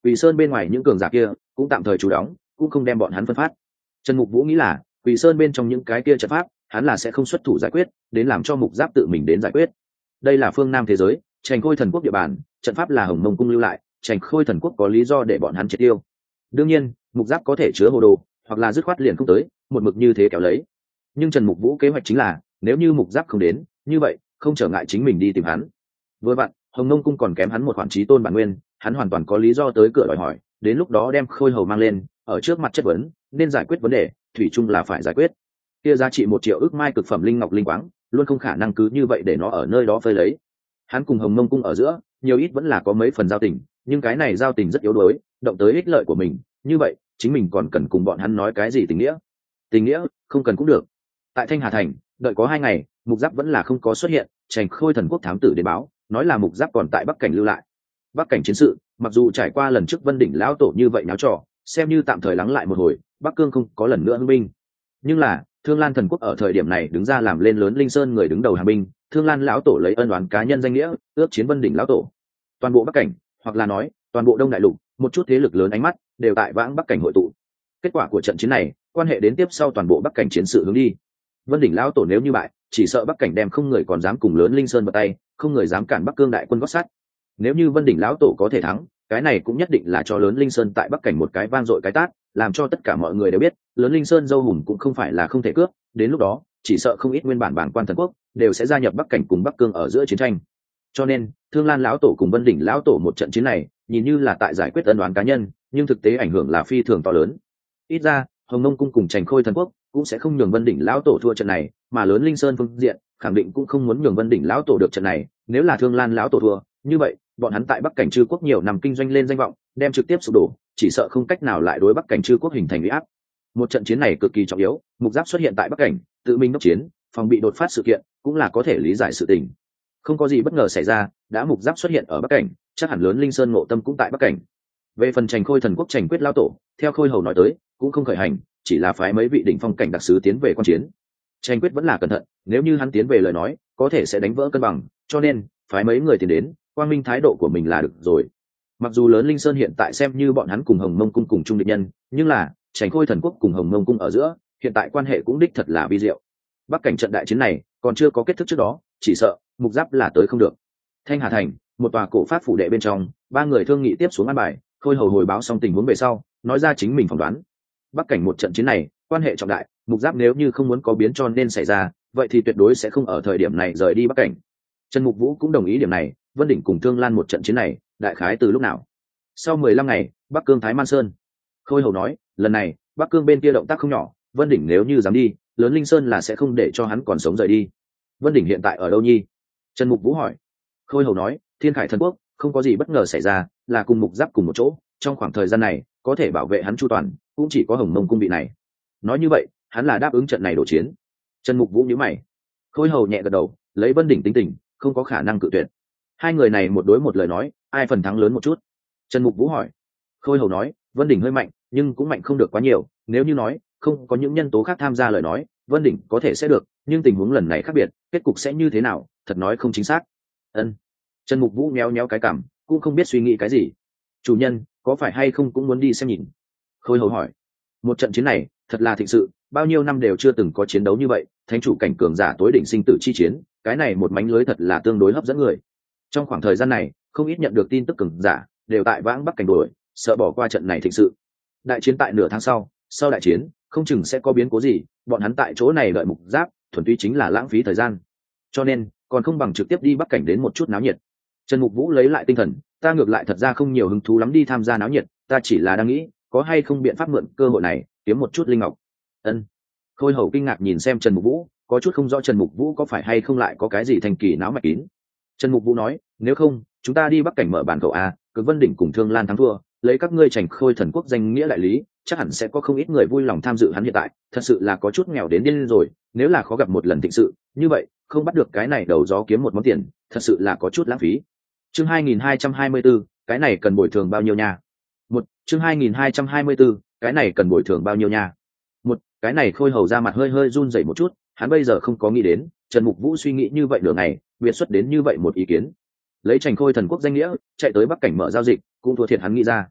Quỳ Sơn bên ngoài những cường giả kia cũng tạm thời trú đóng, cũng không đem bọn hắn phân phát. Trần Mục Vũ nghĩ là Quỳ Sơn bên trong những cái kia trận pháp hắn là sẽ không xuất thủ giải quyết, đến làm cho Mục Giáp tự mình đến giải quyết. Đây là phương Nam thế giới, Trành Khôi thần quốc địa bàn, trận pháp là Hồng Mông cung lưu lại, Trành Khôi thần quốc có lý do để bọn hắn triệt tiêu. Đương nhiên Mục Giáp có thể chứa hồ đồ, hoặc là dứt khoát liền không tới, một mực như thế kéo lấy. Nhưng Trần Mục Vũ kế hoạch chính là nếu như Mục Giáp không đến, như vậy không trở ngại chính mình đi tìm hắn. Vừa vặn Hồng Mông cung còn kém hắn một khoản chí tôn bản nguyên, hắn hoàn toàn có lý do tới cửa đòi hỏi, đến lúc đó đem Khôi hầu mang lên ở trước mặt chất vấn, nên giải quyết vấn đề thủy chung là phải giải quyết. Kia giá trị một triệu ước mai cực phẩm linh ngọc linh quáng luôn không khả năng cứ như vậy để nó ở nơi đó phơi lấy. Hắn cùng Hồng Mông cung ở giữa nhiều ít vẫn là có mấy phần giao tình, nhưng cái này giao tình rất yếu đuối, động tới ích lợi của mình, như vậy chính mình còn cần cùng bọn hắn nói cái gì tình nghĩa? Tình nghĩa không cần cũng được. Tại Thanh Hà thành đợi có hai ngày, Mục Giáp vẫn là không có xuất hiện. Trành Khôi thần quốc thám tử đến báo nói là Mục Giáp còn tại Bắc cảnh lưu lại. Bắc cảnh chiến sự mặc dù trải qua lần trước Vân đỉnh lão tổ như vậy náo trò, xem như tạm thời lắng lại một hồi, Bắc cương không có lần nữa hưng binh, nhưng là Thương Lan thần quốc ở thời điểm này đứng ra làm lên lớn Linh Sơn người đứng đầu hàng binh. Thương Lan lão tổ lấy ân oán cá nhân danh nghĩa ước chiến Vân đỉnh lão tổ. Toàn bộ Bắc cảnh, hoặc là nói toàn bộ Đông đại lục, một chút thế lực lớn ánh mắt đều tại vãng Bắc cảnh hội tụ. Kết quả của trận chiến này quan hệ đến tiếp sau toàn bộ Bắc cảnh chiến sự hướng đi. Vân đỉnh lão tổ nếu như bại, chỉ sợ Bắc cảnh đem không người còn dám cùng lớn Linh Sơn vào tay, không người dám cản Bắc cương đại quân gót sắt. Nếu như Vân đỉnh lão tổ có thể thắng, cái này cũng nhất định là cho lớn Linh Sơn tại Bắc cảnh một cái vang dội cái tát, làm cho tất cả mọi người đều biết lớn Linh Sơn dâu hùng cũng không phải là không thể cướp. Đến lúc đó chỉ sợ không ít nguyên bản bảng quan thần quốc đều sẽ gia nhập Bắc cảnh cùng Bắc cương ở giữa chiến tranh. Cho nên Thương Lan lão tổ cùng Vân đỉnh lão tổ một trận chiến này nhìn như là tại giải quyết ân oán cá nhân, nhưng thực tế ảnh hưởng là phi thường to lớn. Ít ra Hồng Mông cung cùng Trành Khôi thần quốc cũng sẽ không nhường Vân đỉnh lão tổ thua trận này, mà lớn Linh Sơn phương diện khẳng định cũng không muốn nhường Vân đỉnh lão tổ được trận này. Nếu là Thương Lan lão tổ thua, như vậy bọn hắn tại Bắc cảnh Trư quốc nhiều năm kinh doanh lên danh vọng đem trực tiếp sụp đổ, chỉ sợ không cách nào lại đối Bắc cảnh Trư quốc hình thành uy áp. Một trận chiến này cực kỳ trọng yếu, Mục Giáp xuất hiện tại Bắc cảnh tự mình đốc chiến, phòng bị đột phát sự kiện cũng là có thể lý giải sự tình. Không có gì bất ngờ xảy ra, đã Mục Giáp xuất hiện ở Bắc cảnh, chắc hẳn lớn Linh Sơn ngộ tâm cũng tại Bắc cảnh. Về phần Trành Khôi thần quốc Trành Quyết lão tổ, theo Khôi hầu nói tới cũng không khởi hành, chỉ là phái mấy vị đỉnh phong cảnh đặc sứ tiến về quan chiến. Trành Quyết vẫn là cẩn thận, nếu như hắn tiến về lời nói có thể sẽ đánh vỡ cân bằng, cho nên phái mấy người tiến đến quang minh thái độ của mình là được rồi. Mặc dù lớn Linh Sơn hiện tại xem như bọn hắn cùng Hồng Mông cung cùng chung địch nhân, nhưng là Trành Khôi thần quốc cùng Hồng Mông cung ở giữa hiện tại quan hệ cũng đích thật là vi diệu. Bắc cảnh trận đại chiến này còn chưa có kết thúc trước đó, chỉ sợ Mục Giáp là tới không được. Thanh Hà thành, một tòa cổ pháp phủ đệ bên trong, ba người thương nghị tiếp xuống an bài. Khôi hầu hồi báo xong tình huống về sau nói ra chính mình phỏng đoán. Bắc cảnh một trận chiến này quan hệ trọng đại, Mục Giáp nếu như không muốn có biến cho nên xảy ra, vậy thì tuyệt đối sẽ không ở thời điểm này rời đi Bắc cảnh. Trần Mục Vũ cũng đồng ý điểm này. Vân đỉnh cùng Thương Lan một trận chiến này đại khái từ lúc nào? Sau mười lăm ngày, Bắc cương Thái Man Sơn. Khôi hầu nói lần này Bắc cương bên kia động tác không nhỏ, Vân đỉnh nếu như dám đi, lớn Linh Sơn là sẽ không để cho hắn còn sống rời đi. Vân đỉnh hiện tại ở đâu nhi? Trần Mục Vũ hỏi. Khôi hầu nói Thiên Khải thần quốc không có gì bất ngờ xảy ra, là cùng Mục Giáp cùng một chỗ, trong khoảng thời gian này có thể bảo vệ hắn chu toàn cũng chỉ có Hồng Mông cung vị này. Nói như vậy hắn là đáp ứng trận này đổ chiến. Trần Mục Vũ nhíu mày. Khôi hầu nhẹ gật đầu, lấy Vân đỉnh tính tình không có khả năng cự tuyệt. Hai người này một đối một lời nói, ai phần thắng lớn một chút? Trần Mục Vũ hỏi. Khôi hầu nói Vân đỉnh hơi mạnh, nhưng cũng mạnh không được quá nhiều, nếu như nói không có những nhân tố khác tham gia lời nói, Vân đỉnh có thể sẽ được, nhưng tình huống lần này khác biệt, kết cục sẽ như thế nào thật nói không chính xác. Ân. Trần Mục Vũ méo méo cái cằm, cũng không biết suy nghĩ cái gì. Chủ nhân có phải hay không cũng muốn đi xem nhìn? Khôi hầu hỏi. Một trận chiến này thật là thịnh sự, bao nhiêu năm đều chưa từng có chiến đấu như vậy, thánh chủ cảnh cường giả tối đỉnh sinh tử chi chiến, cái này một mánh lưới thật là tương đối hấp dẫn người. Trong khoảng thời gian này không ít nhận được tin tức cường giả đều tại vãng Bắc cảnh đuổi, sợ bỏ qua trận này thịnh sự. Đại chiến tại nửa tháng sau, sau đại chiến không chừng sẽ có biến cố gì, bọn hắn tại chỗ này đợi Mục Giáp thuần túy chính là lãng phí thời gian, cho nên còn không bằng trực tiếp đi Bắc cảnh đến một chút náo nhiệt. Trần Mục Vũ lấy lại tinh thần, ta ngược lại thật ra không nhiều hứng thú lắm đi tham gia náo nhiệt, ta chỉ là đang nghĩ có hay không biện pháp mượn cơ hội này kiếm một chút linh ngọc. Ân. Khôi hầu kinh ngạc nhìn xem Trần Mục Vũ, có chút không rõ Trần Mục Vũ có phải hay không lại có cái gì thành kỳ náo mạch kín. Trần Mục Vũ nói nếu không chúng ta đi Bắc cảnh mở bản cầu a, cực Vân đỉnh cùng Thương Lan thắng thua, lấy các ngươi Trành Khôi thần quốc danh nghĩa đại lý, chắc hẳn sẽ có không ít người vui lòng tham dự. Hắn hiện tại thật sự là có chút nghèo đến điên rồi, nếu là khó gặp một lần thịnh sự như vậy, không bắt được cái này đầu gió kiếm một món tiền, thật sự là có chút lãng phí. Chương hai nghìn hai trăm hai mươi bốn, cái này cần bồi thường bao nhiêu nha? Một, chương hai nghìn hai trăm hai mươi bốn, cái này cần bồi thường bao nhiêu nha? Một, cái này Khôi hầu ra mặt hơi hơi run rẩy một chút, hắn bây giờ không có nghĩ đến Trần Mục Vũ suy nghĩ như vậy nửa ngày, biệt xuất đến như vậy một ý kiến. Lấy Trành Khôi thần quốc danh nghĩa chạy tới Bắc cảnh mở giao dịch, cũng thua thiệt hắn nghĩ ra.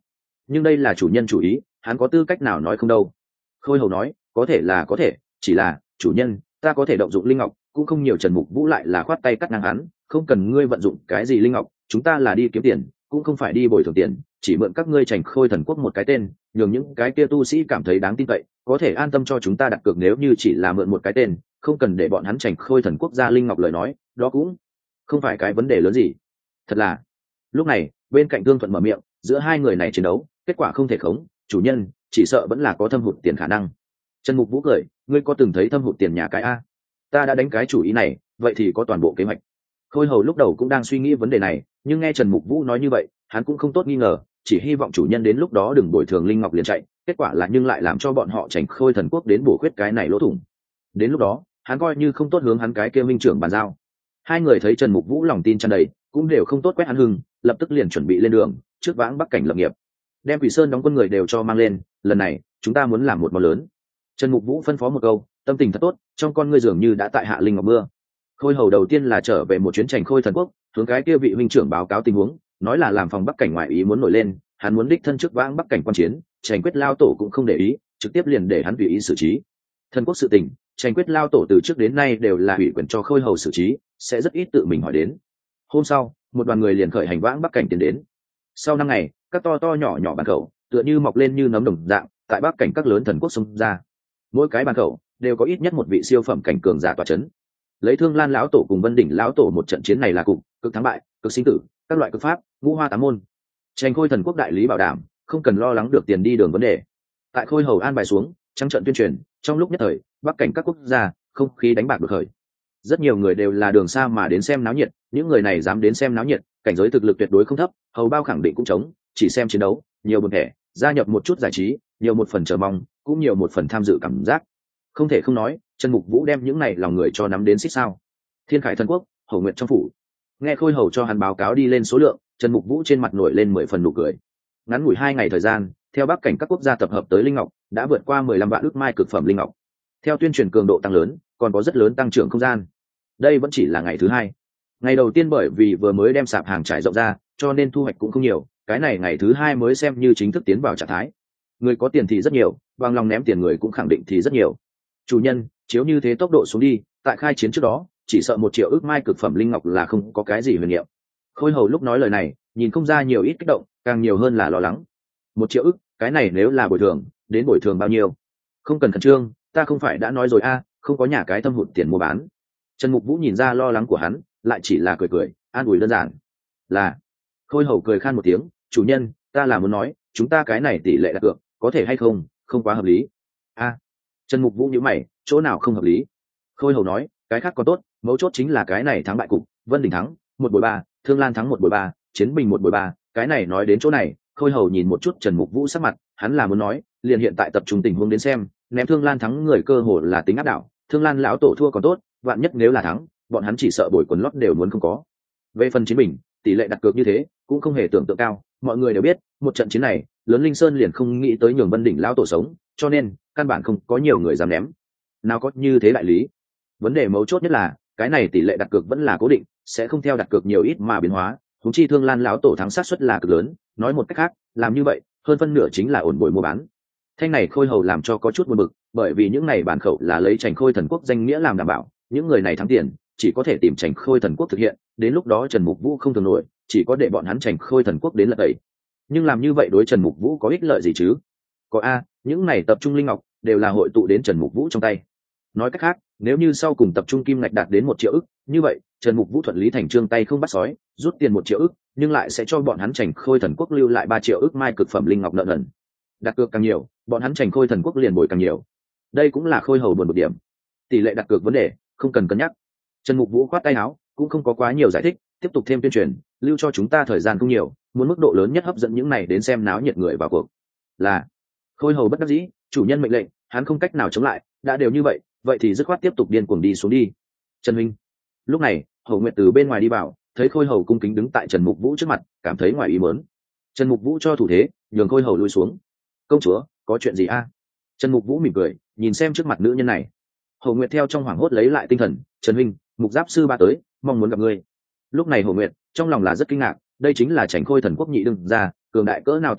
nhưng đây là chủ nhân chủ ý, hắn có tư cách nào nói không đâu. Khôi hầu nói, có thể là có thể, chỉ là chủ nhân, ta có thể động dụng linh ngọc cũng không nhiều. Trần Mục Vũ lại là khoát tay cắt ngang hắn, không cần ngươi vận dụng cái gì linh ngọc, chúng ta là đi kiếm tiền, cũng không phải đi bồi thường tiền, chỉ mượn các ngươi Chảnh Khôi Thần Quốc một cái tên, nhường những cái kia tu sĩ cảm thấy đáng tin cậy, có thể an tâm cho chúng ta đặt cược. Nếu như chỉ là mượn một cái tên, không cần để bọn hắn Chảnh Khôi Thần Quốc ra linh ngọc lời nói, đó cũng không phải cái vấn đề lớn gì. Thật là. Lúc này, bên cạnh Thương Thuận mở miệng, giữa hai người này chiến đấu, kết quả không thể khống, chủ nhân, chỉ sợ vẫn là có thâm hụt tiền khả năng. Trần Mục Vũ cười, ngươi có từng thấy thâm hụt tiền nhà cái a? Ta đã đánh cái chủ ý này, vậy thì có toàn bộ kế hoạch. Khôi hầu lúc đầu cũng đang suy nghĩ vấn đề này, nhưng nghe Trần Mục Vũ nói như vậy, hắn cũng không tốt nghi ngờ, chỉ hy vọng chủ nhân đến lúc đó đừng bồi thường linh ngọc liền chạy, kết quả là nhưng lại làm cho bọn họ Chảnh Khôi Thần Quốc đến bổ khuyết cái này lỗ thủng. Đến lúc đó, hắn coi như không tốt hướng hắn cái kia minh trưởng bàn giao. Hai người thấy Trần Mục Vũ lòng tin tràn đầy, cũng đều không tốt quét hắn hưng, lập tức liền chuẩn bị lên đường, trước vãng Bắc cảnh lập nghiệp. Đem Quỷ Sơn đóng quân người đều cho mang lên, lần này, chúng ta muốn làm một món lớn. Trần Mục Vũ phân phó một câu, tâm tình thật tốt, trong con ngươi dường như đã tại hạ linh ngọc mưa. Khôi hầu đầu tiên là trở về một chuyến Chảnh Khôi Thần Quốc, hướng cái kia vị huynh trưởng báo cáo tình huống, nói là làm phòng Bắc cảnh ngoại ý muốn nổi lên, hắn muốn đích thân trước vãng Bắc cảnh quan chiến. Chảnh Quyết lao tổ cũng không để ý, trực tiếp liền để hắn tùy ý xử trí. Thần quốc sự tình, Chảnh Quyết lao tổ từ trước đến nay đều là ủy quyền cho Khôi hầu xử trí, sẽ rất ít tự mình hỏi đến. Hôm sau, một đoàn người liền khởi hành vãng Bắc cảnh tiến đến. Sau năm ngày, các to to nhỏ nhỏ bàn khẩu tựa như mọc lên như nấm đồng dạng, tại Bắc cảnh các lớn thần quốc xông ra. Mỗi cái bàn khẩu đều có ít nhất một vị siêu phẩm cảnh cường giả tọa chấn. Lấy Thương Lan lão tổ cùng Vân Đỉnh lão tổ một trận chiến này là cục, cực thắng bại, cực sinh tử, các loại cực pháp, ngũ hoa tám môn. Chảnh Khôi Thần Quốc đại lý bảo đảm, không cần lo lắng được tiền đi đường vấn đề. Tại Khôi hầu an bài xuống, trắng trận tuyên truyền, trong lúc nhất thời, Bắc cảnh các quốc gia, không khí đánh bạc được khởi. Rất nhiều người đều là đường xa mà đến xem náo nhiệt, những người này dám đến xem náo nhiệt, cảnh giới thực lực tuyệt đối không thấp, hầu bao khẳng định cũng chống, chỉ xem chiến đấu, nhiều buồn thẻ, gia nhập một chút giải trí, nhiều một phần chờ mong, cũng nhiều một phần tham dự cảm giác. Không thể không nói, Trần Mục Vũ đem những này lòng người cho nắm đến xích sao. Thiên Khải Thần Quốc, Hầu Nguyệt trong phủ. Nghe Khôi hầu cho hắn báo cáo đi lên số lượng, Trần Mục Vũ trên mặt nổi lên mười phần nụ cười. Ngắn ngủi hai ngày thời gian, theo Bắc cảnh các quốc gia tập hợp tới linh ngọc, đã vượt qua mười lăm vạn ước mai cực phẩm linh ngọc. Theo tuyên truyền cường độ tăng lớn, còn có rất lớn tăng trưởng không gian. Đây vẫn chỉ là ngày thứ hai. Ngày đầu tiên bởi vì vừa mới đem sạp hàng trải rộng ra, cho nên thu hoạch cũng không nhiều, cái này ngày thứ hai mới xem như chính thức tiến vào trạng thái. Người có tiền thì rất nhiều, bằng lòng ném tiền người cũng khẳng định thì rất nhiều. Chủ nhân, chiếu như thế tốc độ xuống đi, tại khai chiến trước đó, chỉ sợ một triệu ước mai cực phẩm linh ngọc là không có cái gì huyền niệm. Khôi hầu lúc nói lời này, nhìn không ra nhiều ít kích động, càng nhiều hơn là lo lắng. Một triệu ước, cái này nếu là bồi thường, đến bồi thường bao nhiêu? Không cần khẩn trương, ta không phải đã nói rồi a, à, không có nhà cái thâm hụt tiền mua bán. Trần Mục Vũ nhìn ra lo lắng của hắn, lại chỉ là cười cười, an ủi đơn giản. Là. Khôi hầu cười khan một tiếng, chủ nhân, ta là muốn nói, chúng ta cái này tỷ lệ đặt cược, có thể hay không, không quá hợp lý. A. À. Trần Mục Vũ nhíu mày, chỗ nào không hợp lý? Khôi hầu nói, cái khác còn tốt, mấu chốt chính là cái này thắng bại cục, Vân Đỉnh thắng, một bồi ba, Thương Lan thắng một bồi ba, Chiến Bình một bồi ba, cái này nói đến chỗ này, Khôi hầu nhìn một chút Trần Mục Vũ sắc mặt, hắn là muốn nói, liền hiện tại tập trung tình huống đến xem, ném Thương Lan thắng người cơ hồ là tính áp đảo, Thương Lan lão tổ thua còn tốt, vạn nhất nếu là thắng, bọn hắn chỉ sợ bồi quần lót đều muốn không có. Về phần Chiến Bình, tỷ lệ đặt cược như thế, cũng không hề tưởng tượng cao, mọi người đều biết, một trận chiến này, lớn Linh Sơn liền không nghĩ tới nhường Vân Đỉnh lão tổ sống, cho nên căn bản không có nhiều người dám ném. Nào có như thế đại lý. Vấn đề mấu chốt nhất là, cái này tỷ lệ đặt cược vẫn là cố định, sẽ không theo đặt cược nhiều ít mà biến hóa, huống chi Thương Lan lão tổ thắng xác suất là cực lớn, nói một cách khác, làm như vậy, hơn phân nửa chính là ổn bồi mua bán. Thanh này Khôi hầu làm cho có chút buồn bực, bởi vì những này bản khẩu là lấy Chảnh Khôi Thần Quốc danh nghĩa làm đảm bảo, những người này thắng tiền, chỉ có thể tìm Chảnh Khôi Thần Quốc thực hiện, đến lúc đó Trần Mục Vũ không thường nổi, chỉ có để bọn hắn Chảnh Khôi Thần Quốc đến lật tẩy. Nhưng làm như vậy đối Trần Mục Vũ có ích lợi gì chứ? Có a, những này tập trung linh ngọc đều là hội tụ đến Trần Mục Vũ trong tay. Nói cách khác, nếu như sau cùng tập trung kim ngạch đạt đến một triệu ức, như vậy Trần Mục Vũ thuận lý thành trương tay không bắt sói, rút tiền một triệu ức, nhưng lại sẽ cho bọn hắn Chảnh Khôi Thần Quốc lưu lại ba triệu ức mai cực phẩm linh ngọc nợ nần. Đặt cược càng nhiều, bọn hắn Chảnh Khôi Thần Quốc liền bồi càng nhiều. Đây cũng là Khôi hầu buồn một điểm. Tỷ lệ đặt cược vấn đề, không cần cân nhắc. Trần Mục Vũ khoát tay áo, cũng không có quá nhiều giải thích, tiếp tục thêm tuyên truyền, lưu cho chúng ta thời gian không nhiều, muốn mức độ lớn nhất hấp dẫn những này đến xem náo nhiệt người vào cuộc. Là. Khôi hầu bất đắc dĩ, chủ nhân mệnh lệnh, hắn không cách nào chống lại, đã đều như vậy, vậy thì dứt khoát tiếp tục điên cuồng đi xuống đi. Trần Minh. Lúc này, Hầu Nguyệt từ bên ngoài đi vào, thấy Khôi hầu cung kính đứng tại Trần Mục Vũ trước mặt, cảm thấy ngoài ý muốn. Trần Mục Vũ cho thủ thế, nhường Khôi hầu lui xuống. Công chúa, có chuyện gì a? Trần Mục Vũ mỉm cười, nhìn xem trước mặt nữ nhân này. Hầu Nguyệt theo trong hoảng hốt lấy lại tinh thần, Trần Minh, Mục Giáp sư ba tới, mong muốn gặp ngươi. Lúc này Hầu Nguyệt trong lòng là rất kinh ngạc, đây chính là Chảnh Khôi Thần Quốc nhị đương ra, cường đại cỡ nào tồn tại,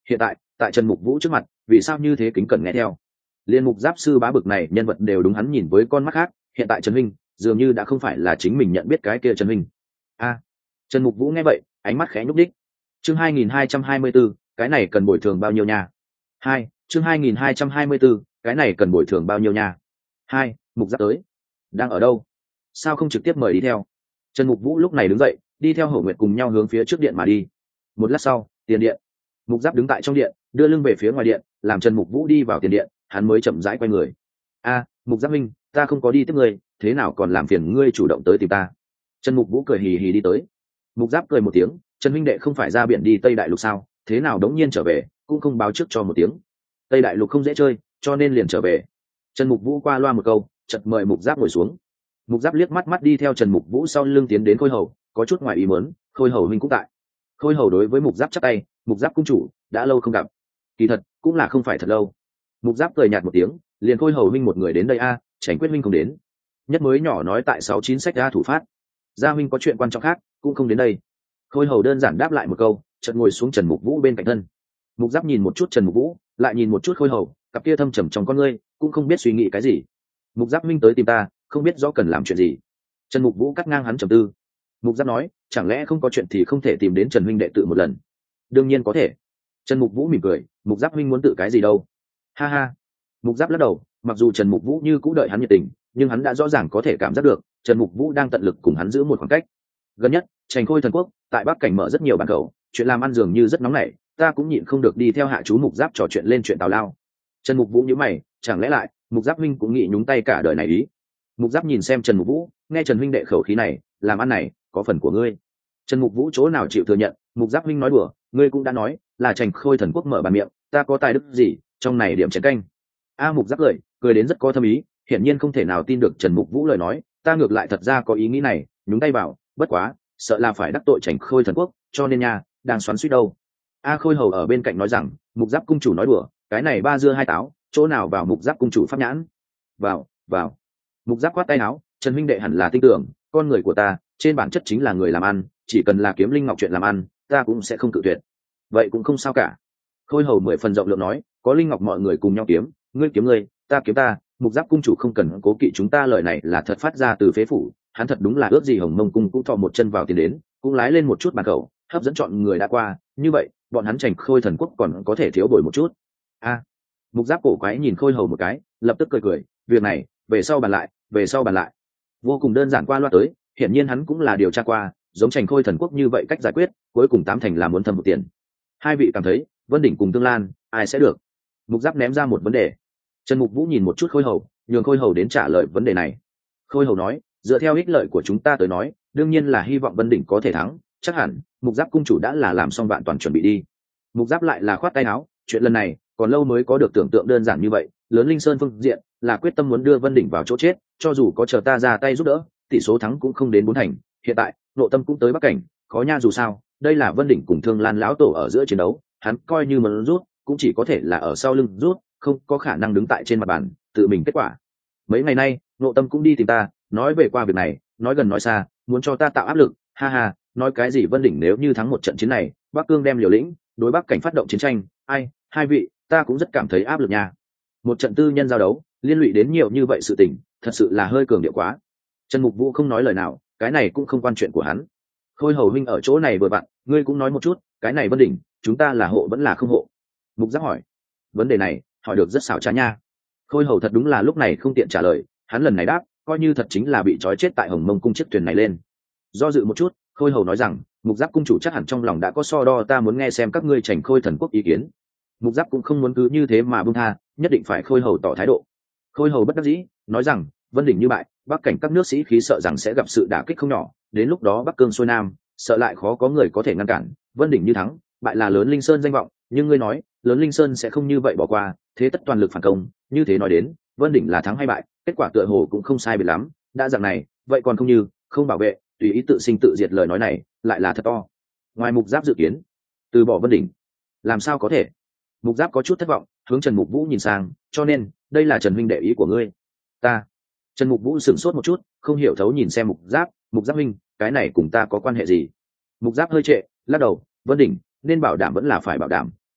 hiện tại tại Trần Mục Vũ trước mặt vì sao như thế kính cẩn nghe theo. Liên mục giáp sư bá bực này nhân vật đều đúng hắn nhìn với con mắt khác, hiện tại Trần Minh dường như đã không phải là chính mình nhận biết cái kia Trần Minh. A. Trần Mục Vũ nghe vậy ánh mắt khẽ nhúc đích. Chương hai nghìn hai trăm hai mươi hai cái này cần bồi thường bao nhiêu nha? Hai. Chương hai nghìn hai trăm hai mươi hai cái này cần bồi thường bao nhiêu nha? Hai. Mục giáp tới. Đang ở đâu? Sao không trực tiếp mời đi theo? Trần Mục Vũ lúc này đứng dậy, đi theo Hổ Nguyệt cùng nhau hướng phía trước điện mà đi. Một lát sau, tiền điện. Mục giáp đứng tại trong điện, đưa lưng về phía ngoài điện, làm Trần Mục Vũ đi vào tiền điện, hắn mới chậm rãi quay người. A, Mục giáp minh, ta không có đi tiếp ngươi, thế nào còn làm phiền ngươi chủ động tới tìm ta? Trần Mục Vũ cười hì hì đi tới. Mục giáp cười một tiếng, Trần huynh đệ không phải ra biển đi Tây Đại Lục sao, thế nào đống nhiên trở về, cũng không báo trước cho một tiếng. Tây Đại Lục không dễ chơi, cho nên liền trở về. Trần Mục Vũ qua loa một câu, chợt mời Mục giáp ngồi xuống. Mục giáp liếc mắt mắt đi theo Trần Mục Vũ sau lưng tiến đến Khôi Hầu, có chút ngoài ý muốn, Khôi Hầu huynh cũng tại. Khôi Hầu đối với Mục giáp chắp tay, Mục giáp cung chủ, đã lâu không gặp. Kỳ thật cũng là không phải thật lâu. Mục giáp cười nhạt một tiếng, liền Khôi Hầu huynh một người đến đây a, à, Tránh Quyết huynh không đến. Nhất mới nhỏ nói tại sáu chín sách ra thủ phát, gia huynh có chuyện quan trọng khác cũng không đến đây. Khôi Hầu đơn giản đáp lại một câu, chợt ngồi xuống Trần Mục Vũ bên cạnh thân. Mục giáp nhìn một chút Trần Mục Vũ, lại nhìn một chút Khôi Hầu, cặp kia thâm trầm trong con ngươi cũng không biết suy nghĩ cái gì. Mục giáp minh tới tìm ta, không biết rõ cần làm chuyện gì. Trần Mục Vũ cắt ngang hắn trầm tư. Mục giáp nói, chẳng lẽ không có chuyện thì không thể tìm đến Trần huynh đệ tự một lần? Đương nhiên có thể. Trần Mục Vũ mỉm cười, Mục giáp huynh muốn tự cái gì đâu? Ha ha. Mục giáp lắc đầu, mặc dù Trần Mục Vũ như cũng đợi hắn nhiệt tình, nhưng hắn đã rõ ràng có thể cảm giác được Trần Mục Vũ đang tận lực cùng hắn giữ một khoảng cách. Gần nhất Trành Khôi Thần Quốc tại Bắc Cảnh mở rất nhiều bàn khẩu, chuyện làm ăn dường như rất nóng nảy, ta cũng nhịn không được đi theo hạ chú Mục giáp trò chuyện lên chuyện tào lao. Trần Mục Vũ nhíu mày, chẳng lẽ lại Mục giáp huynh cũng nghĩ nhúng tay cả đời này ý? Mục giáp nhìn xem Trần Mục Vũ, nghe Trần huynh đệ khẩu khí này, làm ăn này có phần của ngươi. Trần Mục Vũ chỗ nào chịu thừa nhận, Mục giáp huynh nói đùa, ngươi cũng đã nói là Trành Khôi Thần Quốc mở bàn miệng, ta có tài đức gì trong này điểm chén canh. A Mục giáp cười cười đến rất có thâm ý, hiển nhiên không thể nào tin được Trần Mục Vũ lời nói, ta ngược lại thật ra có ý nghĩ này, nhúng tay vào, bất quá sợ là phải đắc tội Trành Khôi Thần Quốc, cho nên nha, đang xoắn xuýt đâu. A Khôi Hầu ở bên cạnh nói rằng, Mục giáp cung chủ nói đùa, cái này ba dưa hai táo, chỗ nào vào Mục giáp cung chủ pháp nhãn? Vào, vào. Mục giáp quát tay áo, Trần huynh đệ hẳn là tin tưởng, con người của ta trên bản chất chính là người làm ăn, chỉ cần là kiếm linh ngọc chuyện làm ăn, ta cũng sẽ không cự tuyệt. Vậy cũng không sao cả. Khôi Hầu mười phần rộng lượng nói, có linh ngọc mọi người cùng nhau kiếm, ngươi kiếm ngươi, ta kiếm ta, Mục giáp cung chủ không cần cố kỵ chúng ta, lời này là thật phát ra từ phế phủ, hắn thật đúng là ước gì Hồng Mông cung cũng thò một chân vào tiền đến, cũng lái lên một chút bàn khẩu, hấp dẫn chọn người đã qua, như vậy bọn hắn Trành Khôi Thần Quốc còn có thể thiếu bồi một chút. A. Mục giáp cổ quái nhìn Khôi Hầu một cái, lập tức cười cười, việc này về sau bàn lại, về sau bàn lại. Vô cùng đơn giản qua loa tới, hiển nhiên hắn cũng là điều tra qua, giống Trành Khôi Thần Quốc như vậy cách giải quyết, cuối cùng tám thành là muốn thâm một tiền. Hai vị cảm thấy Vân Đỉnh cùng Tương Lan ai sẽ được? Mục giáp ném ra một vấn đề. Trần Mục Vũ nhìn một chút Khôi Hầu, nhường Khôi Hầu đến trả lời vấn đề này. Khôi Hầu nói, dựa theo ích lợi của chúng ta tới nói, đương nhiên là hy vọng Vân Đỉnh có thể thắng, chắc hẳn Mục giáp cung chủ đã là làm xong vạn toàn chuẩn bị đi. Mục giáp lại là khoát tay áo, chuyện lần này còn lâu mới có được tưởng tượng đơn giản như vậy, lớn Linh Sơn phương diện là quyết tâm muốn đưa Vân Đỉnh vào chỗ chết, cho dù có chờ ta ra tay giúp đỡ, tỷ số thắng cũng không đến bốn thành. Hiện tại nội tâm cũng tới Bắc Cảnh, khó nha, dù sao đây là Vân Đỉnh cùng Thương Lan lão tổ ở giữa chiến đấu, hắn coi như muốn rút cũng chỉ có thể là ở sau lưng rút, không có khả năng đứng tại trên mặt bàn tự mình kết quả. Mấy ngày nay nội tâm cũng đi tìm ta, nói về qua việc này, nói gần nói xa, muốn cho ta tạo áp lực. Ha ha, nói cái gì Vân Đỉnh nếu như thắng một trận chiến này, Bắc Cương đem liều lĩnh đối Bắc Cảnh phát động chiến tranh, ai hai vị ta cũng rất cảm thấy áp lực nha. Một trận tư nhân giao đấu liên lụy đến nhiều như vậy sự tình, thật sự là hơi cường điệu quá. Trần Mục Vũ không nói lời nào, cái này cũng không quan chuyện của hắn. Khôi Hầu huynh ở chỗ này vừa vặn, ngươi cũng nói một chút, cái này Vân Đỉnh chúng ta là hộ vẫn là không hộ? Mục Giáp hỏi. Vấn đề này hỏi được rất xảo trá nha. Khôi Hầu thật đúng là lúc này không tiện trả lời, hắn lần này đáp coi như thật chính là bị trói chết tại Hồng Mông cung chiếc thuyền này lên. Do dự một chút, Khôi Hầu nói rằng, Mục Giáp cung chủ chắc hẳn trong lòng đã có so đo, ta muốn nghe xem các ngươi Trành Khôi Thần Quốc ý kiến. Mục Giáp cũng không muốn cứ như thế mà buông tha, nhất định phải Khôi Hầu tỏ thái độ. Khôi Hầu bất đắc dĩ nói rằng, Vân Đỉnh như bại, Bắc Cảnh các nước sĩ khí sợ rằng sẽ gặp sự đả kích không nhỏ, đến lúc đó Bắc Cương xuôi nam, sợ lại khó có người có thể ngăn cản. Vân Đỉnh như thắng, bại là lớn Linh Sơn danh vọng, nhưng ngươi nói lớn Linh Sơn sẽ không như vậy bỏ qua, thế tất toàn lực phản công. Như thế nói đến, Vân Đỉnh là thắng hay bại, kết quả tựa hồ cũng không sai biệt lắm. Đã dạng này, vậy còn không như không bảo vệ, tùy ý tự sinh tự diệt, lời nói này lại là thật to. Ngoài Mục Giáp dự kiến, từ bỏ Vân Đỉnh, làm sao có thể? Mục Giáp có chút thất vọng, hướng Trần Mục Vũ nhìn sang, cho nên đây là Trần huynh đệ ý của ngươi? Ta. Trần Mục Vũ sửng sốt một chút, không hiểu thấu nhìn xem Mục Giáp, Mục Giáp huynh, cái này cùng ta có quan hệ gì? Mục Giáp hơi trệ, lắc đầu, Vân Đỉnh nên bảo đảm vẫn là phải bảo đảm,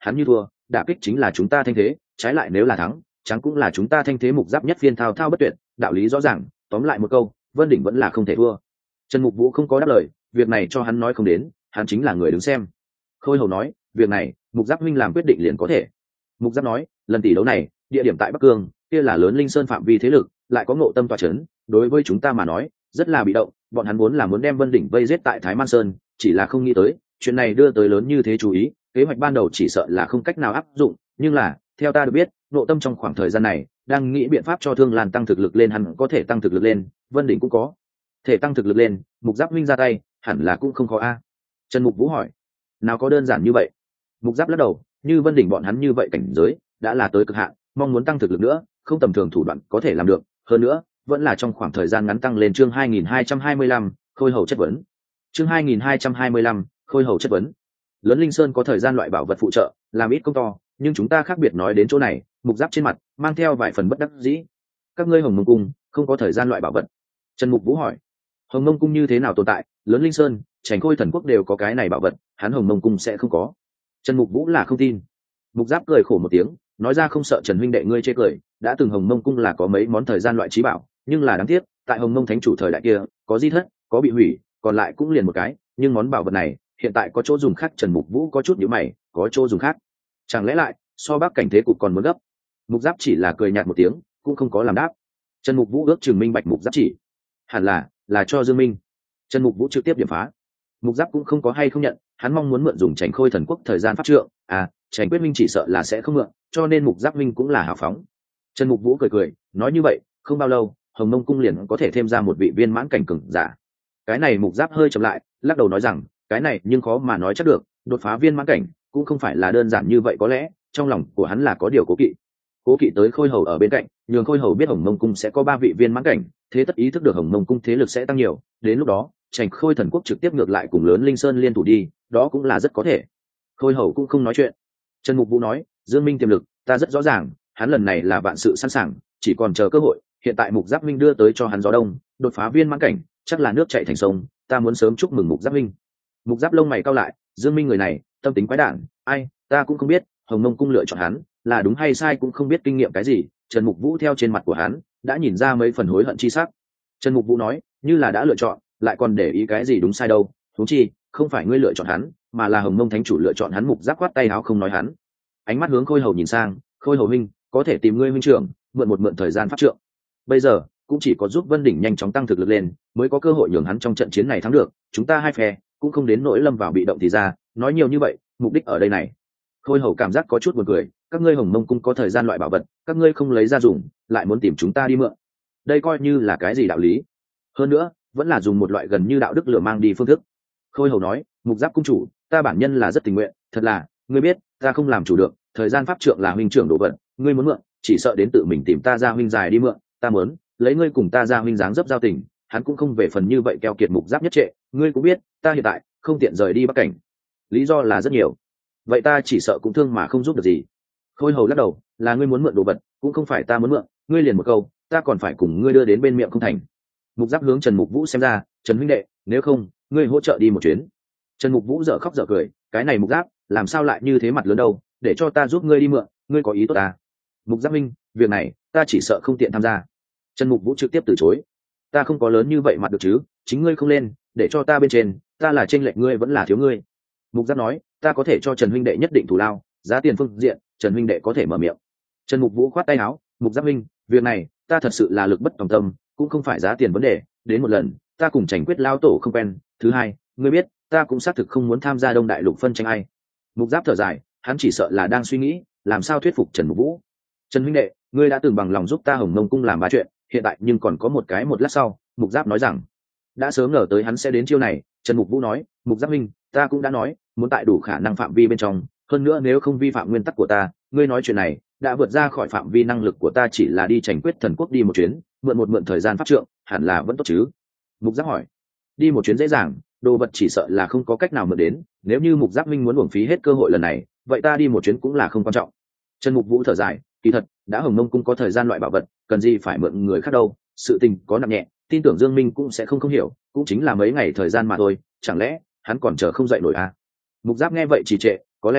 hắn như thua đả kích chính là chúng ta thanh thế, trái lại nếu là thắng chẳng cũng là chúng ta thanh thế. Mục giáp nhất phiên thao thao bất tuyệt, đạo lý rõ ràng. Tóm lại một câu, Vân Đỉnh vẫn là không thể thua. Trần Mục Vũ không có đáp lời, việc này cho hắn nói không đến, hắn chính là người đứng xem. Khôi Hầu nói, việc này Mục giáp huynh làm quyết định liền có thể. Mục giáp nói, lần tỷ đấu này địa điểm tại Bắc Cương, kia là lớn Linh Sơn phạm vi thế lực, lại có ngộ tâm tọa chấn, đối với chúng ta mà nói rất là bị động. Bọn hắn vốn là muốn đem Vân Đỉnh vây giết tại Thái Man Sơn, chỉ là không nghĩ tới chuyện này đưa tới lớn như thế chú ý. Kế hoạch ban đầu chỉ sợ là không cách nào áp dụng, nhưng là theo ta được biết, ngộ tâm trong khoảng thời gian này đang nghĩ biện pháp cho Thương Lan tăng thực lực lên. Hắn có thể tăng thực lực lên, Vân Đỉnh cũng có thể tăng thực lực lên, Mục giáp huynh ra tay hẳn là cũng không khó a. Trần Mục Vũ hỏi, nào có đơn giản như vậy. Mục giáp lắc đầu, như Vân Đỉnh bọn hắn như vậy cảnh giới đã là tới cực hạn, mong muốn tăng thực lực nữa không tầm thường thủ đoạn có thể làm được. Hơn nữa vẫn là trong khoảng thời gian ngắn tăng lên. Chương hai nghìn hai trăm hai mươi lăm, Khôi Hầu chất vấn. Chương hai nghìn hai trăm hai mươi lăm, Khôi Hầu chất vấn. Lớn Linh Sơn có thời gian loại bảo vật phụ trợ, làm ít công to, nhưng chúng ta khác biệt nói đến chỗ này. Mục giáp trên mặt mang theo vài phần bất đắc dĩ. Các ngươi Hồng Mông Cung không có thời gian loại bảo vật? Trần Mục Vũ hỏi. Hồng Mông Cung như thế nào tồn tại? Lớn Linh Sơn, Chảnh Khôi Thần Quốc đều có cái này bảo vật, hắn Hồng Mông Cung sẽ không có? Trần Mục Vũ là không tin. Mục giáp cười khổ một tiếng, nói ra không sợ Trần huynh đệ ngươi chê cười, đã từng Hồng Mông Cung là có mấy món thời gian loại trí bảo, nhưng là đáng tiếc tại Hồng Mông Thánh chủ thời đại kia có di thất, có bị hủy, còn lại cũng liền một cái. Nhưng món bảo vật này hiện tại có chỗ dùng khác. Trần Mục Vũ có chút nhíu mày, có chỗ dùng khác? Chẳng lẽ lại so bác cảnh thế cục còn muốn gấp? Mục giáp chỉ là cười nhạt một tiếng, cũng không có làm đáp. Trần Mục Vũ ước chừng minh bạch Mục giáp chỉ hẳn là là cho Dương Minh. Trần Mục Vũ trực tiếp điểm phá. Mục giáp cũng không có hay không nhận, hắn mong muốn mượn dùng Chảnh Khôi Thần Quốc thời gian pháp trượng, à Chảnh Quyết Minh chỉ sợ là sẽ không mượn, cho nên Mục giáp Minh cũng là hào phóng. Trần Mục Vũ cười cười, nói như vậy không bao lâu Hồng Mông Cung liền có thể thêm ra một vị viên mãn cảnh cường giả. Cái này Mục giáp hơi chậm lại, lắc đầu nói rằng, cái này nhưng khó mà nói chắc được, đột phá viên mãn cảnh cũng không phải là đơn giản như vậy. Có lẽ trong lòng của hắn là có điều cố kỵ. Cố kỵ tới Khôi Hầu ở bên cạnh, nhường Khôi Hầu biết Hồng Mông Cung sẽ có ba vị viên mãn cảnh, thế tất ý thức được Hồng Mông Cung thế lực sẽ tăng nhiều, đến lúc đó Chảnh Khôi Thần Quốc trực tiếp ngược lại cùng lớn Linh Sơn liên thủ đi, đó cũng là rất có thể. Khôi Hầu cũng không nói chuyện. Trần Mục Vũ nói, Dương Minh tiềm lực ta rất rõ ràng, hắn lần này là vạn sự sẵn sàng, chỉ còn chờ cơ hội. Hiện tại Mục giáp Minh đưa tới cho hắn gió đông, đột phá viên mãn cảnh chắc là nước chảy thành sông, ta muốn sớm chúc mừng Mục giáp Minh. Mục giáp lông mày cau lại, Dương Minh người này tâm tính quái đản, ai ta cũng không biết Hồng Mông Cung lựa chọn hắn là đúng hay sai, cũng không biết kinh nghiệm cái gì. Trần Mục Vũ theo trên mặt của hắn đã nhìn ra mấy phần hối hận chi sắc. Trần Mục Vũ nói, như là đã lựa chọn lại còn để ý cái gì đúng sai đâu, huống chi không phải ngươi lựa chọn hắn mà là Hồng Mông Thánh chủ lựa chọn hắn. Mục giáp quát tay áo không nói hắn, ánh mắt hướng Khôi Hầu nhìn sang, Khôi Hầu huynh có thể tìm ngươi huynh trưởng mượn một mượn thời gian pháp trượng, bây giờ cũng chỉ có giúp Vân Đỉnh nhanh chóng tăng thực lực lên mới có cơ hội nhường hắn trong trận chiến này thắng được. Chúng ta hai phe cũng không đến nỗi lâm vào bị động thì ra, nói nhiều như vậy mục đích ở đây này. Khôi Hầu cảm giác có chút buồn cười, các ngươi Hồng Mông Cung có thời gian loại bảo vật, các ngươi không lấy ra dùng lại muốn tìm chúng ta đi mượn, đây coi như là cái gì đạo lý? Hơn nữa vẫn là dùng một loại gần như đạo đức lửa mang đi phương thức. Khôi Hầu nói, Mục giáp cung chủ ta bản nhân là rất tình nguyện, thật là ngươi biết ta không làm chủ được, thời gian pháp trượng là huynh trưởng đồ vật, ngươi muốn mượn chỉ sợ đến tự mình tìm ta ra huynh dài đi mượn, ta muốn lấy ngươi cùng ta ra huynh dáng dấp giao tình, hắn cũng không về phần như vậy keo kiệt. Mục giáp nhất trệ, ngươi cũng biết ta hiện tại không tiện rời đi Bắc cảnh, lý do là rất nhiều, vậy ta chỉ sợ cũng thương mà không giúp được gì. Khôi Hầu lắc đầu, là ngươi muốn mượn đồ vật cũng không phải ta muốn mượn, ngươi liền một câu ta còn phải cùng ngươi đưa đến bên miệng không thành. Mục giáp hướng Trần Mục Vũ xem ra, Trần huynh đệ nếu không ngươi hỗ trợ đi một chuyến. Trần Mục Vũ dở khóc dở cười, cái này Mục giáp làm sao lại như thế mặt lớn đâu, để cho ta giúp ngươi đi mượn, ngươi có ý tốt ta? Mục giáp minh, việc này ta chỉ sợ không tiện tham gia. Trần Mục Vũ trực tiếp từ chối, ta không có lớn như vậy mặt được chứ, chính ngươi không lên để cho ta bên trên, ta là chênh lệch ngươi vẫn là thiếu ngươi. Mục giáp nói, ta có thể cho Trần huynh đệ nhất định thù lao, giá tiền phương diện Trần huynh đệ có thể mở miệng. Trần Mục Vũ khoát tay áo, Mục giáp minh, việc này ta thật sự là lực bất tòng tâm, cũng không phải giá tiền vấn đề, đến một lần ta cùng Chảnh Quyết lao tổ không quen, thứ hai ngươi biết ta cũng xác thực không muốn tham gia Đông Đại Lục phân tranh ai. Mục giáp thở dài, hắn chỉ sợ là đang suy nghĩ làm sao thuyết phục Trần Mục Vũ. Trần huynh đệ, ngươi đã từng bằng lòng giúp ta Hồng Mông Cung làm ba chuyện, hiện tại nhưng còn có một cái. Một lát sau Mục giáp nói rằng, đã sớm ngờ tới hắn sẽ đến chiêu này. Trần Mục Vũ nói, Mục giáp minh, ta cũng đã nói muốn tại đủ khả năng phạm vi bên trong, hơn nữa nếu không vi phạm nguyên tắc của ta, ngươi nói chuyện này đã vượt ra khỏi phạm vi năng lực của ta, chỉ là đi Chảnh Quyết Thần Quốc đi một chuyến, mượn một mượn thời gian pháp trượng hẳn là vẫn tốt chứ. Mục giáp hỏi, đi một chuyến dễ dàng, đồ vật chỉ sợ là không có cách nào mượn đến, nếu như Mục giáp minh muốn uổng phí hết cơ hội lần này, vậy ta đi một chuyến cũng là không quan trọng. Trần Mục Vũ thở dài, kỳ thật đã Hồng Mông Cung có thời gian loại bảo vật, cần gì phải mượn người khác đâu, sự tình có nặng nhẹ tin tưởng Dương Minh cũng sẽ không không hiểu, cũng chính là mấy ngày thời gian mà thôi, chẳng lẽ hắn còn chờ không dậy nổi à? Mục giáp nghe vậy trì trệ, có lẽ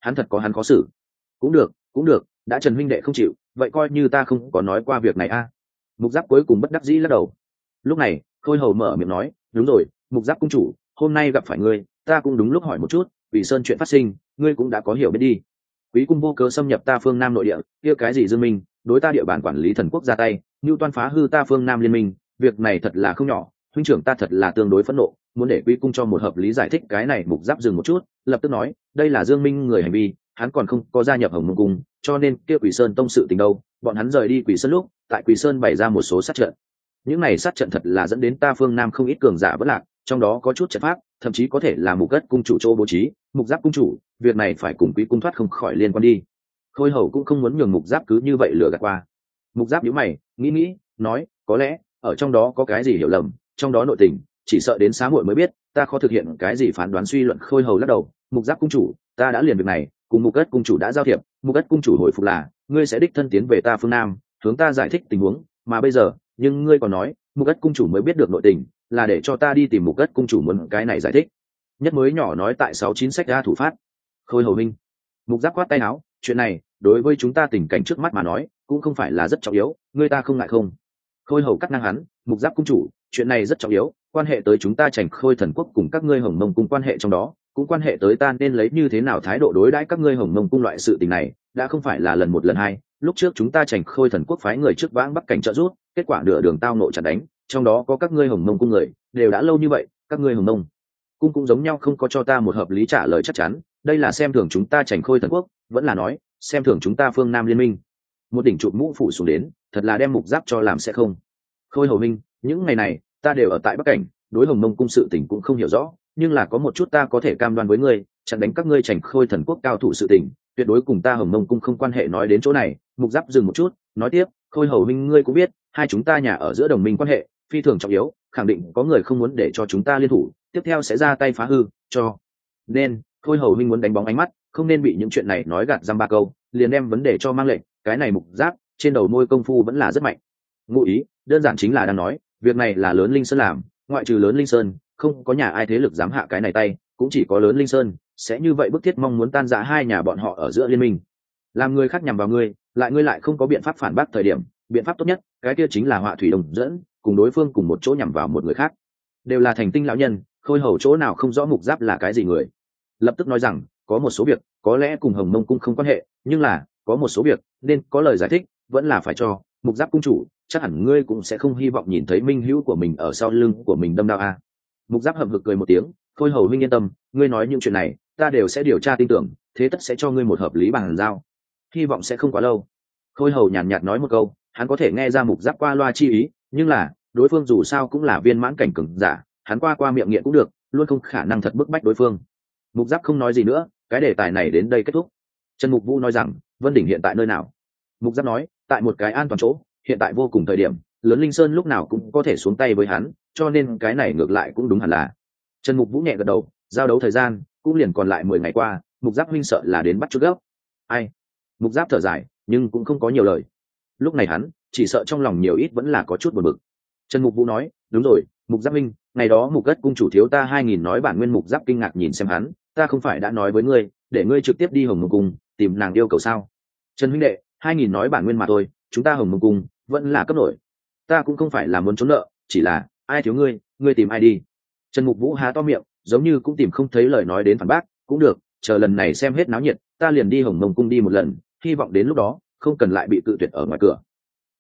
hắn thật có hắn khó xử. Cũng được cũng được, đã Trần huynh đệ không chịu, vậy coi như ta không có nói qua việc này a. Mục Giáp cuối cùng bất đắc dĩ lắc đầu. Lúc này Khôi Hầu mở miệng nói, đúng rồi, Mục Giáp cung chủ, hôm nay gặp phải ngươi, ta cũng đúng lúc hỏi một chút, Quỷ Sơn chuyện phát sinh, ngươi cũng đã có hiểu biết đi. Quý cung vô cớ xâm nhập ta phương Nam nội địa, kia cái gì Dương Minh, đối ta địa bàn quản lý thần quốc ra tay, như toan phá hư ta phương Nam liên minh, việc này thật là không nhỏ, huynh trưởng ta thật là tương đối phẫn nộ, muốn để Quý cung cho một hợp lý giải thích cái này. Mục Giáp dừng một chút, lập tức nói, đây là Dương Minh người hành vi, hắn còn không có gia nhập Hồng Mông cung, cho nên kia Quỷ Sơn tông sự tình đâu, bọn hắn rời đi Quỷ Sơn lúc, tại Quỷ Sơn bày ra một số sát trận. Những này sát trận thật là dẫn đến ta phương Nam không ít cường giả vỡ lạc, trong đó có chút trận pháp, thậm chí có thể là Mục Cất cung chủ chỗ bố trí. Mục Giáp cung chủ, việc này phải cùng Quý cung thoát không khỏi liên quan đi. Khôi Hầu cũng không muốn nhường Mục Giáp cứ như vậy lừa gạt qua. Mục Giáp nhíu mày, nghĩ nghĩ, nói, có lẽ ở trong đó có cái gì hiểu lầm, trong đó nội tình, chỉ sợ đến xá muội mới biết, ta khó thực hiện cái gì phán đoán suy luận. Khôi Hầu lắc đầu, Mục Giáp cung chủ, ta đã liền việc này cùng Mục Cất cung chủ đã giao thiệp, Mục Cất cung chủ hồi phục là ngươi sẽ đích thân tiến về ta phương Nam, hướng ta giải thích tình huống, mà bây giờ, nhưng ngươi còn nói, Mục Cất cung chủ mới biết được nội tình, là để cho ta đi tìm Mục Cất cung chủ muốn cái này giải thích. Nhất mới nhỏ nói tại sáu chín sách ra thủ phát. Khôi Hầu minh. Mục Giáp quát tay áo, chuyện này đối với chúng ta tình cảnh trước mắt mà nói cũng không phải là rất trọng yếu, ngươi ta không ngại không? Khôi Hầu cắt ngang hắn, Mục Giáp cung chủ, chuyện này rất trọng yếu, quan hệ tới chúng ta Chảnh Khôi thần quốc cùng các ngươi Hồng Mông cung quan hệ trong đó, cũng quan hệ tới ta nên lấy như thế nào thái độ đối đãi các ngươi Hồng Mông cung. Loại sự tình này đã không phải là lần một lần hai, lúc trước chúng ta Chảnh Khôi thần quốc phái người trước vãng bắc cảnh trợ giúp, kết quả nửa đường tao nộ chặn đánh, trong đó có các ngươi Hồng Mông cung người, đều đã lâu như vậy, các ngươi Hồng Mông cung cũng giống nhau không có cho ta một hợp lý trả lời chắc chắn, đây là xem thường chúng ta Chảnh Khôi thần quốc, vẫn là nói xem thường chúng ta phương Nam liên minh? Một đỉnh trụ mũ phủ xuống đến, thật là đem Mục Giáp cho làm sẽ không. Khôi Hầu minh, những ngày này ta đều ở tại bắc cảnh, đối Hồng Mông cung sự tình cũng không hiểu rõ, nhưng là có một chút ta có thể cam đoan với ngươi, chặn đánh các ngươi Chảnh Khôi thần quốc cao thủ sự tình, tuyệt đối cùng ta Hồng Mông cung không quan hệ. Nói đến chỗ này, Mục Giáp dừng một chút, nói tiếp, Khôi Hầu minh, ngươi cũng biết, hai chúng ta nhà ở giữa đồng minh quan hệ phi thường trọng yếu, khẳng định có người không muốn để cho chúng ta liên thủ, tiếp theo sẽ ra tay phá hư, cho nên Khôi Hầu minh muốn đánh bóng ánh mắt, không nên bị những chuyện này nói gạt dăm ba câu liền đem vấn đề cho mang lệnh. Cái này Mục Giáp trên đầu môi công phu vẫn là rất mạnh. Ngụ ý đơn giản chính là đang nói, việc này là Lớn Linh Sơn làm, ngoại trừ Lớn Linh Sơn, không có nhà ai thế lực dám hạ cái này tay, cũng chỉ có Lớn Linh Sơn sẽ như vậy bức thiết mong muốn tan rã hai nhà bọn họ ở giữa liên minh. Làm người khác nhằm vào ngươi, lại ngươi lại không có biện pháp phản bác thời điểm, biện pháp tốt nhất, cái kia chính là họa thủy đồng dẫn, cùng đối phương cùng một chỗ nhằm vào một người khác. Đều là thành tinh lão nhân, Khôi Hầu chỗ nào không rõ Mục Giáp là cái gì người. Lập tức nói rằng, có một số việc có lẽ cùng Hồng Mông cung không quan hệ, nhưng là có một số việc nên có lời giải thích, vẫn là phải cho. Mục Giáp cung chủ, chắc hẳn ngươi cũng sẽ không hy vọng nhìn thấy minh hữu của mình ở sau lưng của mình đâm đao a. Mục Giáp hậm hực cười một tiếng, Khôi Hầu huynh yên tâm, ngươi nói những chuyện này ta đều sẽ điều tra tin tưởng, thế tất sẽ cho ngươi một hợp lý bàn giao, hy vọng sẽ không quá lâu. Khôi Hầu nhàn nhạt nói một câu, hắn có thể nghe ra Mục Giáp qua loa chi ý, nhưng là đối phương dù sao cũng là viên mãn cảnh cường giả, hắn qua qua miệng nghiện cũng được, luôn không khả năng thật bức bách đối phương. Mục Giáp không nói gì nữa, cái đề tài này đến đây kết thúc. Trần Mục Vũ nói rằng, Vân Đỉnh hiện tại nơi nào? Mục Giáp nói, tại một cái an toàn chỗ, hiện tại vô cùng thời điểm, Lớn Linh Sơn lúc nào cũng có thể xuống tay với hắn, cho nên cái này ngược lại cũng đúng hẳn là. Trần Mục Vũ nhẹ gật đầu, giao đấu thời gian cũng liền còn lại mười ngày qua, Mục Giáp huynh sợ là đến bắt chút gấp. Ai? Mục Giáp thở dài, nhưng cũng không có nhiều lời. Lúc này hắn chỉ sợ trong lòng nhiều ít vẫn là có chút buồn bực. Trần Mục Vũ nói, đúng rồi, Mục Giáp huynh, ngày đó Mục Cất cung chủ thiếu ta hai nghìn nói bản nguyên. Mục Giáp kinh ngạc nhìn xem hắn, ta không phải đã nói với ngươi, để ngươi trực tiếp đi Hồng Mông cung tìm nàng yêu cầu sao? Trần huynh đệ, hai nghìn nói bản nguyên mà thôi, chúng ta Hồng Mông cung vẫn là cấp nổi, ta cũng không phải là muốn trốn nợ, chỉ là ai thiếu ngươi, ngươi tìm ai đi. Trần Mục Vũ há to miệng, giống như cũng tìm không thấy lời nói đến phản bác. Cũng được, chờ lần này xem hết náo nhiệt, ta liền đi Hồng Mông cung đi một lần, hy vọng đến lúc đó không cần lại bị cự tuyệt ở ngoài cửa.